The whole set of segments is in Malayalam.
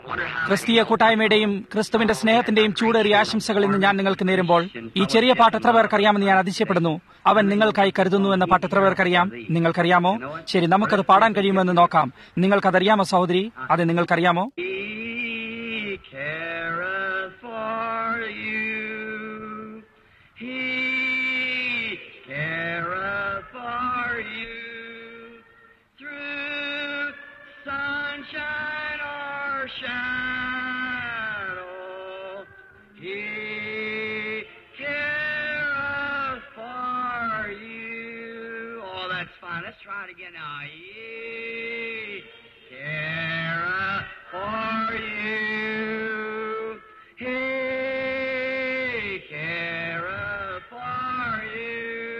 ക്രിസ്തീയ കൂട്ടായ്മയുടെയും ക്രിസ്തുവിന്റെ സ്നേഹത്തിന്റെയും ചൂടേറിയ ആശംസകൾ ഇന്ന് ഞാൻ നിങ്ങൾക്ക് നേരുമ്പോൾ ഈ ചെറിയ പാട്ട് എത്ര പേർക്കറിയാമെന്ന് ഞാൻ അതിശയപ്പെടുന്നു. അവൻ നിങ്ങൾക്കായി കരുതുന്നു എന്ന പാട്ട് എത്ര പേർക്കറിയാം? നിങ്ങൾക്കറിയാമോ? ശരി, നമുക്കത് പാടാൻ കഴിയുമെന്ന് നോക്കാം. നിങ്ങൾക്കതറിയാമോ സഹോദരി? അത് നിങ്ങൾക്കറിയാമോ? Let's try it again now. He careth for you. He careth for you.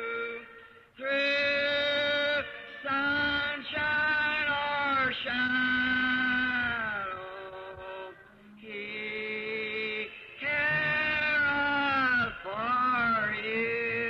Through sunshine or shadow, He careth for you.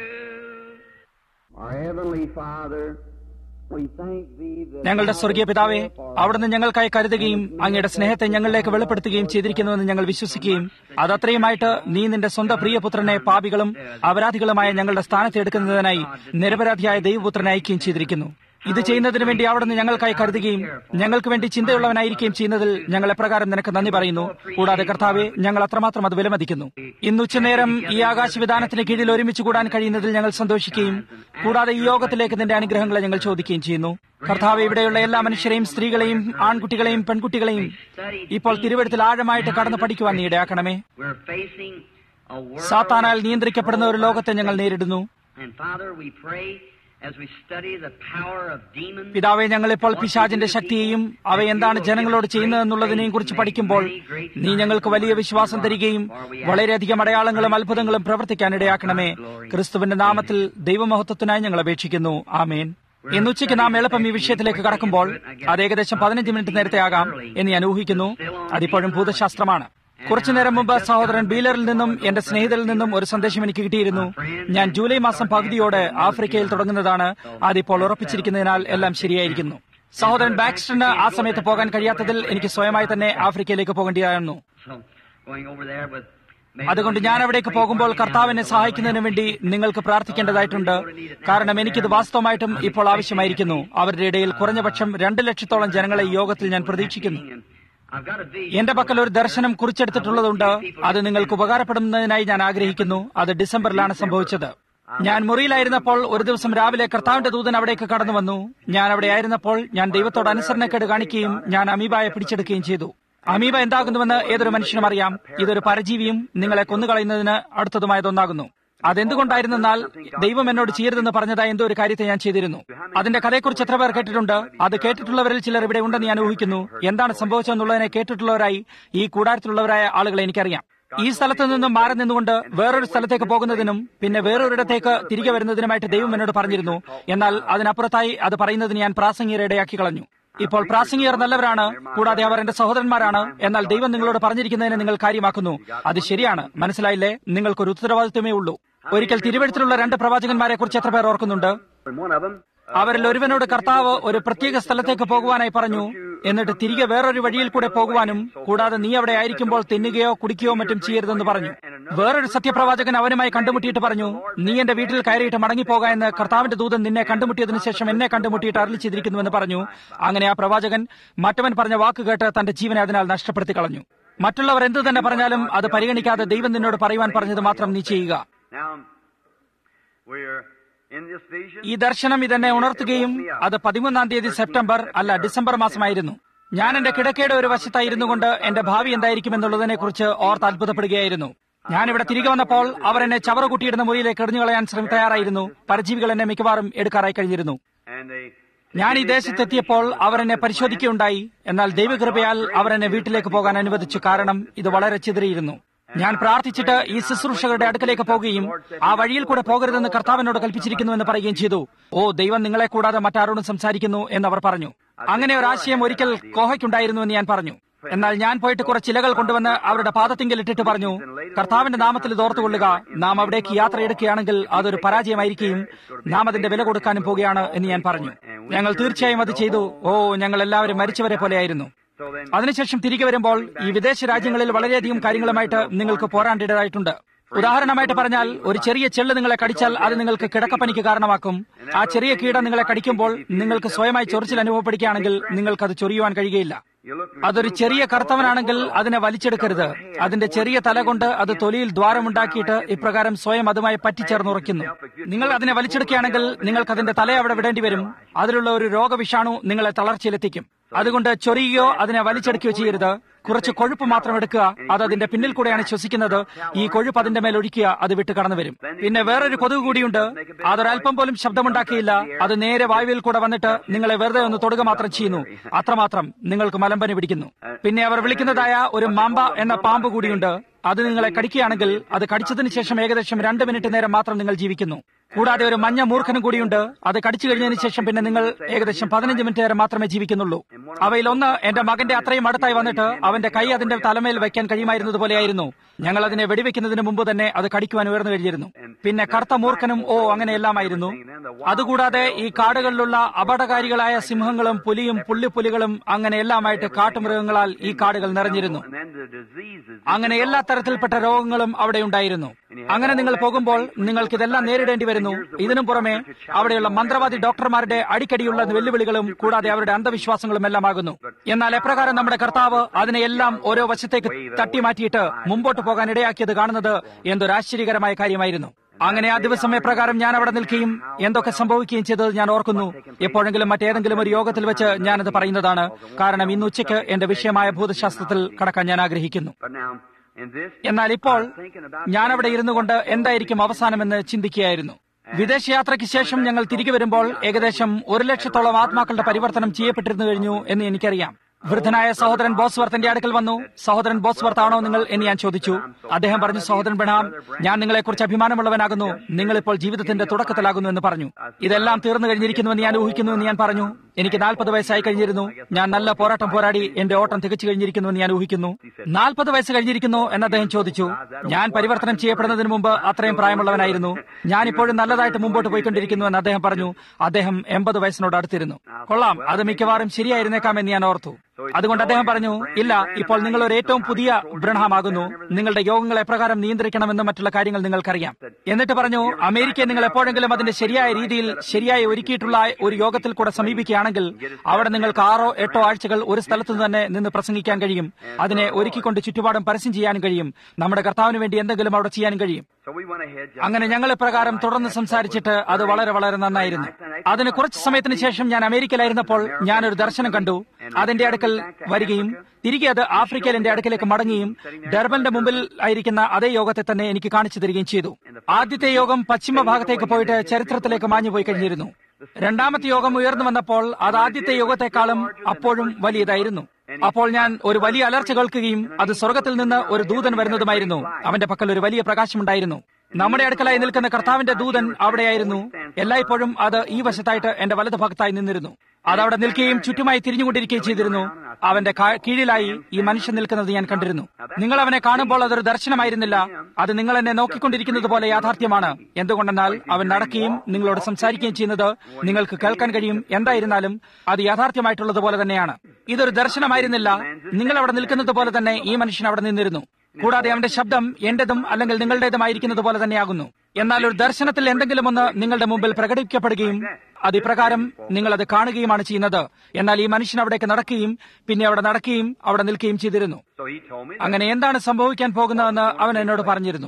Our Heavenly Father, ഞങ്ങളുടെ സ്വർഗീയ പിതാവേ, അവിടുന്ന് ഞങ്ങൾക്കായി കരുതുകയും അങ്ങയുടെ സ്നേഹത്തെ ഞങ്ങളിലേക്ക് വെളിപ്പെടുത്തുകയും ചെയ്തിരിക്കുന്നുവെന്ന് ഞങ്ങൾ വിശ്വസിക്കുകയും അതത്രയുമായിട്ട് നീ നിന്റെ സ്വന്തം പ്രിയപുത്രനെ പാപികളും അപരാധികളുമായ ഞങ്ങളുടെ സ്ഥാനത്ത് എടുക്കുന്നതിനായി നിരപരാധിയായ ദൈവപുത്രനെ അയക്കുകയും ചെയ്തിരിക്കുന്നു. ഇത് ചെയ്യുന്നതിന് വേണ്ടി അവിടുന്ന് ഞങ്ങൾക്കായി കരുതുകയും ഞങ്ങൾക്ക് വേണ്ടി ചിന്തയുള്ളവനായിരിക്കുകയും ചെയ്യുന്നതിൽ ഞങ്ങൾ എപ്രകാരം നിനക്ക് നന്ദി പറയുന്നു. കൂടാതെ കർത്താവെ, ഞങ്ങൾ അത്രമാത്രം അത് വിലമതിക്കുന്നു. ഇന്ന് ഉച്ചനേരം ഈ ആകാശവിധാനത്തിന് കീഴിൽ ഒരുമിച്ച് കൂടാൻ കഴിയുന്നതിൽ ഞങ്ങൾ സന്തോഷിക്കുകയും കൂടാതെ ഈ യോഗത്തിലേക്ക് നിന്റെ അനുഗ്രഹങ്ങളെ ഞങ്ങൾ ചോദിക്കുകയും ചെയ്യുന്നു. കർത്താവ്, ഇവിടെയുള്ള എല്ലാ മനുഷ്യരെയും, സ്ത്രീകളെയും, ആൺകുട്ടികളെയും പെൺകുട്ടികളെയും ഇപ്പോൾ തിരുവെഴുത്തിൽ ആഴമായിട്ട് കടന്നു പഠിക്കുവാൻ നീ ഇടയാക്കണമേ. സാത്താനാൽ നിയന്ത്രിക്കപ്പെടുന്ന ഒരു ലോകത്തെ ഞങ്ങൾ നേരിടുന്നു. പിതാവെ, ഞങ്ങളിപ്പോൾ പിശാചിന്റെ ശക്തിയെയും അവ എന്താണ് ജനങ്ങളോട് ചെയ്യുന്നതെന്നുള്ളതിനെയും കുറിച്ച് പഠിക്കുമ്പോൾ നീ ഞങ്ങൾക്ക് വലിയ വിശ്വാസം തരികയും വളരെയധികം അടയാളങ്ങളും അത്ഭുതങ്ങളും പ്രവർത്തിക്കാൻ ഇടയാക്കണമേ. ക്രിസ്തുവിന്റെ നാമത്തിൽ ദൈവമഹത്വത്തിനായി ഞങ്ങൾ അപേക്ഷിക്കുന്നു. ആമേൻ. ഇന്നുച്ചയ്ക്ക് നാം എളുപ്പം ഈ വിഷയത്തിലേക്ക് കടക്കുമ്പോൾ അത് ഏകദേശം 15 മിനിറ്റ് നേരത്തെ ആകാം എന്ന് ഞാൻ ഊഹിക്കുന്നു. അതിപ്പോഴും ഭൂതശാസ്ത്രമാണ്. കുറച്ചുനേരം മുമ്പ് സഹോദരൻ ബീലറിൽ നിന്നും എന്റെ സ്നേഹിതരിൽ നിന്നും ഒരു സന്ദേശം എനിക്ക് കിട്ടിയിരുന്നു. ഞാൻ ജൂലൈ മാസം പകുതിയോടെ ആഫ്രിക്കയിൽ തുടങ്ങുന്നതാണ്. അതിപ്പോൾ ഉറപ്പിച്ചിരിക്കുന്നതിനാൽ എല്ലാം ശരിയായിരിക്കുന്നു. സഹോദരൻ ബാക്സ്റ്ററിന് ആ സമയത്ത് പോകാൻ കഴിയാത്തതിൽ എനിക്ക് സ്വയമായി തന്നെ ആഫ്രിക്കയിലേക്ക് പോകേണ്ടിയായിരുന്നു. അതുകൊണ്ട് ഞാൻ അവിടേക്ക് പോകുമ്പോൾ കർത്താവിനെ സഹായിക്കുന്നതിന് വേണ്ടി നിങ്ങൾക്ക് പ്രാർത്ഥിക്കേണ്ടതായിട്ടുണ്ട്. കാരണം എനിക്കിത് വാസ്തവമായിട്ടും ഇപ്പോൾ ആവശ്യമായിരിക്കുന്നു. അവരുടെ ഇടയിൽ കുറഞ്ഞപക്ഷം 2 ലക്ഷത്തോളം ജനങ്ങളെ ഈ യോഗത്തിൽ ഞാൻ പ്രതീക്ഷിക്കുന്നു. എന്റെ പക്കൽ ഒരു ദർശനം കുറിച്ചെടുത്തിട്ടുള്ളതുണ്ട്. അത് നിങ്ങൾക്ക് ഉപകാരപ്പെടുന്നതിനായി ഞാൻ ആഗ്രഹിക്കുന്നു. അത് ഡിസംബറിലാണ് സംഭവിച്ചത്. ഞാൻ മുറിയിലായിരുന്നപ്പോൾ ഒരു ദിവസം രാവിലെ കർത്താവിന്റെ ദൂതൻ അവിടേക്ക് കടന്നു വന്നു. ഞാൻ അവിടെ ആയിരുന്നപ്പോൾ ഞാൻ ദൈവത്തോട് അനുസരണക്കേട് കാണിക്കുകയും ഞാൻ അമീബായെ പിടിച്ചെടുക്കുകയും ചെയ്തു. അമീബ എന്താകുന്നുവെന്ന് ഏതൊരു മനുഷ്യനും അറിയാം. ഇതൊരു പരജീവിയും നിങ്ങളെ കൊന്നുകളയുന്നതിന് അടുത്തതുമായതൊന്നാകുന്നു. അതെന്തുകൊണ്ടായിരുന്നാൽ ദൈവം എന്നോട് ചെയ്യരുതെന്ന് പറഞ്ഞതായ എന്തോ ഒരു കാര്യത്തെ ഞാൻ ചെയ്തിരുന്നു. അതിന്റെ കഥയെക്കുറിച്ച് എത്ര പേർ കേട്ടിട്ടുണ്ട്? അത് കേട്ടിട്ടുള്ളവരിൽ ചിലർ ഇവിടെ ഉണ്ടെന്ന് ഞാൻ ഊഹിക്കുന്നു. എന്താണ് സംഭവിച്ചതെന്നുള്ളതിനെ കേട്ടിട്ടുള്ളവരായി ഈ കൂടാരത്തിലുള്ളവരായ ആളുകളെ എനിക്കറിയാം. ഈ സ്ഥലത്ത് നിന്നും മാറി നിന്നുകൊണ്ട് വേറൊരു സ്ഥലത്തേക്ക് പോകുന്നതിനും പിന്നെ വേറൊരിടത്തേക്ക് തിരികെ വരുന്നതിനുമായിട്ട് ദൈവം എന്നോട് പറഞ്ഞിരുന്നു. എന്നാൽ അതിനപ്പുറത്തായി അത് പറയുന്നതിന് ഞാൻ പ്രാസംഗികരെ ഇടയാക്കി കളഞ്ഞു. ഇപ്പോൾ പ്രാസംഗികർ നല്ലവരാണ്, കൂടാതെ അവർ എന്റെ സഹോദരന്മാരാണ്. എന്നാൽ ദൈവം നിങ്ങളോട് പറഞ്ഞിരിക്കുന്നതിനെ നിങ്ങൾ കാര്യമാക്കുന്നു. അത് ശരിയാണ്, മനസ്സിലായില്ലേ? നിങ്ങൾക്കൊരു ഉത്തരവാദിത്വമേ ഉള്ളൂ. ഒരിക്കൽ തിരുവെഴുത്തിലുള്ള 2 പ്രവാചകന്മാരെ കുറിച്ച് എത്ര പേർ ഓർക്കുന്നുണ്ട്? അവരിൽ ഒരുവനോട് കർത്താവ് ഒരു പ്രത്യേക സ്ഥലത്തേക്ക് പോകുവാനായി പറഞ്ഞു. എന്നിട്ട് തിരികെ വേറൊരു വഴിയിൽ കൂടെ പോകുവാനും കൂടാതെ നീ അവിടെ ആയിരിക്കുമ്പോൾ തിന്നുകയോ കുടിക്കുകയോ മറ്റും ചെയ്യരുതെന്ന് പറഞ്ഞു. വേറൊരു സത്യപ്രവാചകൻ അവനുമായി കണ്ടുമുട്ടിയിട്ട് പറഞ്ഞു, നീ എന്റെ വീട്ടിൽ കയറിയിട്ട് മടങ്ങിപ്പോക എന്ന് കർത്താവിന്റെ ദൂതൻ നിന്നെ കണ്ടുമുട്ടിയതിനു ശേഷം എന്നെ കണ്ടുമുട്ടിയിട്ട് അരുളി ചെയ്തിരിക്കുന്നുവെന്ന് പറഞ്ഞു. അങ്ങനെ ആ പ്രവാചകൻ മറ്റവൻ പറഞ്ഞ വാക്ക് കേട്ട് തന്റെ ജീവനെ അതിനാൽ നഷ്ടപ്പെടുത്തി കളഞ്ഞു. മറ്റുള്ളവർ എന്തു തന്നെ പറഞ്ഞാലും അത് പരിഗണിക്കാതെ ദൈവം നിന്നോട് പറയുവാൻ പറഞ്ഞത് മാത്രം നീ ചെയ്യുക. ഈ ദർശനം ഇതെന്നെ ഉണർത്തുകയും അത് 13-ാം തീയതി സെപ്റ്റംബർ അല്ല ഡിസംബർ മാസമായിരുന്നു. ഞാൻ എന്റെ കിടക്കയുടെ ഒരു വശത്തായിരുന്നു കൊണ്ട് എന്റെ ഭാവി എന്തായിരിക്കുമെന്നുള്ളതിനെ കുറിച്ച് ഓർത്ത് അത്ഭുതപ്പെടുകയായിരുന്നു. ഞാനിവിടെ തിരികെ വന്നപ്പോൾ അവർ എന്നെ ചവറ് കൂട്ടിയിടുന്ന മുറിയിലേക്ക് എറിഞ്ഞു കളയാൻ തയ്യാറായിരുന്നു. പരജീവികൾ എന്നെ മിക്കവാറും എടുക്കാറായി കഴിഞ്ഞിരുന്നു. ഞാൻ ഈ ദേശത്തെത്തിയപ്പോൾ അവർ എന്നെ പരിശോധിക്കുകയുണ്ടായി. എന്നാൽ ദൈവകൃപയാൽ അവർ എന്നെ വീട്ടിലേക്ക് പോകാൻ അനുവദിച്ചു. കാരണം ഇത് വളരെ ചിതറിയിരുന്നു. ഞാൻ പ്രാർത്ഥിച്ചിട്ട് ഈ ശുശ്രൂഷകരുടെ അടുക്കലേക്ക് പോകുകയും ആ വഴിയിൽ കൂടെ പോകരുതെന്ന് കർത്താവിനോട് കൽപ്പിച്ചിരിക്കുന്നുവെന്ന് പറയുകയും ചെയ്തു. ഓ, ദൈവം നിങ്ങളെ കൂടാതെ മറ്റാരോടും സംസാരിക്കുന്നു എന്നവർ പറഞ്ഞു. അങ്ങനെ ഒരാശയം ഒരിക്കൽ കോഹയ്ക്കുണ്ടായിരുന്നുവെന്ന് ഞാൻ പറഞ്ഞു. എന്നാൽ ഞാൻ പോയിട്ട് കുറച്ച് ഇലകൾ കൊണ്ടുവന്ന് അവരുടെ പാദത്തിങ്കിൽ ഇട്ടിട്ട് പറഞ്ഞു, കർത്താവിന്റെ നാമത്തിൽ ഇത് ഓർത്തുകൊള്ളുക, നാം അവിടേക്ക് യാത്രയെടുക്കുകയാണെങ്കിൽ അതൊരു പരാജയമായിരിക്കും, നാം അതിന്റെ വില കൊടുക്കാനും പോകുകയാണ് എന്ന് ഞാൻ പറഞ്ഞു. ഞങ്ങൾ തീർച്ചയായും അത് ചെയ്തു. ഓ, ഞങ്ങൾ എല്ലാവരും മരിച്ചവരെ പോലെയായിരുന്നു. അതിനുശേഷം തിരികെ വരുമ്പോൾ ഈ വിദേശ രാജ്യങ്ങളിൽ വളരെയധികം കാര്യങ്ങളുമായിട്ട് നിങ്ങൾക്ക് പോരാടേണ്ടതായിട്ടുണ്ട്. ഉദാഹരണമായിട്ട് പറഞ്ഞാൽ, ഒരു ചെറിയ ചെള്ള് നിങ്ങളെ കടിച്ചാൽ അത് നിങ്ങൾക്ക് കിടക്കപ്പനിക്ക് കാരണമാക്കും. ആ ചെറിയ കീട നിങ്ങളെ കടിക്കുമ്പോൾ നിങ്ങൾക്ക് സ്വയമായി ചൊറിച്ചിൽ അനുഭവപ്പെടുകയാണെങ്കിൽ നിങ്ങൾക്കത് ചൊറിയുവാൻ കഴിയുകയില്ല. അതൊരു ചെറിയ കറുത്തവനാണെങ്കിൽ അതിനെ വലിച്ചെടുക്കരുത്. അതിന്റെ ചെറിയ തല കൊണ്ട് അത് തൊലിയിൽ ദ്വാരമുണ്ടാക്കിയിട്ട് ഇപ്രകാരം സ്വയം അതുമായി പറ്റിച്ചേർന്നുറയ്ക്കുന്നു. നിങ്ങൾ അതിനെ വലിച്ചെടുക്കുകയാണെങ്കിൽ നിങ്ങൾക്ക് അതിന്റെ തല അവിടെ വിടേണ്ടി വരും. അതിലുള്ള ഒരു രോഗവിഷാണു നിങ്ങളെ തളർച്ചയിലെത്തിക്കും. അതുകൊണ്ട് ചൊറിയുകയോ അതിനെ വലിച്ചെടുക്കുകയോ ചെയ്യരുത്. കുറച്ച് കൊഴുപ്പ് മാത്രം എടുക്കുക. അത് അതിന്റെ പിന്നിൽ കൂടെയാണ് ശ്വസിക്കുന്നത്. ഈ കൊഴുപ്പ് അതിന്റെ മേൽ ഒഴിക്കുക, അത് വിട്ട് കടന്നു വരും. പിന്നെ വേറൊരു കൊതുക് കൂടിയുണ്ട്. അതൊരൽപ്പം പോലും ശബ്ദമുണ്ടാക്കിയില്ല. അത് നേരെ വായുവിൽ കൂടെ വന്നിട്ട് നിങ്ങളെ വെറുതെ ഒന്ന് തൊടുക മാത്രം ചെയ്യുന്നു. അത്രമാത്രം നിങ്ങൾക്ക് മലമ്പനി പിടിക്കുന്നു. പിന്നെ അവർ വിളിക്കുന്നതായ ഒരു മാമ്പ എന്ന പാമ്പ് കൂടിയുണ്ട്. അത് നിങ്ങളെ കടിക്കുകയാണെങ്കിൽ അത് കടിച്ചതിന് ശേഷം ഏകദേശം 2 മിനിറ്റ് നേരം മാത്രം നിങ്ങൾ ജീവിക്കുന്നു. കൂടാതെ ഒരു മഞ്ഞ മൂർഖനും കൂടിയുണ്ട്. അത് കടിച്ചു കഴിഞ്ഞതിന് ശേഷം പിന്നെ നിങ്ങൾ ഏകദേശം 15 മിനിറ്റ് നേരം മാത്രമേ ജീവിക്കുന്നുള്ളൂ. അവയിലൊന്ന് എന്റെ മകന്റെ അത്രയും അടുത്തായി വന്നിട്ട് അവന്റെ കൈ അതിന്റെ തലമേൽ വയ്ക്കാൻ കഴിയുമായിരുന്നത് പോലെയായിരുന്നു. ഞങ്ങൾ അതിനെ വെടിവെക്കുന്നതിന് മുമ്പ് തന്നെ അത് കടിക്കുവാൻ ഉയർന്നു കഴിഞ്ഞിരുന്നു. പിന്നെ കറുത്ത മൂർഖനും അങ്ങനെയെല്ലാമായിരുന്നു. അതുകൂടാതെ ഈ കാടുകളിലുള്ള അപകടകാരികളായ സിംഹങ്ങളും പുലിയും പുള്ളിപ്പുലികളും അങ്ങനെ എല്ലാമായിട്ട് കാട്ടുമൃഗങ്ങളാൽ ഈ കാടുകൾ നിറഞ്ഞിരുന്നു. അങ്ങനെ എല്ലാ തരത്തിൽപ്പെട്ട രോഗങ്ങളും അവിടെ ഉണ്ടായിരുന്നു. അങ്ങനെ നിങ്ങൾ പോകുമ്പോൾ നിങ്ങൾക്ക് ഇതെല്ലാം നേരിടേണ്ടി വരുന്നു. ഇതിനും പുറമെ അവിടെയുള്ള മന്ത്രവാദി ഡോക്ടർമാരുടെ അടിക്കടിയുള്ള വെല്ലുവിളികളും കൂടാതെ അവരുടെ അന്ധവിശ്വാസങ്ങളും എല്ലാമാകുന്നു. എന്നാൽ എപ്രകാരം നമ്മുടെ കർത്താവ് അതിനെയെല്ലാം ഓരോ വശത്തേക്ക് തട്ടിമാറ്റിയിട്ട് മുമ്പോട്ട് പോകാൻ ഇടയാക്കിയത് കാണുന്നത് എന്തൊരു ആശ്ചര്യകരമായ കാര്യമായിരുന്നു. അങ്ങനെ ആ ദിവസം എപ്രകാരം ഞാൻ അവിടെ നിൽക്കുകയും എന്തൊക്കെ സംഭവിക്കുകയും ചെയ്തത് ഞാൻ ഓർക്കുന്നു. എപ്പോഴെങ്കിലും മറ്റേതെങ്കിലും ഒരു യോഗത്തിൽ വെച്ച് ഞാനത് പറയുന്നതാണ്. കാരണം ഇന്ന് ഉച്ചയ്ക്ക് എന്റെ വിഷയമായ ഭൂതശാസ്ത്രത്തിൽ കടക്കാൻ ഞാൻ ആഗ്രഹിക്കുന്നു. എന്നാൽ ഇപ്പോൾ ഞാൻ അവിടെ ഇരുന്നു കൊണ്ട് എന്തായിരിക്കും അവസാനമെന്ന് ചിന്തിക്കുകയായിരുന്നു. വിദേശയാത്രയ്ക്ക് ശേഷം ഞങ്ങൾ തിരികെ വരുമ്പോൾ ഏകദേശം 100,000-ഓളം ആത്മാക്കളുടെ പരിവർത്തനം ചെയ്യപ്പെട്ടിരുന്നു കഴിഞ്ഞു എന്ന് എനിക്കറിയാം. വൃദ്ധനായ സഹോദരൻ ബോസ്വർത്തിന്റെ അടുക്കൽ വന്നു. സഹോദരൻ ബോസ്വർത്ത് ആണോ നിങ്ങൾ എന്ന് ഞാൻ ചോദിച്ചു. അദ്ദേഹം പറഞ്ഞു, സഹോദരൻ ബ്രഹാം, ഞാൻ നിങ്ങളെക്കുറിച്ച് അഭിമാനമുള്ളവനാകുന്നു. നിങ്ങളിപ്പോൾ ജീവിതത്തിന്റെ തുടക്കത്തിലാകുന്നു എന്ന് പറഞ്ഞു. ഇതെല്ലാം തീർന്നു കഴിഞ്ഞിരിക്കുന്നുവെന്ന് ഞാൻ ഊഹിക്കുന്നു എന്ന് ഞാൻ പറഞ്ഞു. എനിക്ക് 40 വയസ്സായി കഴിഞ്ഞിരുന്നു. ഞാൻ നല്ല പോരാട്ടം പോരാടി എന്റെ ഓട്ടം തികച്ചു കഴിഞ്ഞിരിക്കുന്നുവെന്ന് ഞാൻ ഊഹിക്കുന്നു. 40 വയസ്സ് കഴിഞ്ഞിരിക്കുന്നു എന്ന് അദ്ദേഹം ചോദിച്ചു. ഞാൻ പരിവർത്തനം ചെയ്യപ്പെടുന്നതിന് മുമ്പ് അത്രയും പ്രായമുള്ളവനായിരുന്നു. ഞാൻ ഇപ്പോഴും നല്ലതായിട്ട് മുമ്പോട്ട് പോയിക്കൊണ്ടിരിക്കുന്നു എന്ന് അദ്ദേഹം പറഞ്ഞു. അദ്ദേഹം 80 വയസ്സിനോട് അടുത്തിരുന്നു. കൊള്ളാം, അത് മിക്കവാറും ശരിയായിരുന്നേക്കാമെന്ന് ഞാൻ ഓർത്തു. അതുകൊണ്ട് അദ്ദേഹം പറഞ്ഞു, ഇല്ല, ഇപ്പോൾ നിങ്ങൾ ഒരു ഏറ്റവും പുതിയ ബ്രഹാമാകുന്നു. നിങ്ങളുടെ യോഗങ്ങൾ എപ്രകാരം നിയന്ത്രിക്കണമെന്ന് മറ്റുള്ള കാര്യങ്ങൾ നിങ്ങൾക്കറിയാം. എന്നിട്ട് പറഞ്ഞു, അമേരിക്കയെ നിങ്ങൾ എപ്പോഴെങ്കിലും അതിന്റെ ശരിയായ രീതിയിൽ ശരിയായി ഒരുക്കിയിട്ടുള്ള ഒരു യോഗത്തിൽ കൂടെ സമീപിക്കുകയാണെങ്കിൽ അവിടെ നിങ്ങൾക്ക് 6-8 ആഴ്ചകൾ ഒരു സ്ഥലത്ത് തന്നെ നിന്ന് പ്രസംഗിക്കാൻ കഴിയും. അതിനെ ഒരുക്കിക്കൊണ്ട് ചുറ്റുപാടും പരസ്യം ചെയ്യാനും കഴിയും. നമ്മുടെ കർത്താവിന് വേണ്ടി എന്തെങ്കിലും അവിടെ ചെയ്യാനും കഴിയും. അങ്ങനെ ഞങ്ങൾ ഇപ്രകാരം തുടർന്ന് സംസാരിച്ചിട്ട് അത് വളരെ വളരെ നന്നായിരുന്നു. അതിന് കുറച്ച് സമയത്തിന് ശേഷം ഞാൻ അമേരിക്കയിലായിരുന്നപ്പോൾ ഞാനൊരു ദർശനം കണ്ടു. അതിന്റെ അടുക്കൽ വരികയും തിരികെ അത് ആഫ്രിക്കയിൽ എന്റെ അടുക്കലേക്ക് മടങ്ങുകയും ഡർബന്റെ മുമ്പിൽ ആയിരിക്കുന്ന അതേ യോഗത്തെ തന്നെ എനിക്ക് കാണിച്ചു തരികയും ചെയ്തു. ആദ്യത്തെ യോഗം പശ്ചിമ ഭാഗത്തേക്ക് പോയിട്ട് ചരിത്രത്തിലേക്ക് മാഞ്ഞു പോയി കഴിഞ്ഞിരുന്നു. രണ്ടാമത്തെ യോഗം ഉയർന്നു വന്നപ്പോൾ അത് ആദ്യത്തെ യോഗത്തെക്കാളും അപ്പോഴും വലിയതായിരുന്നു. അപ്പോൾ ഞാൻ ഒരു വലിയ അലർച്ച കേൾക്കുകയും അത് സ്വർഗത്തിൽ നിന്ന് ഒരു ദൂതൻ വരുന്നതുമായിരുന്നു. അവന്റെ പക്കൽ ഒരു വലിയ പ്രകാശമുണ്ടായിരുന്നു. നമ്മുടെ അടുക്കലായി നിൽക്കുന്ന കർത്താവിന്റെ ദൂതൻ അവിടെയായിരുന്നു. എല്ലായ്പ്പോഴും അത് ഈ വശത്തായിട്ട് എന്റെ വലതുഭാഗത്തായി നിന്നിരുന്നു. അതവിടെ നിൽക്കുകയും ചുറ്റുമായി തിരിഞ്ഞുകൊണ്ടിരിക്കുകയും ചെയ്തിരുന്നു. അവന്റെ കീഴിലായി ഈ മനുഷ്യൻ നിൽക്കുന്നത് ഞാൻ കണ്ടിരുന്നു. നിങ്ങൾ അവനെ കാണുമ്പോൾ അതൊരു ദർശനമായിരുന്നില്ല. അത് നിങ്ങൾ എന്നെ നോക്കിക്കൊണ്ടിരിക്കുന്നത് പോലെ യാഥാർത്ഥ്യമാണ്. എന്തുകൊണ്ടെന്നാൽ അവൻ നടക്കുകയും നിങ്ങളോട് സംസാരിക്കുകയും ചെയ്യുന്നത് നിങ്ങൾക്ക് കേൾക്കാൻ കഴിയും. എന്തായിരുന്നാലും അത് യാഥാർത്ഥ്യമായിട്ടുള്ളതുപോലെ തന്നെയാണ്. ഇതൊരു ദർശനമായിരുന്നില്ല. നിങ്ങൾ അവിടെ നിൽക്കുന്നത് പോലെ തന്നെ ഈ മനുഷ്യൻ അവിടെ നിന്നിരുന്നു. കൂടാതെ അവന്റെ ശബ്ദം എന്റേതും അല്ലെങ്കിൽ നിങ്ങളുടേതുമായിരിക്കുന്നത് പോലെ തന്നെയാകുന്നു. എന്നാൽ ഒരു ദർശനത്തിൽ എന്തെങ്കിലും ഒന്ന് നിങ്ങളുടെ മുമ്പിൽ പ്രകടിപ്പിക്കപ്പെടുകയും അത് ഇപ്രകാരം നിങ്ങൾ അത് കാണുകയുമാണ് ചെയ്യുന്നത്. എന്നാൽ ഈ മനുഷ്യൻ അവിടേക്ക് നടക്കുകയും പിന്നെ അവിടെ നടക്കുകയും അവിടെ നിൽക്കുകയും ചെയ്തിരുന്നു. അങ്ങനെ എന്താണ് സംഭവിക്കാൻ പോകുന്നതെന്ന് അവൻ എന്നോട് പറഞ്ഞിരുന്നു.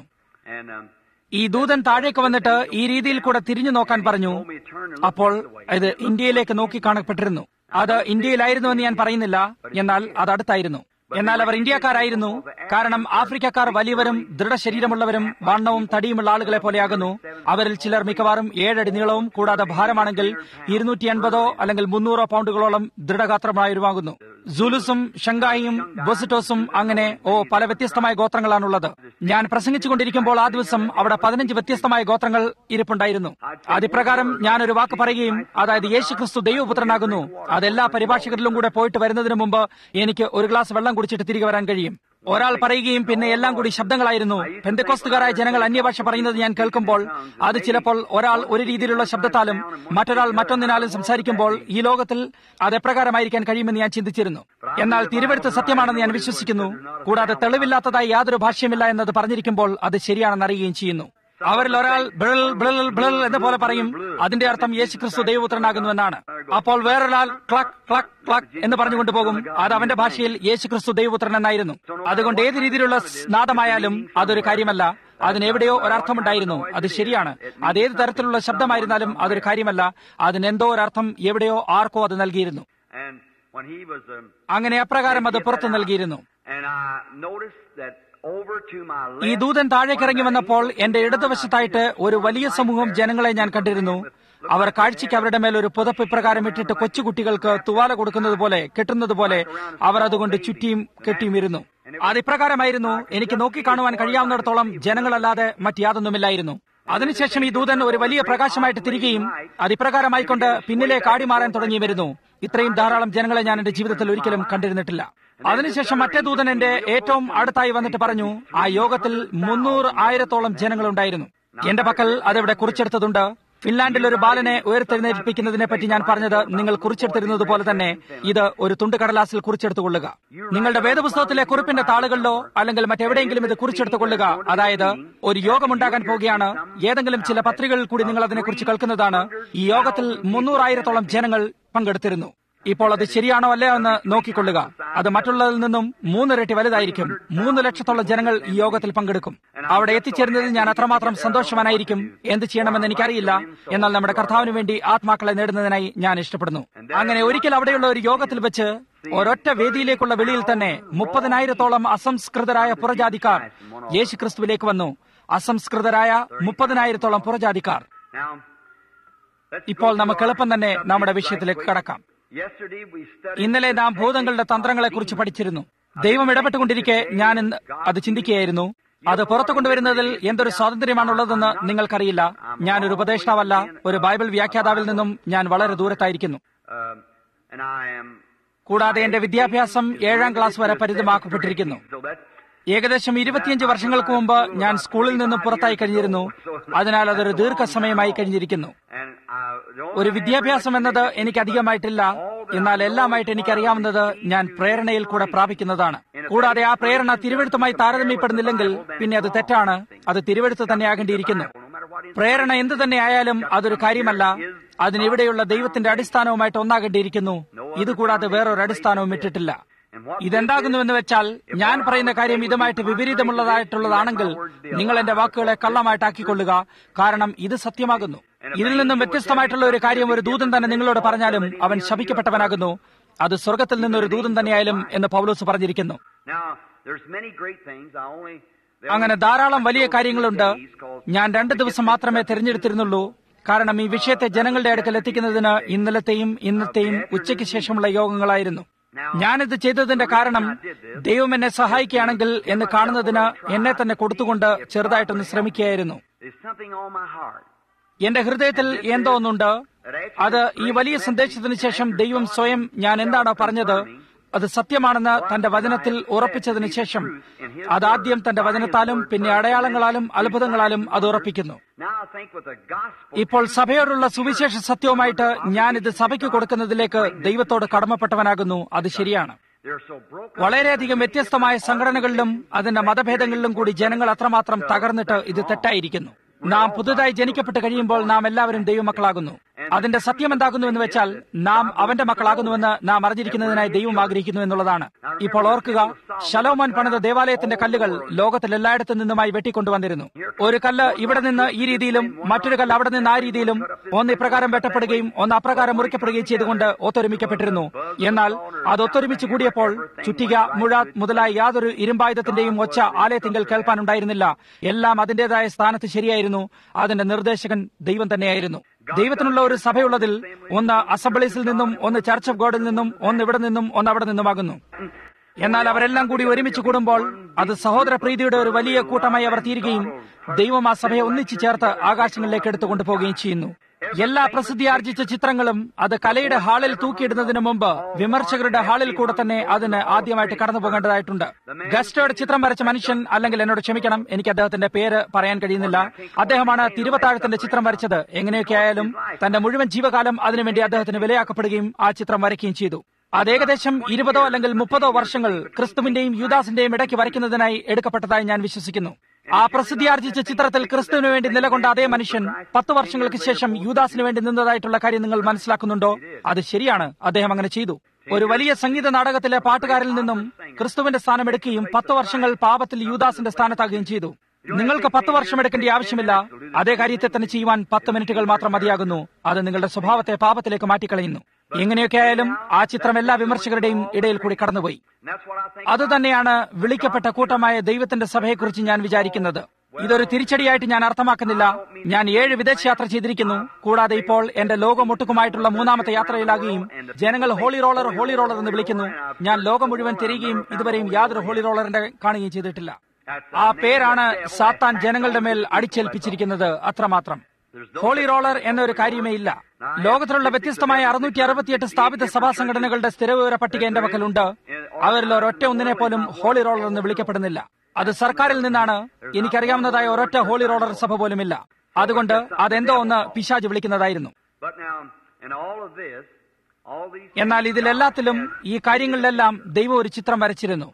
ഈ ദൂതൻ താഴേക്ക് വന്നിട്ട് ഈ രീതിയിൽ കൂടെ തിരിഞ്ഞു നോക്കാൻ പറഞ്ഞു. അപ്പോൾ ഇത് ഇന്ത്യയിലേക്ക് നോക്കി കാണപ്പെട്ടിരുന്നു. അത് ഇന്ത്യയിലായിരുന്നുവെന്ന് ഞാൻ പറയുന്നില്ല, എന്നാൽ അത് അടുത്തായിരുന്നു. എന്നാൽ അവർ ഇന്ത്യക്കാരായിരുന്നു. കാരണം ആഫ്രിക്കക്കാർ വലിയവരും ദൃഢശരീരമുള്ളവരും വണ്ണവും തടിയുമുള്ള ആളുകളെ പോലെയാകുന്നു. അവരിൽ ചിലർ മിക്കവാറും 7 അടി നീളവും കൂടാതെ ഭാരമാണെങ്കിൽ 280 അല്ലെങ്കിൽ 300 പൗണ്ടുകളോളം ദൃഢഗാത്രമായിരുവാകുന്നു. സുലുസും ഷങ്കായിയും ബൊസിറ്റോസും അങ്ങനെ പല വ്യത്യസ്തമായ ഗോത്രങ്ങളാണുള്ളത്. ഞാൻ പ്രസംഗിച്ചുകൊണ്ടിരിക്കുമ്പോൾ ആ ദിവസം അവിടെ 15 വ്യത്യസ്തമായ ഗോത്രങ്ങൾ ഇരിപ്പുണ്ടായിരുന്നു. അതിപ്രകാരം ഞാനൊരു വാക്ക് പറയുകയും, അതായത് യേശുക്രിസ്തു ദൈവപുത്രനാകുന്നു. അതെല്ലാ പരിഭാഷകരിലും കൂടെ പോയിട്ട് വരുന്നതിന് മുമ്പ് എനിക്ക് ഒരു ഗ്ലാസ് വെള്ളം കുടിച്ചിട്ട് തിരികെ വരാൻ കഴിയും. ഒരാൾ പറയുകയും പിന്നെ എല്ലാം കൂടി ശബ്ദങ്ങളായിരുന്നു. പെന്തക്കോസ്തുകാരായ ജനങ്ങൾ അന്യഭാഷ പറയുന്നത് ഞാൻ കേൾക്കുമ്പോൾ അത് ചിലപ്പോൾ ഒരാൾ ഒരു രീതിയിലുള്ള ശബ്ദത്താലും മറ്റൊരാൾ മറ്റൊന്നിനാലും സംസാരിക്കുമ്പോൾ ഈ ലോകത്തിൽ അത് എപ്രകാരമായിരിക്കാൻ കഴിയുമെന്ന് ഞാൻ ചിന്തിച്ചിരുന്നു. എന്നാൽ തിരുവെഴുത്ത് സത്യമാണെന്ന് ഞാൻ വിശ്വസിക്കുന്നു. കൂടാതെ തെളിവില്ലാത്തതായി യാതൊരു ഭാഷ്യമില്ല എന്നത് പറഞ്ഞിരിക്കുമ്പോൾ അത് ശരിയാണെന്ന് അറിയുകയും ചെയ്യുന്നു. അവരിൽ ഒരാൾ ബ്രൾ ബ്രൾ ബ്രൾ എന്ന പോലെ പറയും. അതിന്റെ അർത്ഥം യേശുക്രിസ്തു ദൈവപുത്രനാകുന്നുവെന്നാണ്. അപ്പോൾ വേറൊരാൾ ക്ലക് ക്ലക് ക്ലക് എന്ന് പറഞ്ഞുകൊണ്ട് പോകും. അത് അവന്റെ ഭാഷയിൽ യേശുക്രിസ്തു ദൈവപുത്രൻ എന്നായിരുന്നു. അതുകൊണ്ട് ഏത് രീതിയിലുള്ള നാദമായാലും അതൊരു കാര്യമല്ല. അതിനെവിടെയോ ഒരർത്ഥമുണ്ടായിരുന്നു. അത് ശരിയാണ്. അതേത് തരത്തിലുള്ള ശബ്ദമായിരുന്നാലും അതൊരു കാര്യമല്ല. അതിനെന്തോ ഒരർത്ഥം എവിടെയോ ആർക്കോ അത് നൽകിയിരുന്നു. അങ്ങനെ അപ്രകാരം അത് പുറത്തു നൽകിയിരുന്നു. ഈ ദൂതൻ താഴേക്കിറങ്ങി വന്നപ്പോൾ എന്റെ ഇടതുവശത്തായിട്ട് ഒരു വലിയ സമൂഹം ജനങ്ങളെ ഞാൻ കണ്ടിരുന്നു. അവർ കാഴ്ചയ്ക്ക് അവരുടെ മേൽ ഒരു പുതപ്പ് ഇപ്രകാരം ഇട്ടിട്ട് കൊച്ചുകുട്ടികൾക്ക് തുവാല കൊടുക്കുന്നത് പോലെ കെട്ടുന്നത് പോലെ അവർ അതുകൊണ്ട് ചുറ്റിയും കെട്ടിയുമിരുന്നു. അതിപ്രകാരമായിരുന്നു. എനിക്ക് നോക്കിക്കാണുവാൻ കഴിയാവുന്നിടത്തോളം ജനങ്ങളല്ലാതെ മറ്റ് യാതൊന്നുമില്ലായിരുന്നു. അതിനുശേഷം ഈ ദൂതൻ ഒരു വലിയ പ്രകാശമായിട്ട് തിരികെയും അതിപ്രകാരമായിക്കൊണ്ട് പിന്നിലെ കാടിമാറാൻ തുടങ്ങി വരുന്നു. ഇത്രയും ധാരാളം ജനങ്ങളെ ഞാൻ എന്റെ ജീവിതത്തിൽ ഒരിക്കലും കണ്ടിരുന്നിട്ടില്ല. അതിനുശേഷം മറ്റേ ദൂതൻ എന്റെ ഏറ്റവും അടുത്തായി വന്നിട്ട് പറഞ്ഞു, ആ യോഗത്തിൽ 300,000-ഓളം ജനങ്ങളുണ്ടായിരുന്നു. എന്റെ പക്കൽ അതിവിടെ കുറിച്ചെടുത്തതുണ്ട്. ഫിൻലാൻഡിൽ ഒരു ബാലനെ ഉയർത്തെഴുന്നേൽപ്പിക്കുന്നതിനെ പറ്റി ഞാൻ പറഞ്ഞത് നിങ്ങൾ കുറിച്ചെടുത്തിരുന്നത് പോലെ തന്നെ ഇത് ഒരു തുണ്ട് കടലാസിൽ കുറിച്ചെടുത്തുകൊള്ളുക. നിങ്ങളുടെ വേദപുസ്തകത്തിലെ കുറിപ്പിന്റെ താളുകളിലോ അല്ലെങ്കിൽ മറ്റെവിടെയെങ്കിലും ഇത് കുറിച്ചെടുത്തുകൊള്ളുക. അതായത് ഒരു യോഗമുണ്ടാകാൻ പോകുകയാണ്. ഏതെങ്കിലും ചില പത്രികകളിൽ കൂടി നിങ്ങൾ അതിനെക്കുറിച്ച് കേൾക്കുന്നതാണ്. ഈ യോഗത്തിൽ 300,000-ഓളം ജനങ്ങൾ പങ്കെടുത്തിരുന്നു. ഇപ്പോൾ അത് ശരിയാണോ അല്ലയോ എന്ന് നോക്കിക്കൊള്ളുക. അത് മറ്റുള്ളതിൽ നിന്നും 3 ഇരട്ടി വലുതായിരിക്കും. 3 ലക്ഷത്തോളം ജനങ്ങൾ ഈ യോഗത്തിൽ പങ്കെടുക്കും. അവിടെ എത്തിച്ചേരുന്നതിൽ ഞാൻ അത്രമാത്രം സന്തോഷവാനായിരിക്കും. എന്ത് ചെയ്യണമെന്ന് എനിക്കറിയില്ല. എന്നാൽ നമ്മുടെ കർത്താവിന് വേണ്ടി ആത്മാക്കളെ നേടുന്നതിനായി ഞാൻ ഇഷ്ടപ്പെടുന്നു. അങ്ങനെ ഒരിക്കൽ അവിടെയുള്ള ഒരു യോഗത്തിൽ വെച്ച് ഒരൊറ്റ വേദിയിലേക്കുള്ള വെളിയിൽ തന്നെ 30,000-ഓളം അസംസ്കൃതരായ പുറജാതിക്കാർ യേശുക്രിസ്തുവിലേക്ക് വന്നു. അസംസ്കൃതരായ 30,000-ഓളം പുറജാതിക്കാർ. ഇപ്പോൾ നമുക്ക് എളുപ്പം തന്നെ നമ്മുടെ വിഷയത്തിലേക്ക് കടക്കാം. ഇന്നലെ നാം ഭൂതങ്ങളുടെ തന്ത്രങ്ങളെക്കുറിച്ച് പഠിച്ചിരുന്നു. ദൈവം ഇടപെട്ടുകൊണ്ടിരിക്കെ ഞാൻ അത് ചിന്തിക്കുകയായിരുന്നു. അത് പുറത്തു കൊണ്ടുവരുന്നതിൽ എന്തൊരു സ്വാതന്ത്ര്യമാണുള്ളതെന്ന് നിങ്ങൾക്കറിയില്ല. ഞാനൊരു ഉപദേഷ്ടാവല്ല. ഒരു ബൈബിൾ വ്യാഖ്യാതാവിൽ നിന്നും ഞാൻ വളരെ ദൂരത്തായിരിക്കുന്നു. കൂടാതെ എന്റെ വിദ്യാഭ്യാസം 7ാം ക്ലാസ് വരെ പരിമിതമാക്കപ്പെട്ടിരിക്കുന്നു. ഏകദേശം 25 വർഷങ്ങൾക്ക് മുമ്പ് ഞാൻ സ്കൂളിൽ നിന്നും പുറത്തായി കഴിഞ്ഞിരുന്നു. അതിനാൽ അതൊരു ദീർഘസമയമായി കഴിഞ്ഞിരിക്കുന്നു. ഒരു വിദ്യാഭ്യാസം എന്നത് എനിക്ക് അധികമായിട്ടില്ല. എന്നാൽ എല്ലാമായിട്ട് എനിക്കറിയാവുന്നത് ഞാൻ പ്രേരണയിൽ കൂടെ പ്രാപിക്കുന്നതാണ്. കൂടാതെ ആ പ്രേരണ തിരുവെഴുത്തുമായി താരതമ്യപ്പെടുന്നില്ലെങ്കിൽ പിന്നെ അത് തെറ്റാണ്. അത് തിരുവെഴുത്ത് തന്നെ ആകേണ്ടിയിരിക്കുന്നു. പ്രേരണ എന്ത് തന്നെ ആയാലും അതൊരു കാര്യമല്ല. അതിനിവിടെയുള്ള ദൈവത്തിന്റെ അടിസ്ഥാനവുമായിട്ട് ഒന്നാകേണ്ടിയിരിക്കുന്നു. ഇതുകൂടാതെ വേറൊരു അടിസ്ഥാനവും ഇട്ടിട്ടില്ല. ഇതെന്താകുന്നുവെന്ന് വെച്ചാൽ ഞാൻ പറയുന്ന കാര്യം ഇതുമായിട്ട് വിപരീതമുള്ളതായിട്ടുള്ളതാണെങ്കിൽ നിങ്ങൾ എന്റെ വാക്കുകളെ കള്ളമായിട്ടാക്കിക്കൊള്ളുക. കാരണം ഇത് സത്യമാകുന്നു. ഇതിൽ നിന്നും വ്യത്യസ്തമായിട്ടുള്ള ഒരു കാര്യം ഒരു ദൂതൻ തന്നെ നിങ്ങളോട് പറഞ്ഞാലും അവൻ ശപിക്കപ്പെട്ടവനാകുന്നു. അത് സ്വർഗത്തിൽ നിന്നൊരു ദൂതൻ തന്നെയായാലും എന്ന് പൗലോസ് പറഞ്ഞിരിക്കുന്നു. അങ്ങനെ ധാരാളം വലിയ കാര്യങ്ങളുണ്ട്. ഞാൻ 2 ദിവസം മാത്രമേ തിരഞ്ഞെടുത്തിരുന്നുള്ളൂ. കാരണം ഈ വിഷയത്തെ ജനങ്ങളുടെ അടുക്കൽ എത്തിക്കുന്നതിന് ഇന്നലത്തെയും ഇന്നത്തെയും ഉച്ചയ്ക്ക് ശേഷമുള്ള യോഗങ്ങളായിരുന്നു. ഞാനിത് ചെയ്തതിന്റെ കാരണം ദൈവം എന്നെ സഹായിക്കുകയാണെങ്കിൽ എന്ന് കാണുന്നതിന് എന്നെ തന്നെ കൊടുത്തുകൊണ്ട് ചെറുതായിട്ടൊന്ന് ശ്രമിക്കുകയായിരുന്നു. എന്റെ ഹൃദയത്തിൽ എന്തോ ഒന്നുണ്ട്. അത് ഈ വലിയ സന്ദേശത്തിന് ശേഷം ദൈവം സ്വയം ഞാൻ എന്താണോ പറഞ്ഞത് അത് സത്യമാണെന്ന് തന്റെ വചനത്തിൽ ഉറപ്പിച്ചതിന് ശേഷം അതാദ്യം തന്റെ വചനത്താലും പിന്നെ അടയാളങ്ങളാലും അത്ഭുതങ്ങളാലും അത് ഉറപ്പിക്കുന്നു. ഇപ്പോൾ സഭയോടുള്ള സുവിശേഷ സത്യവുമായിട്ട് ഞാൻ ഇത് സഭയ്ക്ക് കൊടുക്കുന്നതിലേക്ക് ദൈവത്തോട് കടമപ്പെട്ടവനാകുന്നു. അത് ശരിയാണ്. വളരെയധികം വ്യത്യസ്തമായ സംഘടനകളിലും അതിന്റെ മതഭേദങ്ങളിലും കൂടി ജനങ്ങൾ അത്രമാത്രം തകർന്നിട്ട് ഇത് തെറ്റായിരിക്കുന്നു. നാം പുതുതായി ജനിക്കപ്പെട്ട് കഴിയുമ്പോൾ നാം എല്ലാവരും ദൈവമക്കളാകുന്നു. അതിന്റെ സത്യം എന്താകുന്നു എന്ന് വെച്ചാൽ നാം അവന്റെ മക്കളാകുന്നുവെന്ന് നാം അറിഞ്ഞിരിക്കുന്നതിനായി ദൈവം ആഗ്രഹിക്കുന്നു എന്നുള്ളതാണ്. ഇപ്പോൾ ഓർക്കുക, ശലോമോൻ പണിത ദേവാലയത്തിന്റെ കല്ലുകൾ ലോകത്തിൽ എല്ലായിടത്തു നിന്നുമായി വെട്ടിക്കൊണ്ടുവന്നിരുന്നു. ഒരു കല്ല് ഇവിടെ നിന്ന് ഈ രീതിയിലും മറ്റൊരു കല്ല് അവിടെ നിന്ന് ആ രീതിയിലും ഒന്ന് ഇപ്രകാരം വെട്ടപ്പെടുകയും ഒന്ന് അപ്രകാരം മുറിക്കപ്പെടുകയും ചെയ്തുകൊണ്ട് ഒത്തൊരുമിക്കപ്പെട്ടിരുന്നു. എന്നാൽ അത് ഒത്തൊരുമിച്ച് കൂടിയപ്പോൾ ചുറ്റിക, മുഴ മുതലായ യാതൊരു ഇരുമ്പായുധത്തിന്റെയും ഒച്ച ആലയത്തിങ്കൽ കേൾപ്പാനുണ്ടായിരുന്നില്ല. എല്ലാം അതിന്റേതായ സ്ഥാനത്ത് ശരിയായിരുന്നു. അതിന്റെ നിർദ്ദേശകൻ ദൈവം തന്നെയായിരുന്നു. ദൈവത്തിനുള്ള ഒരു സഭയുള്ളതിൽ ഒന്ന് അസംബ്ലീസിൽ നിന്നും ഒന്ന് ചർച്ച് ഓഫ് ഗോഡിൽ നിന്നും ഒന്ന് ഇവിടെ നിന്നും ഒന്ന് അവിടെ നിന്നുമാകുന്നു. എന്നാൽ അവരെല്ലാം കൂടി ഒരുമിച്ച് കൂടുമ്പോൾ അത് സഹോദര പ്രീതിയുടെ ഒരു വലിയ കൂട്ടമായി അവർ തീരുകയും ദൈവം ആ സഭയെ ഒന്നിച്ചു ചേർത്ത് ആകാശങ്ങളിലേക്ക് എടുത്തു കൊണ്ടുപോവുകയും ചെയ്യുന്നു. എല്ലാ പ്രസിദ്ധിയാർജിച്ച ചിത്രങ്ങളും അത് കലയുടെ ഹാളിൽ തൂക്കിയിടുന്നതിന് മുമ്പ് വിമർശകരുടെ ഹാളിൽ കൂടെ തന്നെ അതിന് ആദ്യമായിട്ട് കടന്നു പോകേണ്ടതായിട്ടുണ്ട്. ഗസ്റ്റോയുടെ ചിത്രം വരച്ച മനുഷ്യൻ, അല്ലെങ്കിൽ എന്നോട് ക്ഷമിക്കണം, എനിക്ക് അദ്ദേഹത്തിന്റെ പേര് പറയാൻ കഴിയുന്നില്ല, അദ്ദേഹമാണ് തിരുവത്താഴത്തിന്റെ ചിത്രം വരച്ചത്. എങ്ങനെയൊക്കെ ആയാലും തന്റെ മുഴുവൻ ജീവകാലം അതിനുവേണ്ടി അദ്ദേഹത്തിന് വിലയാക്കപ്പെടുകയും ആ ചിത്രം വരയ്ക്കുകയും ചെയ്തു. അത് ഏകദേശം 20 അല്ലെങ്കിൽ 30 വർഷങ്ങൾ ക്രിസ്തുവിന്റെയും യൂദാസിന്റെയും ഇടയ്ക്ക് വരയ്ക്കുന്നതിനായി എടുക്കപ്പെട്ടതായി ഞാൻ വിശ്വസിക്കുന്നു. ആ പ്രസിദ്ധിയാർജിച്ച ചിത്രത്തിൽ ക്രിസ്തുവിന് വേണ്ടി നിലകൊണ്ട അതേ മനുഷ്യൻ 10 വർഷങ്ങൾക്ക് ശേഷം യൂദാസിന് വേണ്ടി നിന്നതായിട്ടുള്ള കാര്യം നിങ്ങൾ മനസ്സിലാക്കുന്നുണ്ടോ? അത് ശരിയാണ്, അദ്ദേഹം അങ്ങനെ ചെയ്തു. ഒരു വലിയ സംഗീത നാടകത്തിലെ പാട്ടുകാരിൽ നിന്നും ക്രിസ്തുവിന്റെ സ്ഥാനം എടുക്കുകയും 10 വർഷങ്ങൾ പാപത്തിൽ യൂദാസിന്റെ സ്ഥാനത്താകുകയും ചെയ്തു. നിങ്ങൾക്ക് 10 വർഷം എടുക്കേണ്ട ആവശ്യമില്ല. അതേ കാര്യത്തെ തന്നെ ചെയ്യുവാൻ 10 മിനിറ്റുകൾ മാത്രം മതിയാകുന്നു. അത് നിങ്ങളുടെ സ്വഭാവത്തെ പാപത്തിലേക്ക് മാറ്റിക്കളയുന്നു. എങ്ങനെയൊക്കെ ആയാലും ആ ചിത്രം എല്ലാ വിമർശകരുടെയും ഇടയിൽ കൂടി കടന്നുപോയി. അതുതന്നെയാണ് വിളിക്കപ്പെട്ട കൂട്ടമായ ദൈവത്തിന്റെ സഭയെക്കുറിച്ച് ഞാൻ വിചാരിക്കുന്നത്. ഇതൊരു തിരിച്ചടിയായിട്ട് ഞാൻ അർത്ഥമാക്കുന്നില്ല. ഞാൻ 7 വിദേശയാത്ര ചെയ്തിരിക്കുന്നു. കൂടാതെ ഇപ്പോൾ എന്റെ ലോകമൊട്ടുക്കുമായിട്ടുള്ള 3ാമത്തെ യാത്രയിലാകുകയും ജനങ്ങൾ ഹോളി റോളർ എന്ന് വിളിക്കുന്നു. ഞാൻ ലോകം മുഴുവൻ തിരികെയും ഇതുവരെയും യാതൊരു ഹോളി റോളറിന്റെ കാണുകയും ചെയ്തിട്ടില്ല. ആ പേരാണ് സാത്താൻ ജനങ്ങളുടെ മേൽ അടിച്ചേൽപ്പിച്ചിരിക്കുന്നത്, അത്രമാത്രം. ഹോളി റോളർ എന്നൊരു കാര്യമേ ഇല്ല. ലോകത്തിലുള്ള വ്യത്യസ്തമായ 668 സ്ഥാപിത സഭാ സംഘടനകളുടെ സ്ഥിരവിവര പട്ടിക എന്റെ പക്കലുണ്ട്. അവരിൽ ഒരൊറ്റ ഒന്നിനെ പോലും ഹോളി റോളർ എന്ന് വിളിക്കപ്പെടുന്നില്ല. അത് സർക്കാരിൽ നിന്നാണ്. എനിക്കറിയാവുന്നതായ ഒരൊറ്റ ഹോളി റോളർ സഭ പോലുമില്ല. അതുകൊണ്ട് അതെന്തോ ഒന്ന് പിശാച് വിളിക്കുന്നതായിരുന്നു. എന്നാൽ ഇതിലെല്ലാത്തിലും, ഈ കാര്യങ്ങളിലെല്ലാം ദൈവം ഒരു ചിത്രം വരച്ചിരുന്നു.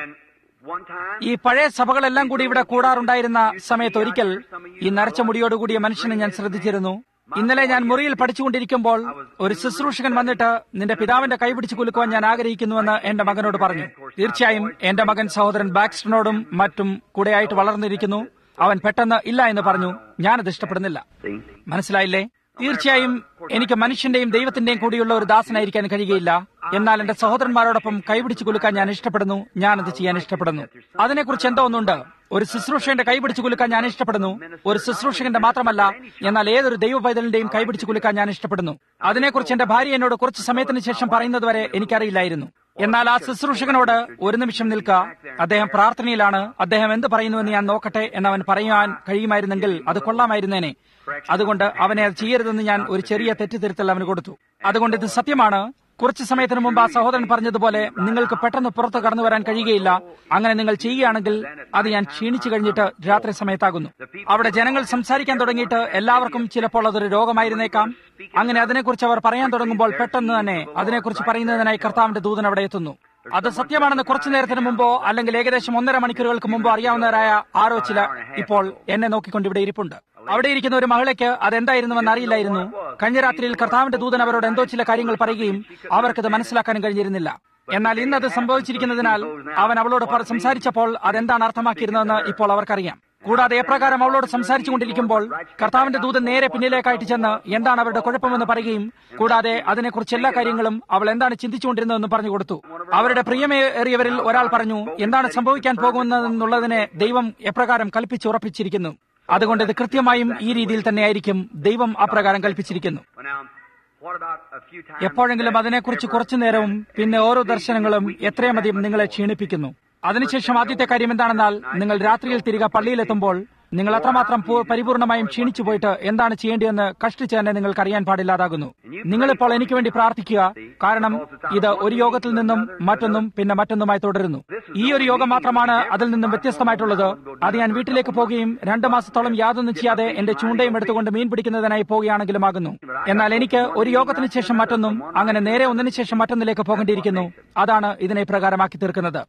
ഈ പഴയ സഭകളെല്ലാം കൂടി ഇവിടെ കൂടാറുണ്ടായിരുന്ന സമയത്ത് ഒരിക്കൽ ഈ നരച്ച മുടിയോടുകൂടിയ മനുഷ്യനെ ഞാൻ ശ്രദ്ധിച്ചിരുന്നു. ഇന്നലെ ഞാൻ മുറിയിൽ പഠിച്ചുകൊണ്ടിരിക്കുമ്പോൾ ഒരു ശുശ്രൂഷകൻ വന്നിട്ട് നിന്റെ പിതാവിന്റെ കൈപിടിച്ച് കുലുക്കുവാൻ ഞാൻ ആഗ്രഹിക്കുന്നുവെന്ന് എന്റെ മകനോട് പറഞ്ഞു. തീർച്ചയായും എന്റെ മകൻ സഹോദരൻ ബാക്സ്റ്ററിനോടും മറ്റും കൂടെയായിട്ട് വളർന്നിരിക്കുന്നു. അവൻ പെട്ടെന്ന് ഇല്ല എന്ന് പറഞ്ഞു. ഞാനത് ഇഷ്ടപ്പെടുന്നില്ല. മനസ്സിലായില്ലേ? തീർച്ചയായും എനിക്ക് മനുഷ്യന്റെയും ദൈവത്തിന്റെയും കൂടിയുള്ള ഒരു ദാസനായിരിക്കാൻ കഴിയുകയില്ല. എന്നാൽ എന്റെ സഹോദരന്മാരോടൊപ്പം കൈപിടിച്ച് കുലുക്കാൻ ഞാൻ ഇഷ്ടപ്പെടുന്നു. ഞാനത് ചെയ്യാൻ ഇഷ്ടപ്പെടുന്നു. അതിനെക്കുറിച്ച് എന്തോ ഒന്നുണ്ട്. ഒരു ശുശ്രൂഷകന്റെ കൈപിടിച്ച് കുലുക്കാൻ ഞാൻ ഇഷ്ടപ്പെടുന്നു. ഒരു ശുശ്രൂഷകന്റെ മാത്രമല്ല, എന്നാൽ ഏതൊരു ദൈവ പൈതലിന്റെയും കൈപിടിച്ച് കുലുക്കാൻ ഞാൻ ഇഷ്ടപ്പെടുന്നു. അതിനെക്കുറിച്ച് എന്റെ ഭാര്യ എന്നോട് കുറച്ച് സമയത്തിന് ശേഷം പറയുന്നതുവരെ എനിക്കറിയില്ലായിരുന്നു. എന്നാൽ ആ ശുശ്രൂഷകനോട് ഒരു നിമിഷം നിൽക്കുക, അദ്ദേഹം പ്രാർത്ഥനയിലാണ്, അദ്ദേഹം എന്ത് പറയുന്നുവെന്ന് ഞാൻ നോക്കട്ടെ എന്നവൻ പറയാൻ കഴിയുമായിരുന്നെങ്കിൽ അത് കൊള്ളാമായിരുന്നേനെ. അതുകൊണ്ട് അവനെ അത് ചെയ്യരുതെന്ന് ഞാൻ ഒരു ചെറിയ തെറ്റിദ്ധരുത്തൽ അവന് കൊടുത്തു. അതുകൊണ്ട് ഇത് സത്യമാണ്. കുറച്ചു സമയത്തിന് മുമ്പ് ആ സഹോദരൻ പറഞ്ഞതുപോലെ നിങ്ങൾക്ക് പെട്ടെന്ന് പുറത്ത് കടന്നു വരാൻ കഴിയുകയില്ല. അങ്ങനെ നിങ്ങൾ ചെയ്യുകയാണെങ്കിൽ അത് ഞാൻ ക്ഷീണിച്ചു കഴിഞ്ഞിട്ട് രാത്രി സമയത്താകുന്നു. അവിടെ ജനങ്ങൾ സംസാരിക്കാൻ തുടങ്ങിയിട്ട് എല്ലാവർക്കും ചിലപ്പോൾ അതൊരു രോഗമായിരുന്നേക്കാം. അങ്ങനെ അതിനെക്കുറിച്ച് അവർ പറയാൻ തുടങ്ങുമ്പോൾ പെട്ടെന്ന് തന്നെ അതിനെക്കുറിച്ച് പറയുന്നതിനായി കർത്താവിന്റെ ദൂതൻ അവിടെ എത്തുന്നു. അത് സത്യമാണെന്ന് കുറച്ചു നേരത്തിന് മുമ്പോ അല്ലെങ്കിൽ ഏകദേശം 1.5 മണിക്കൂറുകൾക്ക് മുമ്പോ അറിയാവുന്നവരായ ആരോ ചില ഇപ്പോൾ എന്നെ നോക്കിക്കൊണ്ട് ഇവിടെ ഇരിപ്പുണ്ട്. അവിടെ ഇരിക്കുന്ന ഒരു മഹിളയ്ക്ക് അതെന്തായിരുന്നുവെന്ന് അറിയില്ലായിരുന്നു. കഴിഞ്ഞ രാത്രിയിൽ കർത്താവിന്റെ ദൂതൻ അവരോട് എന്തോ ചില കാര്യങ്ങൾ പറയുകയും അവർക്കത് മനസ്സിലാക്കാനും കഴിഞ്ഞിരുന്നില്ല. എന്നാൽ ഇന്നത് സംഭവിച്ചിരിക്കുന്നതിനാൽ അവൻ അവളോട് സംസാരിച്ചപ്പോൾ അതെന്താണ് അർത്ഥമാക്കിയിരുന്നതെന്ന് ഇപ്പോൾ അവർക്കറിയാം. കൂടാതെ എപ്രകാരം അവളോട് സംസാരിച്ചുകൊണ്ടിരിക്കുമ്പോൾ കർത്താവിന്റെ ദൂതൻ നേരെ പിന്നിലേക്കായിട്ട് ചെന്ന് എന്താണ് അവരുടെ കുഴപ്പമെന്ന് പറയുകയും കൂടാതെ അതിനെക്കുറിച്ച് എല്ലാ കാര്യങ്ങളും അവൾ എന്താണ് ചിന്തിച്ചുകൊണ്ടിരുന്നതെന്ന് പറഞ്ഞു കൊടുത്തു. അവരുടെ പ്രിയമേറിയവരിൽ ഒരാൾ പറഞ്ഞു, എന്താണ് സംഭവിക്കാൻ പോകുന്നതെന്നുള്ളതിനെ ദൈവം എപ്രകാരം കൽപ്പിച്ചുറപ്പിച്ചിരിക്കുന്നു. അതുകൊണ്ട് ഇത് കൃത്യമായും ഈ രീതിയിൽ തന്നെയായിരിക്കും. ദൈവം അപ്രകാരം കൽപ്പിച്ചിരിക്കുന്നു. എപ്പോഴെങ്കിലും അതിനെക്കുറിച്ച് കുറച്ചു നേരവും പിന്നെ ഓരോ ദർശനങ്ങളും എത്രയുമധികം നിങ്ങളെ ക്ഷീണിപ്പിക്കുന്നു. അതിനുശേഷം ആദ്യത്തെ കാര്യം എന്താണെന്നാൽ നിങ്ങൾ രാത്രിയിൽ തിരികെ പള്ളിയിലെത്തുമ്പോൾ നിങ്ങൾ അത്രമാത്രം പരിപൂർണമായും ക്ഷീണിച്ചു പോയിട്ട് എന്താണ് ചെയ്യേണ്ടതെന്ന് കഷ്ടിച്ച് തന്നെ നിങ്ങൾക്ക് അറിയാൻ പാടില്ലാതാകുന്നു. നിങ്ങളിപ്പോൾ എനിക്ക് വേണ്ടി പ്രാർത്ഥിക്കുക. കാരണം ഇത് ഒരു യോഗത്തിൽ നിന്നും മറ്റൊന്നും പിന്നെ മറ്റൊന്നുമായി തുടരുന്നു. ഈ ഒരു യോഗം മാത്രമാണ് അതിൽ നിന്നും വ്യത്യസ്തമായിട്ടുള്ളത്. അത് ഞാൻ വീട്ടിലേക്ക് പോകുകയും 2 മാസത്തോളം യാതൊന്നും ചെയ്യാതെ എന്റെ ചൂണ്ടയും എടുത്തുകൊണ്ട് മീൻ പിടിക്കുന്നതിനായി പോവുകയാണെങ്കിലും ആകുന്നു. എന്നാൽ എനിക്ക് ഒരു യോഗത്തിന് ശേഷം മറ്റൊന്നും അങ്ങനെ നേരെ ഒന്നിനു ശേഷം മറ്റൊന്നിലേക്ക് പോകേണ്ടിയിരിക്കുന്നു. അതാണ് ഇതിനെ പ്രകാരമാക്കി തീർക്കുന്നത്.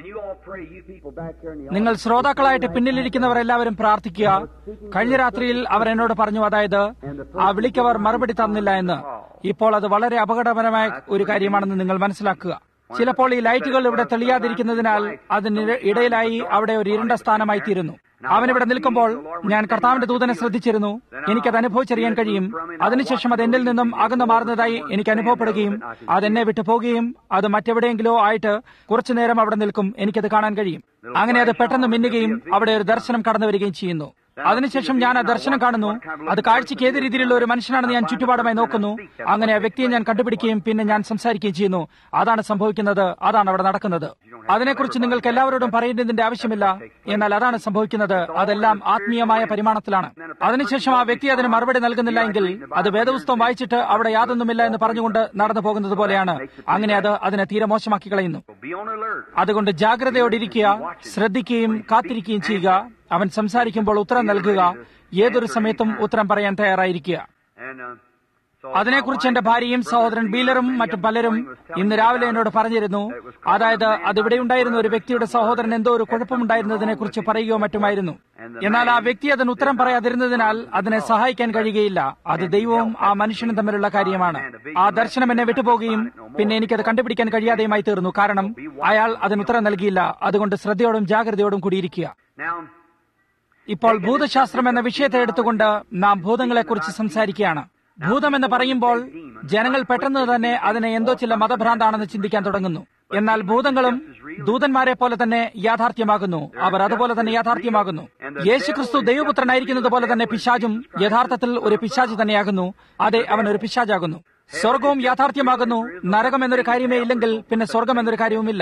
നിങ്ങൾ ശ്രോതാക്കളായിട്ട് പിന്നിലിരിക്കുന്നവർ എല്ലാവരും പ്രാർത്ഥിക്കുക. കഴിഞ്ഞ രാത്രിയിൽ അവർ എന്നോട് പറഞ്ഞു, അതായത് ആ വിളിക്കവർ മറുപടി തന്നില്ല എന്ന്. ഇപ്പോൾ അത് വളരെ അപകടകരമായ ഒരു കാര്യമാണെന്ന് നിങ്ങൾ മനസ്സിലാക്കുക. ചിലപ്പോൾ ഈ ലൈറ്റുകൾ ഇവിടെ തെളിയാതിരിക്കുന്നതിനാൽ അതിന് ഇടയിലായി അവിടെ ഒരു ഇരുണ്ട സ്ഥാനമായി തീരുന്നു. അവനിവിടെ നിൽക്കുമ്പോൾ ഞാൻ കർത്താവിന്റെ ദൂതനെ ശ്രദ്ധിച്ചിരുന്നു. എനിക്കത് അനുഭവിച്ചറിയാൻ കഴിയും. അതിനുശേഷം അത് എന്നിൽ നിന്നും അകന്നു മാറുന്നതായി എനിക്ക് അനുഭവപ്പെടുകയും അതെന്നെ വിട്ടു പോകുകയും അത് മറ്റെവിടെയെങ്കിലോ ആയിട്ട് കുറച്ചുനേരം അവിടെ നിൽക്കും. എനിക്കത് കാണാൻ കഴിയും. അങ്ങനെ അത് പെട്ടെന്ന് മിന്നുകയും അവിടെ ഒരു ദർശനം കടന്നു വരികയും ചെയ്യുന്നു. അതിനുശേഷം ഞാൻ ആ ദർശനം കാണുന്നു. അത് കാഴ്ചയ്ക്ക് ഏത് രീതിയിലുള്ള ഒരു മനുഷ്യനാണെന്ന് ഞാൻ ചുറ്റുപാടുമായി നോക്കുന്നു. അങ്ങനെ ആ വ്യക്തിയെ ഞാൻ കണ്ടുപിടിക്കുകയും പിന്നെ ഞാൻ സംസാരിക്കുകയും ചെയ്യുന്നു. അതാണ് സംഭവിക്കുന്നത്, അതാണ് അവിടെ നടക്കുന്നത്. അതിനെക്കുറിച്ച് നിങ്ങൾക്ക് എല്ലാവരോടും പറയേണ്ടതിന്റെ ആവശ്യമില്ല. എന്നാൽ അതാണ് സംഭവിക്കുന്നത്. അതെല്ലാം ആത്മീയമായ പരിമാണത്തിലാണ്. അതിനുശേഷം ആ വ്യക്തി അതിന് മറുപടി നൽകുന്നില്ല എങ്കിൽ അത് വേദപുസ്തകം വായിച്ചിട്ട് അവിടെ യാതൊന്നുമില്ല എന്ന് പറഞ്ഞുകൊണ്ട് നടന്നു പോകുന്നത് പോലെയാണ്. അങ്ങനെ അത് അതിനെ തീരെ മോശമാക്കി കളയുന്നു. അതുകൊണ്ട് ജാഗ്രതയോടിരിക്കുക, ശ്രദ്ധിക്കുകയും കാത്തിരിക്കുകയും ചെയ്യുക. അവൻ സംസാരിക്കുമ്പോൾ ഉത്തരം നൽകുക. ഏതൊരു സമയത്തും ഉത്തരം പറയാൻ തയ്യാറായിരിക്കുക. അതിനെക്കുറിച്ച് എന്റെ ഭാര്യയും സഹോദരൻ ബീലറും മറ്റു പലരും ഇന്ന് രാവിലെ എന്നോട് പറഞ്ഞിരുന്നു. അതായത് അതിവിടെ ഉണ്ടായിരുന്ന ഒരു വ്യക്തിയുടെ സഹോദരൻ എന്തോ ഒരു കുഴപ്പമുണ്ടായിരുന്നതിനെ കുറിച്ച് പറയുകയോ മറ്റുമായിരുന്നു. എന്നാൽ ആ വ്യക്തി അതിന് ഉത്തരം പറയാതിരുന്നതിനാൽ അതിനെ സഹായിക്കാൻ കഴിയുകയില്ല. അത് ദൈവവും ആ മനുഷ്യനും തമ്മിലുള്ള കാര്യമാണ്. ആ ദർശനം എന്നെ വിട്ടുപോകുകയും പിന്നെ എനിക്കത് കണ്ടുപിടിക്കാൻ കഴിയാതെയുമായി തീർന്നു. കാരണം അയാൾ അതിന് ഉത്തരം നൽകിയില്ല. അതുകൊണ്ട് ശ്രദ്ധയോടും ജാഗ്രതയോടും കൂടിയിരിക്കുക. ഇപ്പോൾ ഭൂതശാസ്ത്രം എന്ന വിഷയത്തെ എടുത്തുകൊണ്ട് നാം ഭൂതങ്ങളെക്കുറിച്ച് സംസാരിക്കുകയാണ്. ഭൂതമെന്ന് പറയുമ്പോൾ ജനങ്ങൾ പെട്ടെന്ന് തന്നെ അതിനെ എന്തോ ചില മതഭ്രാന്താണെന്ന് ചിന്തിക്കാൻ തുടങ്ങുന്നു. എന്നാൽ ഭൂതങ്ങളും ദൂതന്മാരെ പോലെ തന്നെ യാഥാർത്ഥ്യമാകുന്നു. അവർ അതുപോലെ തന്നെ യാഥാർത്ഥ്യമാകുന്നു. യേശുക്രിസ്തു ദൈവപുത്രനായിരിക്കുന്നത് പോലെ തന്നെ പിശാചും യഥാർത്ഥത്തിൽ ഒരു പിശാച് തന്നെയാകുന്നു. അതെ, അവൻ ഒരു പിശാചാകുന്നു. സ്വർഗവും യാഥാർത്ഥ്യമാകുന്നു. നരകം എന്നൊരു കാര്യമേ ഇല്ലെങ്കിൽ പിന്നെ സ്വർഗം എന്നൊരു കാര്യവുമില്ല.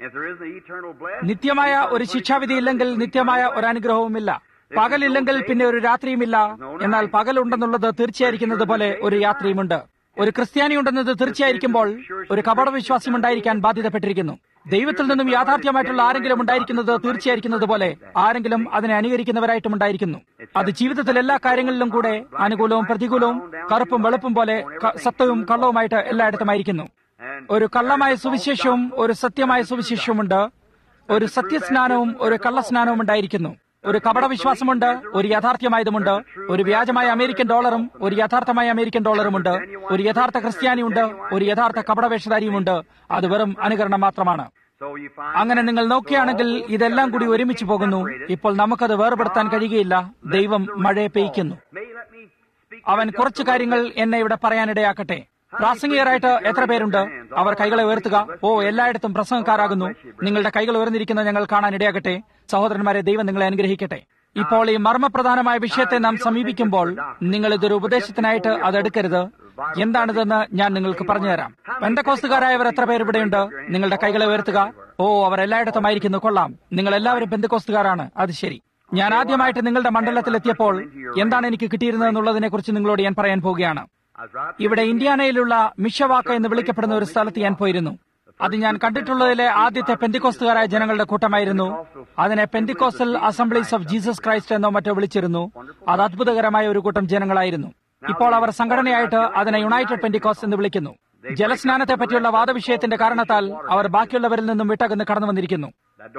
നിത്യമായ ഒരു ശിക്ഷാവിധി ഇല്ലെങ്കിൽ നിത്യമായ ഒരു അനുഗ്രഹവുമില്ല. പകലില്ലെങ്കിൽ പിന്നെ ഒരു രാത്രിയുമില്ല. എന്നാൽ പകലുണ്ടെന്നുള്ളത് തീർച്ചയായിരിക്കുന്നത് പോലെ ഒരു യാത്രയുമുണ്ട്. ഒരു ക്രിസ്ത്യാനി ഉണ്ടെന്നത് തീർച്ചയായിരിക്കുമ്പോൾ ഒരു കപടവിശ്വാസം ഉണ്ടായിരിക്കാൻ ബാധ്യതപ്പെട്ടിരിക്കുന്നു. ദൈവത്തിൽ നിന്നും യാഥാർത്ഥ്യമായിട്ടുള്ള ആരെങ്കിലും ഉണ്ടായിരിക്കുന്നത് തീർച്ചയായിരിക്കുന്നത് പോലെ ആരെങ്കിലും അതിനെ അനുകരിക്കുന്നവരായിട്ടും ഉണ്ടായിരിക്കുന്നു. അത് ജീവിതത്തിൽ എല്ലാ കാര്യങ്ങളിലും കൂടെ അനുകൂലവും പ്രതികൂലവും കറുപ്പും വെളുപ്പും പോലെ സത്യവും കള്ളവുമായിട്ട് എല്ലായിടത്തുമായിരിക്കുന്നു. ഒരു കള്ളമായ സുവിശേഷവും ഒരു സത്യമായ സുവിശേഷവുമുണ്ട്. ഒരു സത്യസ്നാനവും ഒരു കള്ളസ്നാനവും ഉണ്ടായിരിക്കുന്നു. ഒരു കപടവിശ്വാസമുണ്ട്, ഒരു യാഥാർത്ഥ്യമായതുമുണ്ട്. ഒരു വ്യാജമായ അമേരിക്കൻ ഡോളറും ഒരു യഥാർത്ഥമായ അമേരിക്കൻ ഡോളറുമുണ്ട്. ഒരു യഥാർത്ഥ ക്രിസ്ത്യാനിയുണ്ട്, ഒരു യഥാർത്ഥ കപടവേഷധാരിയുമുണ്ട്. അത് വെറും അനുകരണം മാത്രമാണ്. അങ്ങനെ നിങ്ങൾ നോക്കുകയാണെങ്കിൽ ഇതെല്ലാം കൂടി ഒരുമിച്ച് പോകുന്നു. ഇപ്പോൾ നമുക്കത് വേർപെടുത്താൻ കഴിയുകയില്ല. ദൈവം മഴയെ പെയ്യ്ക്കുന്നു. അവൻ കുറച്ചു കാര്യങ്ങൾ എന്നെ ഇവിടെ പറയാനിടയാക്കട്ടെ. പ്രാസംഗികരായിട്ട് എത്ര പേരുണ്ട്? അവർ കൈകളെ ഉയർത്തുക. ഓ, എല്ലായിടത്തും പ്രസംഗക്കാരാകുന്നു. നിങ്ങളുടെ കൈകൾ ഉയർന്നിരിക്കുന്ന ഞങ്ങൾ കാണാൻ ഇടയാകട്ടെ. സഹോദരന്മാരെ, ദൈവം നിങ്ങളെ അനുഗ്രഹിക്കട്ടെ. ഇപ്പോൾ ഈ മർമ്മപ്രധാനമായ വിഷയത്തെ നാം സമീപിക്കുമ്പോൾ നിങ്ങൾ ഇതൊരു ഉപദേശത്തിനായിട്ട് അതെടുക്കരുത്. എന്താണിതെന്ന് ഞാൻ നിങ്ങൾക്ക് പറഞ്ഞുതരാം. പെന്തക്കോസ്തുകാരായവർ എത്ര പേർ ഇവിടെയുണ്ട്? നിങ്ങളുടെ കൈകളെ ഉയർത്തുക. ഓ, അവർ എല്ലായിടത്തുമായിരിക്കുന്നു. കൊള്ളാം, നിങ്ങൾ എല്ലാവരും പെന്തക്കോസ്തുകാരാണ്. അത് ശരി. ഞാൻ ആദ്യമായിട്ട് നിങ്ങളുടെ മണ്ഡലത്തിലെത്തിയപ്പോൾ എന്താണ് എനിക്ക് കിട്ടിയിരുന്നതെന്നുള്ളതിനെ കുറിച്ച് നിങ്ങളോട് ഞാൻ പറയാൻ പോവുകയാണ്. ഇവിടെ ഇന്ത്യാനയിലുള്ള മിഷവാക്ക എന്ന് വിളിക്കപ്പെടുന്ന ഒരു സ്ഥലത്ത് ഞാൻ പോയിരുന്നു. അത് ഞാൻ കണ്ടിട്ടുള്ളതിലെ ആദ്യത്തെ പെന്തിക്കോസ്തുകാരായ ജനങ്ങളുടെ കൂട്ടമായിരുന്നു. അതിനെ Pentecostal Assemblies of Jesus Christ എന്നോ മറ്റോ വിളിച്ചിരുന്നു. അത് അത്ഭുതകരമായ ഒരു കൂട്ടം ജനങ്ങളായിരുന്നു. ഇപ്പോൾ അവർ സംഘടനയായിട്ട് അതിനെ യുണൈറ്റഡ് പെന്തിക്കോസ്റ്റ് എന്ന് വിളിക്കുന്നു. ജലസ്നാനത്തെ പറ്റിയുള്ള വാദവിഷയത്തിന്റെ കാരണത്താൽ അവർ ബാക്കിയുള്ളവരിൽ നിന്നും വിട്ടകന്ന് കടന്നു വന്നിരിക്കുന്നു.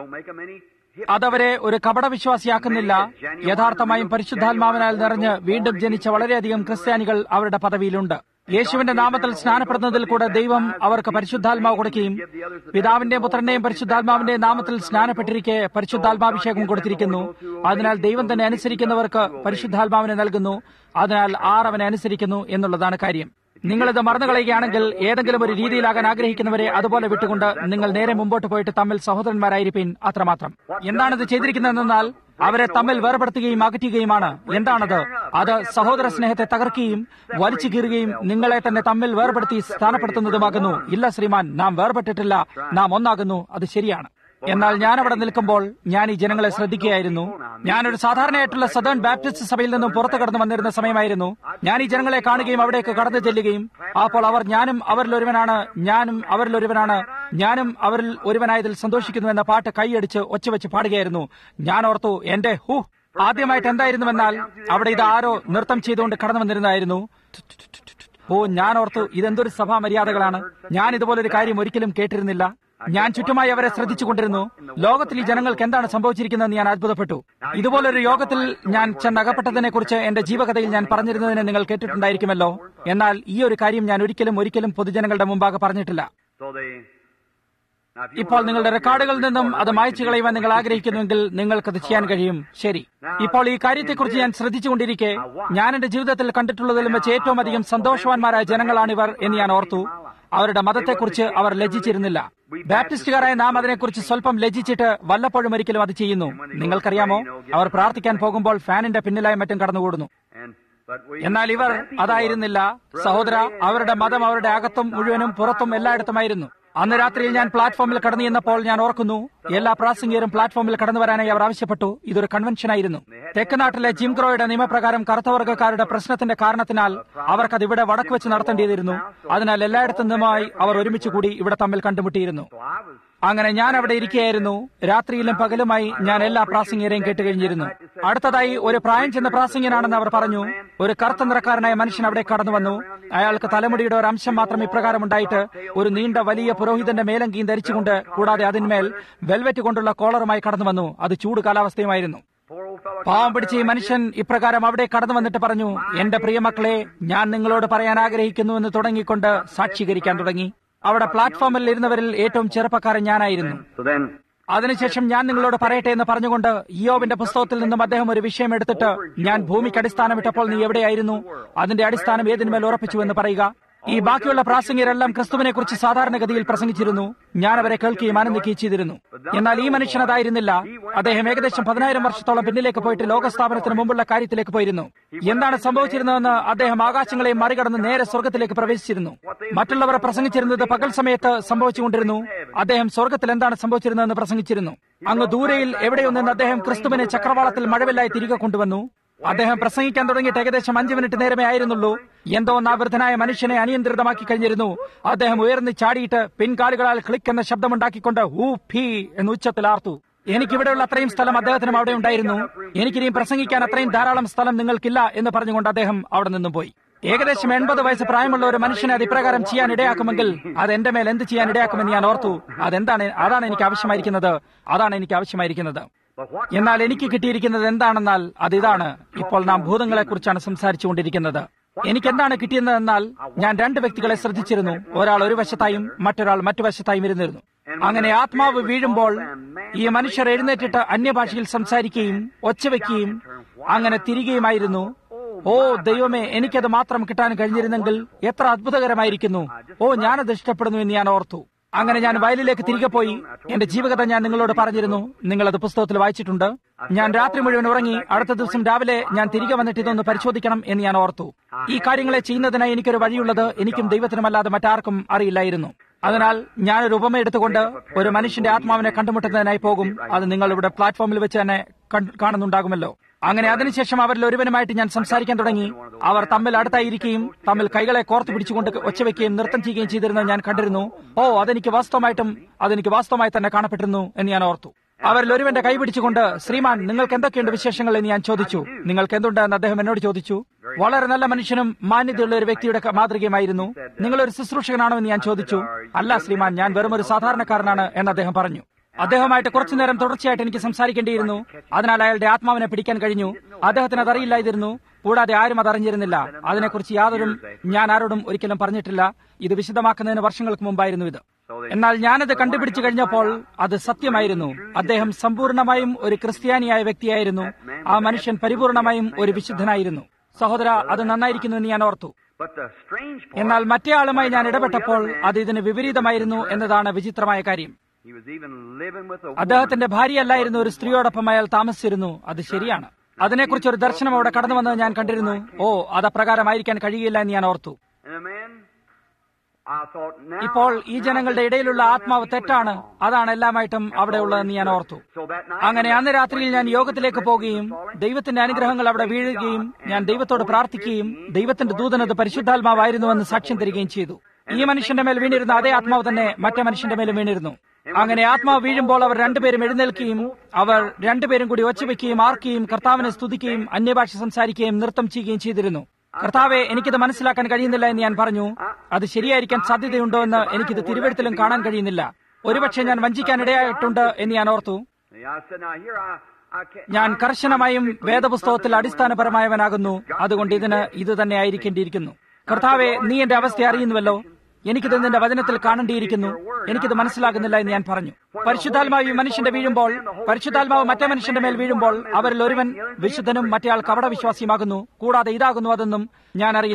അതവരെ ഒരു കപടവിശ്വാസിയാക്കുന്നില്ല. യഥാർത്ഥമായും പരിശുദ്ധാത്മാവിനാൽ നിറഞ്ഞ് വീണ്ടും ജനിച്ച വളരെയധികം ക്രിസ്ത്യാനികൾ അവരുടെ പദവിയിലുണ്ട്. യേശുവിന്റെ നാമത്തിൽ സ്നാനപ്പെടുന്നതിൽ കൂടെ ദൈവം അവർക്ക് പരിശുദ്ധാത്മാവ് കൊടുക്കുകയും പിതാവിന്റെയും പുത്രന്റെയും പരിശുദ്ധാത്മാവിന്റെയും നാമത്തിൽ സ്നാനപ്പെട്ടിരിക്കെ പരിശുദ്ധാത്മാഭിഷേകം കൊടുത്തിരിക്കുന്നു. അതിനാൽ ദൈവം തന്നെ അനുസരിക്കുന്നവർക്ക് പരിശുദ്ധാത്മാവിനെ നൽകുന്നു. അതിനാൽ അവനെ അനുസരിക്കുന്നു എന്നുള്ളതാണ് കാര്യം. നിങ്ങളിത് മറന്നു കളയുകയാണെങ്കിൽ ഏതെങ്കിലും ഒരു രീതിയിലാകാൻ ആഗ്രഹിക്കുന്നവരെ അതുപോലെ വിട്ടുകൊണ്ട് നിങ്ങൾ നേരെ മുമ്പോട്ട് പോയിട്ട് തമ്മിൽ സഹോദരന്മാരായിരിക്കും. അത്രമാത്രം. എന്താണിത് ചെയ്തിരിക്കുന്നതെന്നാൽ അവരെ തമ്മിൽ വേർപെടുത്തുകയും അകറ്റുകയുമാണ്. എന്താണത്? അത് സഹോദര സ്നേഹത്തെ തകർക്കുകയും വലിച്ചു കീറുകയും നിങ്ങളെ തന്നെ തമ്മിൽ വേർപെടുത്തി സ്ഥാനപ്പെടുത്തുന്നതുമാകുന്നു. ഇല്ല ശ്രീമാൻ, നാം വേർപെട്ടിട്ടില്ല, നാം ഒന്നാകുന്നു. അത് ശരിയാണ്. എന്നാൽ ഞാൻ അവിടെ നിൽക്കുമ്പോൾ ഞാൻ ഈ ജനങ്ങളെ ശ്രദ്ധിക്കുകയായിരുന്നു. ഞാനൊരു സാധാരണയായിട്ടുള്ള സദേൺ ബാപ്റ്റിസ്റ്റ് സഭയിൽ നിന്നും പുറത്തു കടന്നു വന്നിരുന്ന സമയമായിരുന്നു. ഞാൻ ഈ ജനങ്ങളെ കാണുകയും അവിടേക്ക് കടന്നു ചെല്ലുകയും അപ്പോൾ അവർ ഞാനും അവരിൽ ഒരുവനാണ്, ഞാനും അവരിൽ ഒരുവനാണ്, ഞാനും അവരിൽ ഒരുവനായതിൽ സന്തോഷിക്കുന്നു എന്ന പാട്ട് കൈയടിച്ച് ഒച്ചവെച്ച് പാടുകയായിരുന്നു. ഞാൻ ഓർത്തു, എന്റെ ആദ്യമായിട്ട് എന്തായിരുന്നുവെന്നാൽ അവിടെ ഇത് ആരോ നൃത്തം ചെയ്തുകൊണ്ട് കടന്നു വന്നിരുന്നായിരുന്നു. ഞാൻ ഓർത്തു, ഇതെന്തൊരു സഭാ മര്യാദകളാണ്. ഞാൻ ഇതുപോലൊരു കാര്യം ഒരിക്കലും കേട്ടിരുന്നില്ല. ഞാൻ ചുറ്റുമായി അവരെ ശ്രദ്ധിച്ചുകൊണ്ടിരുന്നു. ലോകത്തിൽ ഈ ജനങ്ങൾക്ക് എന്താണ് സംഭവിച്ചിരിക്കുന്നതെന്ന് ഞാൻ അത്ഭുതപ്പെട്ടു. ഇതുപോലൊരു യോഗത്തിൽ ഞാൻ ചെന്നകപ്പെട്ടതിനെ കുറിച്ച് എന്റെ ജീവകഥയിൽ ഞാൻ പറഞ്ഞിരുന്നതിനെ നിങ്ങൾ കേട്ടിട്ടുണ്ടായിരിക്കുമല്ലോ. എന്നാൽ ഈ ഒരു കാര്യം ഞാൻ ഒരിക്കലും പൊതുജനങ്ങളുടെ മുമ്പാകെ പറഞ്ഞിട്ടില്ല. ഇപ്പോൾ നിങ്ങളുടെ റെക്കോർഡുകളിൽ നിന്നും അത് മായ്ച്ചു കളയുവാൻ നിങ്ങൾ ആഗ്രഹിക്കുന്നുവെങ്കിൽ നിങ്ങൾക്കത് ചെയ്യാൻ കഴിയും. ശരി, ഇപ്പോൾ ഈ കാര്യത്തെക്കുറിച്ച് ഞാൻ ശ്രദ്ധിച്ചുകൊണ്ടിരിക്കെ ഞാൻ എന്റെ ജീവിതത്തിൽ കണ്ടിട്ടുള്ളതിലും വെച്ച് ഏറ്റവും അധികം സന്തോഷവാന്മാരായ ജനങ്ങളാണിവർ എന്ന് ഞാൻ ഓർത്തു. അവരുടെ മതത്തെക്കുറിച്ച് അവർ ലജ്ജിച്ചിരുന്നില്ല. ബാപ്റ്റിസ്റ്റുകാരായ നാം അതിനെക്കുറിച്ച് സ്വല്പം ലജ്ജിച്ചിട്ട് വല്ലപ്പോഴും ഒരിക്കലും അത് ചെയ്യുന്നു. നിങ്ങൾക്കറിയാമോ, അവർ പ്രാർത്ഥിക്കാൻ പോകുമ്പോൾ ഫാനിന്റെ പിന്നിലായി മറ്റും കടന്നുകൂടുന്നു. എന്നാൽ ഇവർ അതായിരുന്നില്ല സഹോദര. അവരുടെ മതം അവരുടെ അകത്തും മുഴുവനും പുറത്തും എല്ലായിടത്തുമായിരുന്നു. അന്ന് രാത്രിയിൽ ഞാൻ പ്ലാറ്റ്ഫോമിൽ കടന്നു ചെന്നപ്പോൾ ഞാൻ ഓർക്കുന്നു, എല്ലാ പ്രാസംഗികരും പ്ലാറ്റ്ഫോമിൽ കടന്നു വരാനായി അവർ ആവശ്യപ്പെട്ടു. ഇതൊരു കൺവെൻഷനായിരുന്നു. തെക്കുനാട്ടിലെ ജിം ക്രോയുടെ നിയമപ്രകാരം കറുത്തവർഗക്കാരുടെ പ്രശ്നത്തിന്റെ കാരണത്തിനാൽ അവർക്കത് ഇവിടെ വടക്ക് വെച്ച് നടത്തേണ്ടിയിരുന്നു. അതിനാൽ എല്ലായിടത്തു നിന്നുമായി അവർ ഒരുമിച്ച് കൂടി ഇവിടെ തമ്മിൽ കണ്ടുമുട്ടിയിരുന്നു. അങ്ങനെ ഞാൻ അവിടെ ഇരിക്കുകയായിരുന്നു. രാത്രിയിലും പകലുമായി ഞാൻ എല്ലാ പ്രാസംഗികരെയും കേട്ടുകഴിഞ്ഞിരുന്നു. അടുത്തതായി ഒരു പ്രായം ചെന്ന പ്രാസംഗികനാണെന്ന് അവർ പറഞ്ഞു. ഒരു കറുത്ത നിറക്കാരനായ മനുഷ്യൻ അവിടെ കടന്നു വന്നു. അയാൾക്ക് തലമുടിയുടെ ഒരു അംശം മാത്രം ഇപ്രകാരം ഉണ്ടായിട്ട് ഒരു നീണ്ട വലിയ പുരോഹിതന്റെ മേലങ്കിയും ധരിച്ചുകൊണ്ട്, കൂടാതെ അതിന്മേൽ വെൽവെറ്റ് കൊണ്ടുള്ള കോളറുമായി കടന്നു വന്നു. അത് ചൂട് കാലാവസ്ഥയുമായിരുന്നു. പാവം പിടിച്ച ഈ മനുഷ്യൻ ഇപ്രകാരം അവിടെ കടന്നു വന്നിട്ട് പറഞ്ഞു, എന്റെ പ്രിയമക്കളെ, ഞാൻ നിങ്ങളോട് പറയാൻ ആഗ്രഹിക്കുന്നു എന്ന് തുടങ്ങിക്കൊണ്ട് സാക്ഷീകരിക്കാൻ തുടങ്ങി. അവിടെ പ്ലാറ്റ്ഫോമിൽ ഇരുന്നവരിൽ ഏറ്റവും ചെറുപ്പക്കാരൻ ഞാനായിരുന്നു. അതിനുശേഷം ഞാൻ നിങ്ങളോട് പറയട്ടെ എന്ന് പറഞ്ഞുകൊണ്ട് ഇയ്യോബിന്റെ പുസ്തകത്തിൽ നിന്നും അദ്ദേഹം ഒരു വിഷയം എടുത്തിട്ട്, ഞാൻ ഭൂമിക്ക് അടിസ്ഥാനമിട്ടപ്പോൾ നീ എവിടെയായിരുന്നു, അതിന്റെ അടിസ്ഥാനം ഏതിന്മേൽ ഉറപ്പിച്ചു എന്ന് പറയുക. ഈ ബാക്കിയുള്ള പ്രാസംഗികരെല്ലാം ക്രിസ്തുവിനെ കുറിച്ച് സാധാരണഗതിയിൽ പ്രസംഗിച്ചിരുന്നു. ഞാൻ അവരെ കേൾക്കുകയും ആനന്ദിക്കുകയും ചെയ്തിരുന്നു. എന്നാൽ ഈ മനുഷ്യൻ അതായിരുന്നില്ല. അദ്ദേഹം ഏകദേശം 10,000 വർഷത്തോളം പിന്നിലേക്ക് പോയിട്ട് ലോകസ്ഥാപനത്തിന് മുമ്പുള്ള കാര്യത്തിലേക്ക് പോയിരുന്നു. എന്താണ് സംഭവിച്ചിരുന്നതെന്ന് അദ്ദേഹം ആകാശങ്ങളെയും മറികടന്ന് നേരെ സ്വർഗത്തിലേക്ക് പ്രവേശിച്ചിരുന്നു. മറ്റുള്ളവർ പ്രസംഗിച്ചിരുന്നത് പകൽ സമയത്ത് സംഭവിച്ചുകൊണ്ടിരുന്നു. അദ്ദേഹം സ്വർഗത്തിൽ എന്താണ് സംഭവിച്ചിരുന്നതെന്ന് പ്രസംഗിച്ചിരുന്നു. അങ്ങ് ദൂരയിൽ എവിടെയോ നിന്ന് അദ്ദേഹം ക്രിസ്തുവിനെ ചക്രവാളത്തിൽ മഴവില്ലായി തിരികെ കൊണ്ടുവന്നു. അദ്ദേഹം പ്രസംഗിക്കാൻ തുടങ്ങിയിട്ട് ഏകദേശം 5 മിനിറ്റ് നേരമേ ആയിരുന്നുള്ളൂ. എന്തോ ഒന്ന് ആ വൃദ്ധനായ മനുഷ്യനെ അനിയന്ത്രിതമാക്കി കഴിഞ്ഞിരുന്നു. അദ്ദേഹം ഉയർന്നു ചാടിയിട്ട് പിൻകാലുകളാൽ ക്ലിക്ക് എന്ന ശബ്ദമുണ്ടാക്കിക്കൊണ്ട് ഊ ഫീ എന്ന് ഉച്ചത്തിൽ ആർത്തു. എനിക്കിവിടെയുള്ള അത്രയും സ്ഥലം അദ്ദേഹത്തിനും അവിടെ ഉണ്ടായിരുന്നു. എനിക്കിനിയും പ്രസംഗിക്കാൻ അത്രയും ധാരാളം സ്ഥലം നിങ്ങൾക്കില്ല എന്ന് പറഞ്ഞുകൊണ്ട് അദ്ദേഹം അവിടെ നിന്നും പോയി. ഏകദേശം 80 വയസ്സ് പ്രായമുള്ള ഒരു മനുഷ്യനെ അത് ഇപ്രകാരം ചെയ്യാൻ ഇടയാക്കുമെങ്കിൽ അത് എന്റെ മേൽ എന്ത് ചെയ്യാൻ ഇടയാക്കുമെന്ന് ഞാൻ ഓർത്തു. അതാണ് എനിക്ക് ആവശ്യമായിരിക്കുന്നത്. എന്നാൽ എനിക്ക് കിട്ടിയിരിക്കുന്നത് എന്താണെന്നാൽ അതിതാണ്. ഇപ്പോൾ നാം ഭൂതങ്ങളെക്കുറിച്ചാണ് സംസാരിച്ചുകൊണ്ടിരിക്കുന്നത്. എനിക്ക് എന്താണ് കിട്ടിയതെന്നാൽ ഞാൻ 2 വ്യക്തികളെ ശ്രദ്ധിച്ചിരുന്നു. ഒരാൾ ഒരു വശത്തായും മറ്റൊരാൾ മറ്റു വശത്തായും ഇരുന്നിരുന്നു. അങ്ങനെ ആത്മാവ് വീഴുമ്പോൾ ഈ മനുഷ്യർ എഴുന്നേറ്റിട്ട് അന്യഭാഷയിൽ സംസാരിക്കുകയും ഒച്ചവെക്കുകയും അങ്ങനെ തിരികെയുമായിരുന്നു. ഓ ദൈവമേ, എനിക്കത് മാത്രം കിട്ടാൻ കഴിഞ്ഞിരുന്നെങ്കിൽ എത്ര അത്ഭുതകരമായിരിക്കുന്നു. ഓ, ഞാനത് ഇഷ്ടപ്പെടുന്നു എന്ന് ഞാൻ ഓർത്തു. അങ്ങനെ ഞാൻ വയലിലേക്ക് തിരികെ പോയി. എന്റെ ജീവകഥ ഞാൻ നിങ്ങളോട് പറഞ്ഞിരുന്നു. നിങ്ങളത് പുസ്തകത്തിൽ വായിച്ചിട്ടുണ്ട്. ഞാൻ രാത്രി മുഴുവൻ ഉറങ്ങി. അടുത്ത ദിവസം രാവിലെ ഞാൻ തിരികെ വന്നിട്ട് ഇതൊന്ന് പരിശോധിക്കണം എന്ന് ഞാൻ ഓർത്തു. ഈ കാര്യങ്ങളെ ചെയ്യുന്നതിനായി എനിക്കൊരു വഴിയുള്ളത് എനിക്കും ദൈവത്തിനുമല്ലാതെ മറ്റാർക്കും അറിയില്ലായിരുന്നു. അതിനാൽ ഞാനൊരു ഉപമ എടുത്തുകൊണ്ട് ഒരു മനുഷ്യന്റെ ആത്മാവിനെ കണ്ടുമുട്ടുന്നതിനായി പോകും. അത് നിങ്ങൾ ഇവിടെ പ്ലാറ്റ്ഫോമിൽ വെച്ച് തന്നെ കാണുന്നുണ്ടാകുമല്ലോ. അങ്ങനെ അതിനുശേഷം അവരിൽ ഒരുവനുമായിട്ട് ഞാൻ സംസാരിക്കാൻ തുടങ്ങി. അവർ തമ്മിൽ അടുത്തായിരിക്കുകയും തമ്മിൽ കൈകളെ കോർത്തു പിടിച്ചുകൊണ്ട് ഒച്ചവെക്കുകയും നൃത്തം ചെയ്യുകയും ചെയ്തിരുന്നത് ഞാൻ കണ്ടിരുന്നു. ഓ, അതെനിക്ക് വാസ്തവമായി തന്നെ കാണപ്പെട്ടിരുന്നു എന്ന് ഞാൻ ഓർത്തു. അവരിൽ ഒരുവന്റെ കൈ പിടിച്ചുകൊണ്ട്, ശ്രീമാൻ, നിങ്ങൾക്ക് എന്തൊക്കെയുണ്ട് വിശേഷങ്ങൾ എന്ന് ഞാൻ ചോദിച്ചു. നിങ്ങൾക്ക് എന്തുണ്ട് എന്ന് അദ്ദേഹം എന്നോട് ചോദിച്ചു. വളരെ നല്ല മനുഷ്യനും മാന്യതയുള്ള ഒരു വ്യക്തിയുടെ മാതൃകയുമായിരുന്നു. നിങ്ങളൊരു ശുശ്രൂഷകനാണോ എന്ന് ഞാൻ ചോദിച്ചു. അല്ല ശ്രീമാൻ, ഞാൻ വെറും ഒരു സാധാരണക്കാരനാണ് എന്ന് അദ്ദേഹം പറഞ്ഞു. അദ്ദേഹമായിട്ട് കുറച്ചുനേരം തുടർച്ചയായിട്ട് എനിക്ക് സംസാരിക്കേണ്ടിയിരുന്നു. അതിനാൽ അയാളുടെ ആത്മാവിനെ പിടിക്കാൻ കഴിഞ്ഞു. അദ്ദേഹത്തിന് അതറിയില്ലായിരുന്നു. കൂടാതെ ആരും അതറിഞ്ഞിരുന്നില്ല. അതിനെക്കുറിച്ച് ഞാൻ ആരോടും ഒരിക്കലും പറഞ്ഞിട്ടില്ല. ഇത് വിശദമാക്കുന്നതിന് വർഷങ്ങൾക്ക് മുമ്പായിരുന്നു ഇത്. എന്നാൽ ഞാനത് കണ്ടുപിടിച്ചു കഴിഞ്ഞപ്പോൾ അത് സത്യമായിരുന്നു. അദ്ദേഹം സമ്പൂർണമായും ഒരു ക്രിസ്ത്യാനിയായ വ്യക്തിയായിരുന്നു. ആ മനുഷ്യൻ പരിപൂർണമായും ഒരു വിശുദ്ധനായിരുന്നു. സഹോദര, അത് നന്നായിരിക്കുന്നു എന്ന് ഞാൻ ഓർത്തു. എന്നാൽ മറ്റേ ആളുമായി ഞാൻ ഇടപെട്ടപ്പോൾ അത് ഇതിന് വിപരീതമായിരുന്നു എന്നതാണ് വിചിത്രമായ കാര്യം. അദ്ദേഹത്തിന്റെ ഭാര്യയല്ലായിരുന്നു, ഒരു സ്ത്രീയോടൊപ്പം അയാൾ താമസിച്ചിരുന്നു. അത് ശരിയാണ്. അതിനെക്കുറിച്ച് ഒരു ദർശനം അവിടെ കടന്നു വന്നത് ഞാൻ കണ്ടിരുന്നു. ഓ, അത് അപ്രകാരമായിരിക്കാൻ കഴിയില്ല എന്ന് ഞാൻ ഓർത്തു. ഇപ്പോൾ ഈ ജനങ്ങളുടെ ഇടയിലുള്ള ആത്മാവ് തെറ്റാണ്. അതാണ് എല്ലാമായിട്ടും അവിടെ ഉള്ളതെന്ന് ഞാൻ ഓർത്തു. അങ്ങനെ അന്ന് രാത്രിയിൽ ഞാൻ യോഗത്തിലേക്ക് പോവുകയും ദൈവത്തിന്റെ അനുഗ്രഹങ്ങൾ അവിടെ വീഴുകയും ഞാൻ ദൈവത്തോട് പ്രാർത്ഥിക്കുകയും ദൈവത്തിന്റെ ദൂതനത് പരിശുദ്ധാത്മാവായിരുന്നുവെന്ന് സാക്ഷ്യം തരികയും ചെയ്തു. ഈ മനുഷ്യന്റെ മേൽ വീണിരുന്ന അതേ ആത്മാവ് തന്നെ മറ്റേ മനുഷ്യന്റെ മേലും വീണിരുന്നു. അങ്ങനെ ആത്മാവ് വീഴുമ്പോൾ അവർ 2 പേരും എഴുന്നേൽക്കുകയും അവർ 2 പേരും കൂടി ഒച്ചവെക്കുകയും ആർക്കുകയും കർത്താവിനെ സ്തുതിക്കുകയും അന്യഭാഷ സംസാരിക്കുകയും നൃത്തം ചെയ്യുകയും ചെയ്തിരുന്നു. കർത്താവെ, എനിക്കിത് മനസ്സിലാക്കാൻ കഴിയുന്നില്ല എന്ന് ഞാൻ പറഞ്ഞു. അത് ശരിയായിരിക്കാൻ സാധ്യതയുണ്ടോ എന്ന് എനിക്കിത് തിരുവെഴുത്തിലും കാണാൻ കഴിയുന്നില്ല. ഒരുപക്ഷെ ഞാൻ വഞ്ചിക്കാനിടയായിട്ടുണ്ട് എന്ന് ഞാൻ ഓർത്തു. ഞാൻ കർശനമായും വേദപുസ്തകത്തിൽ അടിസ്ഥാനപരമായവനാകുന്നു. അതുകൊണ്ട് ഇത് തന്നെ ആയിരിക്കേണ്ടിയിരിക്കുന്നു. കർത്താവെ, നീ എന്റെ അവസ്ഥ അറിയുന്നുവല്ലോ. എനിക്കിത് നിന്റെ വചനത്തിൽ കാണേണ്ടിയിരിക്കുന്നു. എനിക്കിത് മനസ്സിലാകുന്നില്ല എന്ന് ഞാൻ പറഞ്ഞു. പരിശുദ്ധാത്മാവ് പരിശുദ്ധാത്മാവ് മറ്റേ മനുഷ്യന്റെ മേൽ വീഴുമ്പോൾ അവരിൽ ഒരുവൻ വിശുദ്ധനും മറ്റേയാൾ കപടവിശ്വാസിയുമാകുന്നു. കൂടാതെ ഇതാകുന്നു അതെന്നും ഞാൻ അറിയുന്നു.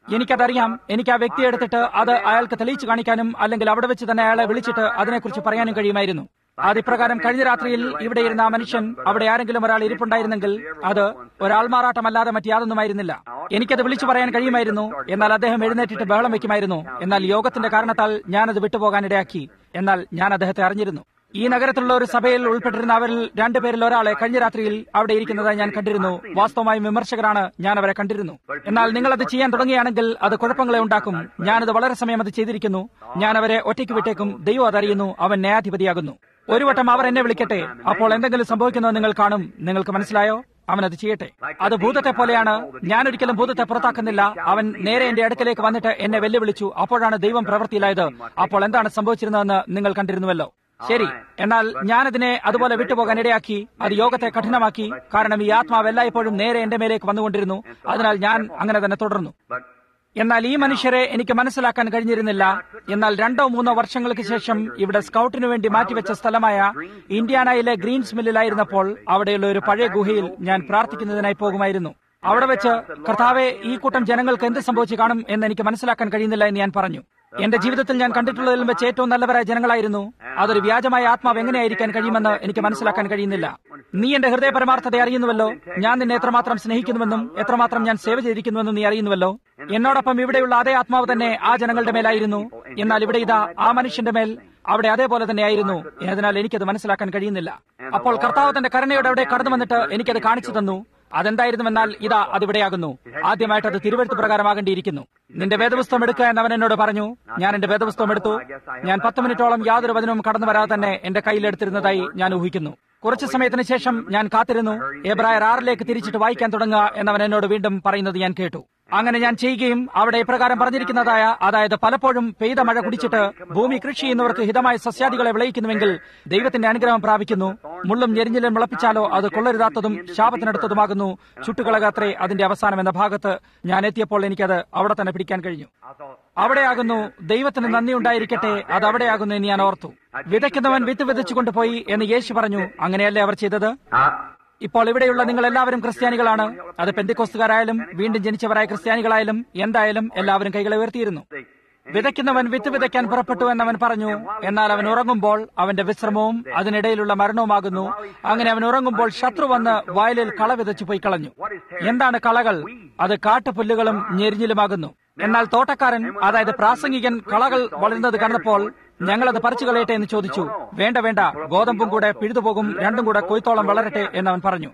എനിക്കതറിയാം. എനിക്ക് ആ വ്യക്തിയെ എടുത്തിട്ട് അത് അയാൾക്ക് തെളിയിച്ചു കാണിക്കാനും അല്ലെങ്കിൽ അവിടെ വെച്ച് തന്നെ അയാളെ വിളിച്ചിട്ട് അതിനെക്കുറിച്ച് പറയാനും കഴിയുമായിരുന്നു. അതിപ്രകാരം കഴിഞ്ഞ രാത്രിയിൽ ഇവിടെ ഇരുന്ന ആ മനുഷ്യൻ അവിടെ ആരെങ്കിലും ഒരാൾ ഇരിപ്പുണ്ടായിരുന്നെങ്കിൽ അത് ഒരാൾമാറാട്ടമല്ലാതെ മറ്റാതൊന്നുമായിരുന്നില്ല. എനിക്കത് വിളിച്ചു പറയാൻ കഴിയുമായിരുന്നു. എന്നാൽ അദ്ദേഹം എഴുന്നേറ്റിട്ട് ബഹളം വെക്കുമായിരുന്നു. എന്നാൽ യോഗത്തിന്റെ കാരണത്താൽ ഞാനത് വിട്ടുപോകാനിടയാക്കി. എന്നാൽ ഞാൻ അദ്ദേഹത്തെ അറിഞ്ഞിരുന്നു. ഈ നഗരത്തിലുള്ള ഒരു സഭയിൽ ഉൾപ്പെട്ടിരുന്ന അവരിൽ 2 പേരിൽ ഒരാളെ കഴിഞ്ഞ രാത്രിയിൽ അവിടെ ഇരിക്കുന്നതായി ഞാൻ കണ്ടിരുന്നു. വാസ്തവമായും വിമർശകരാണ്, ഞാൻ അവരെ കണ്ടിരുന്നു. എന്നാൽ നിങ്ങളത് ചെയ്യാൻ തുടങ്ങുകയാണെങ്കിൽ അത് കുഴപ്പങ്ങളെ ഉണ്ടാക്കും. ഞാനത് വളരെ സമയം അത് ചെയ്തിരിക്കുന്നു. ഞാൻ അവരെ ഒറ്റയ്ക്ക് വിട്ടേക്കും. ദൈവം അതറിയുന്നു. അവൻ ന്യായാധിപതിയാകുന്നു. ഒരു വട്ടം അവർ എന്നെ വിളിക്കട്ടെ. അപ്പോൾ എന്തെങ്കിലും സംഭവിക്കുന്നത് നിങ്ങൾ കാണും. നിങ്ങൾക്ക് മനസ്സിലായോ? അവനത് ചെയ്യട്ടെ. അത് ഭൂതത്തെ പോലെയാണ്. ഞാനൊരിക്കലും ഭൂതത്തെ പുറത്താക്കുന്നില്ല. അവൻ നേരെ എന്റെ അടുക്കലേക്ക് വന്നിട്ട് എന്നെ വെല്ലുവിളിച്ചു. അപ്പോഴാണ് ദൈവം പ്രവൃത്തിയിലായത്. അപ്പോൾ എന്താണ് സംഭവിച്ചിരുന്നതെന്ന് നിങ്ങൾ കണ്ടിരുന്നുവല്ലോ. ശരി. എന്നാൽ ഞാനതിനെ അതുപോലെ വിട്ടുപോകാൻ ഇടയാക്കി. അത് യോഗത്തെ കഠിനമാക്കി. കാരണം ഈ ആത്മാവ് എല്ലായ്പ്പോഴും നേരെ എന്റെ മേലേക്ക് വന്നുകൊണ്ടിരുന്നു. അതിനാൽ ഞാൻ അങ്ങനെ തന്നെ തുടർന്നു. എന്നാൽ ഈ മനുഷ്യരെ എനിക്ക് മനസ്സിലാക്കാൻ കഴിഞ്ഞിരുന്നില്ല. എന്നാൽ 2-3 വർഷങ്ങൾക്ക് ശേഷം ഇവിടെ സ്കൌട്ടിനു വേണ്ടി മാറ്റിവെച്ച സ്ഥലമായ ഇന്ത്യാനയിലെ ഗ്രീൻസ് മില്ലിലായിരുന്നപ്പോൾ അവിടെയുള്ള ഒരു പഴയ ഗുഹയിൽ ഞാൻ പ്രാർത്ഥിക്കുന്നതിനായി പോകുമായിരുന്നു. അവിടെ വെച്ച് കർത്താവെ, ഈ കൂട്ടം ജനങ്ങൾക്ക് എന്ത് സംഭവിച്ചു കാണും എന്ന് എനിക്ക് മനസ്സിലാക്കാൻ കഴിയുന്നില്ല എന്ന് ഞാൻ പറഞ്ഞു. എന്റെ ജീവിതത്തിൽ ഞാൻ കണ്ടിട്ടുള്ളതിലും വെച്ച് ഏറ്റവും നല്ലവരായ ജനങ്ങളായിരുന്നു. അതൊരു വ്യാജമായ ആത്മാവ് എങ്ങനെയായിരിക്കാൻ കഴിയുമെന്ന് എനിക്ക് മനസ്സിലാക്കാൻ കഴിയുന്നില്ല. നീ എന്റെ ഹൃദയ പരമാർത്ഥത്തെ അറിയുന്നുവല്ലോ. ഞാൻ നിന്നെ എത്രമാത്രം സ്നേഹിക്കുന്നുവെന്നും എത്രമാത്രം ഞാൻ സേവ ചെയ്തിരിക്കുന്നുവെന്നും നീ അറിയുന്നുവല്ലോ. എന്നോടൊപ്പം ഇവിടെയുള്ള അതേ ആത്മാവ് തന്നെ ആ ജനങ്ങളുടെ മേലായിരുന്നു. എന്നാൽ ഇവിടെ ഇതാ ആ മനുഷ്യന്റെ മേൽ അവിടെ അതേപോലെ തന്നെയായിരുന്നു. അതിനാൽ എനിക്കത് മനസ്സിലാക്കാൻ കഴിയുന്നില്ല. അപ്പോൾ കർത്താവ് തന്റെ കരുണയോടെ അവിടെ കടന്നു വന്നിട്ട് എനിക്കത് കാണിച്ചു തന്നു. അതെന്തായിരുന്നുവെന്നാൽ ഇതാ അതിവിടെയാകുന്നു. ആദ്യമായിട്ട് അത് തിരുവെഴുത്ത് പ്രകാരമാകേണ്ടിയിരിക്കുന്നു. നിന്റെ വേദപുസ്തകം എടുക്കുക എന്നവൻ എന്നോട് പറഞ്ഞു. ഞാൻ എന്റെ വേദപുസ്തകം എടുത്തു. ഞാൻ 10 മിനിറ്റോളം യാതൊരു വചനവും കടന്നു വരാതെ തന്നെ എന്റെ കയ്യിലെടുത്തിരുന്നതായി ഞാൻ ഊഹിക്കുന്നു. കുറച്ചു സമയത്തിന് ശേഷം ഞാൻ കാത്തിരുന്നു. എബ്രായർ 6 തിരിച്ചിട്ട് വായിക്കാൻ തുടങ്ങുക എന്നവൻ എന്നോട് വീണ്ടും പറയുന്നത് ഞാൻ കേട്ടു. അങ്ങനെ ഞാൻ ചെയ്യുകയും അവിടെ ഇപ്രകാരം പറഞ്ഞിരിക്കുന്നതായ, അതായത് പലപ്പോഴും പെയ്ത മഴ കുടിച്ചിട്ട് ഭൂമി കൃഷി ചെയ്യുന്നവർക്ക് ഹിതമായ സസ്യാദികളെ വിളയിക്കുന്നുവെങ്കിൽ ദൈവത്തിന്റെ അനുഗ്രഹം പ്രാപിക്കുന്നു. മുള്ളും ഞെരിഞ്ഞിലും മുളപ്പിച്ചാലോ അത് കൊള്ളരുതാത്തതും ശാപത്തിനടുത്തതുമാകുന്നു. ചുട്ടുകളകാത്രേ അതിന്റെ അവസാനം എന്ന ഭാഗത്ത് ഞാൻ എത്തിയപ്പോൾ എനിക്കത് അവിടെ തന്നെ പിടിക്കാൻ കഴിഞ്ഞു. അവിടെയാകുന്നു. ദൈവത്തിന് നന്ദി ഉണ്ടായിരിക്കട്ടെ, അത് അവിടെയാകുന്നു എന്ന് ഞാൻ ഓർത്തു. വിതയ്ക്കുന്നവൻ വിത്ത് വിതച്ചു കൊണ്ടുപോയി എന്ന് യേശു പറഞ്ഞു. അങ്ങനെയല്ലേ അവർ ചെയ്തത്? ഇപ്പോൾ ഇവിടെയുള്ള നിങ്ങൾ എല്ലാവരും ക്രിസ്ത്യാനികളാണ്. അത് പെന്തിക്കോസ്തുകാരായാലും വീണ്ടും ജനിച്ചവരായ ക്രിസ്ത്യാനികളായാലും എന്തായാലും എല്ലാവരും കൈകളെ ഉയർത്തിയിരുന്നു. വിതയ്ക്കുന്നവൻ വിത്ത് വിതയ്ക്കാൻ പുറപ്പെട്ടു എന്നവൻ പറഞ്ഞു. എന്നാൽ അവൻ ഉറങ്ങുമ്പോൾ അവന്റെ വിശ്രമവും അതിനിടയിലുള്ള മരണവുമാകുന്നു. അങ്ങനെ അവൻ ഉറങ്ങുമ്പോൾ ശത്രു വന്ന് വയലിൽ കള വിതച്ചു പോയി കളഞ്ഞു. എന്താണ് കളകൾ? അത് കാട്ടുപുല്ലുകളും ഞെരിഞ്ഞിലുമാകുന്നു. എന്നാൽ തോട്ടക്കാരൻ, അതായത് പ്രാസംഗികൻ, കളകൾ വളരുന്നത് കണ്ടപ്പോൾ ഞങ്ങളത് പറിച്ചു കളയട്ടെ എന്ന് ചോദിച്ചു. വേണ്ട വേണ്ട, ഗോതമ്പും കൂടെ പിഴുതുപോകും, രണ്ടും കൂടെ കൊയ്ത്തോളം വളരട്ടെ എന്നവൻ പറഞ്ഞു.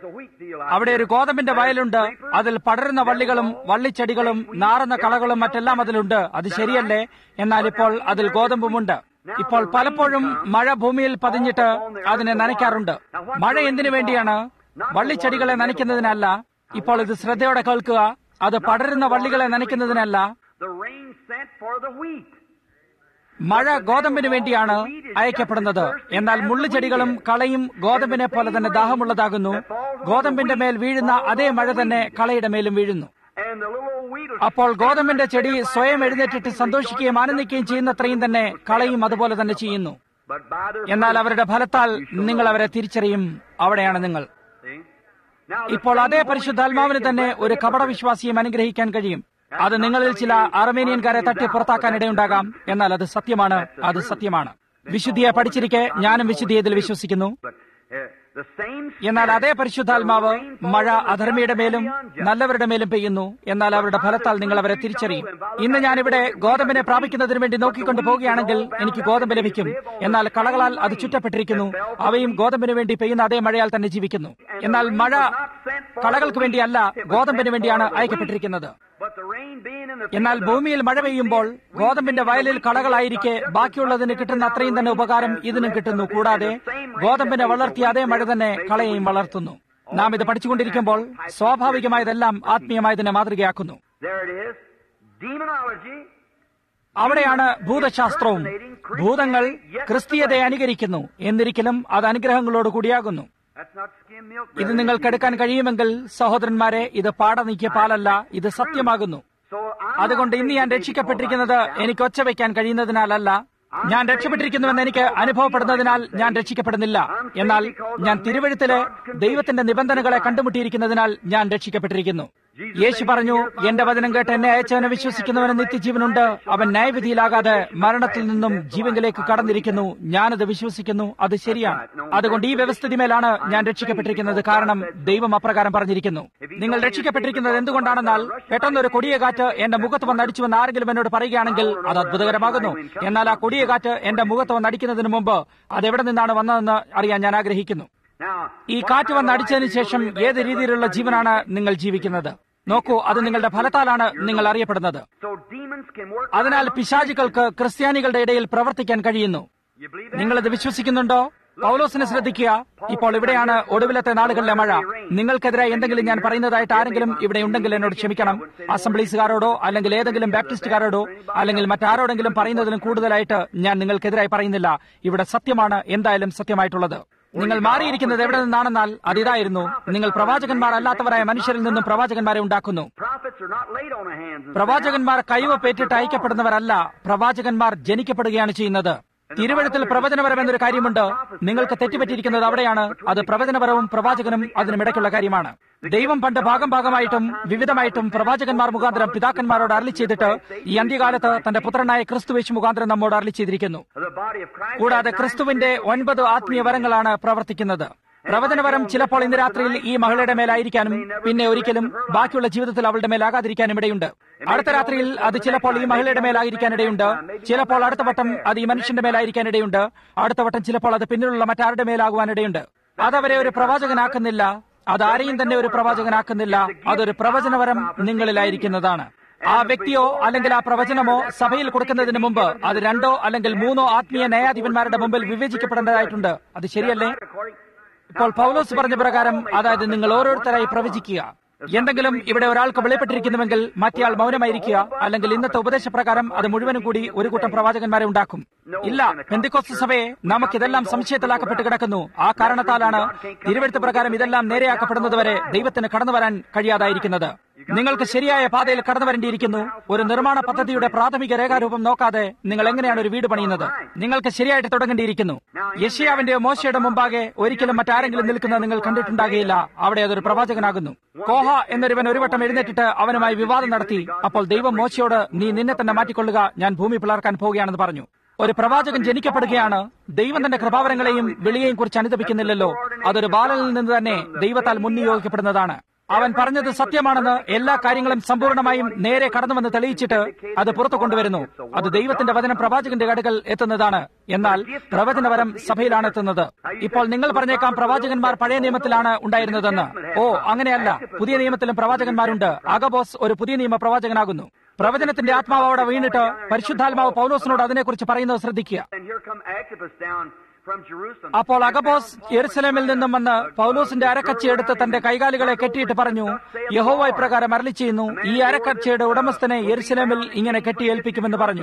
അവിടെ ഒരു ഗോതമ്പിന്റെ വയലുണ്ട്. അതിൽ പടരുന്ന വള്ളികളും വള്ളിച്ചെടികളും നാറുന്ന കളകളും മറ്റെല്ലാം അതിലുണ്ട്. അത് ശരിയല്ലേ? എന്നാൽ ഇപ്പോൾ അതിൽ ഗോതമ്പുമുണ്ട്. ഇപ്പോൾ പലപ്പോഴും മഴ ഭൂമിയിൽ പതിഞ്ഞിട്ട് അതിനെ നനയ്ക്കാറുണ്ട്. മഴ എന്തിനു വേണ്ടിയാണ്? വള്ളിച്ചെടികളെ നനയ്ക്കുന്നതിനല്ല. ഇപ്പോൾ ഇത് ശ്രദ്ധയോടെ കേൾക്കുക. അത് പടരുന്ന വള്ളികളെ നനയ്ക്കുന്നതിനല്ല. മഴ ഗോതമ്പിന് വേണ്ടിയാണ് അയക്കപ്പെടുന്നത്. എന്നാൽ മുള്ളുചെടികളും കളയും ഗോതമ്പിനെ പോലെ തന്നെ ദാഹമുള്ളതാകുന്നു. ഗോതമ്പിന്റെ മേൽ വീഴുന്ന അതേ മഴ തന്നെ കളയുടെ മേലും വീഴുന്നു. അപ്പോൾ ഗോതമ്പിന്റെ ചെടി സ്വയം എഴുന്നേറ്റിട്ട് സന്തോഷിക്കുകയും ആനന്ദിക്കുകയും ചെയ്യുന്നത്രയും തന്നെ കളയും അതുപോലെ തന്നെ ചെയ്യുന്നു. എന്നാൽ അവരുടെ ഫലത്താൽ നിങ്ങൾ അവരെ തിരിച്ചറിയും. അവിടെയാണ് നിങ്ങൾ. ഇപ്പോൾ അതേ പരിശുദ്ധാത്മാവിന് തന്നെ ഒരു കപടവിശ്വാസിയും അനുഗ്രഹിക്കാൻ കഴിയും. അത് നിങ്ങളിൽ ചില അർമേനിയൻകാരെ തട്ടി പുറത്താക്കാനിടയുണ്ടാകാം. എന്നാൽ അത് സത്യമാണ്. അത് സത്യമാണ്. വിശുദ്ധിയെ പഠിച്ചിരിക്കെ ഞാനും വിശുദ്ധിയതിൽ വിശ്വസിക്കുന്നു. എന്നാൽ അതേ പരിശുദ്ധാത്മാവ് മഴ അധർമ്മിയുടെ മേലും നല്ലവരുടെ മേലും പെയ്യുന്നു. എന്നാൽ അവരുടെ ഫലത്താൽ നിങ്ങൾ അവരെ തിരിച്ചറിയും. ഇന്ന് ഞാനിവിടെ ഗോതമ്പിനെ പ്രാപിക്കുന്നതിന് വേണ്ടി നോക്കിക്കൊണ്ട് പോവുകയാണെങ്കിൽ എനിക്ക് ഗോതമ്പ് ലഭിക്കും. എന്നാൽ കളകളാൽ അത് ചുറ്റപ്പെട്ടിരിക്കുന്നു. അവയും ഗോതമ്പിന് വേണ്ടി പെയ്യുന്ന അതേ മഴയാൽ തന്നെ ജീവിക്കുന്നു. എന്നാൽ മഴ കളകൾക്ക് വേണ്ടിയല്ല, ഗോതമ്പിന് വേണ്ടിയാണ് അയക്കപ്പെട്ടിരിക്കുന്നത്. എന്നാൽ ഭൂമിയിൽ മഴ പെയ്യുമ്പോൾ ഗോതമ്പിന്റെ വയലിൽ കളകളായിരിക്കെ ബാക്കിയുള്ളതിന് കിട്ടുന്ന അത്രയും തന്നെ ഉപകാരം ഇതിനും കിട്ടുന്നു. കൂടാതെ ഗോതമ്പിനെ വളർത്തിയ അതേ മഴ തന്നെ കളയെയും വളർത്തുന്നു. നാം ഇത് പഠിച്ചുകൊണ്ടിരിക്കുമ്പോൾ സ്വാഭാവികമായതെല്ലാം ആത്മീയമായതിനെ മാതൃകയാക്കുന്നു. അവിടെയാണ് ഭൂതശാസ്ത്രവും. ഭൂതങ്ങൾ ക്രിസ്തീയതയെ അനുകരിക്കുന്നു. എന്നിരിക്കലും അത് അനുഗ്രഹങ്ങളോട് കൂടിയാകുന്നു. ഇത് നിങ്ങൾക്കെടുക്കാൻ കഴിയുമെങ്കിൽ സഹോദരന്മാരെ, ഇത് പാടനീക്കിയ പാലല്ല, ഇത് സത്യമാകുന്നു. അതുകൊണ്ട് ഇന്ന് ഞാൻ രക്ഷിക്കപ്പെട്ടിരിക്കുന്നത് എനിക്ക് ഒച്ച വയ്ക്കാൻ കഴിയുന്നതിനാലല്ല. ഞാൻ രക്ഷപ്പെട്ടിരിക്കുന്നുവെന്ന് എനിക്ക് അനുഭവപ്പെടുന്നതിനാൽ ഞാൻ രക്ഷിക്കപ്പെടുന്നില്ല. എന്നാൽ ഞാൻ തിരുവെഴുത്തിലെ ദൈവത്തിന്റെ നിബന്ധനകളെ കണ്ടുമുട്ടിയിരിക്കുന്നതിനാൽ ഞാൻ രക്ഷിക്കപ്പെട്ടിരിക്കുന്നു. യേശു പറഞ്ഞു, എന്റെ വചനം കേട്ട് എന്നെ അയച്ചവനെ വിശ്വസിക്കുന്നവന് നിത്യജീവനുണ്ട്. അവൻ ന്യായവിധിയിലാകാതെ മരണത്തിൽ നിന്നും ജീവങ്കിലേക്ക് കടന്നിരിക്കുന്നു. ഞാനത് വിശ്വസിക്കുന്നു. അത് ശരിയാണ്. അതുകൊണ്ട് ഈ വ്യവസ്ഥിതി മേലാണ് ഞാൻ രക്ഷിക്കപ്പെട്ടിരിക്കുന്നത്. കാരണം ദൈവം അപ്രകാരം പറഞ്ഞിരിക്കുന്നു. നിങ്ങൾ രക്ഷിക്കപ്പെട്ടിരിക്കുന്നത് എന്തുകൊണ്ടാണെന്നാൽ പെട്ടെന്നൊരു കൊടിയ കാറ്റ് എന്റെ മുഖത്ത് വന്ന് അടിച്ചുവെന്ന് ആരെങ്കിലും എന്നോട് പറയുകയാണെങ്കിൽ അത് അത്ഭുതകരമാകുന്നു. എന്നാൽ ആ കൊടിയ കാറ്റ് എന്റെ മുഖത്ത് വന്ന് അടിക്കുന്നതിന് മുമ്പ് അതെവിടെ നിന്നാണ് വന്നതെന്ന് അറിയാൻ ഞാൻ ആഗ്രഹിക്കുന്നു. ഈ കാറ്റ് വന്ന് അടിച്ചതിന് ശേഷം ഏത് രീതിയിലുള്ള ജീവനാണ് നിങ്ങൾ ജീവിക്കുന്നത്? നോക്കൂ, അത് നിങ്ങളുടെ ഫലത്താലാണ് നിങ്ങൾ അറിയപ്പെടുന്നത്. അതിനാൽ പിശാചുക്കൾക്ക് ക്രിസ്ത്യാനികളുടെ ഇടയിൽ പ്രവർത്തിക്കാൻ കഴിയുന്നു. നിങ്ങളത് വിശ്വസിക്കുന്നുണ്ടോ? പൗലോസിനെ ശ്രദ്ധിക്കുക. ഇപ്പോൾ ഇവിടെയാണ് ഒടുവിലത്തെ നാളുകളിലെ മഴ. നിങ്ങൾക്കെതിരായി എന്തെങ്കിലും ഞാൻ പറയുന്നതായിട്ട് ആരെങ്കിലും ഇവിടെ ഉണ്ടെങ്കിൽ എന്നോട് ക്ഷമിക്കണം. അസംബ്ലീസുകാരോടോ അല്ലെങ്കിൽ ഏതെങ്കിലും ബാപ്റ്റിസ്റ്റുകാരോടോ അല്ലെങ്കിൽ മറ്റാരോടെങ്കിലും പറയുന്നതിനും കൂടുതലായിട്ട് ഞാൻ നിങ്ങൾക്കെതിരായി പറയുന്നില്ല. ഇവിടെ സത്യമാണ് എന്തായാലും സത്യമായിട്ടുള്ളത്. നിങ്ങൾ മാറിയിരിക്കുന്നത് എവിടെ നിന്നാണെന്നാൽ അതിതായിരുന്നു. നിങ്ങൾ പ്രവാചകന്മാർ അല്ലാത്തവരായ മനുഷ്യരിൽ നിന്നും പ്രവാചകന്മാരെ ഉണ്ടാക്കുന്നു. പ്രവാചകന്മാർ കൈവപ്പേറ്റിട്ട് അയക്കപ്പെടുന്നവരല്ല, പ്രവാചകന്മാർ ജനിക്കപ്പെടുകയാണ് ചെയ്യുന്നത്. തിരുവഴുത്തിൽ പ്രവചനപരം എന്നൊരു കാര്യമുണ്ട്. നിങ്ങൾക്ക് തെറ്റുപറ്റിയിരിക്കുന്നത് അവിടെയാണ്. അത് പ്രവചനപരവും പ്രവാചകനും അതിനുമിടയ്ക്കുള്ള കാര്യമാണ്. ദൈവം പണ്ട് ഭാഗമായിട്ടും വിവിധമായിട്ടും പ്രവാചകന്മാർ മുഖാന്തരം പിതാക്കന്മാരോട് അരുളി ചെയ്തിട്ട് ഈ അന്ത്യകാലത്ത് തന്റെ പുത്രനായ ക്രിസ്തുവേശു മുഖാന്തരം നമ്മോട് അരുളി ചെയ്തിരിക്കുന്നു. കൂടാതെ ക്രിസ്തുവിന്റെ 9 ആത്മീയ വരങ്ങളാണ് പ്രവർത്തിക്കുന്നത്. പ്രവചനപരം ചിലപ്പോൾ ഇന്ന് രാത്രിയിൽ ഈ മകളുടെ മേലായിരിക്കാനും പിന്നെ ഒരിക്കലും ബാക്കിയുള്ള ജീവിതത്തിൽ അവളുടെ മേലാകാതിരിക്കാനും ഇടയുണ്ട്. അടുത്ത രാത്രിയിൽ അത് ചിലപ്പോൾ ഈ മകളുടെ മേലായിരിക്കാനിടയുണ്ട്. ചിലപ്പോൾ അടുത്ത വട്ടം അത് ഈ മനുഷ്യന്റെ മേലായിരിക്കാനിടയുണ്ട്. അടുത്ത വട്ടം ചിലപ്പോൾ അത് പിന്നിലുള്ള മറ്റാരുടെ മേലാകുവാനിടയുണ്ട്. അതവരെ ഒരു പ്രവാചകനാക്കുന്നില്ല. അതാരെയും തന്നെ ഒരു പ്രവാചകനാക്കുന്നില്ല. അതൊരു പ്രവചനപരം നിങ്ങളിലായിരിക്കുന്നതാണ്. ആ വ്യക്തിയോ അല്ലെങ്കിൽ ആ പ്രവചനമോ സഭയിൽ കൊടുക്കുന്നതിന് മുമ്പ് അത് 2 അല്ലെങ്കിൽ 3 ആത്മീയ ന്യായാധിപന്മാരുടെ മുമ്പിൽ വിവേചിക്കപ്പെടേണ്ടതായിട്ടുണ്ട്. അത് ശരിയല്ലേ? ഇപ്പോൾ പൗലോസ് പറഞ്ഞ പ്രകാരം, അതായത് നിങ്ങൾ ഓരോരുത്തരായി പ്രവചിക്കുക. എന്തെങ്കിലും ഇവിടെ ഒരാൾക്ക് വെളിപ്പെട്ടിരിക്കുന്നുവെങ്കിൽ മറ്റേയാൾ മൗനമായിരിക്കുക. അല്ലെങ്കിൽ ഇന്നത്തെ ഉപദേശപ്രകാരം അത് മുഴുവനും കൂടി ഒരു കൂട്ടം പ്രവാചകന്മാരെ ഉണ്ടാക്കും. ഇല്ല, പെന്തിക്കോസ്ത് സഭയെ നമുക്കിതെല്ലാം സംശയത്തിലാക്കപ്പെട്ട് കിടക്കുന്നു. ആ കാരണത്താലാണ് തിരുവെഴുത്ത് പ്രകാരം ഇതെല്ലാം നേരെയാക്കപ്പെടുന്നതുവരെ ദൈവത്തിന് കടന്നു വരാൻ കഴിയാതായിരിക്കുന്നത്. നിങ്ങൾക്ക് ശരിയായ പാതയിൽ കടന്നു വരേണ്ടിയിരിക്കുന്നു. ഒരു നിർമ്മാണ പദ്ധതിയുടെ പ്രാഥമിക രേഖാരൂപം നോക്കാതെ നിങ്ങൾ എങ്ങനെയാണ് ഒരു വീട് പണിയുന്നത്? നിങ്ങൾക്ക് ശരിയായിട്ട് തുടങ്ങേണ്ടിയിരിക്കുന്നു. യെശയ്യാവിന്റെയോ മോശയുടെ മുമ്പാകെ ഒരിക്കലും മറ്റാരെങ്കിലും നിൽക്കുന്നത് നിങ്ങൾ കണ്ടിട്ടുണ്ടാകുകയില്ല. അവിടെ അതൊരു പ്രവാചകനാകുന്നു. കോഹ എന്നൊരുവൻ ഒരു വട്ടം എഴുന്നേറ്റിട്ട് അവനുമായി വിവാദം നടത്തി. അപ്പോൾ ദൈവം മോശയോട്, നീ നിന്നെ തന്നെ മാറ്റിക്കൊള്ളുക, ഞാൻ ഭൂമി പിളർക്കാൻ പോവുകയാണെന്ന് പറഞ്ഞു. ഒരു പ്രവാചകൻ ജനിക്കപ്പെടുകയാണ്. ദൈവം തന്റെ കൃപാവരങ്ങളെയും വിളിയെയും കുറിച്ച് അനുദപിക്കുന്നില്ലല്ലോ. അതൊരു ബാലനിൽ നിന്ന് തന്നെ ദൈവത്താൽ മുൻനിയോഗിക്കപ്പെടുന്നതാണ്. അവൻ പറഞ്ഞത് സത്യമാണെന്ന് എല്ലാ കാര്യങ്ങളും സമ്പൂർണ്ണമായും നേരെ കടന്നുവന്ന് തെളിയിച്ചിട്ട് അത് പുറത്തു കൊണ്ടുവരുന്നു. അത് ദൈവത്തിന്റെ വചനം പ്രവാചകന്റെ അടുക്കൽ എത്തുന്നതാണ്. എന്നാൽ പ്രവചനപരം സഭയിലാണ് എത്തുന്നത്. ഇപ്പോൾ നിങ്ങൾ പറഞ്ഞേക്കാം പ്രവാചകന്മാർ പഴയ നിയമത്തിലാണ് ഉണ്ടായിരുന്നതെന്ന്. ഓ, അങ്ങനെയല്ല. പുതിയ നിയമത്തിലും പ്രവാചകന്മാരുണ്ട്. അഗബോസ് ഒരു പുതിയ നിയമ പ്രവാചകനാകുന്നു. പ്രവചനത്തിന്റെ ആത്മാവ് അവിടെ വീണിട്ട് പരിശുദ്ധാത്മാവ് പൗലോസിനോട് അതിനെക്കുറിച്ച് പറയുന്നത് ശ്രദ്ധിക്കുക. അപ്പോൾ അഗബോസ് യെരുശലേമിൽ നിന്നും വന്ന് പൗലോസിന്റെ അരക്കച്ചി എടുത്ത് തന്റെ കൈകാലുകളെ കെട്ടിയിട്ട് പറഞ്ഞു, യഹോവ ഇപ്രകാരം അരുളി ചെയ്യുന്നു, ഈ അരക്കച്ചയുടെ ഉടമസ്ഥനെ യെരുശലേമിൽ ഇങ്ങനെ കെട്ടിയേൽപ്പിക്കുമെന്ന് പറഞ്ഞു.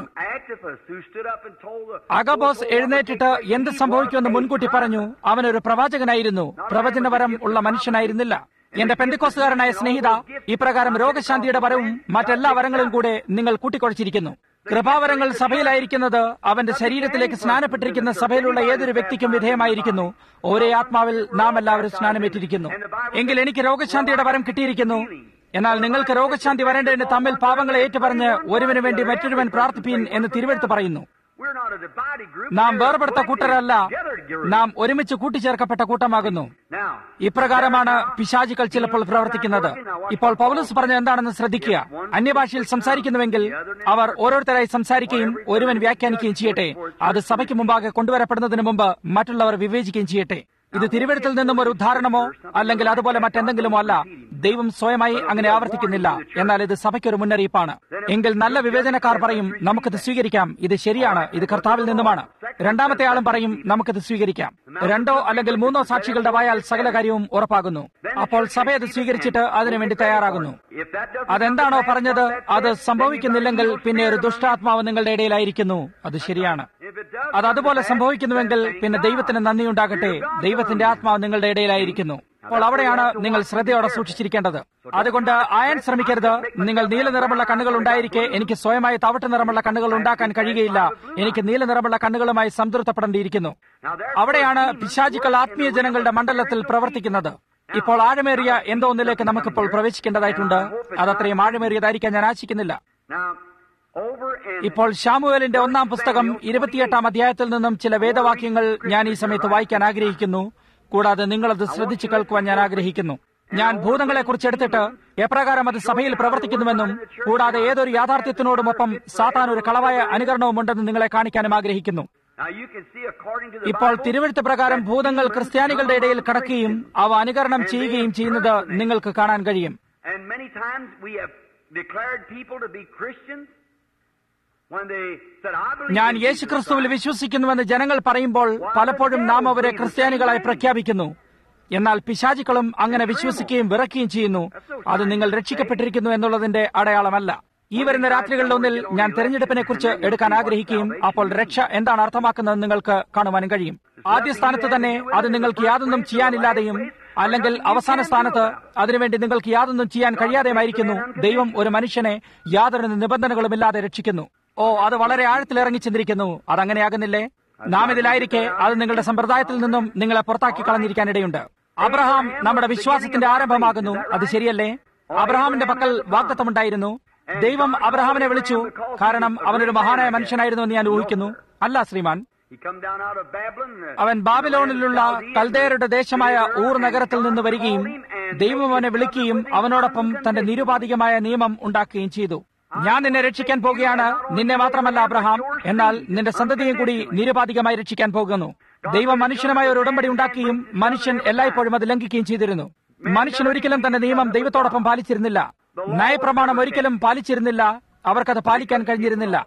അഗബോസ് എഴുന്നേറ്റിട്ട് എന്ത് സംഭവിക്കുമെന്ന് മുൻകൂട്ടി പറഞ്ഞു. അവനൊരു പ്രവാചകനായിരുന്നു, പ്രവചനപരം ഉള്ള മനുഷ്യനായിരുന്നില്ല. എന്റെ പെന്തക്കോസ്തുകാരനായ സ്നേഹിത, ഇപ്രകാരം രോഗശാന്തിയുടെ വരവും മറ്റെല്ലാ വരങ്ങളും കൂടെ നിങ്ങൾ കൂട്ടിക്കുഴച്ചിരിക്കുന്നു. കൃപാവരങ്ങൾ സഭയിലായിരിക്കുന്നത് അവന്റെ ശരീരത്തിലേക്ക് സ്നാനപ്പെട്ടിരിക്കുന്ന സഭയിലുള്ള ഏതൊരു വ്യക്തിക്കും വിധേയമായിരിക്കുന്നു. ഒരേ ആത്മാവിൽ നാം എല്ലാവരും സ്നാനമേറ്റിരിക്കുന്നു. എങ്കിൽ എനിക്ക് രോഗശാന്തിയുടെ വരം കിട്ടിയിരിക്കുന്നു. എന്നാൽ നിങ്ങൾക്ക് രോഗശാന്തി വരേണ്ടതിന് തമ്മിൽ പാപങ്ങളെ ഏറ്റുപറഞ്ഞ് ഒരുവന് വേണ്ടി മറ്റൊരുവൻ പ്രാർത്ഥിപ്പീൻ എന്ന് തിരുവെഴുത്ത് പറയുന്നു. നാം വേർപെടുത്ത കൂട്ടരല്ല, നാം ഒരുമിച്ച് കൂട്ടിച്ചേർക്കപ്പെട്ട കൂട്ടമാകുന്നു. ഇപ്രകാരമാണ് പിശാചുക്കൾ ചിലപ്പോൾ പ്രവർത്തിക്കുന്നത്. ഇപ്പോൾ പൗലോസ് പറഞ്ഞ എന്താണെന്ന് ശ്രദ്ധിക്കുക. അന്യഭാഷയിൽ സംസാരിക്കുന്നുവെങ്കിൽ അവർ ഓരോരുത്തരായി സംസാരിക്കുകയും ഒരുവൻ വ്യാഖ്യാനിക്കുകയും ചെയ്യട്ടെ. അത് സഭയ്ക്ക് മുമ്പാകെ കൊണ്ടുവരപ്പെടുന്നതിന് മുമ്പ് മറ്റുള്ളവർ വിവേചിക്കുകയും ചെയ്യട്ടെ. ഇത് തിരുവെഴുത്തിൽ നിന്നും ഒരു ഉദാഹരണമോ അല്ലെങ്കിൽ അതുപോലെ മറ്റെന്തെങ്കിലുമോ അല്ല. ദൈവം സ്വയമായി അങ്ങനെ ആവർത്തിക്കുന്നില്ല. എന്നാൽ ഇത് സഭയ്ക്കൊരു മുന്നറിയിപ്പാണ്. എങ്കിൽ നല്ല വിവേചനക്കാർ പറയും, നമുക്കിത് സ്വീകരിക്കാം, ഇത് ശരിയാണ്, ഇത് കർത്താവിൽ നിന്നുമാണ്. രണ്ടാമത്തെ ആളും പറയും, നമുക്കിത് സ്വീകരിക്കാം. 2 അല്ലെങ്കിൽ 3 സാക്ഷികളുടെ വായാൽ സകല കാര്യവും ഉറപ്പാകുന്നു. അപ്പോൾ സഭ അത് സ്വീകരിച്ചിട്ട് അതിനുവേണ്ടി തയ്യാറാകുന്നു. അതെന്താണോ പറഞ്ഞത് അത് സംഭവിക്കുന്നില്ലെങ്കിൽ പിന്നെ ഒരു ദുഷ്ടാത്മാവ് നിങ്ങളുടെ ഇടയിലായിരിക്കുന്നു. അത് ശരിയാണ്. അത് അതുപോലെ സംഭവിക്കുന്നുവെങ്കിൽ പിന്നെ ദൈവത്തിന് നന്ദിയുണ്ടാകട്ടെ. ദൈവത്തിന്റെ ആത്മാവ് നിങ്ങളുടെ ഇടയിലായിരിക്കുന്നു. അപ്പോൾ അവിടെയാണ് നിങ്ങൾ ശ്രദ്ധയോടെ സൂക്ഷിച്ചിരിക്കേണ്ടത്. അതുകൊണ്ട് ആയാൻ ശ്രമിക്കരുത്. നിങ്ങൾ നീല നിറമുള്ള കണ്ണുകൾ ഉണ്ടായിരിക്കെ എനിക്ക് സ്വയമായി തവിട്ട് നിറമുള്ള കണ്ണുകൾ ഉണ്ടാക്കാൻ കഴിയുകയില്ല. എനിക്ക് നീല നിറമുള്ള കണ്ണുകളുമായി സംതൃപ്തപ്പെടേണ്ടിയിരിക്കുന്നു. അവിടെയാണ് പിശാചുക്കൾ ആത്മീയ ജനങ്ങളുടെ മണ്ഡലത്തിൽ പ്രവർത്തിക്കുന്നത്. ഇപ്പോൾ ആഴമേറിയ എന്തോ ഒന്നിലേക്ക് നമുക്കിപ്പോൾ പ്രവേശിക്കേണ്ടതായിട്ടുണ്ട്. അതത്രയും ആഴമേറിയതായിരിക്കാൻ ഞാൻ ആശിക്കുന്നില്ല. ഇപ്പോൾ ശമൂവേലിന്റെ 1-ാം പുസ്തകം 28-ാം അധ്യായത്തിൽ നിന്നും ചില വേദവാക്യങ്ങൾ ഞാൻ ഈ സമയത്ത് വായിക്കാൻ ആഗ്രഹിക്കുന്നു. കൂടാതെ നിങ്ങളത് ശ്രദ്ധിച്ചു കേൾക്കുവാൻ ഞാൻ ആഗ്രഹിക്കുന്നു. ഞാൻ ഭൂതങ്ങളെക്കുറിച്ച് എടുത്തിട്ട് എപ്രകാരം അത് സഭയിൽ പ്രവർത്തിക്കുന്നുവെന്നും കൂടാതെ ഏതൊരു യാഥാർത്ഥ്യത്തിനോടുമൊപ്പം സാത്താൻ ഒരു കളവായ അനുകരണവുമുണ്ടെന്ന് നിങ്ങളെ കാണിക്കാനും ആഗ്രഹിക്കുന്നു. ഇപ്പോൾ തിരുവെഴുത്ത് പ്രകാരം ഭൂതങ്ങൾ ക്രിസ്ത്യാനികളുടെ ഇടയിൽ കടക്കുകയും അവ അനുകരണം ചെയ്യുകയും ചെയ്യുന്നത് നിങ്ങൾക്ക് കാണാൻ കഴിയും. ഞാൻ യേശുക്രിസ്തുവിൽ വിശ്വസിക്കുന്നുവെന്ന് ജനങ്ങൾ പറയുമ്പോൾ പലപ്പോഴും നാം അവരെ ക്രിസ്ത്യാനികളായി പ്രഖ്യാപിക്കുന്നു. എന്നാൽ പിശാചുക്കളും അങ്ങനെ വിശ്വസിക്കുകയും വിറക്കുകയും ചെയ്യുന്നു. അത് നിങ്ങൾ രക്ഷിക്കപ്പെട്ടിരിക്കുന്നു എന്നുള്ളതിന്റെ അടയാളമല്ല. ഈ വരുന്ന രാത്രികളിലൊന്നിൽ ഞാൻ തെരഞ്ഞെടുപ്പിനെ കുറിച്ച് എടുക്കാൻ ആഗ്രഹിക്കുകയും അപ്പോൾ രക്ഷ എന്താണ് അർത്ഥമാക്കുന്നത് നിങ്ങൾക്ക് കാണുവാനും കഴിയും. ആദ്യ സ്ഥാനത്ത് തന്നെ അത് നിങ്ങൾക്ക് യാതൊന്നും ചെയ്യാനില്ലാതെയും അല്ലെങ്കിൽ അവസാന സ്ഥാനത്ത് അതിനുവേണ്ടി നിങ്ങൾക്ക് യാതൊന്നും ചെയ്യാൻ കഴിയാതെയുമായിരിക്കുന്നു. ദൈവം ഒരു മനുഷ്യനെ യാതൊരു നിബന്ധനകളുമില്ലാതെ രക്ഷിക്കുന്നു. അത് വളരെ ആഴത്തിലിറങ്ങി ചിന്തിരിക്കുന്നു. അതങ്ങനെയാകുന്നില്ലേ? നാം ഇതിലായിരിക്കെ അത് നിങ്ങളുടെ സമ്പ്രദായത്തിൽ നിന്നും നിങ്ങളെ പുറത്താക്കി കളഞ്ഞിരിക്കാനിടയുണ്ട്. അബ്രഹാം നമ്മുടെ വിശ്വാസത്തിന്റെ ആരംഭമാകുന്നു. അത് ശരിയല്ലേ? അബ്രഹാമിന്റെ പക്കൽ വാഗ്ദത്തമുണ്ടായിരുന്നു. ദൈവം അബ്രഹാമിനെ വിളിച്ചു. കാരണം അവനൊരു മഹാനായ മനുഷ്യനായിരുന്നു എന്ന് ഞാൻ ഊഹിക്കുന്നു. അല്ല ശ്രീമാൻ, അവൻ ബാബിലോണിലുള്ള കൽദയരുടെ ദേശമായ ഊർ നഗരത്തിൽ നിന്ന് വരികയും ദൈവം അവനെ വിളിക്കുകയും അവനോടൊപ്പം തന്റെ നിരുപാധികമായ നിയമം ഉണ്ടാക്കുകയും ചെയ്തു. ഞാൻ നിന്നെ രക്ഷിക്കാൻ പോകുകയാണ്, നിന്നെ മാത്രമല്ല അബ്രഹാം, എന്നാൽ നിന്റെ സന്തതിയും കൂടി നിരുപാധികമായി രക്ഷിക്കാൻ പോകുന്നു. ദൈവം മനുഷ്യനുമായ ഒരു ഉടമ്പടി ഉണ്ടാക്കുകയും മനുഷ്യൻ എല്ലായ്പ്പോഴും അത് ലംഘിക്കുകയും ചെയ്തിരുന്നു. മനുഷ്യൻ ഒരിക്കലും തന്റെ നിയമം ദൈവത്തോടൊപ്പം പാലിച്ചിരുന്നില്ല. ന്യായപ്രമാണം ഒരിക്കലും പാലിച്ചിരുന്നില്ല. അവർക്കത് പാലിക്കാൻ കഴിഞ്ഞിരുന്നില്ല.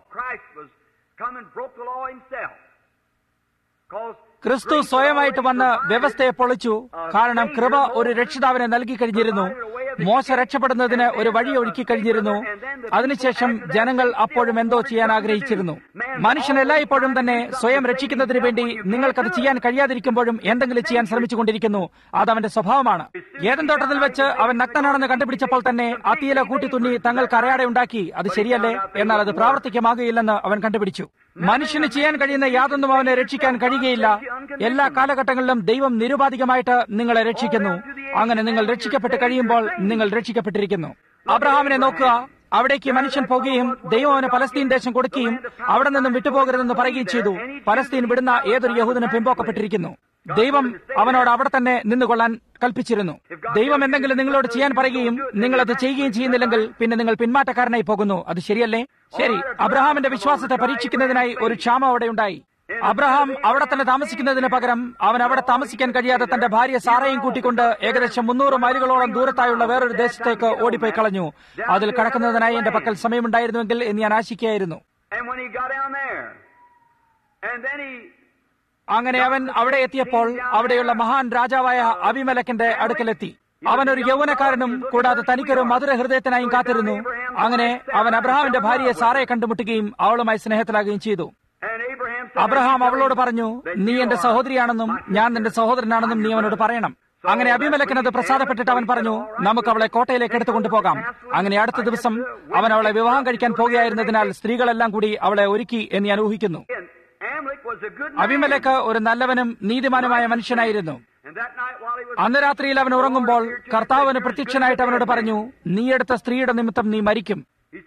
ക്രിസ്തു സ്വയമായിട്ട് വന്ന് വ്യവസ്ഥയെ പൊളിച്ചു. കാരണം കൃപ ഒരു രക്ഷിതാവിനെ നൽകി കഴിഞ്ഞിരുന്നു. മോശ രക്ഷപ്പെടുന്നതിന് ഒരു വഴി ഒരുക്കി കഴിഞ്ഞിരുന്നു. അതിനുശേഷം ജനങ്ങൾ അപ്പോഴും എന്തോ ചെയ്യാൻ ആഗ്രഹിച്ചിരുന്നു. മനുഷ്യൻ എല്ലായ്പ്പോഴും തന്നെ സ്വയം രക്ഷിക്കുന്നതിന് വേണ്ടി നിങ്ങൾക്കത് ചെയ്യാൻ കഴിയാതിരിക്കുമ്പോഴും എന്തെങ്കിലും ചെയ്യാൻ ശ്രമിച്ചുകൊണ്ടിരിക്കുന്നു. അതവന്റെ സ്വഭാവമാണ്. ഏദൻ തോട്ടത്തിൽ വെച്ച് അവൻ നഗ്നനാണെന്ന് കണ്ടുപിടിച്ചപ്പോൾ തന്നെ അത്തിയില കൂട്ടിത്തുന്നി തങ്ങൾക്ക് അറയാടയുണ്ടാക്കി. അത് ശരിയല്ലേ? എന്നാൽ അത് പ്രാവർത്തികമാകുകയില്ലെന്ന് അവൻ കണ്ടുപിടിച്ചു. മനുഷ്യന് ചെയ്യാൻ കഴിയുന്ന യാതൊന്നും അവനെ രക്ഷിക്കാൻ കഴിയുകയില്ല. എല്ലാ കാലഘട്ടങ്ങളിലും ദൈവം നിരുപാധികമായിട്ട് നിങ്ങളെ രക്ഷിക്കുന്നു. അങ്ങനെ നിങ്ങൾ രക്ഷിക്കപ്പെട്ട് കഴിയുമ്പോൾ നിങ്ങൾ രക്ഷിക്കപ്പെട്ടിരിക്കുന്നു. അബ്രഹാമിനെ നോക്കുക. അവിടേക്ക് മനുഷ്യൻ പോകുകയും ദൈവം അവന് പലസ്തീൻ ദേശം കൊടുക്കുകയും അവിടെ നിന്നും വിട്ടുപോകരുതെന്ന് പറയുകയും ചെയ്തു. പലസ്തീൻ വിടുന്ന ഏതൊരു യഹൂദനും പിമ്പോക്കപ്പെട്ടിരിക്കുന്നു. ദൈവം അവനോട് അവിടെ തന്നെ നിന്നുകൊള്ളാൻ കൽപ്പിച്ചിരുന്നു. ദൈവം എന്തെങ്കിലും നിങ്ങളോട് ചെയ്യാൻ പറയുകയും നിങ്ങൾ അത് ചെയ്യുകയും ചെയ്യുന്നില്ലെങ്കിൽ പിന്നെ നിങ്ങൾ പിന്മാറ്റക്കാരനായി പോകുന്നു. അത് ശരിയല്ലേ? ശരി. അബ്രഹാമിന്റെ വിശ്വാസത്തെ പരീക്ഷിക്കുന്നതിനായി ഒരു ക്ഷാമം അവിടെ ഉണ്ടായി. അബ്രഹാം അവിടെ തന്നെ താമസിക്കുന്നതിന് പകരം അവൻ അവിടെ താമസിക്കാൻ കഴിയാതെ തന്റെ ഭാര്യ സാറയും കൂട്ടിക്കൊണ്ട് ഏകദേശം 300 മൈലുകളോളം ദൂരത്തായുള്ള വേറൊരു ദേശത്തേക്ക് ഓടിപ്പോയി കളഞ്ഞു. അതിൽ കടക്കുന്നതിനായി എന്റെ പക്കൽ സമയമുണ്ടായിരുന്നുവെങ്കിൽ എന്ന് ഞാൻ ആശിക്കുകയായിരുന്നു. അങ്ങനെ അവൻ അവിടെ എത്തിയപ്പോൾ അവിടെയുള്ള മഹാൻ രാജാവായ അബിമേലെക്കിന്റെ അടുക്കലെത്തി. അവനൊരു യൗവനക്കാരനും കൂടാതെ തനിക്കൊരു മധുര ഹൃദയത്തിനായും കാത്തിരുന്നു. അങ്ങനെ അവൻ അബ്രഹാമിന്റെ ഭാര്യയെ സാറയെ കണ്ടുമുട്ടുകയും അവളുമായി സ്നേഹത്തിലാകുകയും ചെയ്തു. അബ്രഹാം അവളോട് പറഞ്ഞു, നീ എന്റെ സഹോദരിയാണെന്നും ഞാൻ നിന്റെ സഹോദരനാണെന്നും നീ അവനോട് പറയണം. അങ്ങനെ അബിമേലെക്കിനത് പ്രസാദപ്പെട്ടിട്ട് അവൻ പറഞ്ഞു, നമുക്ക് അവളെ കോട്ടയിലേക്ക് എടുത്തുകൊണ്ട് പോകാം. അങ്ങനെ അടുത്ത ദിവസം അവൻ അവളെ വിവാഹം കഴിക്കാൻ പോകുകയായിരുന്നതിനാൽ സ്ത്രീകളെല്ലാം കൂടി അവളെ ഒരുക്കി എന്ന് ഞാൻ ഊഹിക്കുന്നു. അബിമേലെക്ക് ഒരു നല്ലവനും നീതിമാനുമായ മനുഷ്യനായിരുന്നു. അന്ന് രാത്രിയിൽ അവൻ ഉറങ്ങുമ്പോൾ കർത്താവിന് പ്രത്യക്ഷനായിട്ട് അവനോട് പറഞ്ഞു, നീ എടുത്ത സ്ത്രീയുടെ നിമിത്തം നീ മരിക്കും.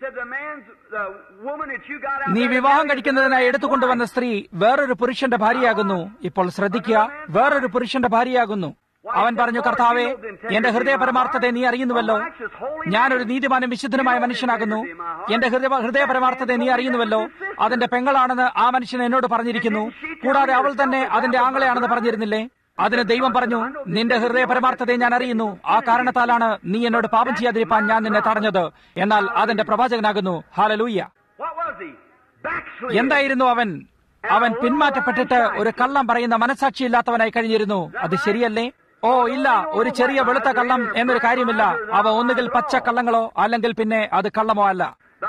നീ വിവാഹം കഴിക്കുന്നതിനായി എടുത്തുകൊണ്ടുവന്ന സ്ത്രീ വേറൊരു പുരുഷന്റെ ഭാര്യയാകുന്നു. ഇപ്പോൾ ശ്രദ്ധിക്കുക, വേറൊരു പുരുഷന്റെ ഭാര്യയാകുന്നു. അവൻ പറഞ്ഞു, കർത്താവേ, എന്റെ ഹൃദയ പരമാർത്ഥത്തെ നീ അറിയുന്നുവല്ലോ. ഞാനൊരു നീതിമാനും വിശുദ്ധനുമായ മനുഷ്യനാകുന്നു. എന്റെ ഹൃദയ പരമാർത്ഥത്തെ നീ അറിയുന്നുവല്ലോ. അതിന്റെ പെങ്ങളാണെന്ന് ആ മനുഷ്യൻ എന്നോട് പറഞ്ഞിരിക്കുന്നു. കൂടാതെ അവൾ തന്നെ അതിന്റെ ആങ്ങളെയാണെന്ന് പറഞ്ഞിരുന്നില്ലേ? അതിന് ദൈവം പറഞ്ഞു, നിന്റെ ഹൃദയ പരമാർത്ഥത്തെ ഞാൻ അറിയുന്നു. ആ കാരണത്താലാണ് നീ എന്നോട് പാപം ചെയ്യാതിരിപ്പാൻ ഞാൻ നിന്നെ തടഞ്ഞത്. എന്നാൽ അതിന്റെ പ്രവാചകനാകുന്നു. ഹല്ലേലൂയ. എന്തായിരുന്നു അവൻ? അവൻ പിന്മാറ്റപ്പെട്ടിട്ട് ഒരു കള്ളം പറയുന്ന മനസാക്ഷിയില്ലാത്തവനായി കഴിഞ്ഞിരുന്നു. അത് ശരിയല്ലേ? ഇല്ല, ഒരു ചെറിയ വെളുത്ത കള്ളം എന്നൊരു കാര്യമില്ല. അവ ഒന്നുകിൽ പച്ച കള്ളങ്ങളോ അല്ലെങ്കിൽ പിന്നെ അത് കള്ളമോ അല്ല.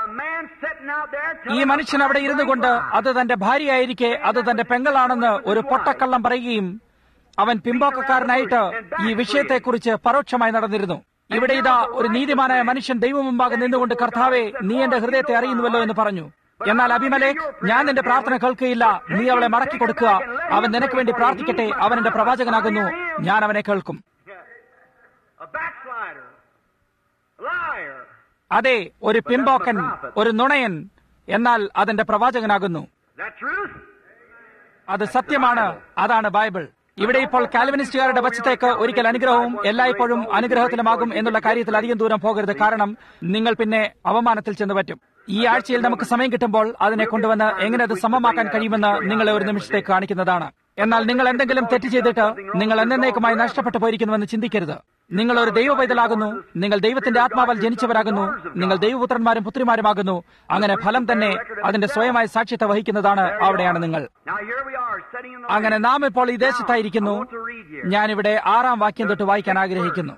ഈ മനുഷ്യൻ അവിടെ ഇരുന്നു കൊണ്ട് അത് തന്റെ ഭാര്യയായിരിക്കെ അത് തന്റെ പെങ്ങളാണെന്ന് ഒരു പൊട്ടക്കള്ളം പറയുകയും അവൻ പിമ്പോക്കക്കാരനായിട്ട് ഈ വിഷയത്തെക്കുറിച്ച് പരോക്ഷമായി നടന്നിരുന്നു. ഇവിടെ ഇതാ ഒരു നീതിമാനായ മനുഷ്യൻ ദൈവം മുമ്പാകെ നിന്നുകൊണ്ട്, കർത്താവേ, നീ എന്റെ ഹൃദയത്തെ അറിയുന്നുവല്ലോ എന്ന് പറഞ്ഞു. എന്നാൽ അബിമേലെക്ക്, ഞാൻ നിന്റെ പ്രാർത്ഥന കേൾക്കുകയില്ല, നീ അവളെ മടക്കി കൊടുക്കുക. അവൻ നിനക്ക് വേണ്ടി പ്രാർത്ഥിക്കട്ടെ, അവൻ എന്റെ പ്രവാചകനാകുന്നു, ഞാൻ അവനെ കേൾക്കും. a backslider, a liar. അതെ, ഒരു പിമ്പോക്കൻ, ഒരു നുണയൻ, എന്നാൽ അതെന്റെ പ്രവാചകനാകുന്നു. Is that truth? അത് സത്യമാണ്. അതാണ് ബൈബിൾ. ഇവിടെ ഇപ്പോൾ കാൽവിനിസ്റ്റുകാരുടെ പക്ഷത്തേക്ക് ഒരിക്കൽ അനുഗ്രഹവും എല്ലായ്പ്പോഴും അനുഗ്രഹത്തിലുമാകും എന്നുള്ള കാര്യത്തിൽ അധികം ദൂരം പോകരുത്. കാരണം നിങ്ങൾ പിന്നെ അവമാനത്തിൽ ചെന്ന് പറ്റും. ഈ ആഴ്ചയിൽ നമുക്ക് സമയം കിട്ടുമ്പോൾ അതിനെ കൊണ്ടുവന്ന് എങ്ങനെ അത് സമമാക്കാൻ കഴിയുമെന്ന് നിങ്ങളെ ഒരു നിമിഷത്തേക്ക് കാണിക്കുന്നതാണ്. എന്നാൽ നിങ്ങൾ എന്തെങ്കിലും തെറ്റ് ചെയ്തിട്ട് നിങ്ങൾ എന്നേക്കുമായി നഷ്ടപ്പെട്ടു പോയിരിക്കുന്നുവെന്ന് ചിന്തിക്കരുത്. നിങ്ങൾ ഒരു ദൈവ പൈതലാകുന്നു. നിങ്ങൾ ദൈവത്തിന്റെ ആത്മാവാൽ ജനിച്ചവരാകുന്നു. നിങ്ങൾ ദൈവപുത്രന്മാരും പുത്രിമാരുമാകുന്നു. അങ്ങനെ ഫലം തന്നെ അതിന്റെ സ്വയമായ സാക്ഷ്യത്തെ വഹിക്കുന്നതാണ്. അവിടെയാണ് നിങ്ങൾ. അങ്ങനെ നാം ഇപ്പോൾ ഈ ദേശത്തായിരിക്കുന്നു. ഞാനിവിടെ 6-ാം വാക്യം തൊട്ട് വായിക്കാൻ ആഗ്രഹിക്കുന്നു.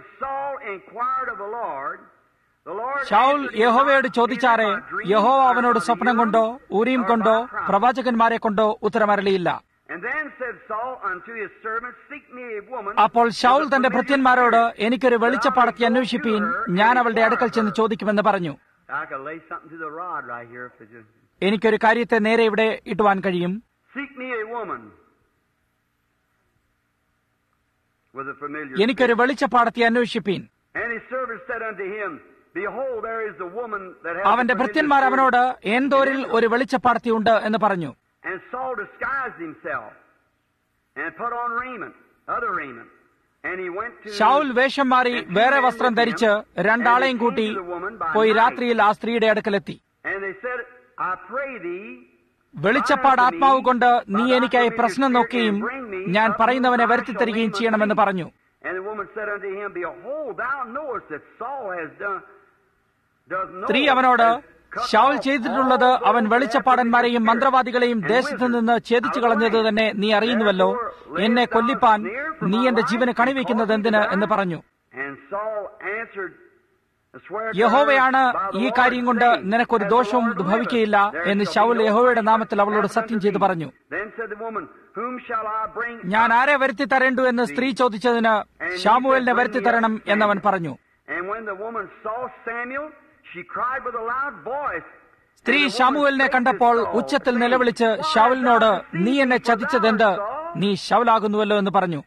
ശൗൽ യഹോവയോട് ചോദിച്ചാറെ, യഹോവ അവനോട് സ്വപ്നം കൊണ്ടോ ഊരീം കൊണ്ടോ പ്രവാചകന്മാരെ കൊണ്ടോ ഉത്തരമരളിയില്ല. അപ്പോൾ ശൗൽ തന്റെ ഭൃത്യന്മാരോട്, എനിക്കൊരു വെളിച്ചപ്പാടത്തി അന്വേഷിപ്പീൻ, ഞാൻ അവളുടെ അടുക്കൽ ചെന്ന് ചോദിക്കുമെന്ന് പറഞ്ഞു. എനിക്കൊരു കാര്യത്തെ നേരെ ഇവിടെ ഇട്ടുവാൻ കഴിയും. എനിക്കൊരു വെളിച്ചപ്പാടത്തി അന്വേഷിപ്പീൻ. അവന്റെ ഭൃത്യന്മാർ അവനോട്, എന്തോരിൽ ഒരു വെളിച്ചപ്പാടത്തി ഉണ്ട് എന്ന് പറഞ്ഞു. ശൗൽ വേഷം മാറി വേറെ വസ്ത്രം ധരിച്ച് 2 ആളെയും കൂട്ടി പോയി രാത്രിയിൽ ആ സ്ത്രീയുടെ അടുക്കലെത്തി. വെളിച്ചപ്പാട് ആത്മാവ് കൊണ്ട് നീ എനിക്കായി പ്രശ്നം നോക്കുകയും ഞാൻ പറയുന്നവനെ വരുത്തിത്തരികയും ചെയ്യണമെന്ന് പറഞ്ഞു. സ്ത്രീ അവനോട്, ശൗൽ ചെയ്തിട്ടുള്ളത് അവൻ വെളിച്ചപ്പാടന്മാരെയും മന്ത്രവാദികളെയും ദേശത്ത് നിന്ന് ഛേദിച്ചു കളഞ്ഞത് തന്നെ നീ അറിയുന്നുവല്ലോ. എന്നെ കൊല്ലിപ്പാൻ നീ എന്റെ ജീവന് കണിവെക്കുന്നത് എന്തിന് എന്ന് പറഞ്ഞു. യഹോവയാണ് ഈ കാര്യം കൊണ്ട് നിനക്കൊരു ദോഷവും ഭവിക്കയില്ല എന്ന് ശൗൽ യഹോവയുടെ നാമത്തിൽ അവളോട് സത്യം ചെയ്തു പറഞ്ഞു. ഞാൻ ആരെ വരുത്തി തരേണ്ടു എന്ന് സ്ത്രീ ചോദിച്ചതിന്, ശാമുവേലിനെ വരുത്തി തരണം എന്നവൻ പറഞ്ഞു. സ്ത്രീ ശാമുവേലിനെ കണ്ടപ്പോൾ ഉച്ചത്തിൽ നിലവിളിച്ച് ശൗലിനോട്, നീ എന്നെ ചതിച്ചതെന്ത്? നീ ശൗലാകുന്നുവല്ലോ എന്ന് പറഞ്ഞു.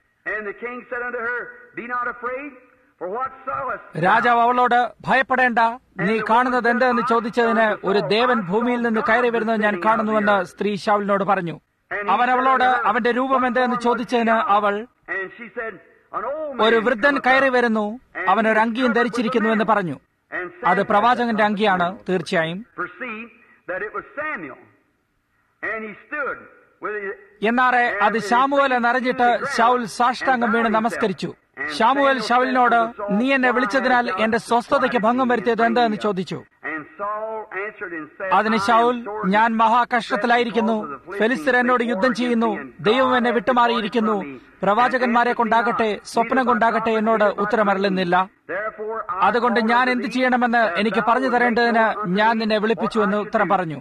രാജാവ് അവളോട്, ഭയപ്പെടേണ്ട, നീ കാണുന്നത് എന്ത് എന്ന് ചോദിച്ചതിന്, ഒരു ദേവൻ ഭൂമിയിൽ നിന്ന് കയറി വരുന്നത് ഞാൻ കാണുന്നുവെന്ന് സ്ത്രീ ശൗലിനോട് പറഞ്ഞു. അവൻ അവളോട് അവന്റെ രൂപം എന്ത് എന്ന് ചോദിച്ചതിന് അവൾ, ഒരു വൃദ്ധൻ കയറി വരുന്നു, അവനൊരു അങ്കിയും ധരിച്ചിരിക്കുന്നുവെന്ന് പറഞ്ഞു. അത് പ്രവാചകന്റെ അങ്കിയാണ് തീർച്ചയായും. എന്നാറെ അത് ശാമുവേൽ എന്നറിഞ്ഞിട്ട് ശൗൽ സാഷ്ടാംഗം വീണ് നമസ്കരിച്ചു. ശാമുവേൽ ശൗലിനോട്, നീ എന്നെ വിളിച്ചതിനാൽ എന്റെ സ്വസ്ഥതയ്ക്ക് ഭംഗം വരുത്തിയത് എന്ത് എന്ന് ചോദിച്ചു. അതിന് ശൗൽ, ഞാൻ മഹാകഷ്ടത്തിലായിരിക്കുന്നു, ഫെലിസ്ത്യർ എന്നോട് യുദ്ധം ചെയ്യുന്നു, ദൈവം എന്നെ വിട്ടുമാറിയിരിക്കുന്നു, പ്രവാചകന്മാരെ കൊണ്ടാകട്ടെ സ്വപ്നം കൊണ്ടാകട്ടെ എന്നോട് ഉത്തരമരളുന്നില്ല. അതുകൊണ്ട് ഞാൻ എന്ത് ചെയ്യണമെന്ന് എനിക്ക് പറഞ്ഞു തരേണ്ടതിന് ഞാൻ നിന്നെ വിളിപ്പിച്ചു എന്ന് ഉത്തരം പറഞ്ഞു.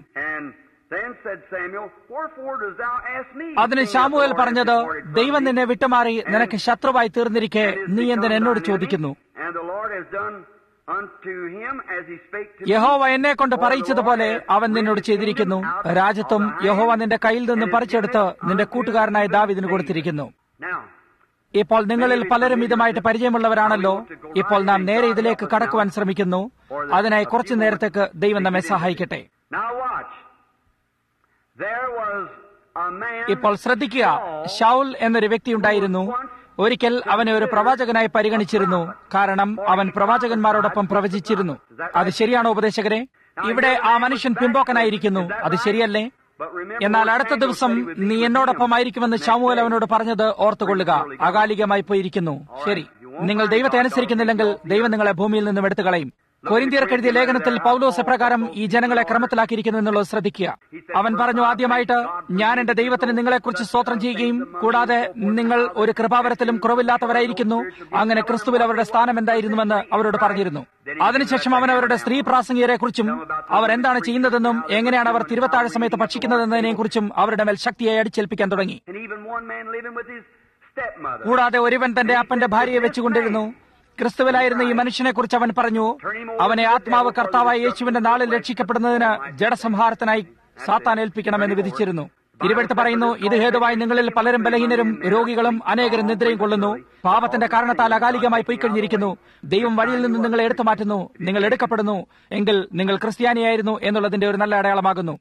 അതിന് ശാമുവേൽ പറഞ്ഞത്, ദൈവം നിന്നെ വിട്ടുമാറി നിനക്ക് ശത്രുവായി തീർന്നിരിക്കെ നീ എന്തിന് എന്നോട് ചോദിക്കുന്നു? യഹോവ എന്നെ കൊണ്ട് പറയിച്ചതുപോലെ അവൻ നിന്നോട് ചെയ്തിരിക്കുന്നു. രാജ്യത്വം യഹോവ നിന്റെ കയ്യിൽ നിന്നും പറിച്ചെടുത്ത് നിന്റെ കൂട്ടുകാരനായ ദാവീദിന് കൊടുത്തിരിക്കുന്നു. ഇപ്പോൾ നിങ്ങളിൽ പലരും ഇതുമായിട്ട് പരിചയമുള്ളവരാണല്ലോ. ഇപ്പോൾ നാം നേരെ ഇതിലേക്ക് കടക്കുവാൻ ശ്രമിക്കുന്നു. അതിനായി കുറച്ചു നേരത്തേക്ക് ദൈവം നമ്മെ സഹായിക്കട്ടെ. ഇപ്പോൾ ശ്രദ്ധിക്കുക, ശൗൽ എന്നൊരു വ്യക്തി ഉണ്ടായിരുന്നു. ഒരിക്കൽ അവനെ ഒരു പ്രവാചകനായി പരിഗണിച്ചിരുന്നു. കാരണം അവൻ പ്രവാചകന്മാരോടൊപ്പം പ്രവചിച്ചിരുന്നു. അത് ശരിയാണോ ഉപദേശകരെ? ഇവിടെ ആ മനുഷ്യൻ പിമ്പോക്കനായിരിക്കുന്നു. അത് ശരിയല്ലേ? എന്നാൽ അടുത്ത ദിവസം നീ എന്നോടൊപ്പം ആയിരിക്കുമെന്ന് ശമൂവേൽ അവനോട് പറഞ്ഞത് ഓർത്തുകൊള്ളുക. അകാലികമായി പോയിരിക്കുന്നു. ശരി, നിങ്ങൾ ദൈവത്തെ അനുസരിക്കുന്നില്ലെങ്കിൽ ദൈവം നിങ്ങളെ ഭൂമിയിൽ നിന്നും എടുത്തു കളയും. കൊരിന്ത്യർക്ക് എഴുതിയ ലേഖനത്തിൽ പൗലോസ് എപ്രകാരം ഈ ജനങ്ങളെ ക്രമത്തിലാക്കിയിരിക്കുന്നു എന്നുള്ളത് ശ്രദ്ധിക്കുക. അവൻ പറഞ്ഞു, ആദ്യമായിട്ട് ഞാൻ എന്റെ ദൈവത്തിന് നിങ്ങളെക്കുറിച്ച് സ്തോത്രം ചെയ്യുകയും കൂടാതെ നിങ്ങൾ ഒരു കൃപാവരത്തിലും കുറവില്ലാത്തവരായിരിക്കുന്നു, അങ്ങനെ ക്രിസ്തുവിൽ അവരുടെ സ്ഥാനം എന്തായിരുന്നുവെന്ന് അവരോട് പറഞ്ഞിരുന്നു. അതിനുശേഷം അവൻ അവരുടെ സ്ത്രീ പ്രാസംഗികരെ കുറിച്ചും അവർ എന്താണ് ചെയ്യുന്നതെന്നും എങ്ങനെയാണ് അവർ തിരുവത്താഴ സമയത്ത് ഭക്ഷിക്കുന്നതെന്നതിനെയും കുറിച്ചും അവരുടെ മേൽ ശക്തിയെ അടിച്ചേൽപ്പിക്കാൻ തുടങ്ങി. കൂടാതെ ഒരുവൻ തന്റെ അപ്പന്റെ ഭാര്യയെ വെച്ചുകൊണ്ടിരുന്നു. ക്രിസ്തുവിലായിരുന്ന ഈ മനുഷ്യനെ കുറിച്ച് അവൻ പറഞ്ഞു, അവനെ ആത്മാവ് കർത്താവായ യേശുവിന്റെ നാളിൽ രക്ഷിക്കപ്പെടുന്നതിന് ജഡസംഹാരത്തിനായി സാത്താൻ ഏൽപ്പിക്കണമെന്ന് വിധിച്ചിരുന്നു. തിരുവെഴുത്ത് പറയുന്നു, ഇത് ഹേതുവായി നിങ്ങളിൽ പലരും ബലഹീനരും രോഗികളും അനേകരും നിദ്രയും കൊള്ളുന്നു. പാപത്തിന്റെ കാരണത്താൽ അകാലികമായി പോയിക്കഴിഞ്ഞിരിക്കുന്നു. ദൈവം വഴിയിൽ നിന്ന് നിങ്ങളെ എടുത്തു മാറ്റുന്നു. നിങ്ങൾ എടുക്കപ്പെടുന്നു എങ്കിൽ നിങ്ങൾ ക്രിസ്ത്യാനിയായിരുന്നു എന്നുള്ളതിന്റെ ഒരു നല്ല അടയാളമാകുന്നു.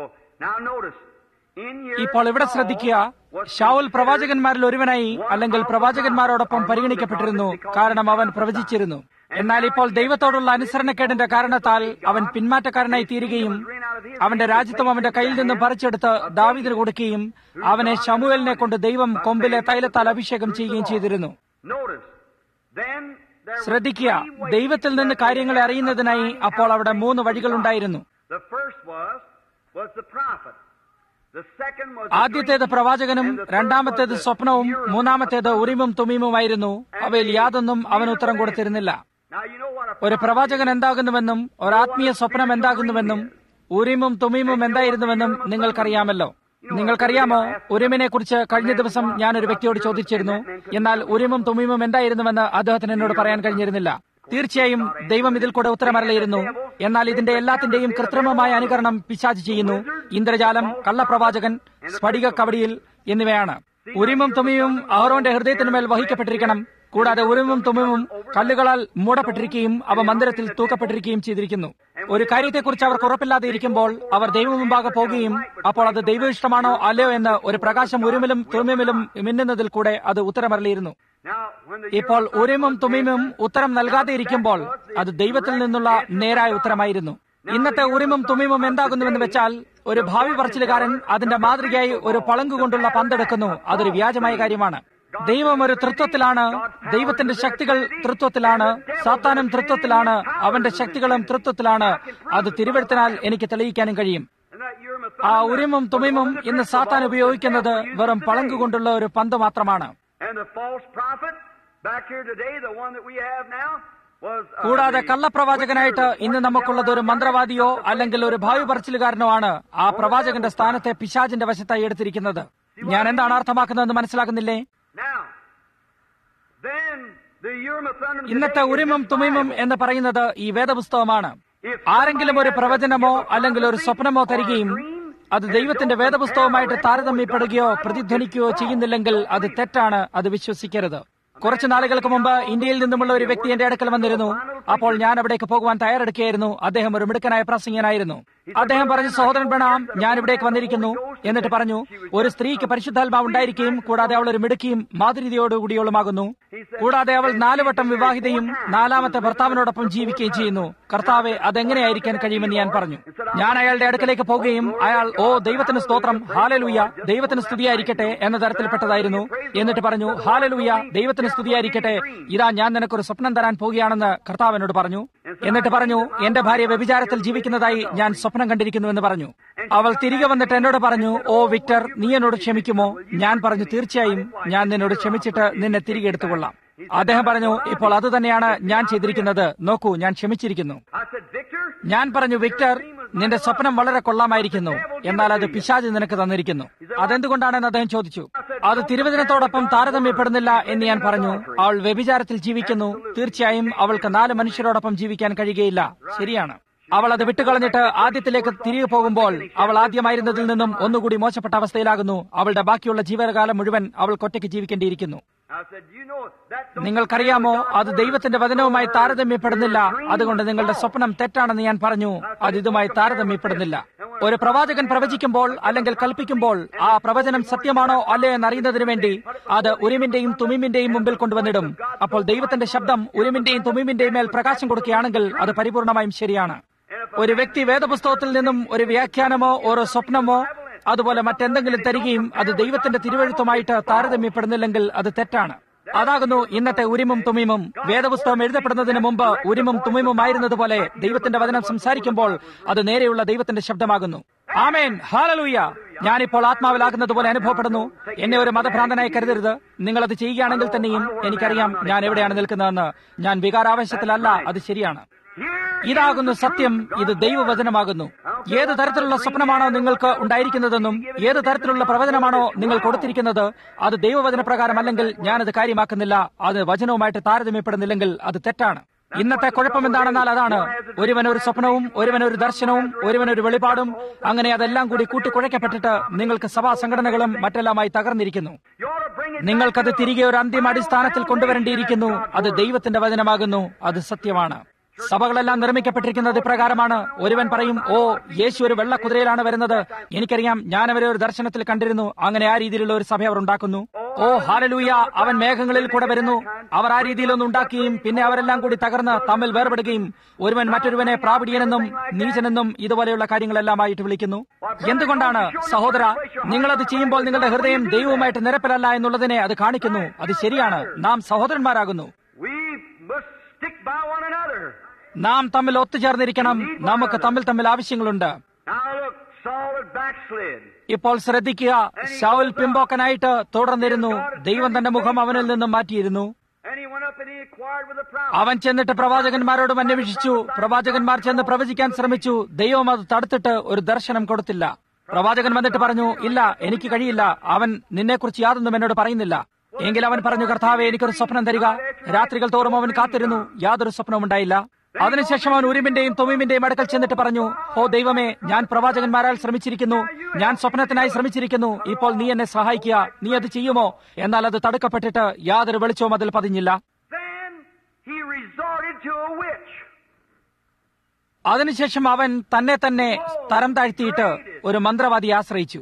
ഇപ്പോൾ ഇവിടെ ശ്രദ്ധിക്കുക, ശൗൽ പ്രവാചകന്മാരിൽ ഒരുവനായി അല്ലെങ്കിൽ പ്രവാചകന്മാരോടൊപ്പം പരിഗണിക്കപ്പെട്ടിരുന്നു, കാരണം അവൻ പ്രവചിച്ചിരുന്നു. എന്നാൽ ഇപ്പോൾ ദൈവത്തോടുള്ള അനുസരണക്കേടിന്റെ കാരണത്താൽ അവൻ പിന്മാറ്റക്കാരനായി തീരുകയും അവന്റെ രാജ്യത്വം അവന്റെ കയ്യിൽ നിന്നും പറിച്ചെടുത്ത് ദാവീദിന് കൊടുക്കുകയും അവനെ ശമൂവേലിനെ കൊണ്ട് ദൈവം കൊമ്പിലെ തൈലത്താൽ അഭിഷേകം ചെയ്യുകയും ചെയ്തിരുന്നു. ശ്രദ്ധിക്കുക, ദൈവത്തിൽ നിന്ന് കാര്യങ്ങളെ അറിയുന്നതിനായി അപ്പോൾ അവിടെ 3 വഴികളുണ്ടായിരുന്നു. ആദ്യത്തേത് പ്രവാചകനും, രണ്ടാമത്തേത് സ്വപ്നവും, മൂന്നാമത്തേത് ഉരീമും തുമീമുമായിരുന്നു. അവയിൽ യാതൊന്നും അവന് ഉത്തരം കൊടുത്തിരുന്നില്ല. ഒരു പ്രവാചകൻ എന്താകുന്നുവെന്നും ഒരാത്മീയ സ്വപ്നം എന്താകുന്നുവെന്നും ഉരീമും തുമീമും എന്തായിരുന്നുവെന്നും നിങ്ങൾക്കറിയാമല്ലോ. നിങ്ങൾക്കറിയാമോ, ഉരീമിനെ കുറിച്ച് കഴിഞ്ഞ ദിവസം ഞാൻ ഒരു വ്യക്തിയോട് ചോദിച്ചിരുന്നു. എന്നാൽ ഉരീമും തുമീമും എന്തായിരുന്നുവെന്ന് അദ്ദേഹത്തിന് എന്നോട് പറയാൻ കഴിഞ്ഞിരുന്നില്ല. തീർച്ചയായും ദൈവം ഇതിൽ കൂടെ ഉത്തരമരളിയിരുന്നു. എന്നാൽ ഇതിന്റെ എല്ലാത്തിന്റെയും കൃത്രിമമായ അനുകരണം പിശാച് ചെയ്യുന്നു. ഇന്ദ്രജാലം, കള്ളപ്രവാചകൻ, സ്ഫടിക കവടിയിൽ എന്നിവയാണ്. ഉരീമും തുമീമും അഹരോന്റെ ഹൃദയത്തിനുമേൽ വഹിക്കപ്പെട്ടിരിക്കണം. കൂടാതെ ഉരീമും തുമീമും കല്ലുകളാൽ മൂടപ്പെട്ടിരിക്കുകയും അവ മന്ദിരത്തിൽ തൂക്കപ്പെട്ടിരിക്കുകയും ചെയ്തിരിക്കുന്നു. ഒരു കാര്യത്തെക്കുറിച്ച് അവർക്ക് ഉറപ്പില്ലാതെ ഇരിക്കുമ്പോൾ അവർ ദൈവം മുമ്പാകെ പോകുകയും അപ്പോൾ അത് ദൈവ ഇഷ്ടമാണോ അല്ലയോ എന്ന് ഒരു പ്രകാശം ഉരീമിലും തുമീമിലും മിന്നുന്നതിൽ കൂടെ അത് ഉത്തരമരളിയിരുന്നു. ഇപ്പോൾ ഉരീമും തുമീമും ഉത്തരം നൽകാതെ ഇരിക്കുമ്പോൾ അത് ദൈവത്തിൽ നിന്നുള്ള നേരായ ഉത്തരമായിരുന്നു. ഇന്നത്തെ ഉരീമും തുമീമും എന്താകുന്നുവെന്ന് വെച്ചാൽ, ഒരു ഭാവി പറച്ചിലുകാരൻ അതിന്റെ മാതൃകയായി ഒരു പളങ്കുകൊണ്ടുള്ള പന്തെടുക്കുന്നു. അതൊരു വ്യാജമായ കാര്യമാണ്. ദൈവം ഒരു തൃത്വത്തിലാണ്. ദൈവത്തിന്റെ ശക്തികൾ തൃത്വത്തിലാണ്. സാത്താനും തൃത്വത്തിലാണ്. അവന്റെ ശക്തികളും തൃത്വത്തിലാണ്. അത് തിരുവെഴുത്തിനാൽ എനിക്ക് തെളിയിക്കാനും കഴിയും. ആ ഉരീമും തുമീമും ഇന്ന് സാത്താൻ ഉപയോഗിക്കുന്നത് വെറും പളങ്കുകൊണ്ടുള്ള ഒരു പന്ത് മാത്രമാണ്. കൂടാതെ കള്ളപ്രവാചകനായിട്ട് ഇന്ന് നമുക്കുള്ളത് ഒരു മന്ത്രവാദിയോ അല്ലെങ്കിൽ ഒരു ഭാവി പറച്ചിലുകാരനോ ആണ്. ആ പ്രവാചകന്റെ സ്ഥാനത്തെ പിശാചിന്റെ വശത്തായി എടുത്തിരിക്കുന്നത്. ഞാൻ എന്താണ് അർത്ഥമാക്കുന്നതെന്ന് മനസ്സിലാക്കുന്നില്ലേ? ഇന്നത്തെ ഉരീമും തുമീമും എന്ന് പറയുന്നത് ഈ വേദപുസ്തകമാണ്. ആരെങ്കിലും ഒരു പ്രവചനമോ അല്ലെങ്കിൽ ഒരു സ്വപ്നമോ തരികയും അത് ദൈവത്തിന്റെ വേദപുസ്തകമായിട്ട് താരതമ്യപ്പെടുകയോ പ്രതിധ്വനിക്കുകയോ ചെയ്യുന്നില്ലെങ്കിൽ അത് തെറ്റാണ്. അത് വിശ്വസിക്കരുത്. കുറച്ചു നാളുകൾക്ക് മുമ്പ് ഇന്ത്യയിൽ നിന്നുമുള്ള ഒരു വ്യക്തി എന്റെ അടുക്കൽ വന്നിരുന്നു. അപ്പോൾ ഞാൻ അവിടേക്ക് പോകുവാൻ തയ്യാറെടുക്കുകയായിരുന്നു. അദ്ദേഹം ഒരു മിടുക്കനായ പ്രസംഗികനായിരുന്നു. അദ്ദേഹം പറഞ്ഞു, സഹോദരൻ ബ്രണാം, ഞാൻ ഇവിടേക്ക് വന്നിരിക്കുന്നു. എന്നിട്ട് പറഞ്ഞു, ഒരു സ്ത്രീക്ക് പരിശുദ്ധാത്മാവ് ഉണ്ടായിരിക്കുകയും കൂടാതെ അവൾ ഒരു മിടുക്കിയും മാധുര്യതയോടുകൂടിയവളുമാകുന്നു. കൂടാതെ അവൾ 4 വട്ടം വിവാഹിതയും 4ാമത്തെ ഭർത്താവിനോടൊപ്പം ജീവിക്കുകയും ചെയ്യുന്നു. കർത്താവെ, അതെങ്ങനെയായിരിക്കാൻ കഴിയുമെന്ന് ഞാൻ പറഞ്ഞു. ഞാൻ അയാളുടെ അടുക്കലേക്ക് പോകുകയും അയാൾ, ഓ ദൈവത്തിന് സ്തോത്രം, ഹാലലൂയ, ദൈവത്തിന് സ്തുതിയായിരിക്കട്ടെ എന്ന തരത്തിൽപ്പെട്ടതായിരുന്നു. എന്നിട്ട് പറഞ്ഞു, ഹാലലൂയ, ദൈവത്തിന് സ്തുതിയായിരിക്കട്ടെ, ഇതാ ഞാൻ നിനക്കൊരു സ്വപ്നം തരാൻ പോകുകയാണെന്ന് കർത്താവിനോട് പറഞ്ഞു. എന്നിട്ട് പറഞ്ഞു, എന്റെ ഭാര്യ വ്യഭിചാരത്തിൽ ജീവിക്കുന്നതായി ഞാൻ സ്വപ്നം കണ്ടിരിക്കുന്നുവെന്ന് പറഞ്ഞു. അവൾ തിരികെ വന്നിട്ട് എന്നോട് പറഞ്ഞു, ഓ വിക്ടർ, നീ എന്നോട് ക്ഷമിക്കുമോ? ഞാൻ പറഞ്ഞു, തീർച്ചയായും ഞാൻ നിന്നോട് ക്ഷമിച്ചിട്ട് നിന്നെ തിരികെ എടുത്തുകൊള്ളാം. അദ്ദേഹം പറഞ്ഞു, ഇപ്പോൾ അത് തന്നെയാണ് ഞാൻ ചെയ്തിരിക്കുന്നത്. നോക്കൂ, ഞാൻ ക്ഷമിച്ചിരിക്കുന്നു. ഞാൻ പറഞ്ഞു, വിക്ടർ, നിന്റെ സ്വപ്നം വളരെ കൊള്ളാമായിരിക്കുന്നു. എന്നാൽ അത് പിശാച് നിനക്ക് തന്നിരിക്കുന്നു. അതെന്തുകൊണ്ടാണെന്ന് അദ്ദേഹം ചോദിച്ചു. അത് തിരുവചനത്തോടൊപ്പം താരതമ്യപ്പെടുന്നില്ല എന്ന് ഞാൻ പറഞ്ഞു. അവൾ വ്യഭിചാരത്തിൽ ജീവിക്കുന്നു. തീർച്ചയായും അവൾക്ക് 4 മനുഷ്യരോടൊപ്പം ജീവിക്കാൻ കഴിയുകയില്ല. ശരിയാണ്. അവൾ അത് വിട്ടുകളഞ്ഞിട്ട് ആദ്യത്തിലേക്ക് തിരികെ പോകുമ്പോൾ അവൾ ആദ്യമായിരുന്നതിൽ നിന്നും ഒന്നുകൂടി മോശപ്പെട്ട അവസ്ഥയിലാകുന്നു. അവളുടെ ബാക്കിയുള്ള ജീവകാലം മുഴുവൻ അവൾക്ക് ഒറ്റയ്ക്ക് ജീവിക്കേണ്ടിയിരിക്കുന്നു. നിങ്ങൾക്കറിയാമോ, അത് ദൈവത്തിന്റെ വചനവുമായി താരതമ്യപ്പെടുന്നില്ല. അതുകൊണ്ട് നിങ്ങളുടെ സ്വപ്നം തെറ്റാണെന്ന് ഞാൻ പറഞ്ഞു. അത് ഇതുമായി താരതമ്യപ്പെടുന്നില്ല. ഒരു പ്രവാചകൻ പ്രവചിക്കുമ്പോൾ അല്ലെങ്കിൽ കൽപ്പിക്കുമ്പോൾ ആ പ്രവചനം സത്യമാണോ അല്ലയോ എന്നറിയുന്നതിന് വേണ്ടി അത് ഉരീമിന്റെയും തുമീമിന്റെയും മുമ്പിൽ കൊണ്ടുവന്നിടും. അപ്പോൾ ദൈവത്തിന്റെ ശബ്ദം ഉരീമിന്റെയും തുമീമിന്റെയും മേൽ പ്രകാശം കൊടുക്കുകയാണെങ്കിൽ അത് പരിപൂർണമായും ശരിയാണ്. ഒരു വ്യക്തി വേദപുസ്തകത്തിൽ നിന്നും ഒരു വ്യാഖ്യാനമോ ഓരോ സ്വപ്നമോ അതുപോലെ മറ്റെന്തെങ്കിലും തരികയും അത് ദൈവത്തിന്റെ തിരുവെഴുത്തുമായിട്ട് താരതമ്യപ്പെടുന്നില്ലെങ്കിൽ അത് തെറ്റാണ്. അതാകുന്നു ഇന്നത്തെ ഉരീമും തുമീമും. വേദപുസ്തകം എഴുതപ്പെടുന്നതിന് മുമ്പ് ഉരീമും തുമീമും ആയിരുന്നതുപോലെ ദൈവത്തിന്റെ വചനം സംസാരിക്കുമ്പോൾ അത് നേരെയുള്ള ദൈവത്തിന്റെ ശബ്ദമാകുന്നു. ആമേൻ, ഹല്ലേലൂയ. ഞാനിപ്പോൾ ആത്മാവിലാകുന്നത് പോലെ അനുഭവപ്പെടുന്നു. എന്നെ ഒരു മതഭ്രാന്തനായി കരുതരുത്. നിങ്ങളത് ചെയ്യുകയാണെങ്കിൽ തന്നെയും എനിക്കറിയാം ഞാൻ എവിടെയാണ് നിൽക്കുന്നതെന്ന്. ഞാൻ വികാരാവേശത്തിലല്ല. അത് ശരിയാണ്. ഇതാകുന്നു സത്യം. ഇത് ദൈവവചനമാകുന്നു. ഏത് തരത്തിലുള്ള സ്വപ്നമാണോ നിങ്ങൾക്ക് ഉണ്ടായിരിക്കുന്നതെന്നും ഏത് തരത്തിലുള്ള പ്രവചനമാണോ നിങ്ങൾ കൊടുത്തിരിക്കുന്നത് അത് ദൈവവചന പ്രകാരം അല്ലെങ്കിൽ ഞാനത് കാര്യമാക്കുന്നില്ല. അത് വചനവുമായിട്ട് താരതമ്യപ്പെടുന്നില്ലെങ്കിൽ അത് തെറ്റാണ്. ഇന്നത്തെ കുഴപ്പം എന്താണെന്നാൽ അതാണ്, ഒരുവനൊരു സ്വപ്നവും ഒരുവനൊരു ദർശനവും ഒരുവനൊരു വെളിപാടും, അങ്ങനെ അതെല്ലാം കൂടി കൂട്ടിക്കുഴയ്ക്കപ്പെട്ടിട്ട് നിങ്ങൾക്ക് സഭാ സംഘടനകളും മറ്റെല്ലാമായി തകർന്നിരിക്കുന്നു. നിങ്ങൾക്കത് തിരികെ ഒരു അന്തിമ അടിസ്ഥാനത്തിൽ കൊണ്ടുവരേണ്ടിയിരിക്കുന്നു. അത് ദൈവത്തിന്റെ വചനമാകുന്നു, അത് സത്യമാണ്. സഭകളെല്ലാം നിർമ്മിക്കപ്പെട്ടിരിക്കുന്നത് ഇപ്രകാരമാണ്. ഒരുവൻ പറയും, ഓ, യേശു ഒരു വെള്ള കുതിരയിലാണ് വരുന്നത്, എനിക്കറിയാം, ഞാൻ അവരെ ഒരു ദർശനത്തിൽ കണ്ടിരുന്നു. അങ്ങനെ ആ രീതിയിലുള്ള ഒരു സഭ അവർ ഉണ്ടാക്കുന്നു. ഓ ഹല്ലേലൂയ, അവൻ മേഘങ്ങളിൽ കൂടെ വരുന്നു. അവർ ആ രീതിയിലൊന്നും ഉണ്ടാക്കുകയും പിന്നെ അവരെല്ലാം കൂടി തകർന്ന് തമ്മിൽ വേർപെടുകയും ഒരുവൻ മറ്റൊരുവനെ പ്രാപിടിയനെന്നും നീചനെന്നും ഇതുപോലെയുള്ള കാര്യങ്ങളെല്ലാമായിട്ട് വിളിക്കുന്നു. എന്തുകൊണ്ടാണ് സഹോദര? നിങ്ങളത് ചെയ്യുമ്പോൾ നിങ്ങളുടെ ഹൃദയം ദൈവവുമായിട്ട് നിരപ്പിലല്ല എന്നുള്ളതിനെ അത് കാണിക്കുന്നു. അത് ശരിയാണ്. നാം സഹോദരന്മാരാകുന്നു. നാം തമ്മിൽ ഒത്തുചേർന്നിരിക്കണം. നമുക്ക് തമ്മിൽ ആവശ്യങ്ങളുണ്ട്. ഇപ്പോൾ ശ്രദ്ധിക്കുക, ശൗൽ പിമ്പോക്കനായിട്ട് തുടർന്നിരുന്നു. ദൈവം തന്റെ മുഖം അവനിൽ നിന്നും മാറ്റിയിരുന്നു. അവൻ ചെന്നിട്ട് പ്രവാചകന്മാരോടും അന്വേഷിച്ചു. പ്രവാചകന്മാർ ചെന്ന് പ്രവചിക്കാൻ ശ്രമിച്ചു. ദൈവം അത് തടുത്തിട്ട് ഒരു ദർശനം കൊടുത്തില്ല. പ്രവാചകൻ വന്നിട്ട് പറഞ്ഞു, ഇല്ല, എനിക്ക് കഴിയില്ല, അവൻ നിന്നെക്കുറിച്ച് യാതൊന്നും എന്നോട് പറയുന്നില്ല. എങ്കിൽ അവൻ പറഞ്ഞു, കർത്താവേ, എനിക്കൊരു സ്വപ്നം തരിക. രാത്രികൾ തോറും അവൻ കാത്തിരുന്നു, യാതൊരു സ്വപ്നവും ഉണ്ടായില്ല. അതിനുശേഷം അവൻ ഉരീമിന്റെയും തുമ്മീമിന്റെയും അടുക്കൽ ചെന്നിട്ട് പറഞ്ഞു, ഓ ദൈവമേ, ഞാൻ പ്രവാചകന്മാരാൽ ശ്രമിച്ചിരിക്കുന്നു, ഞാൻ സ്വപ്നത്തിനായി ശ്രമിച്ചിരിക്കുന്നു. ഇപ്പോൾ നീ എന്നെ സഹായിക്കുക. നീ അത് ചെയ്യുമോ? എന്നാൽ അത് തടുക്കപ്പെട്ടിട്ട് യാതൊരു വെളിച്ചവും അതിൽ പതിഞ്ഞില്ല. അതിനുശേഷം അവൻ തന്നെ തരം താഴ്ത്തിയിട്ട് ഒരു മന്ത്രവാദിയെ ആശ്രയിച്ചു.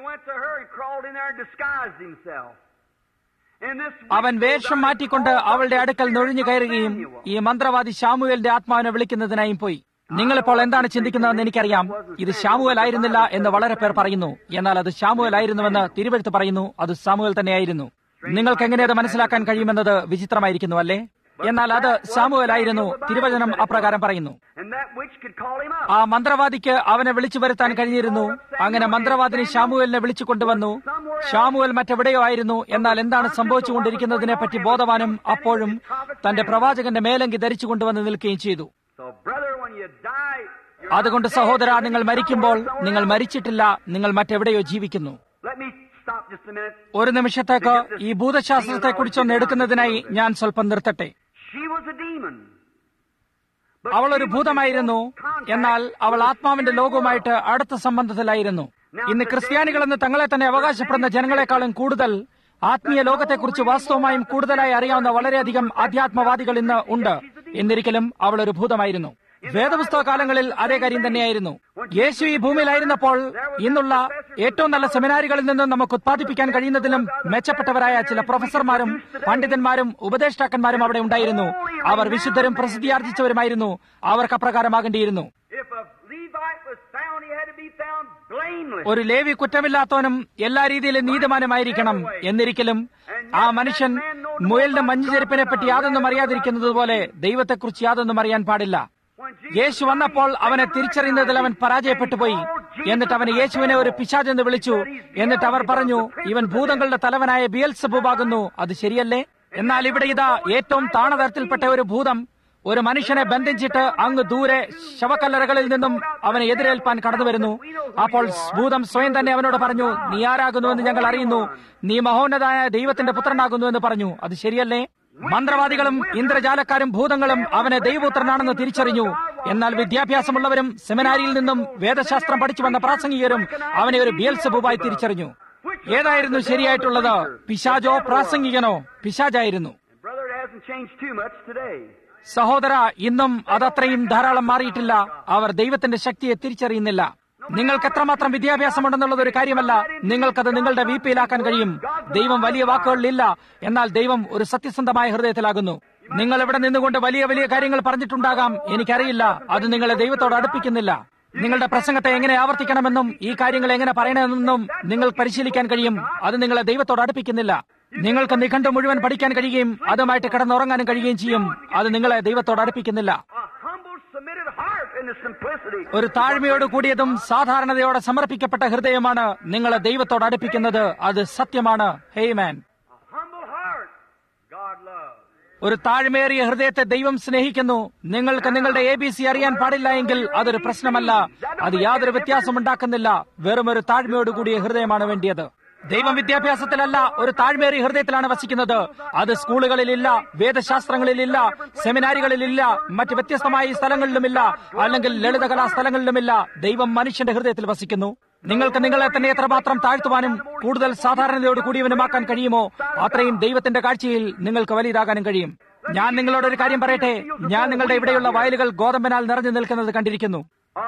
അവൻ വേഷം മാറ്റിക്കൊണ്ട് അവളുടെ അടുക്കൽ നുഴഞ്ഞു കയറുകയും ഈ മന്ത്രവാദി ശാമുവേലിന്റെ ആത്മാവിനെ വിളിക്കുന്നതിനായും പോയി. നിങ്ങളിപ്പോൾ എന്താണ് ചിന്തിക്കുന്നതെന്ന് എനിക്കറിയാം. ഇത് ശാമുവേൽ ആയിരുന്നില്ല എന്ന് വളരെ പേർ പറയുന്നു. എന്നാൽ അത് ശാമുവേൽ ആയിരുന്നുവെന്ന് തിരുവെഴുത്ത് പറയുന്നു. അത് ശാമുവേൽ തന്നെയായിരുന്നു. നിങ്ങൾക്ക് എങ്ങനെ അത് മനസ്സിലാക്കാൻ കഴിയുമെന്നത് വിചിത്രമായിരിക്കുന്നു, അല്ലേ? എന്നാൽ അത് ശാമുവേൽ ആയിരുന്നു. തിരുവചനം അപ്രകാരം പറയുന്നു. ആ മന്ത്രവാദിക്ക് അവനെ വിളിച്ചു വരുത്താൻ കഴിഞ്ഞിരുന്നു. അങ്ങനെ മന്ത്രവാദിനി ശാമുവേലിനെ വിളിച്ചു കൊണ്ടുവന്നു. ശാമുവേൽ മറ്റെവിടെയോ ആയിരുന്നു. എന്നാൽ എന്താണ് സംഭവിച്ചുകൊണ്ടിരിക്കുന്നതിനെ പറ്റി ബോധവാനും അപ്പോഴും തന്റെ പ്രവാചകന്റെ മേലങ്കി ധരിച്ചു കൊണ്ടുവന്ന് നിൽക്കുകയും ചെയ്തു. അതുകൊണ്ട് സഹോദര, നിങ്ങൾ മരിക്കുമ്പോൾ നിങ്ങൾ മരിച്ചിട്ടില്ല, നിങ്ങൾ മറ്റെവിടെയോ ജീവിക്കുന്നു. ഒരു നിമിഷത്തേക്ക് ഈ ഭൂതശാസ്ത്രത്തെക്കുറിച്ചൊന്ന് എടുക്കുന്നതിനായി ഞാൻ സ്വല്പം നിർത്തട്ടെ. അവൾ ഒരു ഭൂതമായിരുന്നു. എന്നാൽ അവൾ ആത്മാവിന്റെ ലോകവുമായിട്ട് അടുത്ത സംബന്ധത്തിലായിരുന്നു. ഇന്ന് ക്രിസ്ത്യാനികളെന്ന് തങ്ങളെ തന്നെ അവകാശപ്പെടുന്ന ജനങ്ങളെക്കാളും കൂടുതൽ ആത്മീയ ലോകത്തെക്കുറിച്ച് വാസ്തവമായും കൂടുതലായി അറിയാവുന്ന വളരെയധികം ആധ്യാത്മവാദികൾ ഇന്ന് ഉണ്ട്. എന്നിരിക്കലും അവൾ ഒരു ഭൂതമായിരുന്നു. വേദപുസ്തക കാലങ്ങളിൽ അതേ കാര്യം തന്നെയായിരുന്നു. യേശു ഈ ഭൂമിയിലായിരുന്നപ്പോൾ ഇന്നുള്ള ഏറ്റവും നല്ല സെമിനാരികളിൽ നിന്ന് നമുക്ക് ഉത്പാദിപ്പിക്കാൻ കഴിയുന്നതിലും മെച്ചപ്പെട്ടവരായ ചില പ്രൊഫസർമാരും പണ്ഡിതന്മാരും ഉപദേഷ്ടാക്കന്മാരും അവിടെ ഉണ്ടായിരുന്നു. അവർ വിശുദ്ധരും പ്രസിദ്ധിയാർജിച്ചവരുമായിരുന്നു. അവർക്ക് അപ്രകാരമാകേണ്ടിയിരുന്നു. ഒരു ലേവി കുറ്റമില്ലാത്തവനും എല്ലാ രീതിയിലും നീതിമാനുമായിരിക്കണം. എന്നിരിക്കലും ആ മനുഷ്യൻ മുയലിന്റെ മഞ്ഞുചെരുപ്പിനെ പറ്റി യാതൊന്നും അറിയാതിരിക്കുന്നത് പോലെ ദൈവത്തെക്കുറിച്ച് യാതൊന്നും അറിയാൻ പാടില്ല. യേശു വന്നപ്പോൾ അവനെ തിരിച്ചറിയുന്നതിൽ അവൻ പരാജയപ്പെട്ടു പോയി. എന്നിട്ട് അവന് യേശുവിനെ ഒരു പിശാചെന്ന് വിളിച്ചു. എന്നിട്ട് അവർ പറഞ്ഞു, ഇവൻ ഭൂതങ്ങളുടെ തലവനായ ബിയൽസെബൂബാകുന്നു. അത് ശരിയല്ലേ? എന്നാൽ ഇവിടെ ഇതാ ഏറ്റവും താണതരത്തിൽപ്പെട്ട ഒരു ഭൂതം ഒരു മനുഷ്യനെ ബന്ധിച്ചിട്ട് അങ്ങ് ദൂരെ ശവക്കല്ലറകളിൽ നിന്നും അവനെ എതിരേൽപ്പാൻ കടന്നു വരുന്നു. അപ്പോൾ ഭൂതം സ്വയം തന്നെ അവനോട് പറഞ്ഞു, നീ ആരാകുന്നുവെന്ന് ഞങ്ങൾ അറിയുന്നു, നീ മഹോന്നതനായ ദൈവത്തിന്റെ പുത്രനാകുന്നുവെന്ന് പറഞ്ഞു. അത് ശരിയല്ലേ? മന്ത്രവാദികളും ഇന്ദ്രജാലക്കാരും ഭൂതങ്ങളും അവനെ ദൈവപുത്രനാണെന്ന് തിരിച്ചറിഞ്ഞു. എന്നാൽ വിദ്യാഭ്യാസമുള്ളവരും സെമിനാരിയിൽ നിന്നും വേദശാസ്ത്രം പഠിച്ചു വന്ന പ്രാസംഗികരും അവനെ ഒരു ബിയൽസെബൂബായി തിരിച്ചറിഞ്ഞു. ഏതായിരുന്നു ശരിയായിട്ടുള്ളത്? പിശാചോ പ്രാസംഗികനോ? പിശാചായിരുന്നു. സഹോദര, ഇന്നും അതത്രയും ധാരാളം മാറിയിട്ടില്ല. അവർ ദൈവത്തിന്റെ ശക്തിയെ തിരിച്ചറിയുന്നില്ല. നിങ്ങൾക്ക് എത്രമാത്രം വിദ്യാഭ്യാസമുണ്ടെന്നുള്ളത് ഒരു കാര്യമല്ല. നിങ്ങൾക്കത് നിങ്ങളുടെ വീപ്പിയിലാക്കാൻ കഴിയും. ദൈവം വലിയ വാക്കുകളിലില്ല, എന്നാൽ ദൈവം ഒരു സത്യസന്ധമായ ഹൃദയത്തിലാകുന്നു. നിങ്ങൾ ഇവിടെ നിന്നുകൊണ്ട് വലിയ വലിയ കാര്യങ്ങൾ പറഞ്ഞിട്ടുണ്ടാകാം, എനിക്കറിയില്ല. അത് നിങ്ങളെ ദൈവത്തോട് അടുപ്പിക്കുന്നില്ല. നിങ്ങളുടെ പ്രസംഗത്തെ എങ്ങനെ ആവർത്തിക്കണമെന്നും ഈ കാര്യങ്ങൾ എങ്ങനെ പറയണമെന്നും നിങ്ങൾ പരിശീലിക്കാൻ കഴിയും. അത് നിങ്ങളെ ദൈവത്തോട് അടുപ്പിക്കുന്നില്ല. നിങ്ങൾക്ക് നിഘണ്ടു മുഴുവൻ പഠിക്കാൻ കഴിയുകയും അതുമായിട്ട് കിടന്നുറങ്ങാനും കഴിയുകയും ചെയ്യും. അത് നിങ്ങളെ ദൈവത്തോട് അടുപ്പിക്കുന്നില്ല. ഒരു താഴ്മയോട് കൂടിയതും സാധാരണതയോടെ സമർപ്പിക്കപ്പെട്ട ഹൃദയമാണ് നിങ്ങളെ ദൈവത്തോട് അടുപ്പിക്കുന്നത്. അത് സത്യമാണ്. ഹേമാൻ. ഒരു താഴ്മയേറിയ ഹൃദയത്തെ ദൈവം സ്നേഹിക്കുന്നു. നിങ്ങൾക്ക് നിങ്ങളുടെ ABC അറിയാൻ പാടില്ല എങ്കിൽ അതൊരു പ്രശ്നമല്ല. അത് യാതൊരു വ്യത്യാസമുണ്ടാക്കുന്നില്ല. വെറും ഒരു താഴ്മയോട് കൂടിയ ഹൃദയമാണ് വേണ്ടിയത്. ദൈവം വിദ്യാഭ്യാസത്തിലല്ല, ഒരു താഴ്മേറിയ ഹൃദയത്തിലാണ് വസിക്കുന്നത്. അത് സ്കൂളുകളിലില്ല, വേദശാസ്ത്രങ്ങളിലില്ല, സെമിനാരികളിലില്ല, മറ്റ് വ്യത്യസ്തമായ സ്ഥലങ്ങളിലുമില്ല, അല്ലെങ്കിൽ ലളിതകലാ സ്ഥലങ്ങളിലുമില്ല. ദൈവം മനുഷ്യന്റെ ഹൃദയത്തിൽ വസിക്കുന്നു. നിങ്ങൾക്ക് നിങ്ങളെ തന്നെ എത്രമാത്രം താഴ്ത്തുവാനും കൂടുതൽ സാധാരണതയോട് കൂടിയവനുമാക്കാൻ കഴിയുമോ അത്രയും ദൈവത്തിന്റെ കാഴ്ചയിൽ നിങ്ങൾക്ക് വലിയതാകാനും കഴിയും. ഞാൻ നിങ്ങളോടൊരു കാര്യം പറയട്ടെ. ഞാൻ നിങ്ങളുടെ ഇവിടെയുള്ള വയലുകൾ ഗോതമ്പിനാൽ നിറഞ്ഞു നിൽക്കുന്നത് കണ്ടിരിക്കുന്നു.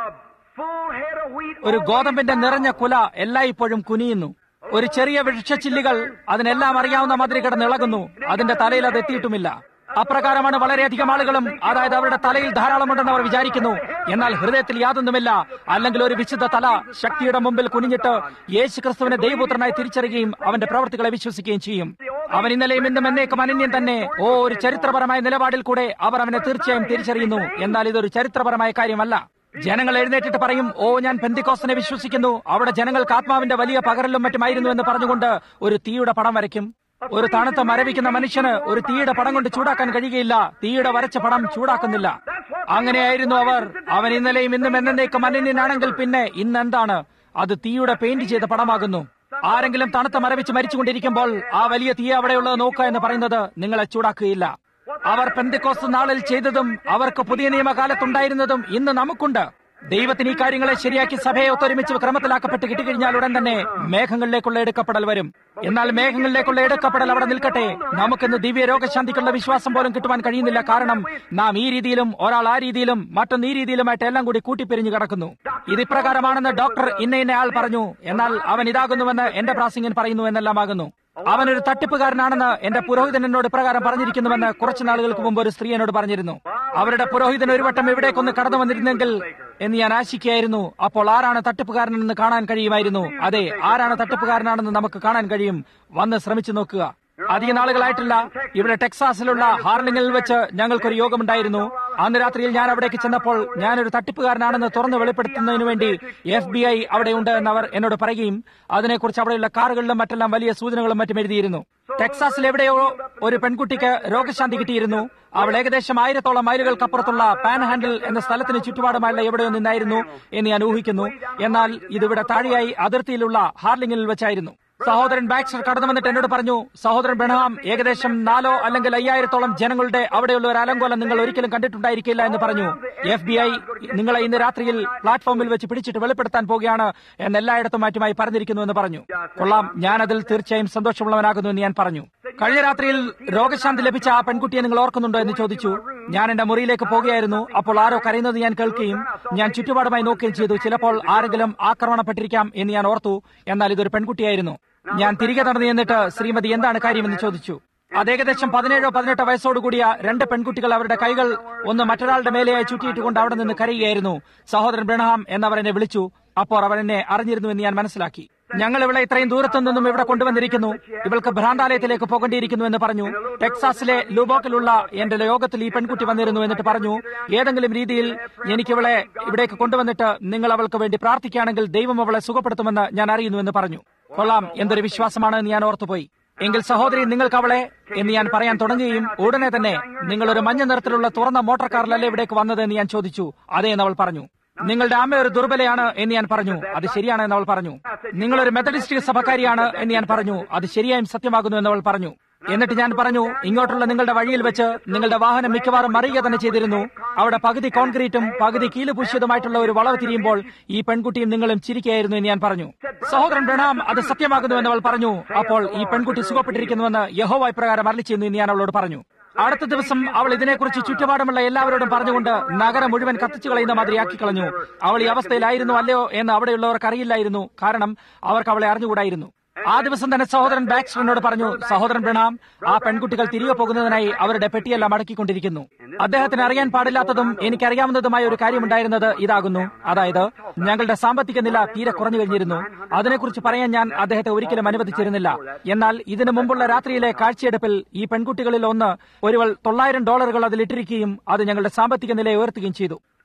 ഒരു ഗോതമ്പിന്റെ നിറഞ്ഞ കുല എല്ലായ്പ്പോഴും കുനിയുന്നു. ഒരു ചെറിയ വൃക്ഷച്ചില്ലികൾ അതിനെല്ലാം അറിയാവുന്ന മാതിരി കിടന്ന് ഇളകുന്നു. അതിന്റെ തലയിൽ അത് എത്തിയിട്ടുമില്ല. അപ്രകാരമാണ് വളരെയധികം ആളുകളും. അതായത് അവരുടെ തലയിൽ ധാരാളമുണ്ടെന്ന് അവർ വിചാരിക്കുന്നു, എന്നാൽ ഹൃദയത്തിൽ യാതൊന്നുമില്ല. അല്ലെങ്കിൽ ഒരു വിശുദ്ധ തല ശക്തിയുടെ മുമ്പിൽ കുനിഞ്ഞിട്ട് യേശു ക്രിസ്തുവിനെ ദൈവപുത്രനായി തിരിച്ചറിയുകയും അവന്റെ പ്രവൃത്തികളെ വിശ്വസിക്കുകയും ചെയ്യും. അവൻ ഇന്നലെയും ഇന്നും എന്നേക്കും അനന്യൻ തന്നെ. ഒരു ചരിത്രപരമായ നിലപാടിൽ കൂടെ അവർ അവനെ തീർച്ചയായും തിരിച്ചറിയുന്നു. എന്നാൽ ഇതൊരു ചരിത്രപരമായ കാര്യമല്ല. ജനങ്ങൾ എഴുന്നേറ്റിട്ട് പറയും, ഞാൻ പെന്തിക്കോസ്തിനെ വിശ്വസിക്കുന്നു, അവിടെ ജനങ്ങൾക്ക് ആത്മാവിന്റെ വലിയ പകരലും മറ്റുമായിരുന്നു എന്ന് പറഞ്ഞുകൊണ്ട് ഒരു തീയുടെ പടം വരയ്ക്കും. ഒരു തണുത്ത മരവിക്കുന്ന മനുഷ്യന് ഒരു തീയുടെ പടം കൊണ്ട് ചൂടാക്കാൻ കഴിയുകയില്ല. തീയുടെ വരച്ച പടം ചൂടാക്കുന്നില്ല. അങ്ങനെയായിരുന്നു അവർ. അവൻ ഇന്നലെയും ഇന്നും എന്നേക്കും അനന്യനാണെങ്കിൽ പിന്നെ ഇന്ന് എന്താണ്? അത് തീയുടെ പെയിന്റ് ചെയ്ത പടമാകുന്നു. ആരെങ്കിലും തണുത്ത മരവിച്ച് മരിച്ചുകൊണ്ടിരിക്കുമ്പോൾ ആ വലിയ തീ അവിടെയുള്ളത് നോക്കുക എന്ന് പറയുന്നത് നിങ്ങളെ ചൂടാക്കുകയില്ല. അവർ പെന്തക്കോസ്ത് നാളിൽ ചെയ്തതും അവർക്ക് പുതിയ നിയമകാലത്തുണ്ടായിരുന്നതും ഇന്ന് നമുക്കുണ്ട്. ദൈവത്തിന് ഈ കാര്യങ്ങളെ ശരിയാക്കി സഭയെ ഒത്തൊരുമിച്ച് ക്രമത്തിലാക്കപ്പെട്ട് കിട്ടിക്കഴിഞ്ഞാൽ ഉടൻ തന്നെ മേഘങ്ങളിലേക്കുള്ള എടുക്കപ്പെടൽ വരും. എന്നാൽ മേഘങ്ങളിലേക്കുള്ള എടുക്കപ്പെടൽ അവിടെ നിൽക്കട്ടെ. നമുക്കിന്ന് ദിവ്യ രോഗശാന്തിക്കുള്ള വിശ്വാസം പോലും കിട്ടുവാൻ കഴിയുന്നില്ല. കാരണം നാം ഈ രീതിയിലും ഒരാൾ ആ രീതിയിലും മറ്റൊന്ന് ഈ രീതിയിലുമായിട്ട് എല്ലാം കൂടി കൂട്ടിപ്പിരിഞ്ഞു കിടക്കുന്നു. ഇതിപ്രകാരമാണെന്ന് ഡോക്ടർ ഇന്ന ആൾ പറഞ്ഞു, എന്നാൽ അവൻ ഇതാകുന്നുവെന്ന് എന്റെ പ്രാസംഗൻ പറയുന്നു എന്നെല്ലാമാകുന്നു. അവനൊരു തട്ടിപ്പുകാരനാണെന്ന് എന്റെ പുരോഹിതൻ എന്നോട് ഇപ്രകാരം പറഞ്ഞിരിക്കുന്നുവെന്ന് കുറച്ചു നാളുകൾക്ക് മുമ്പ് ഒരു സ്ത്രീ എന്നോട് പറഞ്ഞിരുന്നു. അവരുടെ പുരോഹിതൻ ഒരു വട്ടം ഇവിടേക്കൊന്ന് കടന്നു വന്നിരുന്നെങ്കിൽ എന്ന് ഞാൻ ആശിക്കുകയായിരുന്നു. അപ്പോൾ ആരാണ് തട്ടിപ്പുകാരനെന്ന് കാണാൻ കഴിയുമായിരുന്നു. അതെ, ആരാണ് തട്ടിപ്പുകാരനാണെന്ന് നമുക്ക് കാണാൻ കഴിയും. വന്ന് ശ്രമിച്ചു നോക്കുക. അധിക നാളുകളായിട്ടില്ല, ഇവിടെ ടെക്സാസിലുള്ള ഹാർലിംഗിൽ വെച്ച് ഞങ്ങൾക്കൊരു യോഗമുണ്ടായിരുന്നു. അന്ന് രാത്രിയിൽ ഞാൻ അവിടേക്ക് ചെന്നപ്പോൾ ഞാനൊരു തട്ടിപ്പുകാരനാണെന്ന് തുറന്ന് വെളിപ്പെടുത്തുന്നതിനു വേണ്ടി FBI അവിടെയുണ്ട് എന്നവർ എന്നോട് പറയുകയും അതിനെക്കുറിച്ച് അവിടെയുള്ള കാറുകളിലും മറ്റെല്ലാം വലിയ സൂചനകളും മറ്റും എഴുതിയിരുന്നു. ടെക്സാസിൽ എവിടെയോ ഒരു പെൺകുട്ടിക്ക് രോഗശാന്തി കിട്ടിയിരുന്നു. അവൾ ഏകദേശം 1000 മൈലുകൾക്കപ്പുറത്തുള്ള പാൻ ഹാൻഡിൽ എന്ന സ്ഥലത്തിന് ചുറ്റുപാടുമായുള്ള എവിടെയോ നിന്നായിരുന്നു എന്ന് ഞാൻ ഊഹിക്കുന്നു. എന്നാൽ ഇതിവിടെ താഴെയായി അതിർത്തിയിലുള്ള ഹാർലിംഗിൽ വെച്ചായിരുന്നു. സഹോദരൻ ബാക്സ്റ്റർ കടന്നു വന്നിട്ട് എന്നോട് പറഞ്ഞു, സഹോദരൻ ബ്രഹാം, ഏകദേശം 4,000 അല്ലെങ്കിൽ 5,000 ജനങ്ങളുടെ അവിടെയുള്ള ഒരു അലങ്കോലം നിങ്ങൾ ഒരിക്കലും കണ്ടിട്ടുണ്ടായിരിക്കില്ല എന്ന് പറഞ്ഞു. FBI നിങ്ങളെ ഇന്ന് രാത്രിയിൽ പ്ലാറ്റ്ഫോമിൽ വെച്ച് പിടിച്ചിട്ട് വെളിപ്പെടുത്താൻ പോകുകയാണ് എന്ന് എല്ലായിടത്തും മാറ്റുമായി പറഞ്ഞിരിക്കുന്നു എന്ന് പറഞ്ഞു. കൊള്ളാം, ഞാനതിൽ തീർച്ചയായും സന്തോഷമുള്ളവനാകുന്നു എന്ന് ഞാൻ പറഞ്ഞു. കഴിഞ്ഞ രാത്രിയിൽ രോഗശാന്തി ലഭിച്ച ആ പെൺകുട്ടിയെ നിങ്ങൾ ഓർക്കുന്നുണ്ടോ എന്ന് ചോദിച്ചു. ഞാൻ എന്റെ മുറിയിലേക്ക് പോകുകയായിരുന്നു. അപ്പോൾ ആരോ കരയുന്നത് ഞാൻ കേൾക്കുകയും ഞാൻ ചുറ്റുപാടുമായി നോക്കുകയും ചെയ്തു. ചിലപ്പോൾ ആരെങ്കിലും ആക്രമണപ്പെട്ടിരിക്കാം എന്ന് ഞാൻ ഓർത്തു. എന്നാൽ ഇതൊരു പെൺകുട്ടിയായിരുന്നു. ഞാൻ തിരികെ നടന്നു എന്നിട്ട്, ശ്രീമതി, എന്താണ് കാര്യമെന്ന് ചോദിച്ചു. അത് ഏകദേശം 17-18 വയസ്സോടുകൂടിയ 2 പെൺകുട്ടികൾ അവരുടെ കൈകൾ ഒന്ന് മറ്റൊരാളുടെ മേലെയായി ചുറ്റിയിട്ടുകൊണ്ട് അവിടെ നിന്ന് കരയുകയായിരുന്നു. സഹോദരൻ ബ്രഹാം എന്നവർ എന്നെ വിളിച്ചു. അപ്പോൾ അവർ എന്നെ അറിഞ്ഞിരുന്നു എന്ന് ഞാൻ മനസ്സിലാക്കി. ഞങ്ങൾ ഇവിടെ ഇത്രയും ദൂരത്തു നിന്നും ഇവിടെ കൊണ്ടുവന്നിരിക്കുന്നു. ഇവൾക്ക് ഭ്രാന്താലയത്തിലേക്ക് പോകേണ്ടിയിരിക്കുന്നു എന്ന് പറഞ്ഞു. ടെക്സാസിലെ ലൂബോക്കിലുള്ള എന്റെ യോഗത്തിൽ ഈ പെൺകുട്ടി വന്നിരുന്നു. എന്നിട്ട് പറഞ്ഞു, ഏതെങ്കിലും രീതിയിൽ എനിക്കിവളെ ഇവിടേക്ക് കൊണ്ടുവന്നിട്ട് നിങ്ങൾ അവൾക്ക് വേണ്ടി പ്രാർത്ഥിക്കുകയാണെങ്കിൽ ദൈവം അവളെ സുഖപ്പെടുത്തുമെന്ന് ഞാൻ അറിയുന്നു എന്ന് പറഞ്ഞു. കൊള്ളാം, എന്തൊരു വിശ്വാസമാണ് എന്ന് ഞാൻ ഓർത്തുപോയി. എങ്കിൽ സഹോദരി, നിങ്ങൾക്ക് അവളെ എന്ന് ഞാൻ പറയാൻ തുടങ്ങുകയും ഉടനെ തന്നെ, നിങ്ങളൊരു മഞ്ഞ നിറത്തിലുള്ള തുറന്ന മോട്ടോർ കാറിലല്ലേ ഇവിടേക്ക് വന്നത് എന്ന് ഞാൻ ചോദിച്ചു. അതേ എന്ന് അവൾ പറഞ്ഞു. നിങ്ങളുടെ അമ്മ ഒരു ദുർബലയാണ് എന്ന് ഞാൻ പറഞ്ഞു. അത് ശരിയാണ് എന്ന് അവൾ പറഞ്ഞു. നിങ്ങളൊരു മെത്തഡിസ്റ്റ് സഭക്കാരിയാണ് എന്ന് ഞാൻ പറഞ്ഞു. അത് ശരിയായും സത്യമാകുന്നു എന്ന് അവൾ പറഞ്ഞു. എന്നിട്ട് ഞാൻ പറഞ്ഞു, ഇങ്ങോട്ടുള്ള നിങ്ങളുടെ വഴിയിൽ വെച്ച് നിങ്ങളുടെ വാഹനം മിക്കവാറും മറിയുക തന്നെ ചെയ്തിരുന്നു. അവിടെ പകുതി കോൺക്രീറ്റും പകുതി കീലുപൂശിയതുമായിട്ടുള്ള ഒരു വളവ് തിരിയുമ്പോൾ ഈ പെൺകുട്ടിയും നിങ്ങളും ചിരിക്കുകയായിരുന്നു എന്ന് ഞാൻ പറഞ്ഞു. സഹോദരൻ ബ്രഹാം, അത് സത്യമാകുന്നു എന്ന് അവൾ പറഞ്ഞു. അപ്പോൾ ഈ പെൺകുട്ടി സുഖപ്പെട്ടിരിക്കുന്നുവെന്ന് യഹോവ ഇപ്രകാരം അരുളിച്ചെയ്യുന്നു എന്ന് ഞാൻ അവളോട് പറഞ്ഞു. അടുത്ത ദിവസം അവൾ ഇതിനെക്കുറിച്ച് ചുറ്റുപാടുമുള്ള എല്ലാവരോടും പറഞ്ഞുകൊണ്ട് നഗരം മുഴുവൻ കത്തിച്ചു കളയുന്ന മാതിരിയാക്കി കളഞ്ഞു. അവൾ ഈ അവസ്ഥയിലായിരുന്നു അല്ലയോ എന്ന് അവിടെയുള്ളവർക്ക് അറിയില്ലായിരുന്നു. കാരണം അവർക്ക് അവളെ അറിഞ്ഞുകൂടായിരുന്നു. ആ ദിവസം തന്നെ സഹോദരൻ ബാക്സ്റ്ററിനോട് പറഞ്ഞു, സഹോദരൻ ബ്രഹാം, ആ പെൺകുട്ടികൾ തിരികെ പോകുന്നതിനായി അവരുടെ പെട്ടിയെല്ലാം അടക്കിക്കൊണ്ടിരിക്കുന്നു. അദ്ദേഹത്തിന് അറിയാൻ പാടില്ലാത്തതും എനിക്കറിയാവുന്നതുമായ ഒരു കാര്യമുണ്ടായിരുന്നത് ഇതാകുന്നു. അതായത് ഞങ്ങളുടെ സാമ്പത്തിക നില തീരെ കുറഞ്ഞു കഴിഞ്ഞിരുന്നു. അതിനെക്കുറിച്ച് പറയാൻ ഞാൻ അദ്ദേഹത്തെ ഒരിക്കലും അനുവദിച്ചിരുന്നില്ല. എന്നാൽ ഇതിനു മുമ്പുള്ള രാത്രിയിലെ കാഴ്ചയെടുപ്പിൽ ഈ പെൺകുട്ടികളിൽ ഒരുവൾ $900 അതിലിട്ടിരിക്കുകയും അത് ഞങ്ങളുടെ സാമ്പത്തിക നിലയെ ഉയർത്തുകയും ചെയ്തു.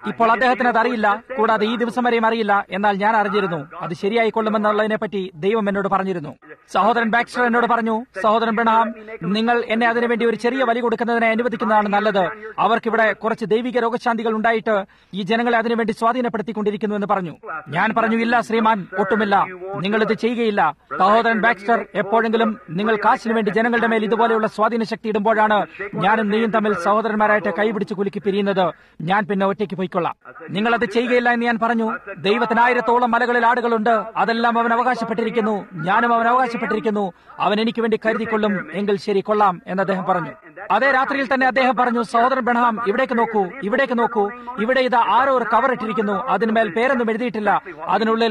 ഇപ്പോൾ അദ്ദേഹത്തിന് അത് അറിയില്ല, കൂടാതെ ഈ ദിവസം വരെയും അറിയില്ല. എന്നാൽ ഞാൻ അറിഞ്ഞിരുന്നു അത് ശരിയായിക്കൊള്ളുമെന്നുള്ളതിനെ പറ്റി ദൈവം എന്നോട് പറഞ്ഞിരുന്നു. സഹോദരൻ ബാക്സ്റ്റർ എന്നോട് പറഞ്ഞു, സഹോദരൻ ബ്രഹാം, നിങ്ങൾ എന്നെ അതിനുവേണ്ടി ഒരു ചെറിയ വലി കൊടുക്കുന്നതിനെ അനുവദിക്കുന്നതാണ് നല്ലത്. അവർക്കിവിടെ കുറച്ച് ദൈവിക രോഗശാന്തികൾ ഉണ്ടായിട്ട് ഈ ജനങ്ങളെ അതിനുവേണ്ടി സ്വാധീനപ്പെടുത്തിക്കൊണ്ടിരിക്കുന്നു എന്ന് പറഞ്ഞു. ഞാൻ പറഞ്ഞു, ഇല്ല ശ്രീമാൻ, ഒട്ടുമില്ല, നിങ്ങൾ ഇത് ചെയ്യുകയില്ല. സഹോദരൻ ബാക്സ്റ്റർ, എപ്പോഴെങ്കിലും നിങ്ങൾ കാശിന് വേണ്ടി ജനങ്ങളുടെ മേൽ ഇതുപോലെയുള്ള സ്വാധീന ശക്തി ഇടുമ്പോഴാണ് ഞാനും നീയും തമ്മിൽ സഹോദരന്മാരായിട്ട് കൈപിടിച്ച് കുലുക്കി പിരിയുന്നത്. ഞാൻ പിന്നെ ഒറ്റയ്ക്ക് പോയിക്കൊള്ളാം. നിങ്ങളത് ചെയ്യുകയില്ല എന്ന് ഞാൻ പറഞ്ഞു. ദൈവത്തിന് 1000-ഓളം മലകളിൽ ആടുകളുണ്ട്. അതെല്ലാം അവൻ അവകാശപ്പെട്ടിരിക്കുന്നു. ഞാനും അവൻ അവകാശപ്പെട്ടിരിക്കുന്നു. അവൻ എനിക്ക് വേണ്ടി കരുതിക്കൊള്ളും. എങ്കിൽ ശരി, കൊള്ളാം എന്ന് അദ്ദേഹം പറഞ്ഞു. അതേ രാത്രിയിൽ തന്നെ അദ്ദേഹം പറഞ്ഞു, സഹോദരൻ ബ്രഹാം, ഇവിടേക്ക് നോക്കൂ, ഇവിടേക്ക് നോക്കൂ. ഇവിടെ ഇത് ആരോ ഒരു കവർ ഇട്ടിരിക്കുന്നു. അതിന്മേൽ പേരൊന്നും എഴുതിയിട്ടില്ല. അതിനുള്ളിൽ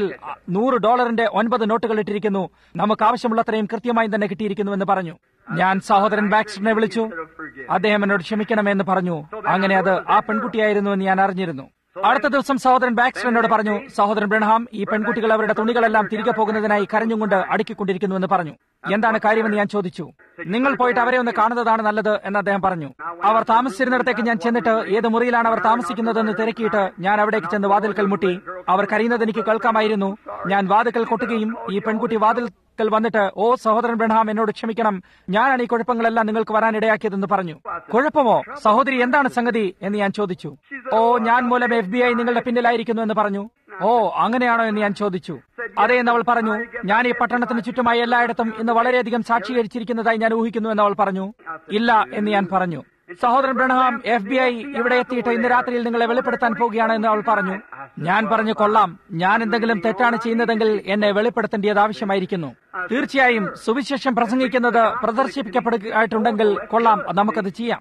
$100 9 നോട്ടുകൾ ഇട്ടിരിക്കുന്നു. നമുക്ക് ആവശ്യമുള്ളത്രയും കൃത്യമായി തന്നെ കിട്ടിയിരിക്കുന്നു എന്ന് പറഞ്ഞു. ഞാൻ സഹോദരൻ ബാക്സ്റ്ററിനെ വിളിച്ചു. അദ്ദേഹം എന്നോട് ക്ഷമിക്കണമെന്ന് പറഞ്ഞു. അങ്ങനെ അത് ആ പെൺകുട്ടിയായിരുന്നു എന്ന് ഞാൻ അറിഞ്ഞിരുന്നു. അടുത്ത ദിവസം സഹോദരൻ ബാക്സ്റ്റർ എന്നോട് പറഞ്ഞു, സഹോദരൻ ബ്രഹാം, ഈ പെൺകുട്ടികൾ അവരുടെ തുണികളെല്ലാം തിരികെ പോകുന്നതിനായി കരഞ്ഞുകൊണ്ട് അടുക്കിക്കൊണ്ടിരിക്കുന്നുവെന്ന് പറഞ്ഞു. എന്താണ് കാര്യമെന്ന് ഞാൻ ചോദിച്ചു. നിങ്ങൾ പോയിട്ട് അവരെ ഒന്ന് കാണുന്നതാണ് നല്ലത് എന്ന് അദ്ദേഹം പറഞ്ഞു. അവർ താമസിച്ചിരുന്നിടത്തേക്ക് ഞാൻ ചെന്നിട്ട് ഏത് മുറിയിലാണ് അവർ താമസിക്കുന്നതെന്ന് തിരക്കിയിട്ട് ഞാൻ അവിടേക്ക് ചെന്ന് വാതിൽക്കൽ മുട്ടി. അവർ കരയുന്നത് എനിക്ക് കേൾക്കാമായിരുന്നു. ഞാൻ വാതിൽക്കൽ കൊട്ടുകയും ഈ പെൺകുട്ടി വാതിൽക്കൽ വന്നിട്ട്, ഓ സഹോദരൻ ബ്രഹാം, എന്നോട് ക്ഷമിക്കണം, ഞാനാണ് ഈ കുഴപ്പങ്ങളെല്ലാം നിങ്ങൾക്ക് വരാൻ ഇടയാക്കിയതെന്ന് പറഞ്ഞു. കുഴപ്പമോ സഹോദരി, എന്താണ് സംഗതി എന്ന് ഞാൻ ചോദിച്ചു. ഓ, ഞാൻ മൂലം FBI നിങ്ങളുടെ പിന്നിലായിരിക്കുന്നു എന്ന് പറഞ്ഞു. ഓ, അങ്ങനെയാണോ എന്ന് ഞാൻ ചോദിച്ചു. അതെ എന്ന് അവൾ പറഞ്ഞു. ഞാൻ ഈ പട്ടണത്തിന് ചുറ്റുമായി എല്ലായിടത്തും ഇന്ന് വളരെയധികം സാക്ഷീകരിച്ചിരിക്കുന്നതായി ഞാൻ ഊഹിക്കുന്നു എന്ന് അവൾ പറഞ്ഞു. ഇല്ല എന്ന് ഞാൻ പറഞ്ഞു. സഹോദരൻ ബ്രഹാം, FBI ഇവിടെ എത്തിയിട്ട് ഇന്ന് രാത്രിയിൽ നിങ്ങളെ വെളിപ്പെടുത്താൻ പോകുകയാണ് എന്ന് അവൾ പറഞ്ഞു. ഞാൻ പറഞ്ഞു, കൊള്ളാം, ഞാൻ എന്തെങ്കിലും തെറ്റാണ് ചെയ്യുന്നതെങ്കിൽ എന്നെ വെളിപ്പെടുത്തേണ്ടത് ആവശ്യമായിരിക്കുന്നു. തീർച്ചയായും സുവിശേഷം പ്രസംഗിക്കുന്നത് പ്രദർശിപ്പിക്കപ്പെടുകയായിട്ടുണ്ടെങ്കിൽ കൊള്ളാം, നമുക്കത് ചെയ്യാം.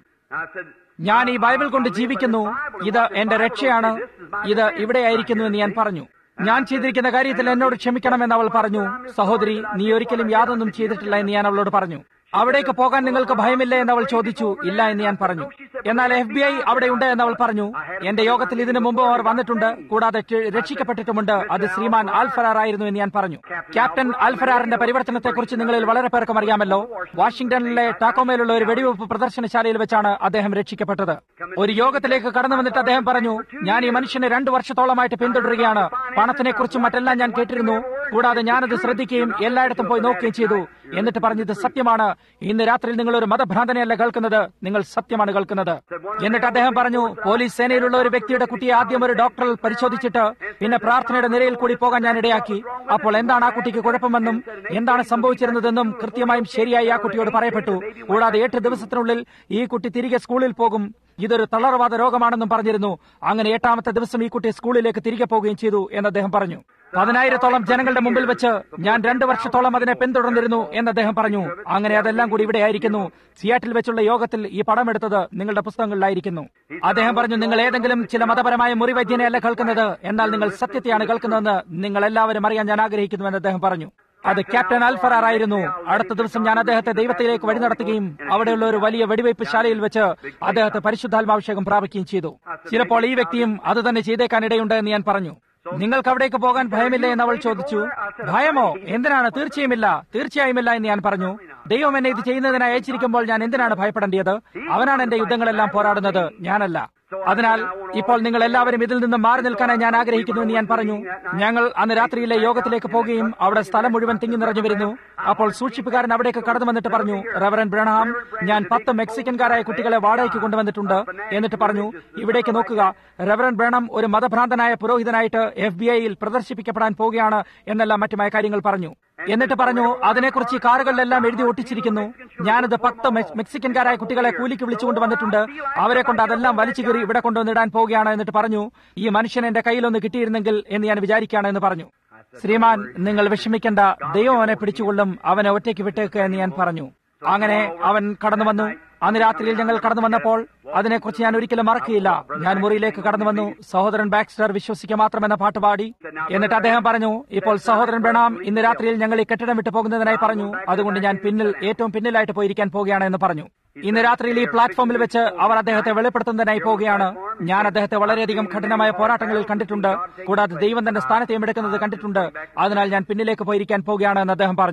ഞാൻ ഈ ബൈബിൾ കൊണ്ട് ജീവിക്കുന്നു. ഇത് എന്റെ രക്ഷയാണ്. ഇത് ഇവിടെയായിരിക്കുന്നു എന്ന് ഞാൻ പറഞ്ഞു. ഞാൻ ചെയ്തിരിക്കുന്ന കാര്യത്തിൽ എന്നോട് ക്ഷമിക്കണമെന്ന് അവൾ പറഞ്ഞു. സഹോദരി, നീ ഒരിക്കലും യാതൊന്നും ചെയ്തിട്ടില്ല എന്ന് ഞാൻ അവളോട് പറഞ്ഞു. അവിടേക്ക് പോകാൻ നിങ്ങൾക്ക് ഭയമില്ലേ എന്ന് അവൾ ചോദിച്ചു. ഇല്ല എന്ന് ഞാൻ പറഞ്ഞു. എന്നാൽ FBI അവിടെയുണ്ട് എന്ന് അവൾ പറഞ്ഞു. എന്റെ യോഗത്തിൽ ഇതിനു മുമ്പ് അവർ വന്നിട്ടുണ്ട്, കൂടാതെ രക്ഷിക്കപ്പെട്ടിട്ടുമുണ്ട്. അത് ശ്രീമാൻ ആൽഫറാർ ആയിരുന്നു എന്ന് ഞാൻ പറഞ്ഞു. ക്യാപ്റ്റൻ ആൽഫറാറിന്റെ പരിവർത്തനത്തെക്കുറിച്ച് നിങ്ങളിൽ വളരെ പേർക്കും അറിയാമല്ലോ. വാഷിംഗ്ടണിലെ ടാക്കോമയിലുള്ള ഒരു വെടിവെപ്പ് പ്രദർശനശാലയിൽ വെച്ചാണ് അദ്ദേഹം രക്ഷിക്കപ്പെട്ടത്. ഒരു യോഗത്തിലേക്ക് കടന്നു വന്നിട്ട് അദ്ദേഹം പറഞ്ഞു, ഞാൻ ഈ മനുഷ്യനെ 2 വർഷത്തോളമായിട്ട് പിന്തുടരുകയാണ്. പണത്തിനെക്കുറിച്ചും മറ്റെല്ലാം ഞാൻ കേട്ടിരുന്നു. കൂടാതെ ഞാനത് ശ്രദ്ധിക്കുകയും എല്ലായിടത്തും പോയി നോക്കുകയും ചെയ്തു. എന്നിട്ട് പറഞ്ഞത് സത്യമാണ്. ഇന്ന് രാത്രിയിൽ നിങ്ങൾ ഒരു മതഭ്രാന്തനെയല്ല കേൾക്കുന്നത്, നിങ്ങൾ സത്യമാണ് കേൾക്കുന്നത്. എന്നിട്ട് അദ്ദേഹം പറഞ്ഞു, പോലീസ് സേനയിലുള്ള ഒരു വ്യക്തിയുടെ കുട്ടിയെ ആദ്യം ഒരു ഡോക്ടർ പരിശോധിച്ചിട്ട് പിന്നെ പ്രാർത്ഥനയുടെ നിരയിൽ കൂടി പോകാൻ ഞാൻ ഇടയാക്കി. അപ്പോൾ എന്താണ് ആ കുട്ടിക്ക് കുഴപ്പമെന്നും എന്താണ് സംഭവിച്ചിരുന്നതെന്നും കൃത്യമായും ശരിയായി ആ കുട്ടിയോട് പറയപ്പെട്ടു. കൂടാതെ 8 ദിവസത്തിനുള്ളിൽ ഈ കുട്ടി തിരികെ സ്കൂളിൽ പോകും. ഇതൊരു തളർവാദ രോഗമാണെന്നും പറഞ്ഞിരുന്നു. അങ്ങനെ 8ാമത്തെ ദിവസം ഈ കുട്ടി സ്കൂളിലേക്ക് തിരികെ പോവുകയും ചെയ്തു എന്ന് അദ്ദേഹം പറഞ്ഞു. 10,000-ഓളം ജനങ്ങളുടെ മുമ്പിൽ വെച്ച് ഞാൻ 2 വർഷത്തോളം അതിനെ പിന്തുടർന്നിരുന്നു എന്ന് അദ്ദേഹം പറഞ്ഞു. അങ്ങനെ അതെല്ലാം കൂടി ഇവിടെ ആയിരിക്കുന്നു. സിയാറ്റിൽ വെച്ചുള്ള യോഗത്തിൽ ഈ പടം എടുത്തത് നിങ്ങളുടെ പുസ്തകങ്ങളിലായിരിക്കുന്നു. അദ്ദേഹം പറഞ്ഞു, നിങ്ങൾ ഏതെങ്കിലും ചില മതപരമായ മുറിവൈദ്യനെ അല്ല കേൾക്കുന്നത്, എന്നാൽ നിങ്ങൾ സത്യത്തെയാണ് കേൾക്കുന്നതെന്ന് നിങ്ങൾ എല്ലാവരും അറിയാൻ ഞാൻ ആഗ്രഹിക്കുന്നുവെന്ന് അദ്ദേഹം പറഞ്ഞു. അത് ക്യാപ്റ്റൻ ആൽഫറാർ ആയിരുന്നു. അടുത്ത ദിവസം ഞാൻ അദ്ദേഹത്തെ ദൈവത്തിലേക്ക് വഴി നടത്തുകയും അവിടെയുള്ള ഒരു വലിയ വെടിവയ്പ് ശാലയിൽ വെച്ച് അദ്ദേഹത്തെ പരിശുദ്ധാത്മാഭിഷേകം പ്രാപിക്കുകയും ചെയ്തു. ചിലപ്പോൾ ഈ വ്യക്തിയും അത് തന്നെ ചെയ്തേക്കാനിടയുണ്ട് എന്ന് ഞാൻ പറഞ്ഞു. നിങ്ങൾക്ക് അവിടേക്ക് പോകാൻ ഭയമില്ലേ എന്ന് അവൾ ചോദിച്ചു. ഭയമോ? എന്തിനാണ്? തീർച്ചയായുമില്ല എന്ന് ഞാൻ പറഞ്ഞു. ദൈവം എന്നെ ഇത് ചെയ്യുന്നതിനായി അയച്ചിരിക്കുമ്പോൾ ഞാൻ എന്തിനാണ് ഭയപ്പെടേണ്ടത്? അവനാണ് എന്റെ യുദ്ധങ്ങളെല്ലാം പോരാടുന്നത്, ഞാനല്ല. അതിനാൽ ഇപ്പോൾ നിങ്ങൾ എല്ലാവരും ഇതിൽ നിന്ന് മാറി നിൽക്കാനായി ഞാൻ ആഗ്രഹിക്കുന്നു എന്ന് ഞാൻ പറഞ്ഞു. ഞങ്ങൾ അന്ന് രാത്രിയിലെ യോഗത്തിലേക്ക് പോകുകയും അവിടെ സ്ഥലം മുഴുവൻ തിങ്ങി നിറഞ്ഞു വരുന്നു. അപ്പോൾ സൂക്ഷിപ്പുകാരൻ അവിടേക്ക് കടന്നു വന്നിട്ട് പറഞ്ഞു, റവറൻ ബ്രഹാം, ഞാൻ 10 മെക്സിക്കൻകാരായ കുട്ടികളെ വാടകയ്ക്ക് കൊണ്ടുവന്നിട്ടുണ്ട്. എന്നിട്ട് പറഞ്ഞു, ഇവിടേക്ക് നോക്കുക, റവറൻ ബ്രഹാം ഒരു മതഭ്രാന്തനായ പുരോഹിതനായിട്ട് FBI-യിൽ പ്രദർശിപ്പിക്കപ്പെടാൻ പോവുകയാണ് എന്നെല്ലാം മറ്റുമായ കാര്യങ്ങൾ പറഞ്ഞു. എന്നിട്ട് പറഞ്ഞു, അതിനെക്കുറിച്ച് കാറുകളിലെല്ലാം എഴുതി ഒട്ടിച്ചിരിക്കുന്നു. ഞാനത് 10 മെക്സിക്കൻകാരായ കുട്ടികളെ കൂലിക്ക് വിളിച്ചുകൊണ്ട് വന്നിട്ടുണ്ട്. അവരെ കൊണ്ട് അതെല്ലാം വലിച്ചു കീറി ഇവിടെ കൊണ്ടുവന്നിടാൻ പോവുകയാണ്. എന്നിട്ട് പറഞ്ഞു, ഈ മനുഷ്യൻ എന്റെ കയ്യിലൊന്ന് കിട്ടിയിരുന്നെങ്കിൽ എന്ന് ഞാൻ വിചാരിക്കുകയാണ് എന്ന് പറഞ്ഞു. ശ്രീമാൻ, നിങ്ങൾ വിഷമിക്കേണ്ട, ദൈവം അവനെ പിടിച്ചുകൊള്ളും, അവനെ ഒറ്റയ്ക്ക് വിട്ടേക്ക് എന്ന് ഞാൻ പറഞ്ഞു. അങ്ങനെ അവൻ കടന്നു വന്നു. അന്ന് രാത്രിയിൽ ഞങ്ങൾ കടന്നു വന്നപ്പോൾ അതിനെക്കുറിച്ച് ഞാൻ ഒരിക്കലും മറക്കുകയില്ല. ഞാൻ മുറിയിലേക്ക് കടന്നു വന്നു. സഹോദരൻ ബാക്സ്റ്റർ വിശ്വസിക്കുക മാത്രമെന്ന പാട്ട് പാടി. എന്നിട്ട് അദ്ദേഹം പറഞ്ഞു, ഇപ്പോൾ സഹോദരൻ ബ്രഹാം ഇന്ന് രാത്രിയിൽ ഞങ്ങൾ ഈ കെട്ടിടം വിട്ടു പോകുന്നതിനായി പറഞ്ഞു. അതുകൊണ്ട് ഞാൻ ഏറ്റവും പിന്നിലായിട്ട് പോയിരിക്കാൻ പോവുകയാണ് എന്ന് പറഞ്ഞു. ഇന്ന് രാത്രിയിൽ ഈ പ്ലാറ്റ്ഫോമിൽ വെച്ച് അവർ അദ്ദേഹത്തെ വെളിപ്പെടുത്തുന്നതിനായി പോവുകയാണ്. ഞാൻ അദ്ദേഹത്തെ വളരെയധികം കഠിനമായ പോരാട്ടങ്ങളിൽ കണ്ടിട്ടുണ്ട്. കൂടാതെ ദൈവം തന്റെ സ്ഥാനത്തെയും എടുക്കുന്നത് കണ്ടിട്ടുണ്ട്. അതിനാൽ ഞാൻ പിന്നിലേക്ക് പോയിരിക്കാൻ പോവുകയാണ് എന്ന് അദ്ദേഹം പറഞ്ഞു.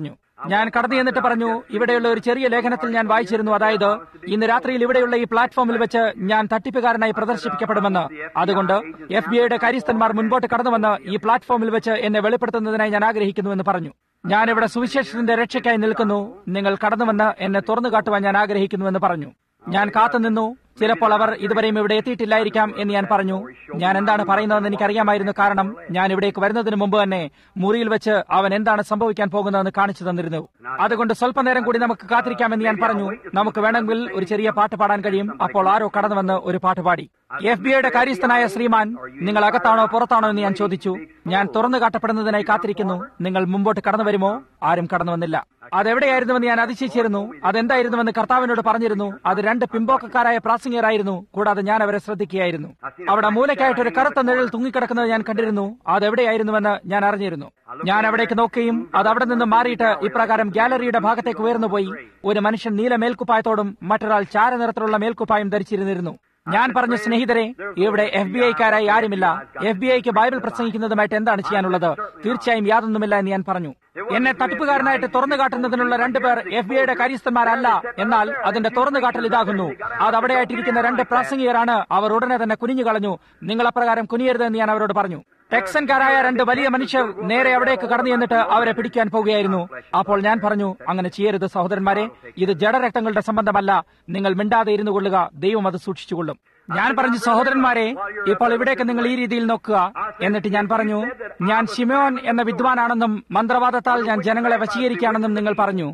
ഞാൻ കടന്നു എന്നിട്ട് പറഞ്ഞു, ഇവിടെയുള്ള ഒരു ചെറിയ ലേഖനത്തിൽ ഞാൻ വായിച്ചിരുന്നു, അതായത് ഇന്ന് രാത്രിയിൽ ഇവിടെയുള്ള ഈ പ്ലാറ്റ്ഫോമിൽ വെച്ച് ഞാൻ തട്ടിപ്പുകാരനായി പ്രദർശിപ്പിക്കപ്പെടുമെന്ന്. അതുകൊണ്ട് FBI കാര്യസ്ഥന്മാർ മുൻപോട്ട് കടന്നുവന്ന് ഈ പ്ലാറ്റ്ഫോമിൽ വെച്ച് എന്നെ വെളിപ്പെടുത്തുന്നതിനായി ഞാൻ ആഗ്രഹിക്കുന്നുവെന്ന് പറഞ്ഞു. ഞാനിവിടെ സുവിശേഷത്തിന്റെ രക്ഷയ്ക്കായി നിൽക്കുന്നു, നിങ്ങൾ കടന്നുവന്ന് എന്നെ തുറന്നു കാട്ടുവാൻ ഞാൻ ആഗ്രഹിക്കുന്നുവെന്ന് പറഞ്ഞു. ഞാൻ കാത്തുനിന്നു. ചിലപ്പോൾ അവർ ഇതുവരെയും ഇവിടെ എത്തിയിട്ടില്ലായിരിക്കാം എന്ന് ഞാൻ പറഞ്ഞു. ഞാൻ എന്താണ് പറയുന്നതെന്ന് എനിക്കറിയാമായിരുന്നു, കാരണം ഞാൻ ഇവിടേക്ക് വരുന്നതിന് മുമ്പ് തന്നെ മുറിയിൽ വെച്ച് അവൻ എന്താണ് സംഭവിക്കാൻ പോകുന്നതെന്ന് കാണിച്ചു തന്നിരുന്നു. അതുകൊണ്ട് സ്വല്പനേരം കൂടി നമുക്ക് കാത്തിരിക്കാമെന്ന് ഞാൻ പറഞ്ഞു. നമുക്ക് വേണമെങ്കിൽ ഒരു ചെറിയ പാട്ട് പാടാൻ കഴിയും. അപ്പോൾ ആരോ കടന്നുവന്ന് ഒരു പാട്ട് പാടി. FBI കാര്യസ്ഥനായ ശ്രീമാൻ, നിങ്ങൾ അകത്താണോ പുറത്താണോ എന്ന് ഞാൻ ചോദിച്ചു. ഞാൻ തുറന്നു കാട്ടപ്പെടുന്നതിനായി കാത്തിരിക്കുന്നു, നിങ്ങൾ മുമ്പോട്ട് കടന്നു വരുമോ? ആരും കടന്നു വന്നില്ല. അതെവിടെയായിരുന്നുവെന്ന് ഞാൻ അതിശയിച്ചിരുന്നു. അതെന്തായിരുന്നുവെന്ന് കർത്താവിനോട് പറഞ്ഞിരുന്നു. അത് 2 പിമ്പോക്കക്കാരായ പ്രാസംഗികരായിരുന്നു. കൂടാതെ ഞാൻ അവരെ ശ്രദ്ധിക്കുകയായിരുന്നു. അവിടെ മൂലയ്ക്കായിട്ട് ഒരു കറുത്ത നിഴൽ തൂങ്ങിക്കിടക്കുന്നത് ഞാൻ കണ്ടിരുന്നു. അതെവിടെയായിരുന്നുവെന്ന് ഞാൻ അറിഞ്ഞിരുന്നു. ഞാൻ അവിടേക്ക് നോക്കുകയും അത് അവിടെ നിന്ന് മാറിയിട്ട് ഇപ്രകാരം ഗാലറിയുടെ ഭാഗത്തേക്ക് ഉയർന്നുപോയി. ഒരു മനുഷ്യൻ നീല മേൽക്കുപ്പായത്തോടും മറ്റൊരാൾ ചാരനിറത്തിലുള്ള മേൽക്കുപ്പായം ധരിച്ചിരുന്നിരുന്നു. ഞാൻ പറഞ്ഞു, സ്നേഹിതരെ, ഇവിടെ FBI-ക്കാരായി ആരുമില്ല. FBI-ക്ക് ബൈബിൾ പ്രസംഗിക്കുന്നതുമായിട്ട് എന്താണ് ചെയ്യാനുള്ളത്? തീർച്ചയായും യാതൊന്നുമില്ല എന്ന് ഞാൻ പറഞ്ഞു. എന്നെ തട്ടിപ്പുകാരനായിട്ട് തുറന്നു കാട്ടുന്നതിനുള്ള 2 പേർ FBI-യുടെ കാര്യസ്ഥന്മാരല്ല, എന്നാൽ അതിന്റെ തുറന്നു കാട്ടൽ ഇതാകുന്നു. അത് അവിടെയായിട്ടിരിക്കുന്ന 2 പ്രാസംഗികരാണ്. അവർ ഉടനെ തന്നെ കുനിഞ്ഞു കളഞ്ഞു. നിങ്ങൾ അപ്രകാരം കുനിയരുതെന്ന് ഞാൻ അവരോട് പറഞ്ഞു. ടെക്സൻകാരായ 2 വലിയ മനുഷ്യർ നേരെ അവിടേക്ക് കടന്നു ചെന്നിട്ട് അവരെ പിടിക്കാൻ പോകുകയായിരുന്നു. അപ്പോൾ ഞാൻ പറഞ്ഞു, അങ്ങനെ ചെയ്യരുത് സഹോദരന്മാരെ, ഇത് ജഡരക്തങ്ങളുടെ സംബന്ധമല്ല. നിങ്ങൾ മിണ്ടാതെ ഇരുന്നു കൊള്ളുക, ദൈവം അത് സൂക്ഷിച്ചുകൊള്ളും. ഞാൻ പറഞ്ഞു, സഹോദരന്മാരെ, ഇപ്പോൾ ഇവിടേക്ക് നിങ്ങൾ ഈ രീതിയിൽ നോക്കുക. എന്നിട്ട് ഞാൻ പറഞ്ഞു, ഞാൻ ശിമയോൻ എന്ന വിദ്വാനാണെന്നും മന്ത്രവാദത്താൽ ഞാൻ ജനങ്ങളെ വശീകരിക്കുകയാണെന്നും നിങ്ങൾ പറഞ്ഞു.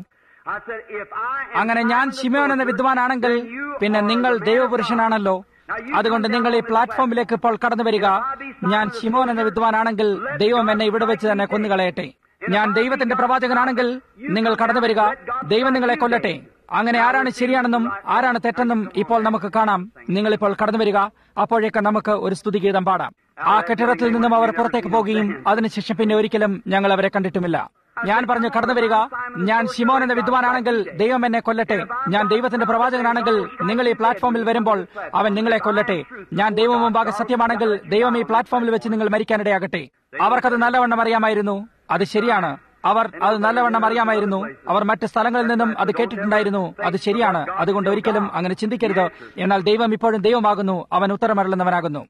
അങ്ങനെ ഞാൻ ശിമയോൻ എന്ന വിദ്വാനാണെങ്കിൽ പിന്നെ നിങ്ങൾ ദൈവപുരുഷനാണല്ലോ. അതുകൊണ്ട് നിങ്ങൾ ഈ പ്ലാറ്റ്ഫോമിലേക്ക് ഇപ്പോൾ കടന്നു വരിക. ഞാൻ ശിമോൻ എന്ന വിദ്വാനാണെങ്കിൽ ദൈവം എന്നെ ഇവിടെ വെച്ച് തന്നെ കൊന്നുകളയട്ടെ. ഞാൻ ദൈവത്തിന്റെ പ്രവാചകനാണെങ്കിൽ നിങ്ങൾ കടന്നു വരിക. ദൈവം നിങ്ങളെ കൊല്ലട്ടെ. അങ്ങനെ ആരാണ് ശരിയാണെന്നും ആരാണ് തെറ്റെന്നും ഇപ്പോൾ നമുക്ക് കാണാം. നിങ്ങളിപ്പോൾ കടന്നു വരിക. അപ്പോഴേക്ക് നമുക്ക് ഒരു സ്തുതിഗീതം പാടാം. ആ കെട്ടിടത്തിൽ നിന്നും അവർ പുറത്തേക്ക് പോകുകയും അതിനുശേഷം പിന്നെ ഒരിക്കലും ഞങ്ങൾ അവരെ കണ്ടിട്ടുമില്ല. ഞാൻ പറഞ്ഞു, കടന്നു വരിക. ഞാൻ ശിമോൻ എന്ന വിദ്വാനാണെങ്കിൽ ദൈവം എന്നെ കൊല്ലട്ടെ. ഞാൻ ദൈവത്തിന്റെ പ്രവാചകനാണെങ്കിൽ നിങ്ങൾ ഈ പ്ലാറ്റ്ഫോമിൽ വരുമ്പോൾ അവൻ നിങ്ങളെ കൊല്ലട്ടെ. ഞാൻ ദൈവം മുമ്പാകെ സത്യമാണെങ്കിൽ ദൈവം ഈ പ്ലാറ്റ്ഫോമിൽ വെച്ച് നിങ്ങൾ മരിക്കാനിടയാകട്ടെ. അവർക്കത് നല്ലവണ്ണം അറിയാമായിരുന്നു. അത് ശരിയാണ്. അവർ അത് നല്ലവണ്ണം അറിയാമായിരുന്നു. അവർ മറ്റ് സ്ഥലങ്ങളിൽ നിന്നും അത് കേട്ടിട്ടുണ്ടായിരുന്നു. അത് ശരിയാണ്. അതുകൊണ്ട് ഒരിക്കലും അങ്ങനെ ചിന്തിക്കരുത്. എന്നാൽ ദൈവം ഇപ്പോഴും ദൈവമാകുന്നു. അവൻ ഉത്തരമരുളുന്നവനാകുന്നു.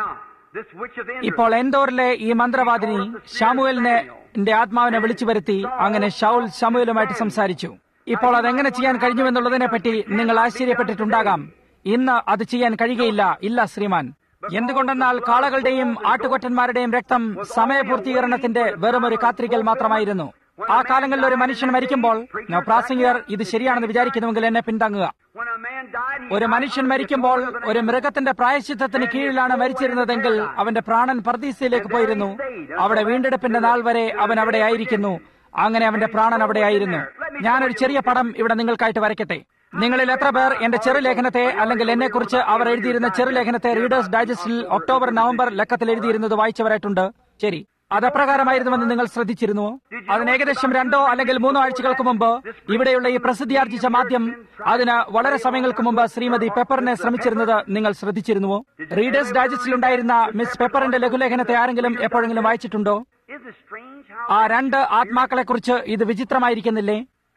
ഇപ്പോൾ എൻദോറിലെ ഈ മന്ത്രവാദിനി ശമൂവേലിനെ ആത്മാവിനെ വിളിച്ചു വരുത്തി. അങ്ങനെ ശൗൽ ശമൂവേലുമായിട്ട് സംസാരിച്ചു. ഇപ്പോൾ അതെങ്ങനെ ചെയ്യാൻ കഴിഞ്ഞുവെന്നുള്ളതിനെ പറ്റി നിങ്ങൾ ആശ്ചര്യപ്പെട്ടിട്ടുണ്ടാകാം. ഇന്ന് അത് ചെയ്യാൻ കഴിയുകയില്ല. ഇല്ല ശ്രീമാൻ. എന്തുകൊണ്ടെന്നാൽ കാളകളുടെയും ആട്ടുകൊറ്റന്മാരുടെയും രക്തം സമയപൂർത്തീകരണത്തിന്റെ വെറുമൊരു കാത്തിരിക്കൽ മാത്രമായിരുന്നു. ആ കാലങ്ങളിൽ ഒരു മനുഷ്യൻ മരിക്കുമ്പോൾ പ്രാസംഗികർ ഇത് ശരിയാണെന്ന് വിചാരിക്കുന്നുവെങ്കിൽ എന്നെ പിന്താങ്ങുക. ഒരു മനുഷ്യൻ മരിക്കുമ്പോൾ ഒരു മൃഗത്തിന്റെ പ്രായശ്ചിത്തത്തിന് കീഴിലാണ് മരിച്ചിരുന്നതെങ്കിൽ അവന്റെ പ്രാണൻ പർദീസയിലേക്ക് പോയിരുന്നു. അവിടെ വീണ്ടെടുപ്പിന്റെ നാൾ വരെ അവൻ അവിടെ ആയിരിക്കുന്നു. അങ്ങനെ അവന്റെ പ്രാണൻ അവിടെ ആയിരുന്നു. ഞാനൊരു ചെറിയ പടം ഇവിടെ നിങ്ങൾക്കായിട്ട് വരയ്ക്കട്ടെ. നിങ്ങളിൽ എത്ര പേർ എന്റെ ചെറുലേഖനത്തെ അല്ലെങ്കിൽ എന്നെക്കുറിച്ച് അവർ എഴുതിയിരുന്ന ചെറുലേഖനത്തെ റീഡേഴ്സ് ഡൈജസ്റ്റിൽ ഒക്ടോബർ നവംബർ ലക്കത്തിൽ എഴുതിയിരുന്നത് വായിച്ചവരായിട്ടുണ്ട്? ശരി, അതെപ്രകാരമായിരുന്നുവെന്ന് നിങ്ങൾ ശ്രദ്ധിച്ചിരുന്നുവോ? അതിന് ഏകദേശം 2 അല്ലെങ്കിൽ 3 ആഴ്ചകൾക്ക് മുമ്പ് ഇവിടെയുള്ള ഈ പ്രസിദ്ധിയാർജിച്ച മാധ്യം അതിന് വളരെ സമയങ്ങൾക്ക് മുമ്പ് ശ്രീമതി പെപ്പറിനെ ശ്രമിച്ചിരുന്നത് നിങ്ങൾ ശ്രദ്ധിച്ചിരുന്നുവോ? റീഡേഴ്സ് ഡൈജസ്റ്റിൽ ഉണ്ടായിരുന്ന മിസ് പെപ്പറിന്റെ ലഘുലേഖനത്തെ ആരെങ്കിലും എപ്പോഴെങ്കിലും വായിച്ചിട്ടുണ്ടോ? ആ 2 ആത്മാക്കളെക്കുറിച്ച് ഇത് വിചിത്രമായിരിക്കുന്നില്ലേ?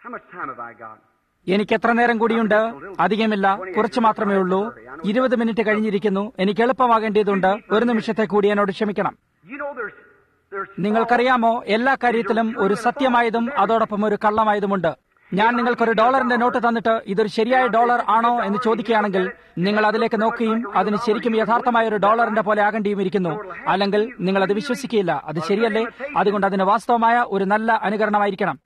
എനിക്ക് എത്ര നേരം കൂടിയുണ്ട്? അധികമില്ല, കുറച്ച് മാത്രമേ ഉള്ളൂ. 20 മിനിറ്റ് കഴിഞ്ഞിരിക്കുന്നു. എനിക്ക് എളുപ്പമാകേണ്ടതുണ്ട്. 1 നിമിഷത്തെ കൂടി എന്നോട് ക്ഷമിക്കണം. നിങ്ങൾക്കറിയാമോ, എല്ലാ കാര്യത്തിലും ഒരു സത്യമായതും അതോടൊപ്പം ഒരു കള്ളമായതുമുണ്ട്. ഞാൻ നിങ്ങൾക്കൊരു $1 നോട്ട് തന്നിട്ട് ഇതൊരു ശരിയായ $1 ആണോ എന്ന് ചോദിക്കുകയാണെങ്കിൽ നിങ്ങൾ അതിലേക്ക് നോക്കുകയും അതിന് ശരിക്കും യഥാർത്ഥമായ ഒരു $1 പോലെ ആകേണ്ടിയും ഇരിക്കുന്നു. അല്ലെങ്കിൽ നിങ്ങൾ അത് വിശ്വസിക്കുകയില്ല. അത് ശരിയല്ലേ? അതുകൊണ്ട് അതിന് വാസ്തവമായ ഒരു നല്ല അനുകരണമായിരിക്കണം.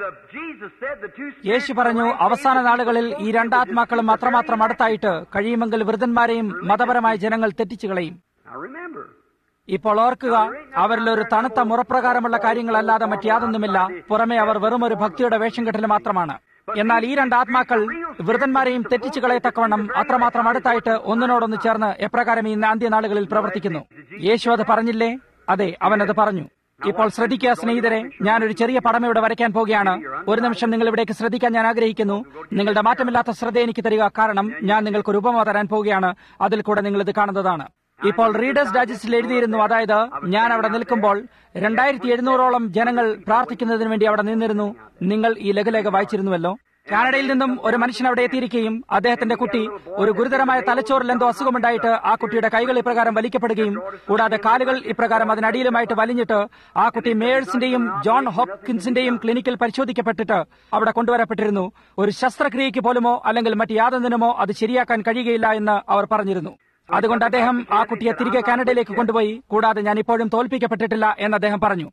യേശു പറഞ്ഞു, അവസാന നാളുകളിൽ ഈ 2 ആത്മാക്കളും അത്രമാത്രം അടുത്തായിട്ട് കഴിയുമെങ്കിൽ വൃദ്ധന്മാരെയും മതപരമായ ജനങ്ങൾ തെറ്റിച്ചു കളയും. ഇപ്പോൾ ഓർക്കുക, അവരിൽ ഒരു തണുത്ത മുറപ്രകാരമുള്ള കാര്യങ്ങളല്ലാതെ മറ്റാതൊന്നുമില്ല. പുറമെ അവർ വെറും ഒരു ഭക്തിയുടെ വേഷം കെട്ടൽ മാത്രമാണ്. എന്നാൽ ഈ 2 ആത്മാക്കൾ വൃദ്ധന്മാരെയും തെറ്റിച്ചു കളയത്തക്കവണ്ണം അത്രമാത്രം അടുത്തായിട്ട് ഒന്നിനോടൊന്ന് ചേർന്ന് എപ്രകാരം ഈ അന്ത്യനാളുകളിൽ പ്രവർത്തിക്കുന്നു. യേശു അത് പറഞ്ഞില്ലേ? അതെ, അവനത് പറഞ്ഞു. ഇപ്പോൾ ശ്രദ്ധിക്കുക സ്നേഹിതരെ, ഞാനൊരു ചെറിയ പടം ഇവിടെ വരയ്ക്കാൻ പോകുകയാണ്. 1 നിമിഷം നിങ്ങൾ ഇവിടേക്ക് ശ്രദ്ധിക്കാൻ ഞാൻ ആഗ്രഹിക്കുന്നു. നിങ്ങളുടെ മാറ്റമില്ലാത്ത ശ്രദ്ധ എനിക്ക് തരിക, കാരണം ഞാൻ നിങ്ങൾക്കൊരു ഉപമ തരാൻ പോവുകയാണ്. അതിൽ കൂടെ നിങ്ങൾ ഇത് കാണുന്നതാണ്. ഇപ്പോൾ റീഡേഴ്സ് ഡൈജസ്റ്റിൽ എഴുതിയിരുന്നു, അതായത് ഞാൻ അവിടെ നിൽക്കുമ്പോൾ 2700ഓളം ജനങ്ങൾ പ്രാർത്ഥിക്കുന്നതിന് വേണ്ടി അവിടെ നിന്നിരുന്നു. നിങ്ങൾ ഈ ലഘുലേഖ വായിച്ചിരുന്നുവല്ലോ. കാനഡയിൽ നിന്നും ഒരു മനുഷ്യൻ അവിടെ എത്തിയിരിക്കുകയും അദ്ദേഹത്തിന്റെ കുട്ടി ഒരു ഗുരുതരമായ തലച്ചോറിൽ എന്തോ അസുഖമുണ്ടായിട്ട് ആ കുട്ടിയുടെ കൈകൾ ഇപ്രകാരം വലിക്കപ്പെടുകയും കൂടാതെ കാലുകൾ ഇപ്രകാരം അതിനടിയിലുമായിട്ട് വലിഞ്ഞിട്ട് ആ കുട്ടി മേയേഴ്സിന്റെയും ജോൺ ഹോപ്കിൻസിന്റെയും ക്ലിനിക്കിൽ പരിശോധിക്കപ്പെട്ടിട്ട് അവിടെ കൊണ്ടുവരപ്പെട്ടിരുന്നു. ഒരു ശസ്ത്രക്രിയയ്ക്ക് പോലുമോ അല്ലെങ്കിൽ മറ്റ് യാതൊന്നിനുമോ അത് ശരിയാക്കാൻ കഴിയുകയില്ല എന്ന് അവർ പറഞ്ഞിരുന്നു. അതുകൊണ്ട് അദ്ദേഹം ആ കുട്ടിയെ തിരികെ കാനഡയിലേക്ക് കൊണ്ടുപോയി. കൂടാതെ ഞാൻ ഇപ്പോഴും തോൽപ്പിക്കപ്പെട്ടിട്ടില്ല എന്ന് അദ്ദേഹം പറഞ്ഞു.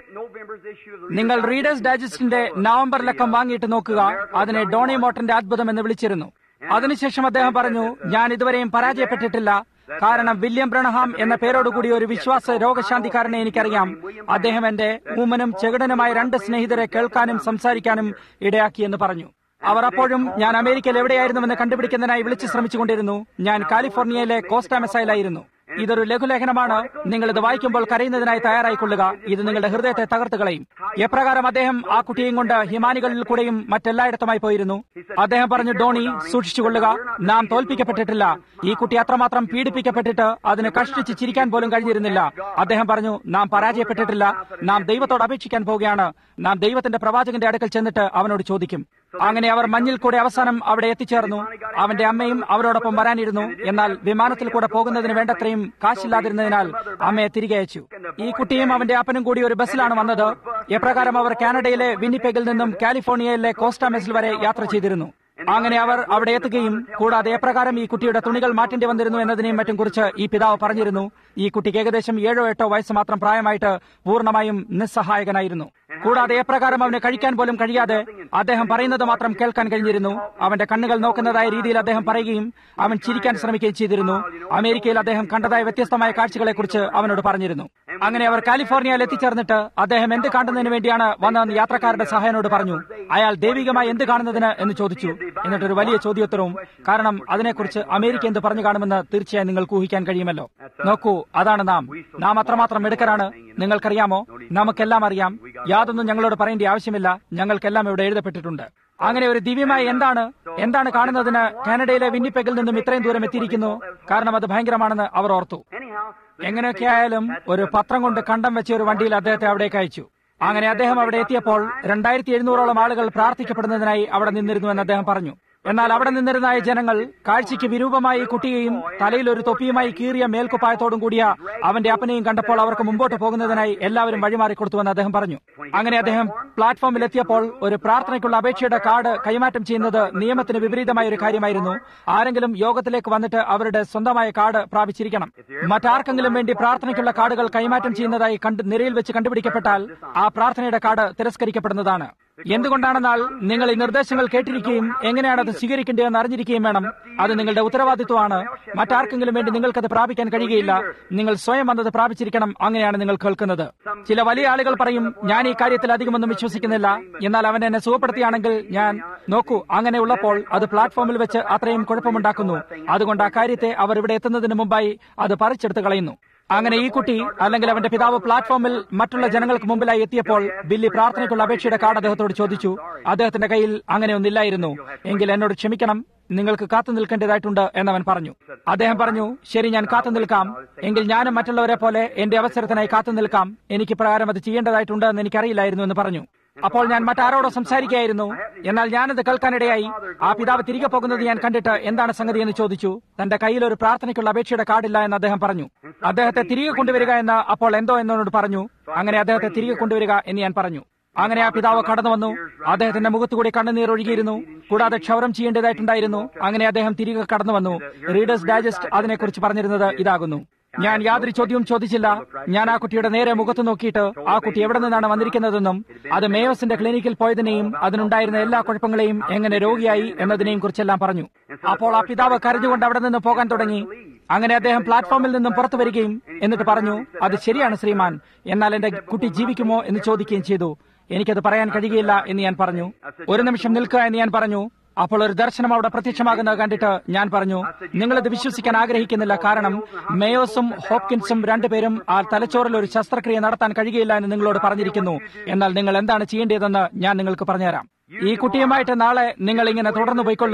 നിങ്ങൾ റീഡേഴ്സ് ഡൈജസ്റ്റിന്റെ നവംബർ ലക്കം വാങ്ങിയിട്ട് നോക്കുക. അതിനെ ഡോണി മോട്ടന്റെ അത്ഭുതം എന്ന് വിളിച്ചിരുന്നു. അതിനുശേഷം അദ്ദേഹം പറഞ്ഞു, ഞാൻ ഇതുവരെയും പരാജയപ്പെട്ടിട്ടില്ല. കാരണം വില്യം ബ്രണഹാം എന്ന പേരോടുകൂടി ഒരു വിശ്വാസ രോഗശാന്തിക്കാരനെ എനിക്കറിയാം. അദ്ദേഹം എന്റെ ഊമനും ചെകിടനുമായ 2 സ്നേഹിതരെ കേൾക്കാനും സംസാരിക്കാനും ഇടയാക്കിയെന്ന് പറഞ്ഞു. അവർ അപ്പോഴും ഞാൻ അമേരിക്കയിൽ എവിടെയായിരുന്നുവെന്ന് കണ്ടുപിടിക്കുന്നതിനായി വിളിച്ചു ശ്രമിച്ചുകൊണ്ടിരുന്നു. ഞാൻ കാലിഫോർണിയയിലെ കോസ്റ്റാമെസയിലായിരുന്നു. ഇതൊരു ലഘുലേഖനമാണ്. നിങ്ങൾ ഇത് വായിക്കുമ്പോൾ കരയുന്നതിനായി തയ്യാറായിക്കൊള്ളുക. ഇത് നിങ്ങളുടെ ഹൃദയത്തെ തകർത്ത് കളയും. എപ്രകാരം അദ്ദേഹം ആ കുട്ടിയെയും കൊണ്ട് ഹിമാനികളിൽ കൂടെയും മറ്റെല്ലായിടത്തുമായി പോയിരുന്നു. അദ്ദേഹം പറഞ്ഞു, ഡോണി സൂക്ഷിച്ചുകൊള്ളുക, നാം തോൽപ്പിക്കപ്പെട്ടിട്ടില്ല. ഈ കുട്ടി അത്രമാത്രം പീഡിപ്പിക്കപ്പെട്ടിട്ട് അതിന് കഷ്ടിച്ച് ചിരിക്കാൻ പോലും കഴിഞ്ഞിരുന്നില്ല. അദ്ദേഹം പറഞ്ഞു, നാം പരാജയപ്പെട്ടിട്ടില്ല. നാം ദൈവത്തോട് അപേക്ഷിക്കാൻ പോവുകയാണ്. നാം ദൈവത്തിന്റെ പ്രവാചകന്റെ അടുക്കൽ ചെന്നിട്ട് അവനോട് ചോദിക്കും. അങ്ങനെ അവർ മഞ്ഞിൽ കൂടെ അവസാനം അവിടെ എത്തിച്ചേർന്നു. അവന്റെ അമ്മയും അവരോടൊപ്പം വരാനിരുന്നു. എന്നാൽ വിമാനത്തിൽ കൂടെ പോകുന്നതിന് വേണ്ടത്രയും കാശില്ലാതിരുന്നതിനാൽ അമ്മയെ തിരികെ അയച്ചു. ഈ കുട്ടിയും അവന്റെ അപ്പനും കൂടി ഒരു ബസ്സിലാണ് വന്നത്. എപ്രകാരം അവർ കാനഡയിലെ വിന്നിപെഗിൽ നിന്നും കാലിഫോർണിയയിലെ കോസ്റ്റാമെസിൽ വരെ യാത്ര ചെയ്തിരുന്നു. അങ്ങനെ അവർ അവിടെ എത്തുകയും കൂടാതെ എപ്രകാരം ഈ കുട്ടിയുടെ തുണികൾ മാറ്റേണ്ടി വന്നിരുന്നു എന്നതിനെയും മറ്റും കുറിച്ച് ഈ പിതാവ് പറഞ്ഞിരുന്നു. ഈ കുട്ടിക്ക് ഏകദേശം 7-8 വയസ്സ് മാത്രം പ്രായമായിട്ട് പൂർണ്ണമായും നിസ്സഹായകനായിരുന്നു. കൂടാതെ എപ്രകാരം അവന് കഴിക്കാൻ പോലും കഴിയാതെ അദ്ദേഹം പറയുന്നത് മാത്രം കേൾക്കാൻ കഴിഞ്ഞിരുന്നു. അവന്റെ കണ്ണുകൾ നോക്കുന്നതായ രീതിയിൽ അദ്ദേഹം പറയുകയും അവൻ ചിരിക്കാൻ ശ്രമിക്കുകയും ചെയ്തിരുന്നു. അമേരിക്കയിൽ അദ്ദേഹം കണ്ടതായ വ്യത്യസ്തമായ കാഴ്ചകളെക്കുറിച്ച് അവനോട് പറഞ്ഞിരുന്നു. അങ്ങനെ അവർ കാലിഫോർണിയയിൽ എത്തിച്ചേർന്നിട്ട് അദ്ദേഹം എന്ത് കാണുന്നതിന് വേണ്ടിയാണ് വന്നതെന്ന് യാത്രക്കാരുടെ സഹായനോട് പറഞ്ഞു. അയാൾ ദൈവികമായി എന്ത് കാണുന്നതിന് എന്ന് ചോദിച്ചു. എന്നിട്ടൊരു വലിയ ചോദ്യോത്തരവും. കാരണം അതിനെക്കുറിച്ച് അമേരിക്ക എന്ത് പറഞ്ഞു കാണുമെന്ന് തീർച്ചയായും നിങ്ങൾക്ക് ഊഹിക്കാൻ കഴിയുമല്ലോ. നോക്കൂ, അതാണ് നാം അത്രമാത്രം മിടുക്കരാണ്. നിങ്ങൾക്കറിയാമോ, നമുക്കെല്ലാം അറിയാം. യാതൊന്നും ഞങ്ങളോട് പറയേണ്ട ആവശ്യമില്ല. ഞങ്ങൾക്കെല്ലാം ഇവിടെ എഴുതപ്പെട്ടിട്ടുണ്ട്. അങ്ങനെ ഒരു ദിവ്യമായ എന്താണ് കാണുന്നതിന് കാനഡയിലെ വിന്നിപെഗിൽ നിന്നും ഇത്രയും ദൂരം എത്തിയിരിക്കുന്നു. കാരണം അത് ഭയങ്കരമാണെന്ന് അവർ ഓർത്തു. എങ്ങനെയൊക്കെ ആയാലും ഒരു പത്രം കൊണ്ട് കണ്ടം വെച്ച ഒരു വണ്ടിയിൽ അദ്ദേഹത്തെ അവിടേക്ക് അയച്ചു. അങ്ങനെ അദ്ദേഹം അവിടെ എത്തിയപ്പോൾ 2700ഓളം ആളുകൾ പ്രാർത്ഥിക്കപ്പെടുന്നതിനായി അവിടെ നിന്നിരുന്നു എന്ന് അദ്ദേഹം പറഞ്ഞു. എന്നാൽ അവിടെ നിന്നിരുന്ന ജനങ്ങൾ കാഴ്ചയ്ക്ക് വിരൂപമായി കുട്ടിയെയും തലയിൽ ഒരു തൊപ്പിയുമായി കീറിയ മേൽക്കുപ്പായത്തോടും കൂടിയ അവന്റെ അപ്പനെയും കണ്ടപ്പോൾ അവർക്ക് മുമ്പോട്ട് പോകുന്നതിനായി എല്ലാവരും വഴിമാറിക്കൊടുത്തുവെന്ന് അദ്ദേഹം പറഞ്ഞു. അങ്ങനെ അദ്ദേഹം പ്ലാറ്റ്ഫോമിൽ എത്തിയപ്പോൾ ഒരു പ്രാർത്ഥനയ്ക്കുള്ള അപേക്ഷയുടെ കാർഡ് കൈമാറ്റം ചെയ്യുന്നത് നിയമത്തിന് വിപരീതമായ ഒരു കാര്യമായിരുന്നു. ആരെങ്കിലും യോഗത്തിലേക്ക് വന്നിട്ട് അവരുടെ സ്വന്തമായ കാർഡ് പ്രാപിച്ചിരിക്കണം. മറ്റാർക്കെങ്കിലും വേണ്ടി പ്രാർത്ഥനയ്ക്കുള്ള കാർഡുകൾ കൈമാറ്റം ചെയ്യുന്നതായി നിരയിൽ വെച്ച് കണ്ടുപിടിക്കപ്പെട്ടാൽ ആ പ്രാർത്ഥനയുടെ കാർഡ് തിരസ്കരിക്കപ്പെടുന്നതാണ്. എന്തുകൊണ്ടാണെന്നാൽ നിങ്ങൾ ഈ നിർദ്ദേശങ്ങൾ കേട്ടിരിക്കുകയും എങ്ങനെയാണ് അത് സ്വീകരിക്കേണ്ടതെന്ന് അറിഞ്ഞിരിക്കുകയും വേണം. അത് നിങ്ങളുടെ ഉത്തരവാദിത്വമാണ്. മറ്റാർക്കെങ്കിലും വേണ്ടി നിങ്ങൾക്കത് പ്രാപിക്കാൻ കഴിയുകയില്ല. നിങ്ങൾ സ്വയം വന്നത് പ്രാപിച്ചിരിക്കണം. അങ്ങനെയാണ് നിങ്ങൾ കേൾക്കുന്നത്. ചില വലിയ ആളുകൾ പറയും, ഞാൻ ഈ കാര്യത്തിൽ അധികമൊന്നും വിശ്വസിക്കുന്നില്ല. എന്നാൽ അവൻ എന്നെ സുഖപ്പെടുത്തിയാണെങ്കിൽ ഞാൻ നോക്കൂ. അങ്ങനെ ഉള്ളപ്പോൾ അത് പ്ലാറ്റ്ഫോമിൽ വെച്ച് അത്രയും കുഴപ്പമുണ്ടാക്കുന്നു. അതുകൊണ്ട് ആ കാര്യത്തെ അവർ ഇവിടെ എത്തുന്നതിന് മുമ്പായി അത് പറിച്ചെടുത്ത് കളയുന്നു. അങ്ങനെ ഈ കുട്ടി അല്ലെങ്കിൽ അവന്റെ പിതാവ് പ്ലാറ്റ്ഫോമിൽ മറ്റുള്ള ജനങ്ങൾക്ക് മുമ്പിലായി എത്തിയപ്പോൾ ബില്ലി പ്രാർത്ഥനയ്ക്കുള്ള അപേക്ഷയുടെ കാർഡ് അദ്ദേഹത്തോട് ചോദിച്ചു. അദ്ദേഹത്തിന്റെ കയ്യിൽ അങ്ങനെയൊന്നില്ലായിരുന്നു. എങ്കിൽ എന്നോട് ക്ഷമിക്കണം, നിങ്ങൾക്ക് കാത്തു നിൽക്കേണ്ടതായിട്ടുണ്ട് എന്നവൻ പറഞ്ഞു. അദ്ദേഹം പറഞ്ഞു, ശരി, ഞാൻ കാത്തു നിൽക്കാം. എങ്കിൽ ഞാനും മറ്റുള്ളവരെ പോലെ എന്റെ അവസരത്തിനായി കാത്തു നിൽക്കാം. എനിക്ക് പ്രകാരം അത് ചെയ്യേണ്ടതായിട്ടുണ്ട് എന്ന് എനിക്കറിയില്ലായിരുന്നു എന്ന് പറഞ്ഞു. അപ്പോൾ ഞാൻ മറ്റാരോടോ സംസാരിക്കുകയായിരുന്നു. എന്നാൽ ഞാനത് കേൾക്കാനിടയായി. ആ പിതാവ് തിരികെ പോകുന്നത് ഞാൻ കണ്ടിട്ട് എന്താണ് സംഗതി എന്ന് ചോദിച്ചു. തന്റെ കയ്യിൽ ഒരു പ്രാർത്ഥനയ്ക്കുള്ള അപേക്ഷയുടെ കാർഡില്ല എന്ന് അദ്ദേഹം പറഞ്ഞു. അദ്ദേഹത്തെ തിരികെ കൊണ്ടുവരിക എന്ന് അപ്പോൾ എന്തോ എന്നോട് പറഞ്ഞു. അങ്ങനെ അദ്ദേഹത്തെ തിരികെ കൊണ്ടുവരിക എന്ന് ഞാൻ പറഞ്ഞു. അങ്ങനെ ആ പിതാവ് കടന്നു വന്നു. അദ്ദേഹത്തിന്റെ മുഖത്തുകൂടി കണ്ണുനീർ ഒഴുകിയിരുന്നു. കൂടാതെ ക്ഷൗരം ചെയ്യേണ്ടതായിട്ടുണ്ടായിരുന്നു. അങ്ങനെ അദ്ദേഹം തിരികെ കടന്നു വന്നു. റീഡേഴ്സ് ഡൈജസ്റ്റ് അതിനെക്കുറിച്ച് പറഞ്ഞിരുന്നത് ഇതാകുന്നു. ഞാൻ യാതൊരു ചോദ്യവും ചോദിച്ചില്ല. ഞാൻ ആ കുട്ടിയുടെ നേരെ മുഖത്ത് നോക്കിയിട്ട് ആ കുട്ടി എവിടെ നിന്നാണ് വന്നിരിക്കുന്നതെന്നും അത് മേയോസിന്റെ ക്ലിനിക്കിൽ പോയതിനെയും അതിനുണ്ടായിരുന്ന എല്ലാ കുഴപ്പങ്ങളെയും എങ്ങനെ രോഗിയായി എന്നതിനെയും കുറിച്ചെല്ലാം പറഞ്ഞു. അപ്പോൾ ആ പിതാവ് കരഞ്ഞുകൊണ്ട് അവിടെ നിന്ന് പോകാൻ തുടങ്ങി. അങ്ങനെ അദ്ദേഹം പ്ലാറ്റ്ഫോമിൽ നിന്നും പുറത്തു വരികയും എന്നിട്ട് പറഞ്ഞു, അത് ശരിയാണ് ശ്രീമാൻ, എന്നാൽ എന്റെ കുട്ടി ജീവിക്കുമോ എന്ന് ചോദിക്കുകയും ചെയ്തു. എനിക്കത് പറയാൻ കഴിയുകയില്ല എന്ന് ഞാൻ പറഞ്ഞു. ഒരു നിമിഷം നിൽക്കുക എന്ന് ഞാൻ പറഞ്ഞു. അപ്പോൾ ഒരു ദർശനം അവിടെ പ്രത്യക്ഷമാകുന്നത് കണ്ടിട്ട് ഞാൻ പറഞ്ഞു, നിങ്ങളിത് വിശ്വസിക്കാൻ ആഗ്രഹിക്കുന്നില്ല. കാരണം മേയോസും ഹോപ്കിൻസും രണ്ടുപേരും ആ തലച്ചോറിൽ ഒരു ശസ്ത്രക്രിയ നടത്താൻ കഴിയുകയില്ല എന്ന് നിങ്ങളോട് പറഞ്ഞിരിക്കുന്നു. എന്നാൽ നിങ്ങൾ എന്താണ് ചെയ്യേണ്ടതെന്ന് ഞാൻ നിങ്ങൾക്ക് പറഞ്ഞുതരാം. ഈ കുട്ടിയുമായിട്ട് നാളെ നിങ്ങൾ ഇങ്ങനെ തുടർന്നു പോയിക്കൊള്ളുക.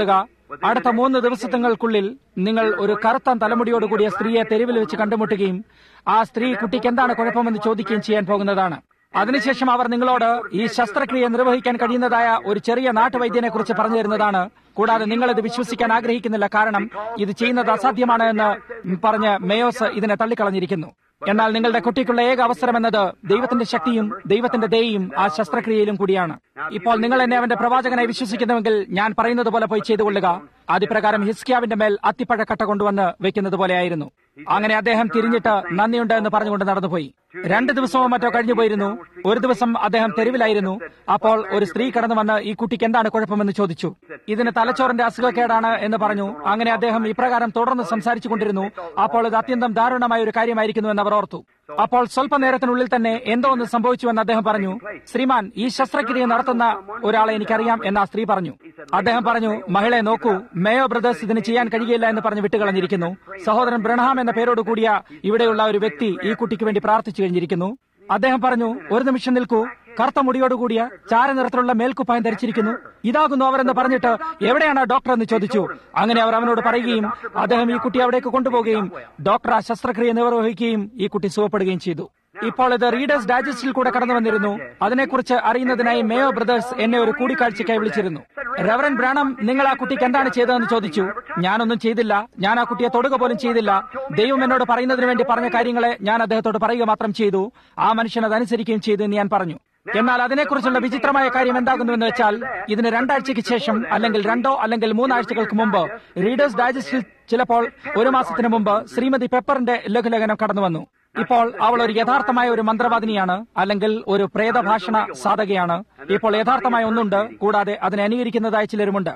അടുത്ത 3 ദിവസങ്ങൾക്കുള്ളിൽ നിങ്ങൾ ഒരു കറുത്ത തലമുടിയോടുകൂടിയ സ്ത്രീയെ തെരുവിൽ വെച്ച് കണ്ടുമുട്ടുകയും ആ സ്ത്രീ കുട്ടിക്ക് എന്താണ് കുഴപ്പമെന്ന് ചോദിക്കുകയും ചെയ്യാൻ പോകുന്നതാണ്. അതിനുശേഷം അവർ നിങ്ങളോട് ഈ ശസ്ത്രക്രിയ നിർവഹിക്കാൻ കഴിയുന്നതായ ഒരു ചെറിയ നാട്ടുവൈദ്യനെ കുറിച്ച് പറഞ്ഞു തരുന്നതാണ്. കൂടാതെ നിങ്ങളിത് വിശ്വസിക്കാൻ ആഗ്രഹിക്കുന്നില്ല, കാരണം ഇത് ചെയ്യുന്നത് അസാധ്യമാണ് എന്ന് പറഞ്ഞ് മേയോസ് ഇതിനെ തള്ളിക്കളഞ്ഞിരിക്കുന്നു. എന്നാൽ നിങ്ങളുടെ കുട്ടിക്കുള്ള ഏക അവസരം എന്നത് ദൈവത്തിന്റെ ശക്തിയും ദൈവത്തിന്റെ ദയയും ആ ശസ്ത്രക്രിയയിലും കൂടിയാണ്. ഇപ്പോൾ നിങ്ങൾ എന്നെ അവന്റെ പ്രവാചകനായി വിശ്വസിക്കുന്നുവെങ്കിൽ ഞാൻ പറയുന്നത് പോലെ പോയി ചെയ്തുകൊള്ളുക. അതിപ്രകാരം ഹിസ്കിയാവിന്റെ മേൽ അത്തിപ്പഴക്കട്ട കൊണ്ടുവന്ന് വെക്കുന്നത് പോലെയായിരുന്നു. അങ്ങനെ അദ്ദേഹം തിരിഞ്ഞിട്ട് നന്ദിയുണ്ട് എന്ന് പറഞ്ഞുകൊണ്ട് നടന്നുപോയി. 2 ദിവസമോ മറ്റോ കഴിഞ്ഞുപോയിരുന്നു. ഒരു ദിവസം അദ്ദേഹം തെരുവിലായിരുന്നു. അപ്പോൾ ഒരു സ്ത്രീ കടന്നു വന്ന് ഈ കുട്ടിക്ക് എന്താണ് കുഴപ്പമെന്ന് ചോദിച്ചു. ഇതിന് തലച്ചോറിന്റെ അസുഖക്കേടാണ് എന്ന് പറഞ്ഞു. അങ്ങനെ അദ്ദേഹം ഇപ്രകാരം തുടർന്ന് സംസാരിച്ചു കൊണ്ടിരുന്നു. അപ്പോൾ ഇത് അത്യന്തം ദാരുണമായ ഒരു കാര്യമായിരിക്കുന്നു എന്ന് അവർ ഓർത്തു. അപ്പോൾ സ്വല്പനേരത്തിനുള്ളിൽ തന്നെ എന്തോ ഒന്ന് സംഭവിച്ചുവെന്ന് അദ്ദേഹം പറഞ്ഞു. ശ്രീമാൻ, ഈ ശസ്ത്രക്രിയ നടത്തുന്ന ഒരാളെ എനിക്കറിയാം എന്ന് ആ സ്ത്രീ പറഞ്ഞു. അദ്ദേഹം പറഞ്ഞു, മഹിളയെ നോക്കൂ, മേയോ ബ്രദേഴ്സ് ഇതിന് ചെയ്യാൻ കഴിയില്ല എന്ന് പറഞ്ഞ് വിട്ടുകളഞ്ഞിരിക്കുന്നു. സഹോദരൻ ബ്രഹാം എന്ന പേരോട് കൂടിയ ഇവിടെയുള്ള ഒരു വ്യക്തി ഈ കുട്ടിക്ക് വേണ്ടി പ്രാർത്ഥിച്ചു കഴിഞ്ഞിരിക്കുന്നു. അദ്ദേഹം പറഞ്ഞു, ഒരു നിമിഷം നിൽക്കൂ, കറുത്ത മുടിയോടുകൂടിയ ചാരനിറത്തിലുള്ള മേൽക്കുപ്പായം ധരിച്ചിരിക്കുന്നു, ഇതാകുന്നു അവരെന്ന് പറഞ്ഞിട്ട് എവിടെയാണ് ഡോക്ടർ എന്ന് ചോദിച്ചു. അങ്ങനെ അവർ അവനോട് പറയുകയും അദ്ദേഹം ഈ കുട്ടി അവിടേക്ക് കൊണ്ടുപോവുകയും ഡോക്ടർ ആ ശസ്ത്രക്രിയ നിർവഹിക്കുകയും ഈ കുട്ടി സുഖപ്പെടുകയും ചെയ്തു. ഇപ്പോൾ ഇത് റീഡേഴ്സ് ഡൈജസ്റ്റിൽ കൂടെ കടന്നു വന്നിരുന്നു. അതിനെക്കുറിച്ച് അറിയുന്നതിനായി മേയോ ബ്രദേഴ്സ് എന്നെ ഒരു കൂടിക്കാഴ്ചയ്ക്കായി വിളിച്ചിരുന്നു. റെവറൻ ബ്രാണം, നിങ്ങൾ ആ കുട്ടിക്ക് എന്താണ് ചെയ്തതെന്ന് ചോദിച്ചു. ഞാനൊന്നും ചെയ്തില്ല, ഞാൻ ആ കുട്ടിയെ തൊടുക പോലും ചെയ്തില്ല. ദൈവം എന്നോട് പറയുന്നതിന് വേണ്ടി പറഞ്ഞ കാര്യങ്ങളെ ഞാൻ അദ്ദേഹത്തോട് പറയുക മാത്രം ചെയ്തു. ആ മനുഷ്യൻ അതനുസരിക്കുകയും ചെയ്തു എന്ന് ഞാൻ പറഞ്ഞു. എന്നാൽ അതിനെക്കുറിച്ചുള്ള വിചിത്രമായ കാര്യം എന്താകുന്നുവെന്ന് വെച്ചാൽ, ഇതിന് 2 ആഴ്ചയ്ക്ക് ശേഷം അല്ലെങ്കിൽ 2 അല്ലെങ്കിൽ 3 ആഴ്ചകൾക്ക് മുമ്പ് റീഡേഴ്സ് ഡൈജസ്റ്റിൽ ചിലപ്പോൾ 1 മാസത്തിന് മുമ്പ് ശ്രീമതി പെപ്പറിന്റെ ലഘുലേഖനം കടന്നു വന്നു. ഇപ്പോൾ അവൾ ഒരു യഥാർത്ഥമായ ഒരു മന്ത്രവാദിനിയാണ്, അല്ലെങ്കിൽ ഒരു പ്രേതഭാഷണ സാധകയാണ്. ഇപ്പോൾ യഥാർത്ഥമായ ഒന്നുണ്ട്, കൂടാതെ അതിനെ അനുകരിക്കുന്നതായ ചിലരുമുണ്ട്.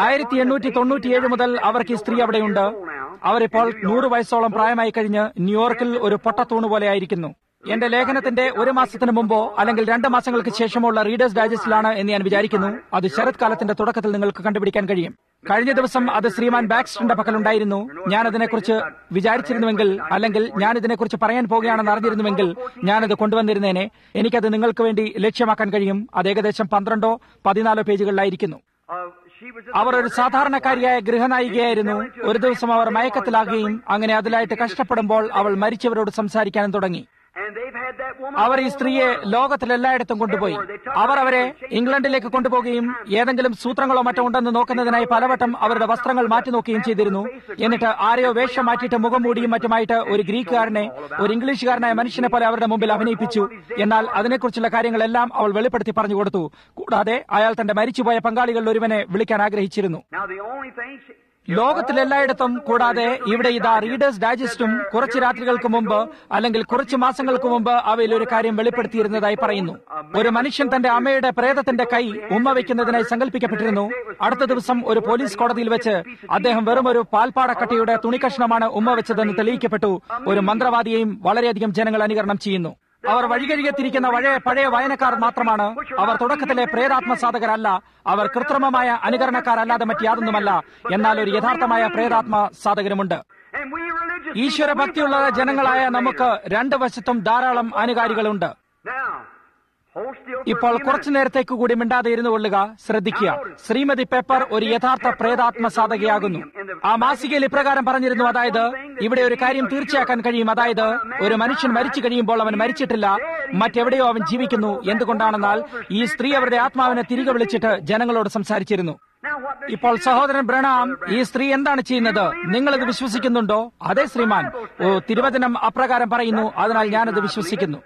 1897 മുതൽ അവർക്ക് ഈ സ്ത്രീ അവിടെയുണ്ട്. അവരിപ്പോൾ 100 വയസ്സോളം പ്രായമായി കഴിഞ്ഞ് ന്യൂയോർക്കിൽ ഒരു പൊട്ടത്തൂണ് പോലെ ആയിരിക്കുന്നു. എന്റെ ലേഖനത്തിന്റെ 1 മാസത്തിന് മുമ്പോ അല്ലെങ്കിൽ 2 മാസങ്ങൾക്ക് ശേഷമോ ഉള്ള റീഡേഴ്സ് ഡൈജസ്റ്റിലാണ് എന്ന് ഞാൻ വിചാരിക്കുന്നു. അത് ശരത്കാലത്തിന്റെ തുടക്കത്തിൽ നിങ്ങൾക്ക് കണ്ടുപിടിക്കാൻ കഴിയും. കഴിഞ്ഞ ദിവസം അത് ശ്രീമാൻ ബാക്സ്റ്ററിന്റെ പക്കലുണ്ടായിരുന്നു. ഞാൻ അതിനെക്കുറിച്ച് വിചാരിച്ചിരുന്നുവെങ്കിൽ, അല്ലെങ്കിൽ ഞാൻ ഇതിനെക്കുറിച്ച് പറയാൻ പോകുകയാണെന്ന് അറിഞ്ഞിരുന്നുവെങ്കിൽ ഞാനത് കൊണ്ടുവന്നിരുന്നേനെ. എനിക്കത് നിങ്ങൾക്ക് വേണ്ടി ലക്ഷ്യമാക്കാൻ കഴിയും. അത് ഏകദേശം 12-14 പേജുകളിലായിരിക്കുന്നു. അവർ ഒരു സാധാരണക്കാരിയായ ഗൃഹനായികയായിരുന്നു. ഒരു ദിവസം അവർ മയക്കത്തിലാകുകയും അങ്ങനെ അതിലായിട്ട് കഷ്ടപ്പെടുമ്പോൾ അവൾ മരിച്ചവരോട് സംസാരിക്കാനും തുടങ്ങി. അവർ ഈ സ്ത്രീയെ ലോകത്തിലെല്ലായിടത്തും കൊണ്ടുപോയി. അവർ അവരെ ഇംഗ്ലണ്ടിലേക്ക് കൊണ്ടുപോവുകയും ഏതെങ്കിലും സൂത്രങ്ങളോ മറ്റോ ഉണ്ടെന്ന് നോക്കുന്നതിനായി പലവട്ടം അവരുടെ വസ്ത്രങ്ങൾ മാറ്റി നോക്കുകയും ചെയ്തിരുന്നു. എന്നിട്ട് ആരെയോ വേഷം മാറ്റിയിട്ട് മുഖം മൂടിയും മറ്റുമായിട്ട് ഒരു ഗ്രീക്കുകാരനെ ഒരു ഇംഗ്ലീഷുകാരനായ മനുഷ്യനെ പോലെ അവരുടെ മുമ്പിൽ അഭിനയിപ്പിച്ചു. എന്നാൽ അതിനെക്കുറിച്ചുള്ള കാര്യങ്ങളെല്ലാം അവൾ വെളിപ്പെടുത്തി പറഞ്ഞു കൊടുത്തു. കൂടാതെ അയാൾ തന്റെ മരിച്ചുപോയ പങ്കാളികളിൽ ഒരുവനെ വിളിക്കാൻ ആഗ്രഹിച്ചിരുന്നു. ലോകത്തിലെല്ലായിടത്തും, കൂടാതെ ഇവിടെ ഇതാ റീഡേഴ്സ് ഡൈജസ്റ്റും കുറച്ച് രാത്രികൾക്ക് മുമ്പ് അല്ലെങ്കിൽ കുറച്ച് മാസങ്ങൾക്ക് മുമ്പ് അവയിൽ ഒരു കാര്യം വെളിപ്പെടുത്തിയിരുന്നതായി പറയുന്നു. ഒരു മനുഷ്യൻ തന്റെ അമ്മയുടെ പ്രേതത്തിന്റെ കൈ ഉമ്മ വയ്ക്കുന്നതിനായി സങ്കല്പിക്കപ്പെട്ടിരുന്നു. അടുത്ത ദിവസം ഒരു പോലീസ് കോടതിയിൽ വെച്ച് അദ്ദേഹം വെറും ഒരു പാൽപ്പാടക്കട്ടയുടെ തുണിക്കഷ്ണമാണ് ഉമ്മ വെച്ചതെന്ന് തെളിയിക്കപ്പെട്ടു. ഒരു മന്ത്രവാദിയെയും വളരെയധികം ജനങ്ങൾ അനുകരണം ചെയ്യുന്നു. അവർ വഴികഴികത്തിരിക്കുന്ന പഴയ വായനക്കാർ മാത്രമാണ്. അവർ തുടക്കത്തിലെ പ്രേതാത്മ സാധകരല്ല. അവർ കൃത്രിമമായ അനുകരണക്കാരല്ലാതെ മറ്റ് യാതൊന്നുമല്ല. എന്നാൽ ഒരു യഥാർത്ഥമായ പ്രേതാത്മ സാധകരുമുണ്ട്. ഈശ്വര ഭക്തിയുള്ള ജനങ്ങളായ നമുക്ക് 2 വശത്തും ധാരാളം അനുകാരികളുണ്ട്. ഇപ്പോൾ കുറച്ചു നേരത്തേക്ക് കൂടി മിണ്ടാതെ ഇരുന്നു കൊള്ളുക. ശ്രദ്ധിക്കുക, ശ്രീമതി പെപ്പർ ഒരു യഥാർത്ഥ പ്രേതാത്മ സാധകയാകുന്നു. ആ മാസികയിൽ ഇപ്രകാരം പറഞ്ഞിരുന്നു, അതായത് ഇവിടെ ഒരു കാര്യം തീർച്ചയാക്കാൻ കഴിയും. അതായത് ഒരു മനുഷ്യൻ മരിച്ചു കഴിയുമ്പോൾ അവൻ മരിച്ചിട്ടില്ല, മറ്റെവിടെയോ അവൻ ജീവിക്കുന്നു. എന്തുകൊണ്ടാണെന്നാൽ ഈ സ്ത്രീ അവരുടെ ആത്മാവിനെ തിരികെ വിളിച്ചിട്ട് ജനങ്ങളോട് സംസാരിച്ചിരുന്നു. ഇപ്പോൾ സഹോദരൻ ബ്രണാം, ഈ സ്ത്രീ എന്താണ് ചെയ്യുന്നത്? നിങ്ങളിത് വിശ്വസിക്കുന്നുണ്ടോ? അതെ ശ്രീമാൻ, തിരുവചനം അപ്രകാരം പറയുന്നു, അതിനാൽ ഞാനത് വിശ്വസിക്കുന്നു.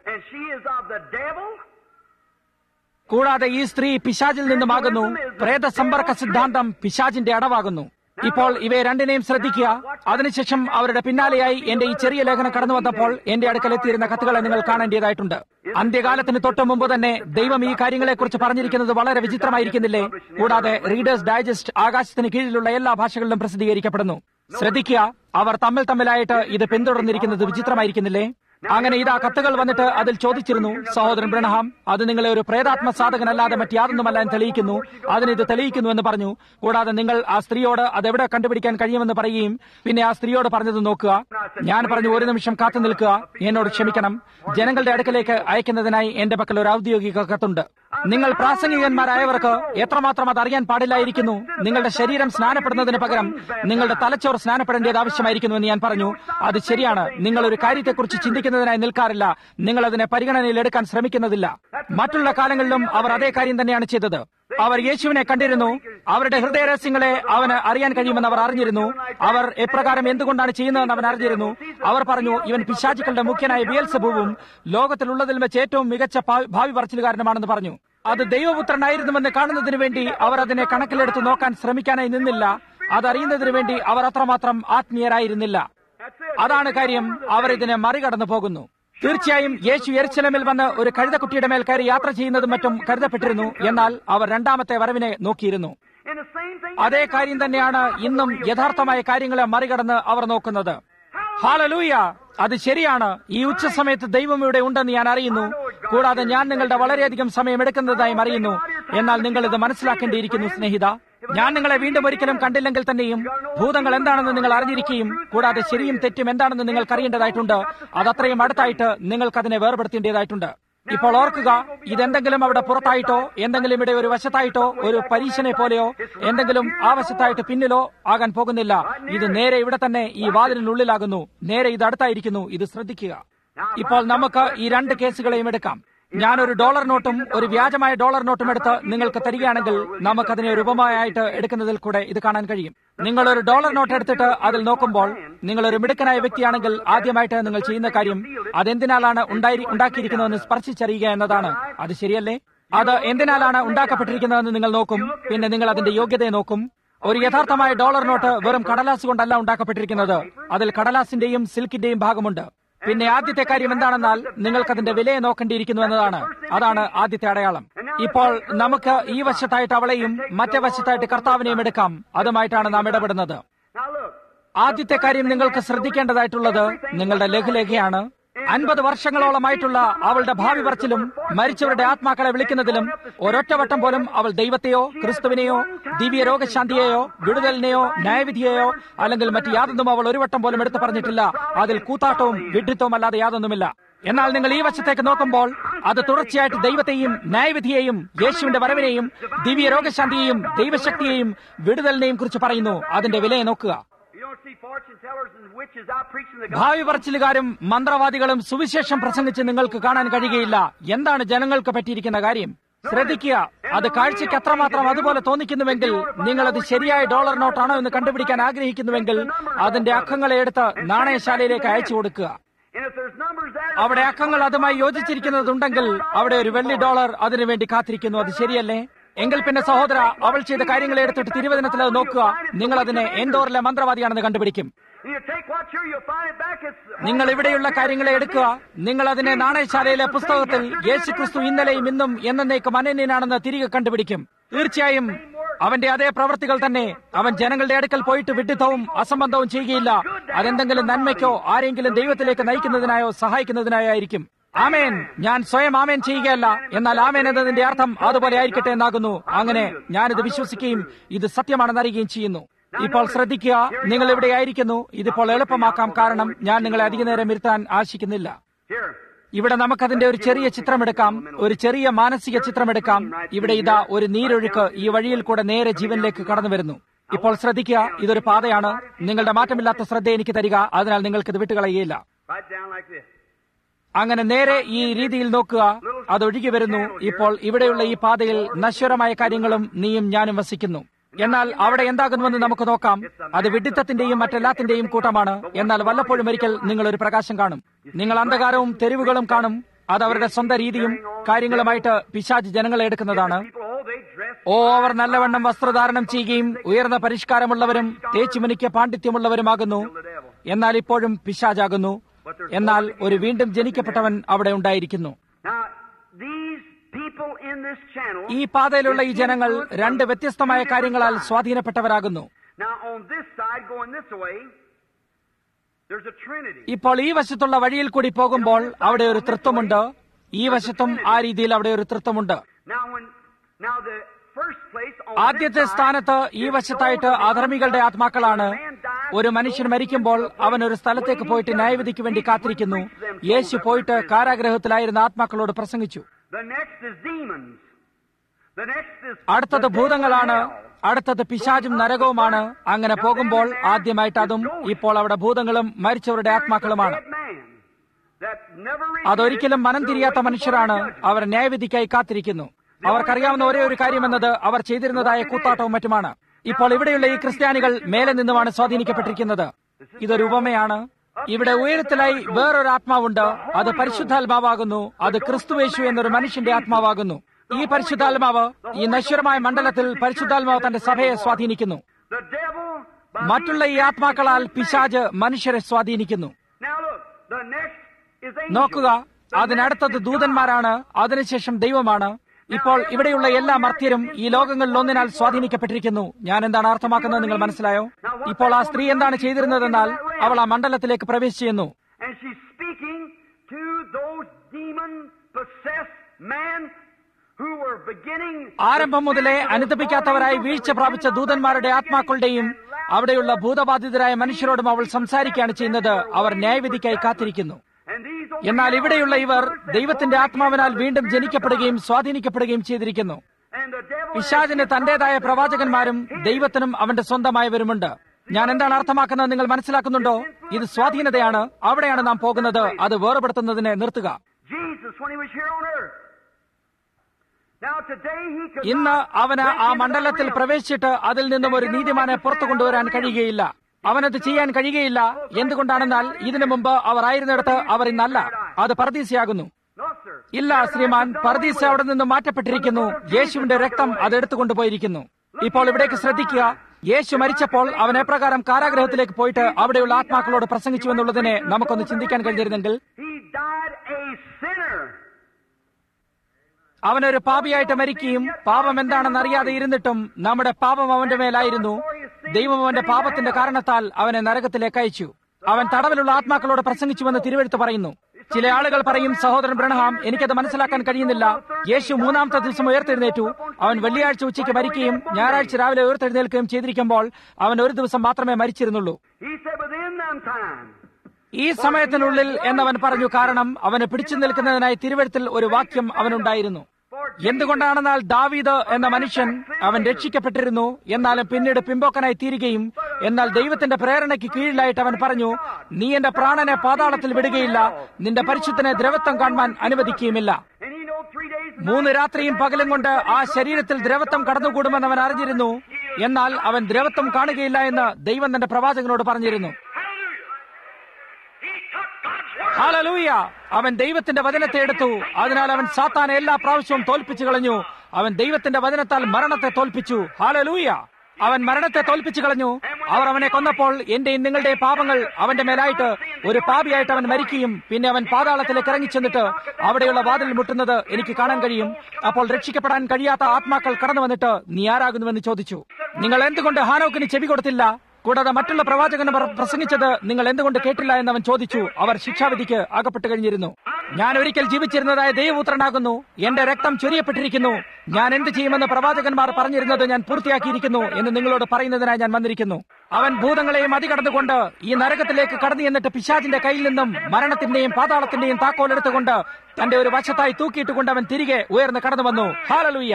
കൂടാതെ ഈ സ്ത്രീ പിശാചിൽ നിന്നുമാകുന്നു. പ്രേത സമ്പർക്ക സിദ്ധാന്തം പിശാചിന്റെ അടവാകുന്നു. ഇപ്പോൾ ഇവയെ രണ്ടിനെയും ശ്രദ്ധിക്കുക. അതിനുശേഷം അവരുടെ പിന്നാലെയായി എന്റെ ഈ ചെറിയ ലേഖനം കടന്നു വന്നപ്പോൾ എന്റെ അടുക്കലെത്തിയിരുന്ന കത്തുകളെ നിങ്ങൾ കാണേണ്ടതായിട്ടുണ്ട്. അന്ത്യകാലത്തിന് തൊട്ട് മുമ്പ് തന്നെ ദൈവം ഈ കാര്യങ്ങളെക്കുറിച്ച് പറഞ്ഞിരിക്കുന്നത് വളരെ വിചിത്രമായിരിക്കുന്നില്ലേ? കൂടാതെ റീഡേഴ്സ് ഡൈജസ്റ്റ് ആകാശത്തിന് കീഴിലുള്ള എല്ലാ ഭാഷകളിലും പ്രസിദ്ധീകരിക്കപ്പെടുന്നു. ശ്രദ്ധിക്കുക, അവർ തമ്മിലായിട്ട് ഇത് പിന്തുടർന്നിരിക്കുന്നത് വിചിത്രമായിരിക്കുന്നില്ലേ? അങ്ങനെ ഇതാ കത്തുകൾ വന്നിട്ട് അതിൽ ചോദിച്ചിരുന്നു, സഹോദരൻ ബ്രഹ്നാം, അത് നിങ്ങളെ ഒരു പ്രേതാത്മ സാധകനല്ലാതെ മറ്റാതൊന്നുമല്ല എന്ന് തെളിയിക്കുന്നു, അതിനിത് തെളിയിക്കുന്നു എന്ന് പറഞ്ഞു. കൂടാതെ നിങ്ങൾ ആ സ്ത്രീയോട് അതെവിടെ കണ്ടുപിടിക്കാൻ കഴിയുമെന്ന് പറയുകയും പിന്നെ ആ സ്ത്രീയോട് പറഞ്ഞത് നോക്കുക. ഞാൻ പറഞ്ഞു, ഒരു നിമിഷം കാത്തു നിൽക്കുക, എന്നോട് ക്ഷമിക്കണം, ജനങ്ങളുടെ അടുക്കലേക്ക് അയക്കുന്നതിനായി എന്റെ പക്കൽ ഒരു ഔദ്യോഗിക കത്തുണ്ട്. നിങ്ങൾ പ്രാസംഗികന്മാരായവർക്ക് എത്രമാത്രം അത് അറിയാൻ പാടില്ലായിരിക്കുന്നു. നിങ്ങളുടെ ശരീരം സ്നാനപ്പെടുന്നതിന് പകരം നിങ്ങളുടെ തലച്ചോറ് സ്നാനപ്പെടേണ്ടത് ആവശ്യമായിരിക്കുന്നു എന്ന് ഞാൻ പറഞ്ഞു. അത് ശരിയാണ്. നിങ്ങൾ ഒരു കാര്യത്തെക്കുറിച്ച് ചിന്തിക്കുന്നതിനായി നിൽക്കാറില്ല, നിങ്ങൾ അതിനെ പരിഗണനയിൽ എടുക്കാൻ ശ്രമിക്കുന്നതില്ല. മറ്റുള്ള കാലങ്ങളിലും അവർ അതേ കാര്യം തന്നെയാണ് ചെയ്തത്. അവർ യേശുവിനെ കണ്ടിരുന്നു. അവരുടെ ഹൃദയരഹസ്യങ്ങളെ അവന് അറിയാൻ കഴിയുമെന്ന് അവർ അറിഞ്ഞിരുന്നു. അവർ എപ്രകാരം എന്തുകൊണ്ടാണ് ചെയ്യുന്നതെന്ന് അവൻ അറിഞ്ഞിരുന്നു. അവർ പറഞ്ഞു, ഇവൻ പിശാചുക്കളുടെ മുഖ്യനായ ബിയൽസെബൂവും ലോകത്തിലുള്ളതിൽ വെച്ച് ഏറ്റവും മികച്ച ഭാവി പറച്ചിലുകാരനുമാണെന്ന് പറഞ്ഞു. അത് ദൈവപുത്രനായിരുന്നുവെന്ന് കാണുന്നതിന് വേണ്ടി അവർ അതിനെ കണക്കിലെടുത്ത് നോക്കാൻ ശ്രമിക്കാനായി നിന്നില്ല. അതറിയുന്നതിന് വേണ്ടി അവർ അത്രമാത്രം ആത്മീയരായിരുന്നില്ല. അതാണ് കാര്യം. അവർ ഇതിനെ മറികടന്നു പോകുന്നു. തീർച്ചയായും യേശു യെരുശലേമിൽ വന്ന് ഒരു കഴുതക്കുട്ടിയുടെ മേൽ കയറി യാത്ര ചെയ്യുന്നതും മറ്റും കരുതപ്പെട്ടിരുന്നു. എന്നാൽ അവർ രണ്ടാമത്തെ വരവിനെ നോക്കിയിരുന്നു. അതേ കാര്യം തന്നെയാണ് ഇന്നും യഥാർത്ഥമായ കാര്യങ്ങളെ മറികടന്ന് അവർ നോക്കുന്നത്. ഹല്ലേലൂയ! അത് ശരിയാണ്. ഈ ഉച്ച സമയത്ത് ദൈവം ഇവിടെ ഉണ്ടെന്ന് ഞാൻ അറിയുന്നു. കൂടാതെ ഞാൻ നിങ്ങളുടെ വളരെയധികം സമയം എടുക്കുന്നതായും അറിയുന്നു. എന്നാൽ നിങ്ങൾ ഇത് മനസ്സിലാക്കേണ്ടിയിരിക്കുന്നു സ്നേഹിത. ഞാൻ നിങ്ങളെ വീണ്ടും ഒരിക്കലും കണ്ടില്ലെങ്കിൽ തന്നെയും ഭൂതങ്ങൾ എന്താണെന്ന് നിങ്ങൾ അറിഞ്ഞിരിക്കുകയും കൂടാതെ ശരിയും തെറ്റും എന്താണെന്ന് നിങ്ങൾക്ക് അറിയേണ്ടതായിട്ടുണ്ട്. അതത്രയും അടുത്തായിട്ട് നിങ്ങൾക്കതിനെ വേർപെടുത്തേണ്ടതായിട്ടുണ്ട്. ഇപ്പോൾ ഓർക്കുക, ഇതെന്തെങ്കിലും അവിടെ പുറത്തായിട്ടോ എന്തെങ്കിലും ഇവിടെ ഒരു വശത്തായിട്ടോ ഒരു പരീക്ഷനെ പോലെയോ എന്തെങ്കിലും ആ വശത്തായിട്ട് പിന്നിലോ ആകാൻ പോകുന്നില്ല. ഇത് നേരെ ഇവിടെ തന്നെ ഈ വാതിലിനുള്ളിലാകുന്നു. നേരെ ഇത് അടുത്തായിരിക്കുന്നു. ഇത് ശ്രദ്ധിക്കുക. ഇപ്പോൾ നമുക്ക് ഈ രണ്ട് കേസുകളെയും എടുക്കാം. ഞാനൊരു ഡോളർ നോട്ടും ഒരു വ്യാജമായ ഡോളർ നോട്ടും എടുത്ത് നിങ്ങൾക്ക് തരികയാണെങ്കിൽ നമുക്കതിനെ ഒരു ഉപമയായിട്ട് എടുക്കുന്നതിൽ കൂടെ ഇത് കാണാൻ കഴിയും. നിങ്ങൾ ഒരു ഡോളർ നോട്ട് എടുത്തിട്ട് അതിൽ നോക്കുമ്പോൾ നിങ്ങളൊരു മിടുക്കനായ വ്യക്തിയാണെങ്കിൽ ആദ്യമായിട്ട് നിങ്ങൾ ചെയ്യുന്ന കാര്യം അതെന്തിനാലാണ് ഉണ്ടാക്കിയിരിക്കുന്നതെന്ന് സ്പർശിച്ചറിയുക എന്നതാണ്. അത് ശരിയല്ലേ? അത് എന്തിനാലാണ് ഉണ്ടാക്കപ്പെട്ടിരിക്കുന്നതെന്ന് നിങ്ങൾ നോക്കും. പിന്നെ നിങ്ങൾ അതിന്റെ യോഗ്യതയെ നോക്കും. ഒരു യഥാർത്ഥമായ ഡോളർ നോട്ട് വെറും കടലാസ് കൊണ്ടല്ല ഉണ്ടാക്കപ്പെട്ടിരിക്കുന്നത്. അതിൽ കടലാസിന്റെയും സിൽക്കിന്റെയും ഭാഗമുണ്ട്. പിന്നെ ആദ്യത്തെ കാര്യം എന്താണെന്നാൽ നിങ്ങൾക്കതിന്റെ വിലയെ നോക്കേണ്ടിയിരിക്കുന്നു എന്നതാണ്. അതാണ് ആദ്യത്തെ അടയാളം. ഇപ്പോൾ നമുക്ക് ഈ വശത്തായിട്ട് അവളെയും മറ്റേ വശത്തായിട്ട് കർത്താവിനെയും എടുക്കാം. അതുമായിട്ടാണ് നാം ഇടപെടുന്നത്. ആദ്യത്തെ കാര്യം നിങ്ങൾക്ക് ശ്രദ്ധിക്കേണ്ടതായിട്ടുള്ളത് നിങ്ങളുടെ ലഘുലേഖയാണ്. 50 വർഷങ്ങളോളമായിട്ടുള്ള അവളുടെ ഭാവി പറച്ചിലും മരിച്ചവരുടെ ആത്മാക്കളെ വിളിക്കുന്നതിലും ഒരൊറ്റ വട്ടം പോലും അവൾ ദൈവത്തെയോ ക്രിസ്തുവിനെയോ ദിവ്യ രോഗശാന്തിയെയോ വിടുതലിനെയോ ന്യായവിധിയെയോ അല്ലെങ്കിൽ മറ്റ് യാതൊന്നും അവൾ ഒരു വട്ടം പോലും എടുത്തു പറഞ്ഞിട്ടില്ല. അതിൽ കൂത്താട്ടവും വിഡ്ഢിത്തവും അല്ലാതെ യാതൊന്നുമില്ല. എന്നാൽ നിങ്ങൾ ഈ വശത്തേക്ക് നോക്കുമ്പോൾ അത് തുടർച്ചയായിട്ട് ദൈവത്തെയും ന്യായവിധിയെയും യേശുവിന്റെ വരവിനെയും ദിവ്യ രോഗശാന്തിയെയും ദൈവശക്തിയെയും വിടുതലിനെയും കുറിച്ച് പറയുന്നു. അതിന്റെ വിലയെ നോക്കുക. ഭാവി പറച്ചിലുകാരും മന്ത്രവാദികളും സുവിശേഷം പ്രസംഗിച്ച് നിങ്ങൾക്ക് കാണാൻ കഴിയുകയില്ല. എന്താണ് ജനങ്ങൾക്ക് പറ്റിയിരിക്കുന്ന കാര്യം? ശ്രദ്ധിക്കുക. അത് കാഴ്ചയ്ക്ക് അത്രമാത്രം അതുപോലെ തോന്നിക്കുന്നുവെങ്കിൽ നിങ്ങളത് ശരിയായ ഡോളർ നോട്ടാണോ എന്ന് കണ്ടുപിടിക്കാൻ ആഗ്രഹിക്കുന്നുവെങ്കിൽ അതിന്റെ അക്കങ്ങളെ എടുത്ത് നാണയശാലയിലേക്ക് അയച്ചു കൊടുക്കുക. അവിടെ അക്കങ്ങൾ അതുമായി യോജിച്ചിരിക്കുന്നതുണ്ടെങ്കിൽ അവിടെ ഒരു വെള്ളി ഡോളർ അതിനുവേണ്ടി കാത്തിരിക്കുന്നു. അത് ശരിയല്ലേ? എങ്കിൽ പിന്നെ സഹോദര, അവൾ ചെയ്ത കാര്യങ്ങളെ എടുത്തിട്ട് തിരുവചനത്തിൽ അത് നോക്കുക. നിങ്ങൾ അതിനെ എന്തോറിലെ മന്ത്രവാദിയാണെന്ന് കണ്ടുപിടിക്കും. നിങ്ങൾ ഇവിടെയുള്ള കാര്യങ്ങളെ എടുക്കുക. നിങ്ങൾ അതിനെ നാണയശാലയിലെ പുസ്തകത്തിൽ യേശുക്രിസ്തു ഇന്നലെയും ഇന്നും എന്നേക്കും അനന്യനാണെന്ന് തിരികെ കണ്ടുപിടിക്കും. തീർച്ചയായും അവന്റെ അതേ പ്രവൃത്തികൾ തന്നെ. അവൻ ജനങ്ങളുടെ അടുക്കൽ പോയിട്ട് വിഡ്ഢിത്തവും അസംബന്ധവും ചെയ്യുകയില്ല. അതെന്തെങ്കിലും നന്മയ്ക്കോ ആരെങ്കിലും ദൈവത്തിലേക്ക് നയിക്കുന്നതിനായോ സഹായിക്കുന്നതിനായോ ആയിരിക്കും. ആമേൻ. ഞാൻ സ്വയം ആമേൻ ചെയ്യുകയല്ല, എന്നാൽ ആമേൻ എന്നതിന്റെ അർത്ഥം അതുപോലെ ആയിരിക്കട്ടെ എന്നാകുന്നു. അങ്ങനെ ഞാനിത് വിശ്വസിക്കുകയും ഇത് സത്യമാണെന്ന് അറിയുകയും ചെയ്യുന്നു. ഇപ്പോൾ ശ്രദ്ധിക്കുക, നിങ്ങൾ ഇവിടെ ആയിരിക്കുന്നു. ഇതിപ്പോൾ എളുപ്പമാക്കാം, കാരണം ഞാൻ നിങ്ങളെ അധിക നേരം ഇരുത്താൻ ആശിക്കുന്നില്ല. ഇവിടെ നമുക്കതിന്റെ ഒരു ചെറിയ ചിത്രമെടുക്കാം, ഒരു ചെറിയ മാനസിക ചിത്രമെടുക്കാം. ഇവിടെ ഇതാ ഒരു നീരൊഴുക്ക് ഈ വഴിയിൽ കൂടെ നേരെ ജീവനിലേക്ക് കടന്നു വരുന്നു. ഇപ്പോൾ ശ്രദ്ധിക്കുക, ഇതൊരു പാതയാണ്. നിങ്ങളുടെ മാറ്റമില്ലാത്ത ശ്രദ്ധ എനിക്ക് തരിക, അതിനാൽ നിങ്ങൾക്കിത് വിട്ടുകളയുകയില്ല. അങ്ങനെ നേരെ ഈ രീതിയിൽ നോക്കുക. അതൊഴുകി വരുന്നു. ഇപ്പോൾ ഇവിടെയുള്ള ഈ പാതയിൽ നശ്വരമായ കാര്യങ്ങളും നീയും ഞാനും വസിക്കുന്നു. എന്നാൽ അവിടെ എന്താകുന്നുവെന്ന് നമുക്ക് നോക്കാം. അത് വിഡ്ഢിത്തത്തിന്റെയും മറ്റെല്ലാത്തിന്റെയും കൂട്ടമാണ്. എന്നാൽ വല്ലപ്പോഴും ഒരിക്കൽ നിങ്ങൾ ഒരു പ്രകാശം കാണും. നിങ്ങൾ അന്ധകാരവും തെരുവുകളും കാണും. അത് അവരുടെ സ്വന്തം രീതിയും കാര്യങ്ങളുമായിട്ട് പിശാച് ജനങ്ങളെ എടുക്കുന്നതാണ്. അവർ നല്ലവണ്ണം വസ്ത്രധാരണം ചെയ്യുകയും ഉയർന്ന പരിഷ്കാരമുള്ളവരും തേച്ചുമിനിക്ക് പാണ്ഡിത്യമുള്ളവരുമാകുന്നു. എന്നാൽ ഇപ്പോഴും പിശാചാകുന്നു. എന്നാൽ ഒരു വീണ്ടും ജനിക്കപ്പെട്ടവൻ അവിടെ ഉണ്ടായിരിക്കുന്നു. ഈ പാതയിലുള്ള ഈ ജനങ്ങൾ രണ്ട് വ്യത്യസ്തമായ കാര്യങ്ങളാൽ സ്വാധീനപ്പെട്ടവരാകുന്നു. There's a Trinity. ഇപ്പോൾ ഈ വശത്തുള്ള വഴിയിൽ കൂടി പോകുമ്പോൾ അവിടെ ഒരു തൃത്വമുണ്ട്, ഈ വശത്തും ആ രീതിയിൽ അവിടെ ഒരു തൃത്വമുണ്ട്. Now the first place on ആദ്യത്തെ സ്ഥാനത്ത് ഈ വശത്തായിട്ട് അധർമ്മികളുടെ ആത്മാക്കളാണ്. ഒരു മനുഷ്യൻ മരിക്കുമ്പോൾ അവൻ ഒരു സ്ഥലത്തേക്ക് പോയിട്ട് ന്യായവിധിക്ക് വേണ്ടി കാത്തിരിക്കുന്നു. യേശു പോയിട്ട് കാരാഗ്രഹത്തിലായിരുന്ന ആത്മാക്കളോട് പ്രസംഗിച്ചു. the next is demons. The next is അടുത്തത് ഭൂതങ്ങളാണ്, അടുത്തത് പിശാചും നരകവുമാണ്. അങ്ങനെ പോകുമ്പോൾ ആദ്യമായിട്ട് അതും, ഇപ്പോൾ അവിടെ ഭൂതങ്ങളും മരിച്ചവരുടെ ആത്മാക്കളുമാണ്. അതൊരിക്കലും മനം തിരിയാത്ത മനുഷ്യരാണ്. അവർ ന്യായവിധിക്കായി കാത്തിരിക്കുന്നു. അവർക്കറിയാവുന്ന ഒരേ ഒരു കാര്യമെന്നത് അവർ ചെയ്തിരുന്നതായ കൂത്താട്ടവും മറ്റുമാണ്. ഇപ്പോൾ ഇവിടെയുള്ള ഈ ക്രിസ്ത്യാനികൾ മേലെ നിന്നുമാണ് സ്വാധീനിക്കപ്പെട്ടിരിക്കുന്നത്. ഇതൊരു ഉപമയാണ്. ഇവിടെ ഉയരത്തിലായി വേറൊരു ആത്മാവുണ്ട്. അത് പരിശുദ്ധാത്മാവാകുന്നു. അത് ക്രിസ്തുവേശു എന്നൊരു മനുഷ്യന്റെ ആത്മാവാകുന്നു. ഈ പരിശുദ്ധാത്മാവ് ഈ നശ്വരമായ മണ്ഡലത്തിൽ പരിശുദ്ധാത്മാവ് തന്റെ സഭയെ സ്വാധീനിക്കുന്നു. മറ്റുള്ള ഈ ആത്മാക്കളാൽ പിശാച് മനുഷ്യരെ സ്വാധീനിക്കുന്നു. നോക്കുക, അതിനടുത്തത് ദൂതന്മാരാണ്, അതിനുശേഷം ദൈവമാണ്. ഇപ്പോൾ ഇവിടെയുള്ള എല്ലാ മർത്യരും ഈ ലോകങ്ങളിൽ ഒന്നിനാൽ സ്വാധീനിക്കപ്പെട്ടിരിക്കുന്നു. ഞാൻ എന്താണ് അർത്ഥമാക്കുന്നത് നിങ്ങൾ മനസ്സിലായോ? ഇപ്പോൾ ആ സ്ത്രീ എന്താണ് ചെയ്തിരുന്നതെന്നാൽ അവൾ ആ മണ്ഡലത്തിലേക്ക് പ്രവേശിച്ചിരുന്നു. ആരംഭം മുതലേ അനുതപിക്കാത്തവരായി വീഴ്ച പ്രാപിച്ച ദൂതന്മാരുടെ ആത്മാക്കളുടെയും അവിടെയുള്ള ഭൂതബാധിതരായ മനുഷ്യരോടും അവൾ സംസാരിക്കുകയാണ് ചെയ്യുന്നത്. അവർ ന്യായവിധിക്കായി കാത്തിരിക്കുന്നു. എന്നാൽ ഇവിടെയുള്ള ഇവർ ദൈവത്തിന്റെ ആത്മാവിനാൽ വീണ്ടും ജനിക്കപ്പെടുകയും സ്വാധീനിക്കപ്പെടുകയും ചെയ്തിരിക്കുന്നു. പിശാചിന് തന്റേതായ പ്രവാചകന്മാരും ദൈവത്തിനും അവന്റെ സ്വന്തമായവരുമുണ്ട്. ഞാൻ എന്താണ് അർത്ഥമാക്കുന്നത് നിങ്ങൾ മനസ്സിലാക്കുന്നുണ്ടോ? ഇത് സ്വാധീനതയാണ്. അവിടെയാണ് നാം പോകുന്നത്. അത് വേർപെടുത്തുന്നതിനെ നിർത്തുക. ഇന്ന് അവന് ആ മണ്ഡലത്തിൽ പ്രവേശിച്ചിട്ട് അതിൽ നിന്നും ഒരു നീതിമാനെ പുറത്തു കൊണ്ടുവരാൻ കഴിയുകയില്ല. അവനത് ചെയ്യാൻ കഴിയുകയില്ല. എന്തുകൊണ്ടാണെന്നാൽ ഇതിനു മുമ്പ് അവർ ആയിരുന്നിടത്ത് അവർ ഇന്നല്ല. അത് പർദീസയാകുന്നു. ഇല്ല ശ്രീമാൻ, പർദീസ അവിടെ നിന്ന് മാറ്റപ്പെട്ടിരിക്കുന്നു. യേശുവിന്റെ രക്തം അതെടുത്തുകൊണ്ടുപോയിരിക്കുന്നു. ഇപ്പോൾ ഇവിടേക്ക് ശ്രദ്ധിക്കുക. യേശു മരിച്ചപ്പോൾ അവൻ എപ്രകാരം കാരാഗ്രഹത്തിലേക്ക് പോയിട്ട് അവിടെയുള്ള ആത്മാക്കളോട് പ്രസംഗിച്ചു എന്നുള്ളതിനെ നമുക്കൊന്ന് ചിന്തിക്കാൻ കഴിഞ്ഞിരുന്നെങ്കിൽ, അവനൊരു പാപിയായിട്ട് മരിക്കുകയും പാപം എന്താണെന്ന് അറിയാതെ ഇരുന്നിട്ടും നമ്മുടെ പാപം അവന്റെ മേലായിരുന്നു. ദൈവം അവന്റെ പാപത്തിന്റെ കാരണത്താൽ അവനെ നരകത്തിലേക്ക് അയച്ചു. അവൻ തടവിലുള്ള ആത്മാക്കളോട് പ്രസംഗിച്ചുവെന്ന് തിരുവെഴുത്ത് പറയുന്നു. ചില ആളുകൾ പറയും, സഹോദരൻ ബ്രഹ്ഹാം, എനിക്കത് മനസ്സിലാക്കാൻ കഴിയുന്നില്ല. യേശു മൂന്നാമത്തെ ദിവസം ഉയർത്തെഴുന്നേറ്റു. അവൻ വെള്ളിയാഴ്ച ഉച്ചയ്ക്ക് മരിക്കുകയും ഞായറാഴ്ച രാവിലെ ഉയർത്തെഴുന്നേൽക്കുകയും ചെയ്തിരിക്കുമ്പോൾ അവൻ ഒരു ദിവസം മാത്രമേ മരിച്ചിരുന്നുള്ളൂ. ഈ സമയത്തിനുള്ളിൽ എന്നവൻ പറഞ്ഞു. കാരണം അവന് പിടിച്ചു നിൽക്കുന്നതിനായി തിരുവെഴുത്തിൽ ഒരു വാക്യം അവനുണ്ടായിരുന്നു. എന്തുകൊണ്ടാണെന്നാൽ ദാവീദ് എന്ന മനുഷ്യൻ അവൻ രക്ഷിക്കപ്പെട്ടിരുന്നു, എന്നാലും പിന്നീട് പിമ്പോക്കനായി തീരുകയും, എന്നാൽ ദൈവത്തിന്റെ പ്രേരണയ്ക്ക് കീഴിലായിട്ട് അവൻ പറഞ്ഞു, നീ എന്റെ പ്രാണനെ പാതാളത്തിൽ വിടുകയില്ല, നിന്റെ പരിശുദ്ധനെ ദ്രവത്വം കാണുവാൻ അനുവദിക്കുകയുമില്ല. 3 രാത്രിയും പകലും കൊണ്ട് ആ ശരീരത്തിൽ ദ്രവത്വം കടന്നുകൂടുമെന്ന് അവൻ അറിഞ്ഞിരുന്നു. എന്നാൽ അവൻ ദ്രവത്വം കാണുകയില്ല എന്ന് ദൈവം തന്റെ പ്രവാചകനോട് പറഞ്ഞിരുന്നു. ഹല്ലേലൂയ! അവൻ ദൈവത്തിന്റെ വചനത്തെ എടുത്തു. അതിനാൽ അവൻ സാത്താനെ എല്ലാ പ്രാവശ്യവും തോൽപ്പിച്ചു കളഞ്ഞു. അവൻ ദൈവത്തിന്റെ വചനത്താൽ മരണത്തെ തോൽപ്പിച്ചു. ഹല്ലേലൂയ! അവൻ മരണത്തെ തോൽപ്പിച്ചു കളഞ്ഞു. അവർ അവനെ കൊന്നപ്പോൾ എന്റെയും നിങ്ങളുടെ പാപങ്ങൾ അവന്റെ മേലായിട്ട് ഒരു പാപിയായിട്ട് അവൻ മരിക്കുകയും പിന്നെ അവൻ പാതാളത്തിലേക്ക് ഇറങ്ങിച്ചെന്നിട്ട് അവിടെയുള്ള വാതിൽ മുട്ടുന്നത് എനിക്ക് കാണാൻ കഴിയും. അപ്പോൾ രക്ഷിക്കപ്പെടാൻ കഴിയാത്ത ആത്മാക്കൾ കടന്നു വന്നിട്ട്, നീ ആരാകുന്നുവെന്ന് ചോദിച്ചു. നിങ്ങൾ എന്തുകൊണ്ട് ഹാനോക്കിന് ചെവി കൊടുത്തില്ല? കൂടാതെ മറ്റുള്ള പ്രവാചകന്മാർ പ്രസംഗിച്ചത് നിങ്ങൾ എന്തുകൊണ്ട് കേട്ടില്ല എന്നവൻ ചോദിച്ചു. അവർ ശിക്ഷാവിധിക്ക് അകപ്പെട്ടു കഴിഞ്ഞിരുന്നു. ഞാൻ ഒരിക്കൽ ജീവിച്ചിരുന്നതായ ദൈവപുത്രനാകുന്നു. എന്റെ രക്തം ചൊരിയപ്പെട്ടിരിക്കുന്നു. ഞാൻ എന്ത് ചെയ്യുമെന്ന് പ്രവാചകന്മാർ പറഞ്ഞിരുന്നത് ഞാൻ പൂർത്തിയാക്കിയിരിക്കുന്നു എന്ന് നിങ്ങളോട് പറയുന്നതിനായി ഞാൻ വന്നിരിക്കുന്നു. അവൻ ഭൂതങ്ങളെയും അതികടന്നുകൊണ്ട് ഈ നരകത്തിലേക്ക് കടന്നു എന്നിട്ട് പിശാചിന്റെ കയ്യിൽ നിന്നും മരണത്തിന്റെയും പാതാളത്തിന്റെയും താക്കോലെടുത്തുകൊണ്ട് തന്റെ ഒരു വശത്തായി തൂക്കിയിട്ടുകൊണ്ട് അവൻ തിരികെ ഉയർന്ന് കടന്നു വന്നു. ഹല്ലേലൂയ!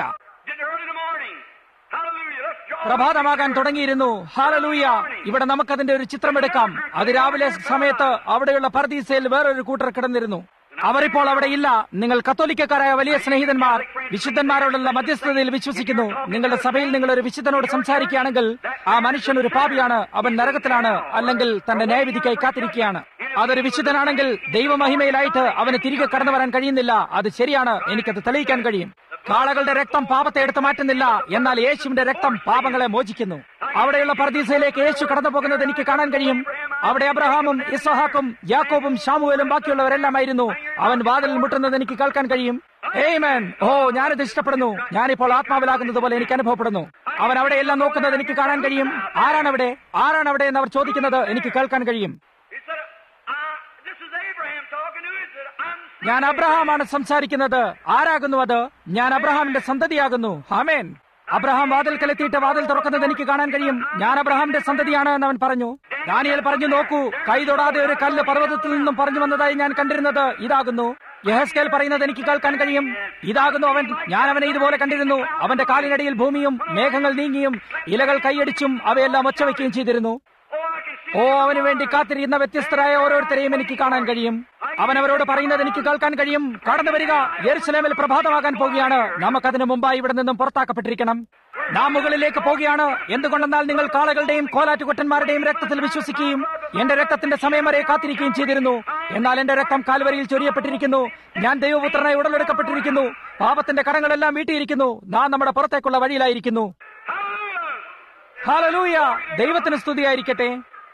പ്രഭാതമാകാൻ തുടങ്ങിയിരുന്നു. ഹല്ലേലൂയ! ഇവിടെ നമുക്കതിന്റെ ഒരു ചിത്രമെടുക്കാം. അതിരാവിലെ സമയത്ത് അവിടെയുള്ള പർദീസയിൽ വേറൊരു കൂട്ടർ കിടന്നിരുന്നു. അവരിപ്പോൾ അവിടെ ഇല്ല. നിങ്ങൾ കത്തോലിക്കക്കാരായ വലിയ സ്നേഹിതന്മാർ വിശുദ്ധന്മാരോടുള്ള മധ്യസ്ഥതയിൽ വിശ്വസിക്കുന്നു. നിങ്ങളുടെ സഭയിൽ നിങ്ങൾ ഒരു വിശുദ്ധനോട് സംസാരിക്കുകയാണെങ്കിൽ ആ മനുഷ്യൻ ഒരു പാപിയാണ്, അവൻ നരകത്തിലാണ്, അല്ലെങ്കിൽ തന്റെ ന്യായവിധിക്കായി കാത്തിരിക്കുകയാണ്. അതൊരു വിശുദ്ധനാണെങ്കിൽ ദൈവമഹിമയിലായിട്ട് അവന് തിരികെ കടന്നു വരാൻ കഴിയുന്നില്ല. അത് ശരിയാണ്, എനിക്കത് തെളിയിക്കാൻ കഴിയും. കാളകളുടെ രക്തം പാപത്തെ എടുത്തു മാറ്റുന്നില്ല, എന്നാൽ യേശുവിന്റെ രക്തം പാപങ്ങളെ മോചിക്കുന്നു. അവിടെയുള്ള പർദീസയിലേക്ക് യേശു കടന്നു പോകുന്നത് എനിക്ക് കാണാൻ കഴിയും. അവിടെ അബ്രഹാമും ഇസ്ഹാക്കും യാക്കോബും ശാമുവേലും ബാക്കിയുള്ളവരെല്ലാമായിരുന്നു. അവൻ വാതിലിൽ മുട്ടുന്നത് എനിക്ക് കേൾക്കാൻ കഴിയും. ആമേൻ! ഓ, ഞാനിത് ഇഷ്ടപ്പെടുന്നു. ഞാനിപ്പോൾ ആത്മാവിലാകുന്നത് പോലെ എനിക്ക് അനുഭവപ്പെടുന്നു. അവൻ അവിടെയെല്ലാം നോക്കുന്നത് എനിക്ക് കാണാൻ കഴിയും. ആരാണവിടെ എന്ന് അവർ ചോദിക്കുന്നത് എനിക്ക് കേൾക്കാൻ കഴിയും. ഞാൻ അബ്രഹാമാണ് സംസാരിക്കുന്നത്. ആരാകുന്നു അത്? ഞാൻ അബ്രഹാമിന്റെ സന്തതിയാകുന്നു. ആമേൻ. അബ്രഹാം വാതിൽക്കലെത്തിയിട്ട് വാതിൽ തുറക്കുന്നത് എനിക്ക് കാണാൻ കഴിയും. ഞാൻ അബ്രഹാമിന്റെ സന്തതിയാണ് എന്ന് അവൻ പറഞ്ഞു. ദാനിയേൽ പറഞ്ഞു, നോക്കൂ, കൈ തൊടാതെ ഒരു കല്ല് പർവ്വതത്തിൽ നിന്നും പറഞ്ഞു വന്നതായി ഞാൻ കണ്ടിരുന്നത് ഇതാകുന്നു. യെഹെസ്കേൽ പറയുന്നത് എനിക്ക് കേൾക്കാൻ കഴിയും. ഇതാകുന്നു അവൻ. ഞാൻ അവനെ ഇതുപോലെ കണ്ടിരുന്നു. അവന്റെ കാലിനടിയിൽ ഭൂമിയും മേഘങ്ങൾ നീങ്ങിയും ഇലകൾ കൈയടിച്ചും അവയെല്ലാം ഒച്ചവയ്ക്കുകയും ചെയ്തിരുന്നു. ഓ, അവന് വേണ്ടി കാത്തിരിക്കുന്ന വ്യത്യസ്തരായ ഓരോരുത്തരെയും എനിക്ക് കാണാൻ കഴിയും. അവൻ അവരോട് പറയുന്നത് എനിക്ക് കേൾക്കാൻ കഴിയും. കടന്നു വരിക, യെരുശലേമിൽ പ്രഭാതമാകാൻ പോകുകയാണ്. നമുക്കതിനു മുമ്പായി ഇവിടെ നിന്നും പുറത്താക്കപ്പെട്ടിരിക്കണം. നാം മുകളിലേക്ക് പോകുകയാണ്. എന്തുകൊണ്ടെന്നാൽ നിങ്ങൾ കാളകളുടെയും കോലാറ്റുകൊറ്റന്മാരുടെയും രക്തത്തിൽ വിശ്വസിക്കുകയും എന്റെ രക്തത്തിന്റെ സമയം വരെ കാത്തിരിക്കുകയും ചെയ്തിരുന്നു. എന്നാൽ എന്റെ രക്തം കാൽവരിയിൽ ചൊരിയപ്പെട്ടിരിക്കുന്നു. ഞാൻ ദൈവപുത്രനായി ഉടലെടുക്കപ്പെട്ടിരിക്കുന്നു. പാപത്തിന്റെ കടങ്ങളെല്ലാം വീട്ടിയിരിക്കുന്നു. നാം നമ്മുടെ പുറത്തേക്കുള്ള വഴിയിലായിരിക്കുന്നു. ഹല്ലേലൂയ! ദൈവത്തിന് സ്തുതിയായിരിക്കട്ടെ.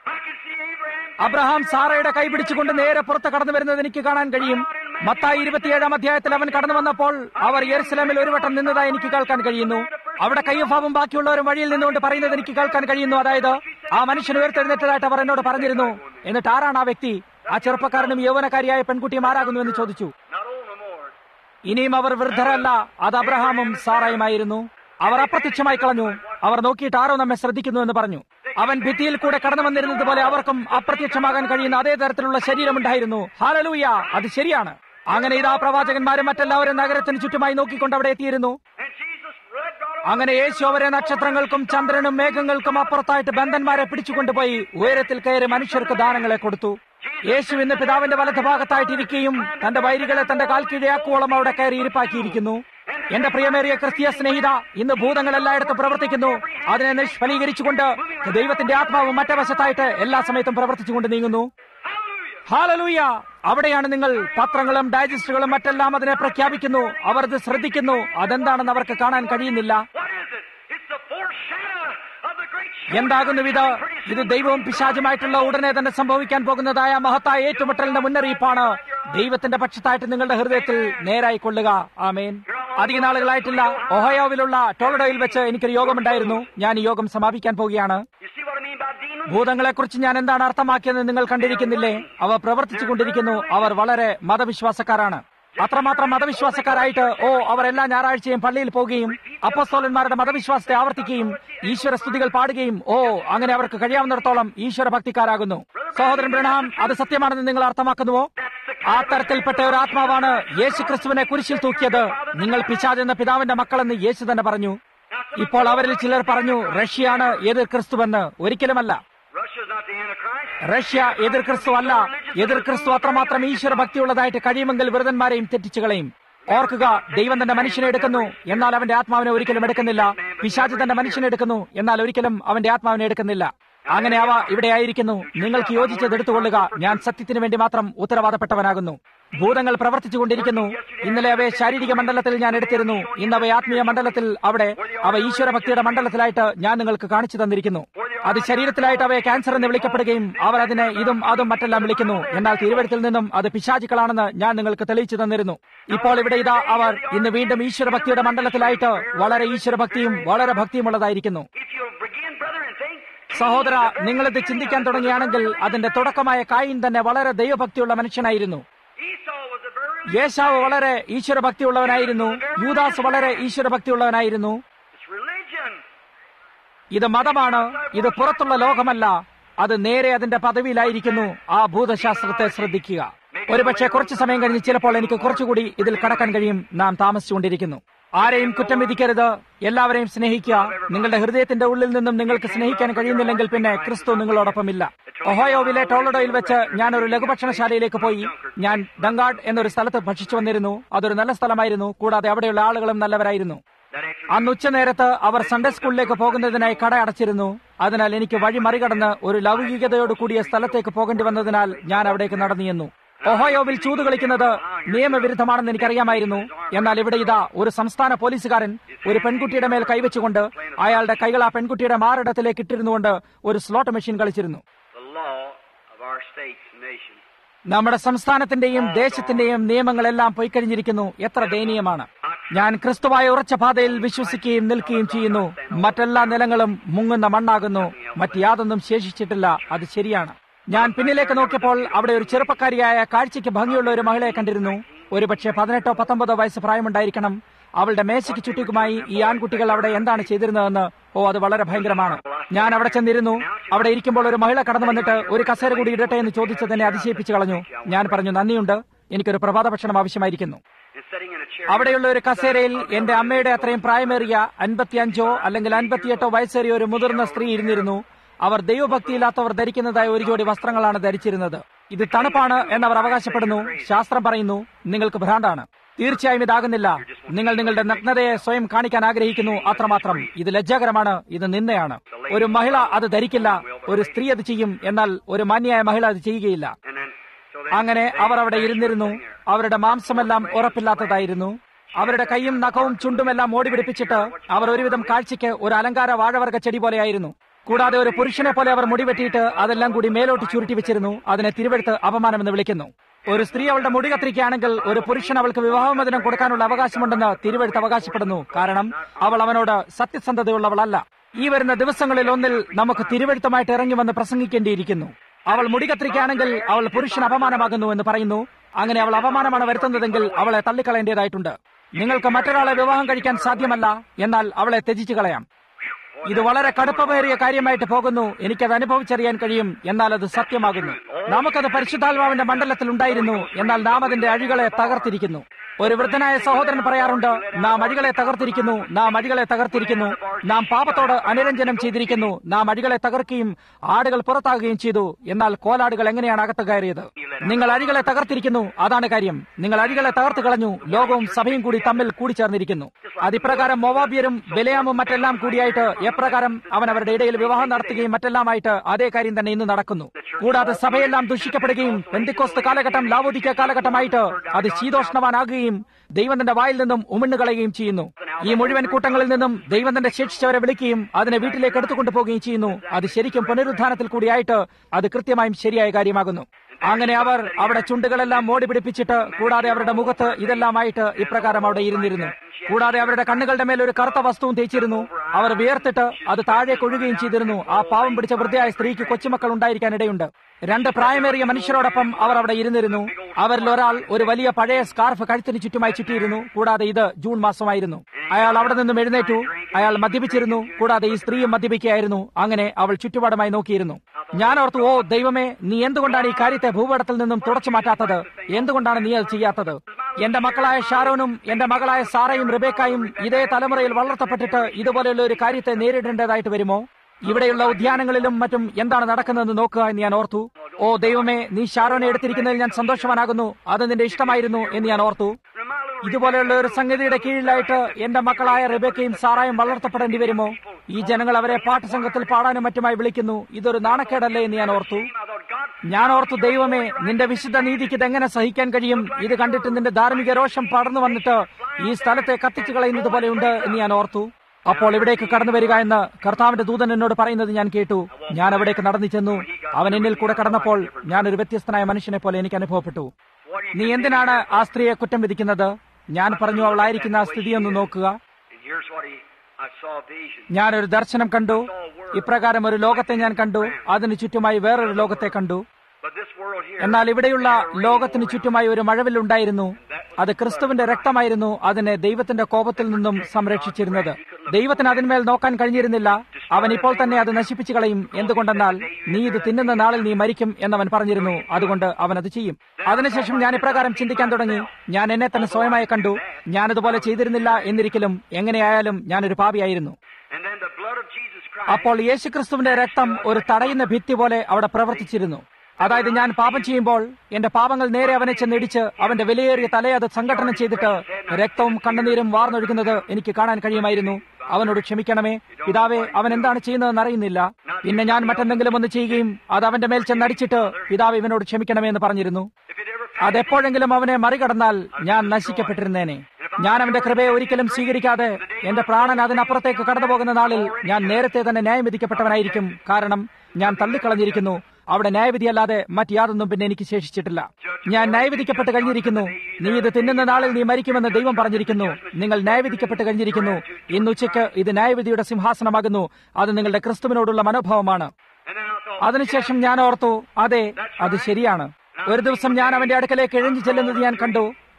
അബ്രഹാം സാറയുടെ കൈ പിടിച്ചുകൊണ്ട് നേരെ പുറത്ത് കടന്നു വരുന്നത് എനിക്ക് കാണാൻ കഴിയും. മത്തായി 27 അധ്യായത്തിൽ അവൻ കടന്നു വന്നപ്പോൾ അവർ യെരുശലേമിൽ ഒരു വട്ടം നിന്നതായി എനിക്ക് കേൾക്കാൻ കഴിയുന്നു. അവിടെ കയ്യഫാവും ബാക്കിയുള്ളവരും വഴിയിൽ നിന്നുകൊണ്ട് പറയുന്നത് എനിക്ക് കേൾക്കാൻ കഴിയുന്നു. അതായത് ആ മനുഷ്യൻ ഉയർത്തെഴുന്നേറ്റതായിട്ട് അവർ എന്നോട് പറഞ്ഞിരുന്നു. എന്നിട്ട് ആരാണ് ആ വ്യക്തി? ആ ചെറുപ്പക്കാരനും യൗവനക്കാരിയായ പെൺകുട്ടിയും ആരാകുന്നു എന്ന് ചോദിച്ചു. ഇനിയും അവർ വൃദ്ധരല്ല, അത് അബ്രഹാമും സാറായുമായിരുന്നു. അവർ അപ്രത്യക്ഷമായി കളഞ്ഞു. അവർ നോക്കിയിട്ട് ആരോ നമ്മെ ശ്രദ്ധിക്കുന്നു എന്ന് പറഞ്ഞു. അവൻ ഭിത്തിയിൽ കൂടെ കടന്നു വന്നിരുന്നത് പോലെ അവർക്കും അപ്രത്യക്ഷമാകാൻ കഴിയുന്ന അതേ തരത്തിലുള്ള ശരീരമുണ്ടായിരുന്നു. ഹല്ലേലൂയ! അത് ശരിയാണ്. അങ്ങനെ ഇതാ പ്രവാചകന്മാരും മറ്റെല്ലാവരും നഗരത്തിന് ചുറ്റുമായി നോക്കിക്കൊണ്ട് അവിടെ എത്തിയിരുന്നു. അങ്ങനെ യേശു അവരെ നക്ഷത്രങ്ങൾക്കും ചന്ദ്രനും മേഘങ്ങൾക്കും അപ്പുറത്തായിട്ട് ബന്ധന്മാരെ പിടിച്ചുകൊണ്ടുപോയി ഉയരത്തിൽ കയറി മനുഷ്യർക്ക് ദാനങ്ങളെ കൊടുത്തു. യേശു ഇന്ന് പിതാവിന്റെ വലതുഭാഗത്തായിട്ടിരിക്കുകയും തന്റെ വൈരികളെ തന്റെ കാൽ കീഴയാക്കുവോളം അവിടെ കയറി ഇരിപ്പാക്കിയിരിക്കുന്നു. എന്റെ പ്രിയമേറിയ ക്രിസ്തീയ സ്നേഹിത, ഇന്ന് ഭൂതങ്ങൾ എല്ലായിടത്തും പ്രവർത്തിക്കുന്നു. അതിനെ നിഷ്ഫലീകരിച്ചുകൊണ്ട് ദൈവത്തിന്റെ ആത്മാവ് മറ്റേ വശത്തായിട്ട് എല്ലാ സമയത്തും പ്രവർത്തിച്ചുകൊണ്ട് നീങ്ങുന്നു. ഹല്ലേലൂയ! അവിടെയാണ് നിങ്ങൾ. പത്രങ്ങളും ഡൈജസ്റ്റുകളും മറ്റെല്ലാം അതിനെ പ്രഖ്യാപിക്കുന്നു. അവർ ഇത് ശ്രദ്ധിക്കുന്നു. അതെന്താണെന്ന് അവർക്ക് കാണാൻ കഴിയുന്നില്ല. എന്താകുന്നു ഇത്? ഇത് ദൈവവും പിശാചുമായിട്ടുള്ള ഉടനെ തന്നെ സംഭവിക്കാൻ പോകുന്നതായ മഹത്തായ ഏറ്റുമുട്ടലിന്റെ മുന്നറിയിപ്പാണ്. ദൈവത്തിന്റെ പക്ഷത്തായിട്ട് നിങ്ങളുടെ ഹൃദയത്തിൽ നേരായിക്കൊള്ളുക. ആമേൻ. അധിക നാളുകളായിട്ടില്ല, ഒഹയോവിലുള്ള ടോളഡോയിൽ വെച്ച് എനിക്കൊരു യോഗമുണ്ടായിരുന്നു. ഞാൻ ഈ യോഗം സമാപിക്കാൻ പോവുകയാണ്. ഭൂതങ്ങളെക്കുറിച്ച് ഞാൻ എന്താണ് അർത്ഥമാക്കിയെന്ന് നിങ്ങൾ കണ്ടിരിക്കുന്നില്ലേ? അവ പ്രവർത്തിച്ചു കൊണ്ടിരിക്കുന്നു. അവർ വളരെ മതവിശ്വാസക്കാരാണ്. അത്രമാത്രം മതവിശ്വാസക്കാരായിട്ട് അവർ എല്ലാ ഞായറാഴ്ചയും പള്ളിയിൽ പോവുകയും അപ്പോസ്തലന്മാരുടെ മതവിശ്വാസത്തെ ആവർത്തിക്കുകയും ഈശ്വര സ്തുതികൾ പാടുകയും അങ്ങനെ അവർക്ക് കഴിയാവുന്നിടത്തോളം ഈശ്വര ഭക്തിക്കാരാകുന്നു. സഹോദരൻ ബ്രഹാം, അത് സത്യമാണെന്ന് നിങ്ങൾ അർത്ഥമാക്കുന്നുവോ? ആ തരത്തിൽപ്പെട്ട ഒരു ആത്മാവാണ് യേശു ക്രിസ്തുവിനെ കുരിശിൽ തൂക്കിയത്. നിങ്ങൾ പിശാച് എന്ന പിതാവിന്റെ മക്കളെന്ന് യേശു തന്നെ പറഞ്ഞു. ഇപ്പോൾ അവരിൽ ചിലർ പറഞ്ഞു റഷ്യയാണ് എതിർ ക്രിസ്തുവെന്ന്. ഒരിക്കലുമല്ല. റഷ്യ എതിർ ക്രിസ്തു അല്ല. എതിർ ക്രിസ്തു അത്രമാത്രം ഈശ്വര ഭക്തിയുള്ളതായിട്ട് കഴിയുമെങ്കിൽ വ്രതന്മാരെയും തെറ്റിച്ചു കളയും. ഓർക്കുക, ദൈവം തന്റെ മനുഷ്യനെ എടുക്കുന്നു, എന്നാൽ അവന്റെ ആത്മാവിനെ ഒരിക്കലും എടുക്കുന്നില്ല. പിശാച് തന്റെ മനുഷ്യനെ എടുക്കുന്നു, എന്നാൽ ഒരിക്കലും അവന്റെ ആത്മാവിനെ എടുക്കുന്നില്ല. അങ്ങനെ അവ ഇവിടെ ആയിരിക്കുന്നു. നിങ്ങൾക്ക് യോജിച്ചത് എടുത്തുകൊള്ളുക. ഞാൻ സത്യത്തിന് വേണ്ടി മാത്രം ഉത്തരവാദപ്പെട്ടവനാകുന്നു. ഭൂതങ്ങൾ പ്രവർത്തിച്ചുകൊണ്ടിരിക്കുന്നു. ഇന്നലെ അവയെ ശാരീരിക മണ്ഡലത്തിൽ ഞാൻ എടുത്തിരുന്നു. ഇന്ന് അവയെ ആത്മീയ മണ്ഡലത്തിൽ, അവിടെ അവ ഈശ്വരഭക്തിയുടെ മണ്ഡലത്തിലായിട്ട് ഞാൻ നിങ്ങൾക്ക് കാണിച്ചു തന്നിരിക്കുന്നു. അത് ശരീരത്തിലായിട്ട് അവയെ ക്യാൻസർ എന്ന് വിളിക്കപ്പെടുകയും അവർ അതിനെ ഇതും അതും മറ്റെല്ലാം വിളിക്കുന്നു. എന്നാൽ തിരുവഴുത്തിൽ നിന്നും അത് പിശാചുക്കളാണെന്ന് ഞാൻ നിങ്ങൾക്ക് തെളിയിച്ചു തന്നിരുന്നു. ഇപ്പോൾ ഇവിടെ ഇതാ അവർ ഇന്ന് വീണ്ടും ഈശ്വരഭക്തിയുടെ മണ്ഡലത്തിലായിട്ട് വളരെ ഈശ്വരഭക്തിയും വളരെ ഭക്തിയുമുള്ളതായിരിക്കുന്നു. സഹോദര, നിങ്ങളിത് ചിന്തിക്കാൻ തുടങ്ങിയാണെങ്കിൽ അതിന്റെ തുടക്കമായ കായീൻ തന്നെ വളരെ ദൈവഭക്തിയുള്ള മനുഷ്യനായിരുന്നു. യേശാവ് വളരെ ഈശ്വരഭക്തിയുള്ളവനായിരുന്നു. യൂദാസ് വളരെ ഈശ്വരഭക്തിയുള്ളവനായിരുന്നു. ഇത് മതമാണ്. ഇത് പുറത്തുള്ള ലോകമല്ല. അത് നേരെ അതിന്റെ പദവിയിലായിരിക്കുന്നു. ആ ഭൂതശാസ്ത്രത്തെ ശ്രദ്ധിക്കുക. ഒരുപക്ഷെ കുറച്ചു സമയം കഴിഞ്ഞ് ചിലപ്പോൾ എനിക്ക് കുറച്ചുകൂടി ഇതിൽ കടക്കാൻ കഴിയും. നാം താമസിച്ചുകൊണ്ടിരിക്കുന്നു. ആരെയും കുറ്റം വിധിക്കരുത്. എല്ലാവരെയും സ്നേഹിക്കുക. നിങ്ങളുടെ ഹൃദയത്തിന്റെ ഉള്ളിൽ നിന്നും നിങ്ങൾക്ക് സ്നേഹിക്കാൻ കഴിയുന്നില്ലെങ്കിൽ പിന്നെ ക്രിസ്തു നിങ്ങളോടൊപ്പമില്ല. ഒഹയോവിലെ ടോളഡോയിൽ വെച്ച് ഞാൻ ഒരു ലഘുഭക്ഷണശാലയിലേക്ക് പോയി. ഞാൻ ഡങ്കാർഡ് എന്നൊരു സ്ഥലത്ത് ഭക്ഷിച്ചു വന്നിരുന്നു. അതൊരു നല്ല സ്ഥലമായിരുന്നു. കൂടാതെ അവിടെയുള്ള ആളുകളും നല്ലവരായിരുന്നു. അന്ന് ഉച്ചനേരത്ത് അവർ സൺഡേ സ്കൂളിലേക്ക് പോകുന്നതിനായി കട അടച്ചിരുന്നു. അതിനാൽ എനിക്ക് വഴി മറികടന്ന് ഒരു ലൗകികതയോട് കൂടിയ സ്ഥലത്തേക്ക് പോകേണ്ടി വന്നതിനാൽ ഞാൻ അവിടേക്ക് നടന്നു ചെന്നു. ഒഹയോവിൽ ചൂത് കളിക്കുന്നത് നിയമവിരുദ്ധമാണെന്ന് എനിക്കറിയാമായിരുന്നു. എന്നാൽ ഇവിടെ ഇതാ ഒരു സംസ്ഥാന പോലീസുകാരൻ ഒരു പെൺകുട്ടിയുടെ മേൽ കൈവച്ചുകൊണ്ട് അയാളുടെ കൈകൾ ആ പെൺകുട്ടിയുടെ മാറിടത്തിലേക്ക് ഇട്ടിരുന്നുകൊണ്ട് ഒരു സ്ലോട്ട് മെഷീൻ കളിച്ചിരുന്നു. നമ്മുടെ സംസ്ഥാനത്തിന്റെയും ദേശത്തിന്റെയും നിയമങ്ങളെല്ലാം പൊയ്ക്കഴിഞ്ഞിരിക്കുന്നു. എത്ര ദയനീയമാണ്. ഞാൻ ക്രിസ്തുവായ ഉറച്ച പാതയിൽ വിശ്വസിക്കുകയും നിൽക്കുകയും ചെയ്യുന്നു. മറ്റെല്ലാ നിലങ്ങളും മുങ്ങുന്ന മണ്ണാകുന്നു. മറ്റ് യാതൊന്നും ശേഷിച്ചിട്ടില്ല. അത് ശരിയാണ്. ഞാൻ പിന്നിലേക്ക് നോക്കിയപ്പോൾ അവിടെ ഒരു ചെറുപ്പക്കാരിയായ കാഴ്ചയ്ക്ക് ഭംഗിയുള്ള ഒരു മഹിളയെ കണ്ടിരുന്നു. ഒരുപക്ഷെ 18-19 വയസ്സ് പ്രായമുണ്ടായിരിക്കണം. അവളുടെ മേശയ്ക്ക് ചുറ്റുമായി ഈ ആൺകുട്ടികൾ അവിടെ എന്താണ് ചെയ്തിരുന്നതെന്ന്, അത് വളരെ ഭയങ്കരമാണ്. ഞാൻ അവിടെ ചെന്നിരുന്നു. അവിടെ ഇരിക്കുമ്പോൾ ഒരു മഹിള കടന്നു വന്നിട്ട് ഒരു കസേര കൂടി ഇടട്ടെ എന്ന് ചോദിച്ചതിനെ അതിശയിപ്പിച്ചു കളഞ്ഞു. ഞാൻ പറഞ്ഞു, നന്ദിയുണ്ട്, എനിക്കൊരു പ്രഭാത ഭക്ഷണം ആവശ്യമായിരിക്കുന്നു. അവിടെയുള്ള ഒരു കസേരയിൽ എന്റെ അമ്മയുടെ അത്രയും പ്രായമേറിയ 55 അല്ലെങ്കിൽ 58 വയസ്സേറിയ ഒരു മുതിർന്ന സ്ത്രീ ഇരുന്നിരുന്നു. അവർ ദൈവഭക്തിയില്ലാത്തവർ ധരിക്കുന്നതായ ഒരു ജോഡി വസ്ത്രങ്ങളാണ് ധരിച്ചിരുന്നത്. ഇത് തണുപ്പാണ് എന്നവർ അവകാശപ്പെടുന്നു. ശാസ്ത്രം പറയുന്നു നിങ്ങൾക്ക് ഭ്രാന്താണ്. തീർച്ചയായും ഇതാകുന്നില്ല. നിങ്ങൾ നിങ്ങളുടെ നഗ്നതയെ സ്വയം കാണിക്കാൻ ആഗ്രഹിക്കുന്നു, അത്രമാത്രം. ഇത് ലജ്ജാകരമാണ്, ഇത് നിന്ദയാണ്. ഒരു മഹിള അത് ധരിക്കില്ല. ഒരു സ്ത്രീ അത് ചെയ്യും, എന്നാൽ ഒരു മാന്യായ മഹിള അത് ചെയ്യുകയില്ല. അങ്ങനെ അവർ അവിടെ ഇരുന്നിരുന്നു. അവരുടെ മാംസമെല്ലാം ഉറപ്പില്ലാത്തതായിരുന്നു. അവരുടെ കൈയും നഖവും ചുണ്ടുമെല്ലാം ഓടി പിടിപ്പിച്ചിട്ട് അവർ ഒരുവിധം കാഴ്ചയ്ക്ക് ഒരു അലങ്കാര വാഴവർഗ ചെടി പോലെയായിരുന്നു. കൂടാതെ ഒരു പുരുഷനെ പോലെ അവർ മുടിവെട്ടിയിട്ട് അതെല്ലാം കൂടി മേലോട്ട് ചുരുട്ടി വെച്ചിരുന്നു. അതിനെ തിരുവെടുത്ത് അപമാനമെന്ന് വിളിക്കുന്നു. ഒരു സ്ത്രീ അവളുടെ മുടി കത്തിരിക്കുകയാണെങ്കിൽ ഒരു പുരുഷൻ അവൾക്ക് വിവാഹമോചനം കൊടുക്കാനുള്ള അവകാശമുണ്ടെന്ന് തിരുവെടുത്ത് അവകാശപ്പെടുന്നു. കാരണം അവൾ അവനോട് സത്യസന്ധതയുള്ളവളല്ല. ഈ വരുന്ന ദിവസങ്ങളിൽ ഒന്നിൽ നമുക്ക് തിരുവെടുത്തുമായിട്ട് ഇറങ്ങി വന്ന് പ്രസംഗിക്കേണ്ടിയിരിക്കുന്നു. അവൾ മുടി കത്തിരിക്കുകയാണെങ്കിൽ അവൾ പുരുഷൻ അപമാനമാകുന്നു എന്ന് പറയുന്നു. അങ്ങനെ അവൾ അപമാനമാണ് വരുത്തുന്നതെങ്കിൽ അവളെ തള്ളിക്കളയേണ്ടതായിട്ടുണ്ട്. നിങ്ങൾക്ക് മറ്റൊരാളെ വിവാഹം കഴിക്കാൻ സാധ്യമല്ല, എന്നാൽ അവളെ ത്യജിച്ചു കളയാം. ഇത് വളരെ കടുപ്പമേറിയ കാര്യമായിട്ട് പോകുന്നു. എനിക്കത് അനുഭവിച്ചറിയാൻ കഴിയും, എന്നാൽ അത് സത്യമാകുന്നു. നമുക്കത് പരിശുദ്ധാത്മാവിന്റെ മണ്ഡലത്തിൽ ഉണ്ടായിരുന്നു, എന്നാൽ നാം അതിന്റെ അഴികളെ തകർത്തിരിക്കുന്നു. ഒരു വൃദ്ധനായ സഹോദരൻ പറയാറുണ്ട്, നാം അഴികളെ തകർത്തിരിക്കുന്നു, നാം അഴികളെ തകർത്തിരിക്കുന്നു. നാം പാപത്തോട് അനുരഞ്ജനം ചെയ്തിരിക്കുന്നു. നാം അഴികളെ തകർക്കുകയും ആടുകൾ പുറത്താകുകയും ചെയ്തു. എന്നാൽ കോലാടുകൾ എങ്ങനെയാണ് അകത്ത് കയറിയത്? നിങ്ങൾ അഴികളെ തകർത്തിരിക്കുന്നു, അതാണ് കാര്യം. നിങ്ങൾ അഴികളെ തകർത്ത് കളഞ്ഞു. ലോകവും സഭയും കൂടി തമ്മിൽ കൂടിച്ചേർന്നിരിക്കുന്നു. അതിപ്രകാരം മോവാബ്യരും ബെലയാമും മറ്റെല്ലാം കൂടിയായിട്ട് എപ്രകാരം അവൻ അവരുടെ ഇടയിൽ വിവാഹം നടത്തുകയും മറ്റെല്ലാമായിട്ട് അതേ കാര്യം തന്നെ ഇന്ന് നടക്കുന്നു. കൂടാതെ സഭയെല്ലാം ദുഷിക്കപ്പെടുകയും പെന്തിക്കോസ്ത് കാലഘട്ടം ലാവോദിക്ക കാലഘട്ടമായിട്ട് അത് ശീതോഷ്ണവാനാകുകയും ദൈവം തന്റെ വായിൽ നിന്നും ഉമിണ്ണുകളയുകയും ചെയ്യുന്നു. ഈ മുഴുവൻ കൂട്ടങ്ങളിൽ നിന്നും ദൈവം തന്റെ ശിക്ഷിച്ചവരെ വിളിക്കുകയും അതിനെ വീട്ടിലേക്ക് എടുത്തുകൊണ്ടു പോവുകയും ചെയ്യുന്നു. അത് ശരിക്കും പുനരുദ്ധാനത്തിൽ കൂടിയായിട്ട് അത് കൃത്യമായും ശരിയായ കാര്യമാകുന്നു. അങ്ങനെ അവർ അവിടെ ചുണ്ടുകളെല്ലാം മോടി പിടിപ്പിച്ചിട്ട്, കൂടാതെ അവരുടെ മുഖത്ത് ഇതെല്ലാമായിട്ട് ഇപ്രകാരം അവിടെ ഇരുന്നിരുന്നു. കൂടാതെ അവരുടെ കണ്ണുകളുടെ മേൽ ഒരു കറുത്ത വസ്തുവും തേച്ചിരുന്നു. അവർ വിയർത്തിട്ട് അത് താഴെ കൊഴുകയും ചെയ്തിരുന്നു. ആ പാവം പിടിച്ച വൃദ്ധയായ സ്ത്രീക്ക് കൊച്ചുമക്കൾ ഉണ്ടായിരിക്കാനിടയുണ്ട്. 2 പ്രായമേറിയ മനുഷ്യരോടൊപ്പം അവർ അവിടെ ഇരുന്നിരുന്നു. അവരിൽ ഒരാൾ ഒരു വലിയ പഴയ സ്കാർഫ് കഴുത്തിന് ചുറ്റുമായി ചുറ്റിയിരുന്നു. കൂടാതെ ഇത് ജൂൺ മാസമായിരുന്നു. അയാൾ അവിടെ നിന്നും എഴുന്നേറ്റു. അയാൾ മദ്യപിച്ചിരുന്നു. കൂടാതെ ഈ സ്ത്രീയും മദ്യപിക്കുകയായിരുന്നു. അങ്ങനെ അവൾ ചുറ്റുപാടുമായി നോക്കിയിരുന്നു. ഞാൻ ഓർത്തു, ഓ ദൈവമേ, നീ എന്തുകൊണ്ടാണ് ഈ കാര്യത്തെ ഭൂപടത്തിൽ നിന്നും തുടച്ചു മാറ്റാത്തത്? എന്തുകൊണ്ടാണ് നീ അത് ചെയ്യാത്തത്? എന്റെ മക്കളായ ഷാരോനും എന്റെ മകളായ സാറയും റിബേക്കായും ഇതേ തലമുറയിൽ വളർത്തപ്പെട്ടിട്ട് ഇതുപോലെയുള്ള ഒരു കാര്യത്തെ നേരിടേണ്ടതായിട്ട് വരുമോ? ഇവിടെയുള്ള ഉദ്യാനങ്ങളിലും മറ്റും എന്താണ് നടക്കുന്നതെന്ന് നോക്കുക എന്ന് ഞാൻ ഓർത്തു. ഓ ദൈവമേ, നീ ഷാരോനെ എടുത്തിരിക്കുന്നതിൽ ഞാൻ സന്തോഷവാനാകുന്നു. അത് നിന്റെ ഇഷ്ടമായിരുന്നു എന്ന് ഞാൻ ഓർത്തു. ഇതുപോലെയുള്ള ഒരു സംഗതിയുടെ കീഴിലായിട്ട് എന്റെ മക്കളായ റിബേക്കയും സാറായും വളർത്തപ്പെടേണ്ടി വരുമോ? ഈ ജനങ്ങൾ അവരെ പാട്ടുസംഘത്തിൽ പാടാനും മറ്റുമായി വിളിക്കുന്നു. ഇതൊരു നാണക്കേടല്ലേ എന്ന് ഞാൻ ഓർത്തു, ദൈവമേ, നിന്റെ വിശുദ്ധ നീതിക്ക് ഇതെങ്ങനെ സഹിക്കാൻ കഴിയും? ഇത് കണ്ടിട്ട് നിന്റെ ധാർമ്മിക രോഷം പടർന്നു വന്നിട്ട് ഈ സ്ഥലത്തെ കത്തിച്ചു കളയുന്നത് പോലെയുണ്ട് എന്ന് ഞാൻ ഓർത്തു. അപ്പോൾ ഇവിടേക്ക് കടന്നു വരിക എന്ന് കർത്താവിന്റെ ദൂതൻ എന്നോട് പറയുന്നത് ഞാൻ കേട്ടു. ഞാൻ അവിടേക്ക് നടന്നു ചെന്നു. അവൻ എന്നിൽ കൂടെ കടന്നപ്പോൾ ഞാനൊരു വ്യത്യസ്തനായ മനുഷ്യനെ പോലെ എനിക്ക് അനുഭവപ്പെട്ടു. നീ എന്തിനാണ് ആ സ്ത്രീയെ കുറ്റം വിധിക്കുന്നത്? ഞാൻ പറഞ്ഞു, അവളായിരിക്കുന്ന ആ സ്ഥിതിയൊന്ന് നോക്കുക. ഞാനൊരു ദർശനം കണ്ടു. ഇപ്രകാരം ഒരു ലോകത്തെ ഞാൻ കണ്ടു. അതിനു ചുറ്റുമായി വേറൊരു ലോകത്തെ കണ്ടു. എന്നാൽ ഇവിടെയുള്ള ലോകത്തിന് ചുറ്റുമായി ഒരു മഴവില്ലുണ്ടായിരുന്നു. അത് ക്രിസ്തുവിന്റെ രക്തമായിരുന്നു അതിനെ ദൈവത്തിന്റെ കോപത്തിൽ നിന്നും സംരക്ഷിച്ചിരുന്നത്. ദൈവത്തിന് അതിന്മേൽ നോക്കാൻ കഴിഞ്ഞിരുന്നില്ല. അവൻ ഇപ്പോൾ തന്നെ അത് നശിപ്പിച്ചു കളയും. എന്തുകൊണ്ടെന്നാൽ നീ ഇത് തിന്നുന്ന നാളിൽ നീ മരിക്കും എന്നവൻ പറഞ്ഞിരുന്നു. അതുകൊണ്ട് അവൻ അത് ചെയ്യും. അതിനുശേഷം ഞാൻ ഇപ്രകാരം ചിന്തിക്കാൻ തുടങ്ങി. ഞാൻ എന്നെ തന്നെ സ്വയമായി കണ്ടു. ഞാനിതുപോലെ ചെയ്തിരുന്നില്ല എന്നിരിക്കലും എങ്ങനെയായാലും ഞാനൊരു പാപിയായിരുന്നു. അപ്പോൾ യേശുക്രിസ്തുവിന്റെ രക്തം ഒരു തടയുന്ന ഭിത്തി പോലെ അവിടെ പ്രവർത്തിച്ചിരുന്നു. അതായത് ഞാൻ പാപം ചെയ്യുമ്പോൾ എന്റെ പാപങ്ങൾ നേരെ അവനെ ചെന്നിടിച്ച് അവന്റെ വിലയേറിയ തലയെ അത് സംഘടനം ചെയ്തിട്ട് രക്തവും കണ്ണുനീരും വാർന്നൊഴുകുന്നത് എനിക്ക് കാണാൻ കഴിയുമായിരുന്നു. അവനോട് ക്ഷമിക്കണമേ പിതാവേ, അവൻ എന്താണ് ചെയ്യുന്നതെന്ന് അറിയുന്നില്ല. പിന്നെ ഞാൻ മറ്റെന്തെങ്കിലും ഒന്ന് ചെയ്യുകയും അത് അവന്റെ മേൽ ചെന്നടിച്ചിട്ട് പിതാവ് ഇവനോട് ക്ഷമിക്കണമേ എന്ന് പറഞ്ഞിരുന്നു. അതെപ്പോഴെങ്കിലും അവനെ മറികടന്നാൽ ഞാൻ നശിക്കപ്പെട്ടിരുന്നേനെ. ഞാൻ അവന്റെ കൃപയെ ഒരിക്കലും സ്വീകരിക്കാതെ എന്റെ പ്രാണൻ അതിനപ്പുറത്തേക്ക് കടന്നു പോകുന്ന നാളിൽ ഞാൻ നേരത്തെ തന്നെ ന്യായം വിധിക്കപ്പെട്ടവനായിരിക്കും. കാരണം ഞാൻ തള്ളിക്കളഞ്ഞിരിക്കുന്നു. അവിടെ ന്യായവിധിയല്ലാതെ മറ്റ് യാതൊന്നും പിന്നെ എനിക്ക് ശേഷിച്ചിട്ടില്ല. ഞാൻ ന്യായവിധിക്കപ്പെട്ട് കഴിഞ്ഞിരിക്കുന്നു. നീ ഇത് തിന്നുന്ന നാളിൽ നീ മരിക്കുമെന്ന് ദൈവം പറഞ്ഞിരിക്കുന്നു. നിങ്ങൾ ന്യായവിധിക്കപ്പെട്ട് കഴിഞ്ഞിരിക്കുന്നു. ഇന്നുച്ചയ്ക്ക് ഇത് ന്യായവിധിയുടെ സിംഹാസനമാകുന്നു. അത് നിങ്ങളുടെ ക്രിസ്തുവിനോടുള്ള മനോഭാവമാണ്. അതിനുശേഷം ഞാൻ ഓർത്തു, അതെ, അത് ശരിയാണ്. ഒരു ദിവസം ഞാൻ അവന്റെ അടുക്കലേക്ക് എഴഞ്ഞു ചെല്ലുന്നത് ഞാൻ കണ്ടു.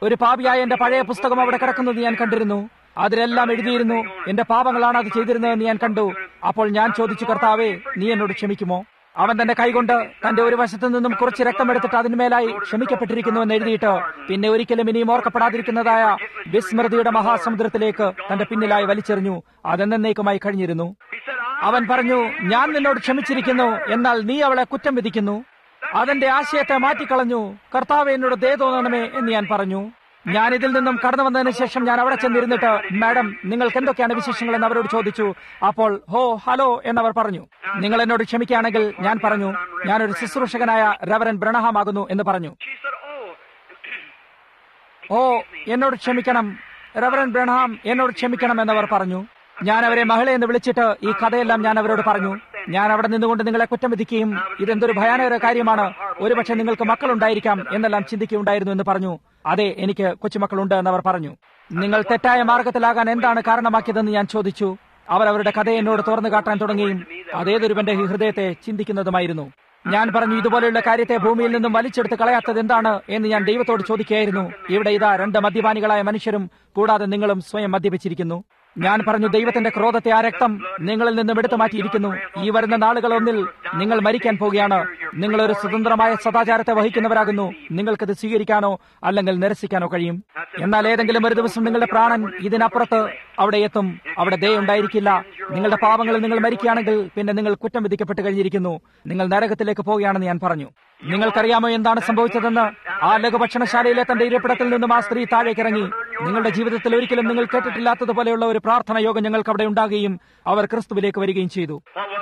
ഒരു പാപിയായ എന്റെ പഴയ പുസ്തകം അവിടെ കിടക്കുന്നത് ഞാൻ കണ്ടിരുന്നു. അതിലെല്ലാം എഴുതിയിരുന്നു. എന്റെ പാപങ്ങളാണ് അത് ചെയ്തിരുന്നതെന്ന് ഞാൻ കണ്ടു. അപ്പോൾ ഞാൻ ചോദിച്ചു, കർത്താവേ, നീ എന്നോട് ക്ഷമിക്കുമോ? അവൻ തന്റെ കൈകൊണ്ട് തന്റെ ഒരു വശത്തു നിന്നും കുറച്ച് രക്തമെടുത്തിട്ട് അതിന്മേലായി ക്ഷമിക്കപ്പെട്ടിരിക്കുന്നു എന്ന് എഴുതിയിട്ട് പിന്നെ ഒരിക്കലും ഇനിയും ഓർക്കപ്പെടാതിരിക്കുന്നതായ വിസ്മൃതിയുടെ മഹാസമുദ്രത്തിലേക്ക് തന്റെ പിന്നിലായി വലിച്ചെറിഞ്ഞു. അതെന്നേക്കുമായി കഴിഞ്ഞിരുന്നു. അവൻ പറഞ്ഞു, ഞാൻ നിന്നോട് ക്ഷമിച്ചിരിക്കുന്നു, എന്നാൽ നീ അവളെ കുറ്റം വിധിക്കുന്നു. അതെന്റെ ആശയത്തെ മാറ്റിക്കളഞ്ഞു. കർത്താവേ, എന്നോട് ദയ തോന്നണമേ എന്ന് ഞാൻ പറഞ്ഞു. ഞാൻ ഇതിൽ നിന്നും കടന്നു വന്നതിന് ശേഷം ഞാൻ അവിടെ ചെന്നിരുന്നിട്ട്, മാഡം, നിങ്ങൾക്ക് എന്തൊക്കെയാണ് വിശേഷങ്ങൾ എന്ന് അവരോട് ചോദിച്ചു. അപ്പോൾ ഹലോ എന്നവർ പറഞ്ഞു. നിങ്ങൾ എന്നോട് ക്ഷമിക്കുകയാണെങ്കിൽ, ഞാൻ പറഞ്ഞു, ഞാനൊരു ശുശ്രൂഷകനായ റെവറൻഡ് ബ്രണഹാം ആകുന്നു എന്ന് പറഞ്ഞു. എന്നോട് ക്ഷമിക്കണം റെവറൻഡ് ബ്രണഹാം, എന്നോട് ക്ഷമിക്കണം എന്നവർ പറഞ്ഞു. ഞാൻ അവരെ മഹിള എന്ന് വിളിച്ചിട്ട് ഈ കഥയെല്ലാം ഞാൻ അവരോട് പറഞ്ഞു. ഞാൻ അവിടെ നിന്നുകൊണ്ട് നിങ്ങളെ കുറ്റം വിധിക്കുകയും ഇതെന്തൊരു ഭയാനക കാര്യമാണ്, ഒരുപക്ഷെ നിങ്ങൾക്ക് മക്കളുണ്ടായിരിക്കാം എന്നെല്ലാം ചിന്തിക്കുകയുണ്ടായിരുന്നു എന്ന് പറഞ്ഞു. അതെ, എനിക്ക് കൊച്ചുമക്കളുണ്ട് എന്നവർ പറഞ്ഞു. നിങ്ങൾ തെറ്റായ മാർഗത്തിലാകാൻ എന്താണ് കാരണമാക്കിയതെന്ന് ഞാൻ ചോദിച്ചു. അവർ അവരുടെ കഥയെ എന്നോട് തുറന്നു കാട്ടാൻ തുടങ്ങുകയും അതേതൊരുവന്റെ ഹൃദയത്തെ ചിന്തിക്കുന്നതുമായിരുന്നു. ഞാൻ പറഞ്ഞു, ഇതുപോലെയുള്ള കാര്യത്തെ ഭൂമിയിൽ നിന്നും വലിച്ചെടുത്ത് കളയാത്തത് എന്താണ് എന്ന് ഞാൻ ദൈവത്തോട് ചോദിക്കുകയായിരുന്നു. ഇവിടെ ഇതാ 2 മദ്യപാനികളായ മനുഷ്യരും കൂടാതെ നിങ്ങളും സ്വയം മദ്യപിച്ചിരിക്കുന്നു. ഞാൻ പറഞ്ഞു, ദൈവത്തിന്റെ ക്രോധത്തെ ആ രക്തം നിങ്ങളിൽ നിന്നും എടുത്തു മാറ്റിയിരിക്കുന്നു. ഈ വരുന്ന നാളുകളൊന്നിൽ നിങ്ങൾ മരിക്കാൻ പോവുകയാണ്. നിങ്ങളൊരു സ്വതന്ത്രമായ സദാചാരത്തെ വഹിക്കുന്നവരാകുന്നു. നിങ്ങൾക്കത് സ്വീകരിക്കാനോ അല്ലെങ്കിൽ നിരസിക്കാനോ കഴിയും. എന്നാൽ ഏതെങ്കിലും ഒരു ദിവസം നിങ്ങളുടെ പ്രാണൻ ഇതിനപ്പുറത്ത് അവിടെ എത്തും. അവിടെ ദയ ഉണ്ടായിരിക്കില്ല. നിങ്ങളുടെ പാപങ്ങളിൽ നിങ്ങൾ മരിക്കുകയാണെങ്കിൽ പിന്നെ നിങ്ങൾ കുറ്റം വിധിക്കപ്പെട്ട് കഴിഞ്ഞിരിക്കുന്നു. നിങ്ങൾ നരകത്തിലേക്ക് പോവുകയാണെന്ന് ഞാൻ പറഞ്ഞു. നിങ്ങൾക്കറിയാമോ എന്താണ് സംഭവിച്ചതെന്ന്? ആ ലഘുഭക്ഷണശാലയിലെ തന്റെ ഇരിപ്പിടത്തിൽ നിന്നും ആ സ്ത്രീ താഴേക്കിറങ്ങി. നിങ്ങളുടെ ജീവിതത്തിൽ ഒരിക്കലും നിങ്ങൾ കേട്ടിട്ടില്ലാത്തതുപോലെയുള്ള ഒരു പ്രാർത്ഥന യോഗം ഞങ്ങൾക്ക് അവിടെ ഉണ്ടാകുകയും അവർ ക്രിസ്തുവിലേക്ക് വരികയും ചെയ്തു.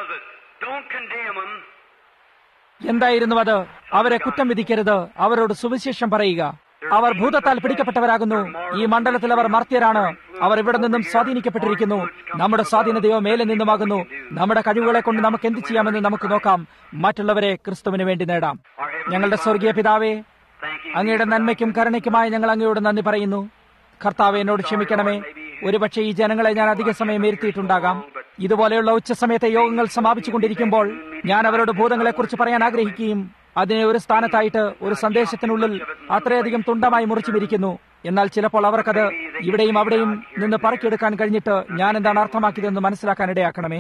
എന്തായിരുന്നു അത്? അവരെ കുറ്റം വിധിക്കരുത്, അവരോട് സുവിശേഷം പറയുക. അവർ ഭൂതത്താൽ പിടിക്കപ്പെട്ടവരാകുന്നു. ഈ മണ്ഡലത്തിൽ അവർ മർത്യരാണ്. അവർ ഇവിടെ നിന്നും സ്വാധീനിക്കപ്പെട്ടിരിക്കുന്നു. നമ്മുടെ സ്വാധീനതയോ മേലെ നിന്നുമാകുന്നു. നമ്മുടെ കഴിവുകളെ കൊണ്ട് നമുക്ക് എന്ത് ചെയ്യാമെന്ന് നമുക്ക് നോക്കാം. മറ്റുള്ളവരെ ക്രിസ്തുവിന് വേണ്ടി നേടാം. ഞങ്ങളുടെ സ്വർഗീയ പിതാവേ, അങ്ങയുടെ നന്മയ്ക്കും കരുണയ്ക്കുമായി ഞങ്ങൾ അങ്ങയോട് നന്ദി പറയുന്നു. കർത്താവേ, എന്നോട് ക്ഷമിക്കണമേ. ഒരുപക്ഷെ ഈ ജനങ്ങളെ ഞാൻ അധിക സമയം ഇരുത്തിയിട്ടുണ്ടാകാം. ഇതുപോലെയുള്ള ഉച്ചസമയത്തെ യോഗങ്ങൾ സമാപിച്ചുകൊണ്ടിരിക്കുമ്പോൾ ഞാൻ അവരോട് ഭൂതങ്ങളെക്കുറിച്ച് പറയാൻ ആഗ്രഹിക്കുകയും അതിനെ ഒരു സ്ഥാനത്തായിട്ട് ഒരു സന്ദേശത്തിനുള്ളിൽ അത്രയധികം തുണ്ടമായി മുറിച്ചുമിരിക്കുന്നു. എന്നാൽ ചിലപ്പോൾ അവർക്കത് ഇവിടെയും അവിടെയും നിന്ന് പറക്കിയെടുക്കാൻ കഴിഞ്ഞിട്ട് ഞാൻ എന്താണ് അർത്ഥമാക്കിയതെന്ന് മനസ്സിലാക്കാൻ ഇടയാക്കണമേ.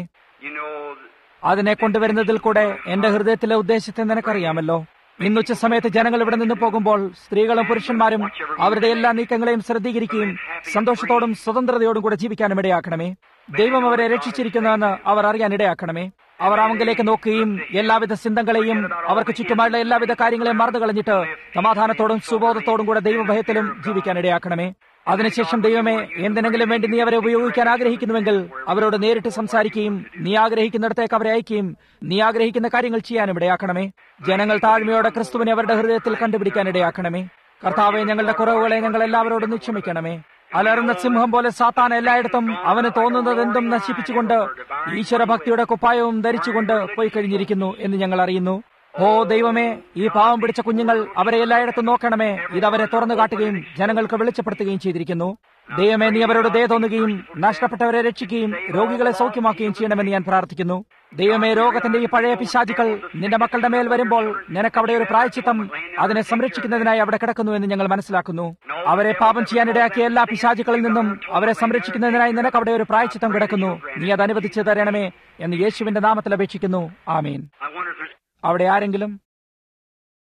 അതിനെ കൊണ്ടുവരുന്നതിൽ കൂടെ എന്റെ ഹൃദയത്തിലെ ഉദ്ദേശത്തെ നിനക്കറിയാമല്ലോ. ഇന്നുച്ച സമയത്ത് ജനങ്ങൾ ഇവിടെ നിന്ന് പോകുമ്പോൾ സ്ത്രീകളും പുരുഷന്മാരും അവരുടെ എല്ലാ നീക്കങ്ങളെയും ശ്രദ്ധീകരിക്കുകയും സന്തോഷത്തോടും സ്വതന്ത്രതയോടും കൂടെ ജീവിക്കാനും ഇടയാക്കണമേ. ദൈവം അവരെ രക്ഷിച്ചിരിക്കുന്നുവെന്ന് അവർ അറിയാൻ ഇടയാക്കണമേ. അവർ അവങ്കിലേക്ക് നോക്കുകയും എല്ലാവിധ ചിന്തകളെയും അവർക്ക് ചുറ്റുമായുള്ള എല്ലാവിധ കാര്യങ്ങളെയും മറന്നു കളഞ്ഞിട്ട് സമാധാനത്തോടും സുബോധത്തോടും കൂടെ ദൈവഭയത്തിലും ജീവിക്കാൻ ഇടയാക്കണമേ. അതിനുശേഷം ദൈവമേ, എന്തിനെങ്കിലും വേണ്ടി നീ അവരെ ഉപയോഗിക്കാൻ ആഗ്രഹിക്കുന്നുവെങ്കിൽ അവരോട് നേരിട്ട് സംസാരിക്കുകയും നീ ആഗ്രഹിക്കുന്നിടത്തേക്ക് അവരെ അയക്കുകയും നീ ആഗ്രഹിക്കുന്ന കാര്യങ്ങൾ ചെയ്യാനും ഇടയാക്കണമേ. ജനങ്ങൾ താഴ്മയോടെ ക്രിസ്തുവിനെ അവരുടെ ഹൃദയത്തിൽ കണ്ടുപിടിക്കാൻ ഇടയാക്കണമേ. കർത്താവെ, ഞങ്ങളുടെ കുറവുകളെ ഞങ്ങൾ എല്ലാവരോടും ക്ഷമിക്കണമേ. അലറുന്ന സിംഹം പോലെ സാത്താൻ എല്ലായിടത്തും അവന് തോന്നുന്നതെന്തും നശിപ്പിച്ചുകൊണ്ട് ഈശ്വരഭക്തിയുടെ കുപ്പായവും ധരിച്ചുകൊണ്ട് പോയി കഴിഞ്ഞിരിക്കുന്നു എന്ന് ഞങ്ങൾ അറിയുന്നു. ഓ ദൈവമേ, ഈ പാവം പിടിച്ച കുഞ്ഞുങ്ങൾ അവരെ എല്ലായിടത്തും നോക്കണമേ. ഇതവരെ തുറന്നു കാട്ടുകയും ജനങ്ങൾക്ക് വെളിച്ചപ്പെടുത്തുകയും ചെയ്തിരിക്കുന്നു. ദൈവമേ, നീ അവരോട് ദയ തോന്നുകയും നഷ്ടപ്പെട്ടവരെ രക്ഷിക്കുകയും രോഗികളെ സൗഖ്യമാക്കുകയും ചെയ്യണമെന്ന് ഞാൻ പ്രാർത്ഥിക്കുന്നു. ദൈവമേ, രോഗത്തിന്റെ ഈ പഴയ പിശാചുക്കൾ നിന്റെ മക്കളുടെ മേൽ വരുമ്പോൾ നിനക്ക് അവിടെ ഒരു പ്രായശ്ചിത്തം അതിനെ സംരക്ഷിക്കുന്നതിനായി അവിടെ കിടക്കുന്നു എന്ന് ഞങ്ങൾ മനസ്സിലാക്കുന്നു. അവരെ പാപം ചെയ്യാനിടയാക്കിയ എല്ലാ പിശാചുക്കളിൽ നിന്നും അവരെ സംരക്ഷിക്കുന്നതിനായി നിനക്ക് അവിടെ ഒരു പ്രായശ്ചിത്തം കിടക്കുന്നു. നീ അത് അനുവദിച്ചു തരണമേ എന്ന് യേശുവിന്റെ നാമത്തിൽ അപേക്ഷിക്കുന്നു. ആമീൻ. അവിടെ ആരെങ്കിലും